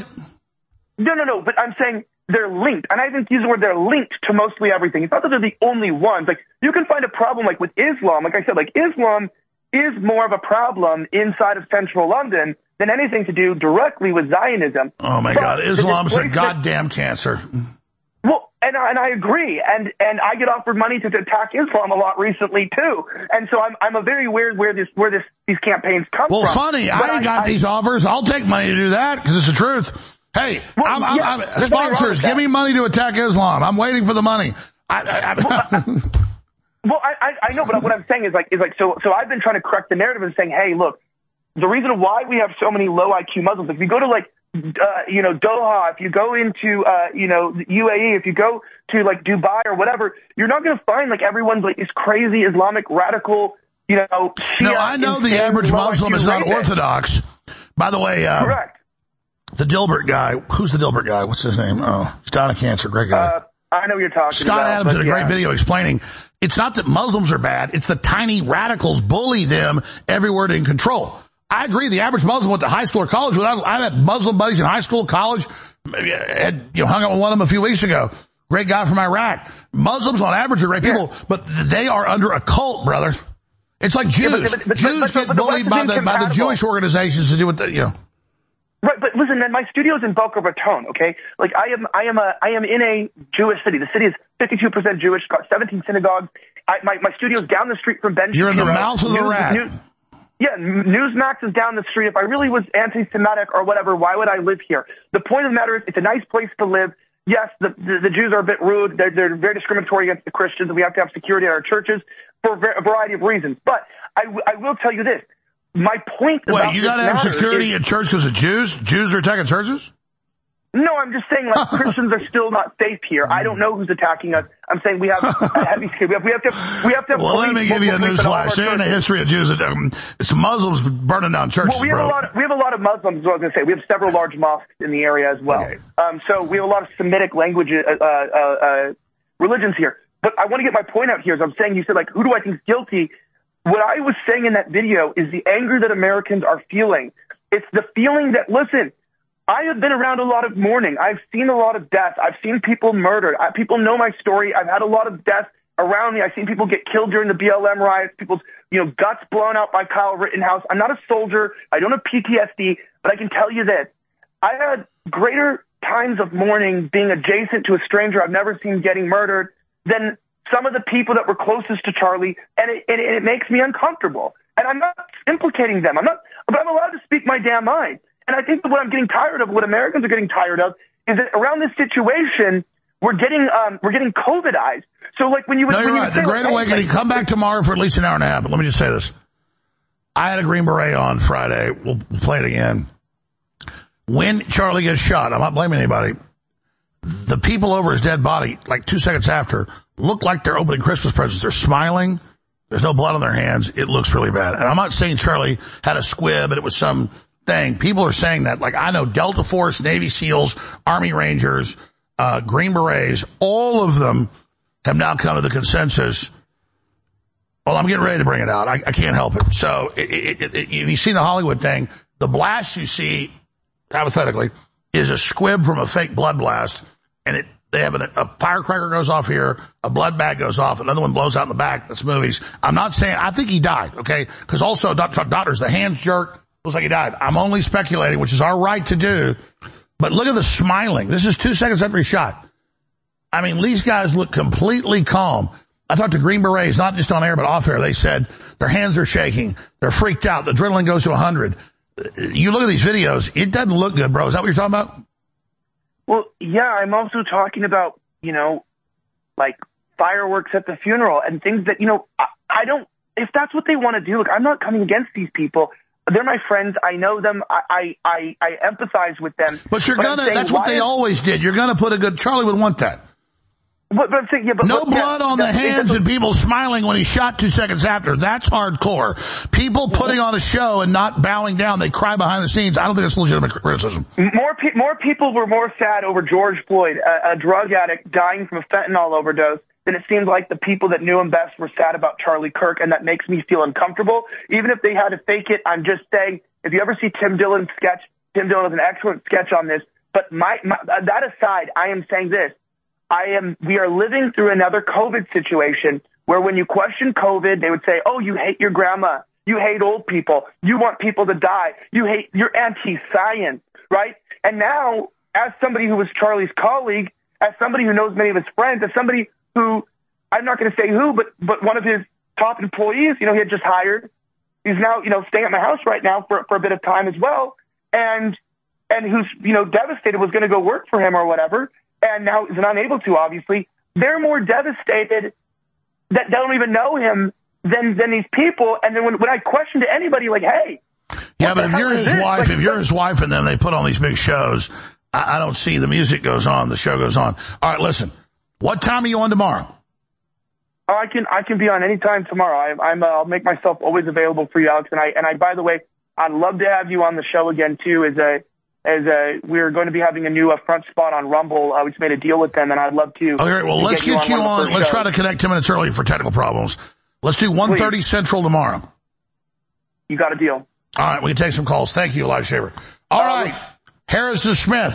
no, no, no. But I'm saying they're linked. And I think use the word they're linked to mostly everything. It's not that they're the only ones. Like, you can find a problem, like, with Islam. Like I said, like, Islam is more of a problem inside of central London than anything to do directly with Zionism. Oh, my But God. the Islam's a displacement- goddamn cancer. Well, and I, and I agree, and and I get offered money to, to attack Islam a lot recently too, and so I'm I'm a very weird where this where this these campaigns come Well, from. funny. But I ain't got I, these offers. I'll take money to do that because it's the truth. Hey, Well, I'm, I'm, yeah, I'm, there's nothing wrong sponsors, with give that. me money to attack Islam. I'm waiting for the money. I, I, I, Well, I, I I know, but what I'm saying is like is like so so I've been trying to correct the narrative and saying, hey, look, the reason why we have so many low I Q Muslims, if you go to like uh, you know Doha, if you go into uh, you know U A E, if you go to like Dubai or whatever, you're not going to find like everyone's like this crazy Islamic radical, you know. Shia, no, I know the insane, average low Muslim I Q is not rapist. orthodox. By the way, uh, Correct. the Dilbert guy, who's the Dilbert guy? What's his name? Oh, he's dying of cancer. Great guy. Uh, I know what you're talking Scott about. Adams but did a great yeah. video explaining it's not that Muslims are bad, it's the tiny radicals bully them everywhere to in control. I agree, the average Muslim went to high school or college. Without, I had Muslim buddies in high school, college, maybe I had, you know, hung out with one of them a few weeks ago. Great guy from Iraq. Muslims on average are great people, yeah. but they are under a cult, brother. It's like Jews. Yeah, but, but, but, Jews but, but, get but the bullied by the, by the Jewish organizations to do what the, you know. Right, but listen, man, my studio's in Boca Raton, okay? Like, I am, I am a, I am in a Jewish city. The city is fifty-two percent Jewish, got seventeen synagogues. I, my, my studio's down the street from Ben You're Shapiro. in the mouth of the News, rat. News, yeah, Newsmax is down the street. If I really was anti-Semitic or whatever, why would I live here? The point of the matter is, it's a nice place to live. Yes, the, the, the Jews are a bit rude. They're, they're very discriminatory against the Christians, and we have to have security at our churches for a variety of reasons. But I, I will tell you this. My point Wait, about you got to have security is, in church because of Jews? Jews are attacking churches? No, I'm just saying, like, Christians are still not safe here. I don't know who's attacking us. I'm saying we have a heavy security. We have, we have to, we have to have Well, let me police, give you a police in all of our newsflash. There ain't a churches. history of Jews. Um, it's Muslims burning down churches, Well, we have bro. a lot. Of, we have a lot of Muslims. Is what I was going to say. We have several large mosques in the area as well. Okay. Um, so we have a lot of Semitic language, uh, uh, uh, religions here. But I want to get my point out here. As I'm saying, you said, like, who do I think is guilty? What I was saying in that video is the anger that Americans are feeling. It's the feeling that, listen, I have been around a lot of mourning. I've seen a lot of death. I've seen people murdered. I, people know my story. I've had a lot of death around me. I've seen people get killed during the B L M riots, people's, you know, guts blown out by Kyle Rittenhouse. I'm not a soldier. I don't have P T S D, but I can tell you this. I had greater times of mourning being adjacent to a stranger I've never seen getting murdered than some of the people that were closest to Charlie, and it, and it makes me uncomfortable. And I'm not implicating them. I'm not, but I'm allowed to speak my damn mind. And I think that what I'm getting tired of, what Americans are getting tired of, is that around this situation, we're getting um, we're getting COVIDized. So, like when you no, when you're you right. say, The Great like, Awakening. like, Come back tomorrow for at least an hour and a half. But let me just say this: I had a Green Beret on Friday. We'll play it again. When Charlie gets shot, I'm not blaming anybody. The people over his dead body, like two seconds after, look like they're opening Christmas presents. They're smiling. There's no blood on their hands. It looks really bad. And I'm not saying Charlie had a squib and it was some thing. People are saying that. Like, I know Delta Force, Navy SEALs, Army Rangers, uh, Green Berets, all of them have now come to the consensus. Well, I'm getting ready to bring it out. I, I can't help it. So it, it, it, it, you've seen the Hollywood thing. The blast you see, hypothetically, is a squib from a fake blood blast, and it they have a, a firecracker goes off here, a blood bag goes off, another one blows out in the back. That's movies. I'm not saying, I think he died, okay? Because also, doctor, doctors, the hands jerk, looks like he died. I'm only speculating, which is our right to do. But look at the smiling. This is two seconds after he shot. I mean, these guys look completely calm. I talked to Green Berets, not just on air, but off air. They said their hands are shaking. They're freaked out. The adrenaline goes to one hundred. You look at these videos, it doesn't look good, bro. Is that what you're talking about? Well, yeah, I'm also talking about, you know, like fireworks at the funeral and things that, you know, I, I don't, if that's what they want to do, look, I'm not coming against these people. They're my friends. I know them. I, I, I, I empathize with them. But you're but gonna, saying, that's what they is, always did. You're gonna put a good, Charlie would want that. But, but I'm saying, yeah, but no look, blood yeah, on the hands and people smiling when he shot two seconds after. That's hardcore. People putting on a show and not bowing down. They cry behind the scenes. I don't think that's legitimate criticism. More pe- more people were more sad over George Floyd, a, a drug addict dying from a fentanyl overdose, than it seems like the people that knew him best were sad about Charlie Kirk, and that makes me feel uncomfortable. Even if they had to fake it, I'm just saying, if you ever see Tim Dillon's sketch, Tim Dillon has an excellent sketch on this. But my, my that aside, I am saying this. I am, we are living through another COVID situation where when you question COVID, they would say, oh, you hate your grandma. You hate old people. You want people to die. You hate, you're anti-science, right? And now, as somebody who was Charlie's colleague, as somebody who knows many of his friends, as somebody who, I'm not going to say who, but, but one of his top employees, you know, he had just hired. He's now, you know, staying at my house right now for, for a bit of time as well. And, and who's, you know, devastated, was going to go work for him or whatever. And now is unable to, obviously. They're more devastated that they don't even know him than than these people. And then when, when I question to anybody, like, hey. Yeah, but if you're his this? wife, like, if you're his wife and then they put on these big shows, I, I don't see the music goes on, the show goes on. All right, listen. What time are you on tomorrow? Oh, I can I can be on any time tomorrow. I, I'm uh, I'll make myself always available for you, Alex. And I and I by the way, I'd love to have you on the show again too. As a As uh, we're going to be having a new uh, front spot on Rumble. Uh, we just made a deal with them, and I'd love to. All right, well, let's get, get you on. You on let's shows. try to connect ten minutes early for technical problems. Let's do one thirty Central tomorrow. You got a deal. All right, we can take some calls. Thank you, Elijah Shaver. All um, right, Harrison Smith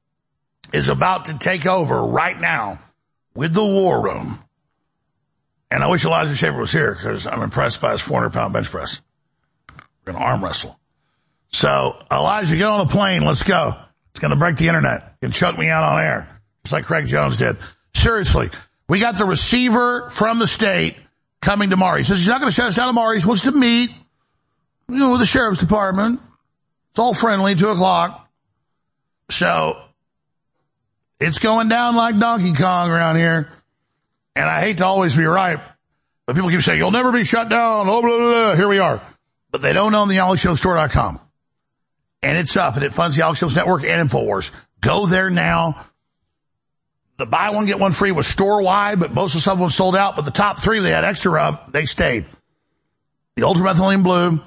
is about to take over right now with the War Room. And I wish Elijah Shaver was here because I'm impressed by his four hundred pound bench press. We're going to arm wrestle. So, Elijah, get on a plane. Let's go. It's going to break the internet. You can choke me out on air, just like Craig Jones did. Seriously, we got the receiver from the state coming tomorrow. He says he's not going to shut us down tomorrow. He wants to meet, you know, with the sheriff's department. It's all friendly, two o'clock. So, it's going down like Donkey Kong around here. And I hate to always be right, but people keep saying, you'll never be shut down. Oh, blah, blah, blah. Here we are. But they don't own the alex jones store dot com. And it's up, and it funds the Alex Jones Network and InfoWars. Go there now. The buy one, get one free was store-wide, but most of the stuff was sold out. But the top three they had extra of, they stayed. The Ultramethylene Blue.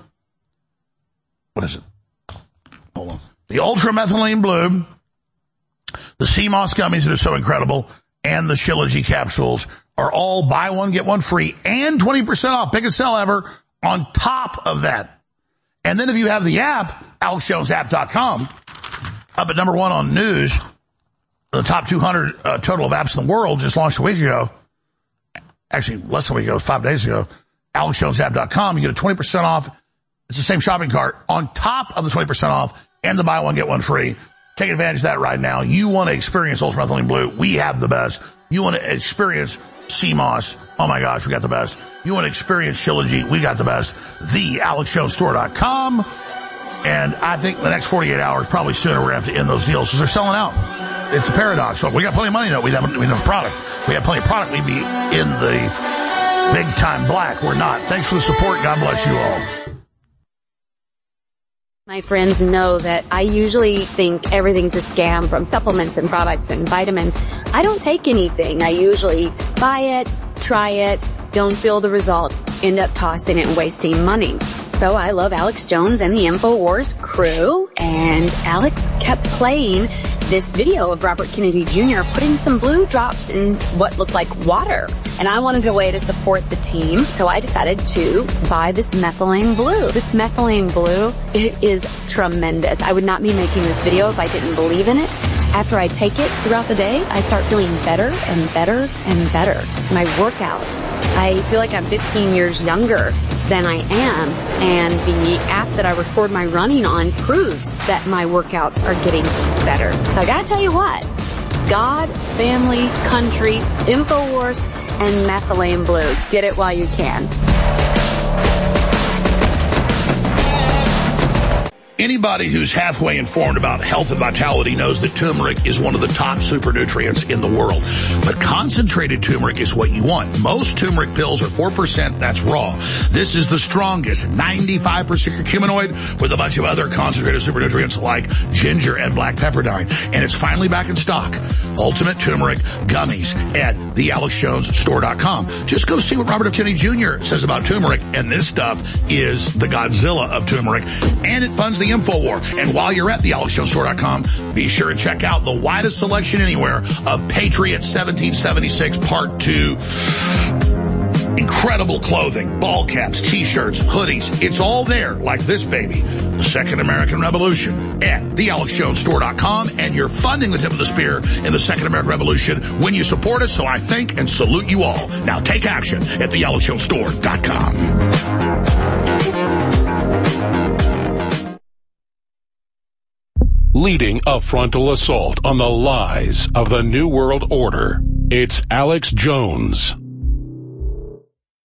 What is it? Hold on. The Ultramethylene Blue. The C M O S gummies that are so incredible. And the Shilajit capsules are all buy one, get one free. And twenty percent off. Biggest sell ever on top of that. And then if you have the app, alex jones app dot com, up at number one on news, the top two hundred uh, total of apps in the world, just launched a week ago. Actually, less than a week ago, five days ago. alex jones app dot com. You get a twenty percent off. It's the same shopping cart on top of the twenty percent off and the buy one, get one free. Take advantage of that right now. You want to experience Ultramethylene Blue. We have the best. You want to experience C M O S. Oh my gosh, we got the best. You want to experience Shilajit. We got the best. The alex jones store dot com. And I think the next forty-eight hours, probably sooner, we're going to have to end those deals because they're selling out. It's a paradox. So we got plenty of money, though. We have enough product. If we have plenty of product, we'd be in the big time black. We're not. Thanks for the support. God bless you all. My friends know that I usually think everything's a scam, from supplements and products and vitamins. I don't take anything. I usually buy it, try it, don't feel the results, end up tossing it and wasting money. So I love Alex Jones and the InfoWars crew, and Alex kept playing this video of Robert Kennedy Junior putting some blue drops in what looked like water. And I wanted a way to support the team, so I decided to buy this methylene blue. This methylene blue, it is tremendous. I would not be making this video if I didn't believe in it. After I take it throughout the day, I start feeling better and better and better. My workouts, I feel like I'm fifteen years younger than I am, and the app that I record my running on proves that my workouts are getting better. So I gotta tell you what, God, family, country, InfoWars, and methylene blue. Get it while you can. Anybody who's halfway informed about health and vitality knows that turmeric is one of the top super nutrients in the world. But concentrated turmeric is what you want. Most turmeric pills are four percent, that's raw. This is the strongest, ninety-five percent curcuminoid with a bunch of other concentrated super nutrients like ginger and black pepperdine. And it's finally back in stock. Ultimate Turmeric Gummies at the alex jones store dot com. Just go see what Robert F. Kennedy Junior says about turmeric, and this stuff is the Godzilla of turmeric, and it funds the InfoWar. And while you're at the alex jones store dot com, be sure to check out the widest selection anywhere of Patriot seventeen seventy-six Part two. Incredible clothing, ball caps, t-shirts, hoodies. It's all there, like this baby. The Second American Revolution at the alex jones store dot com. And you're funding the tip of the spear in the Second American Revolution when you support us, so I thank and salute you all. Now take action at the alex jones store dot com. Leading a frontal assault on the lies of the New World Order, it's Alex Jones.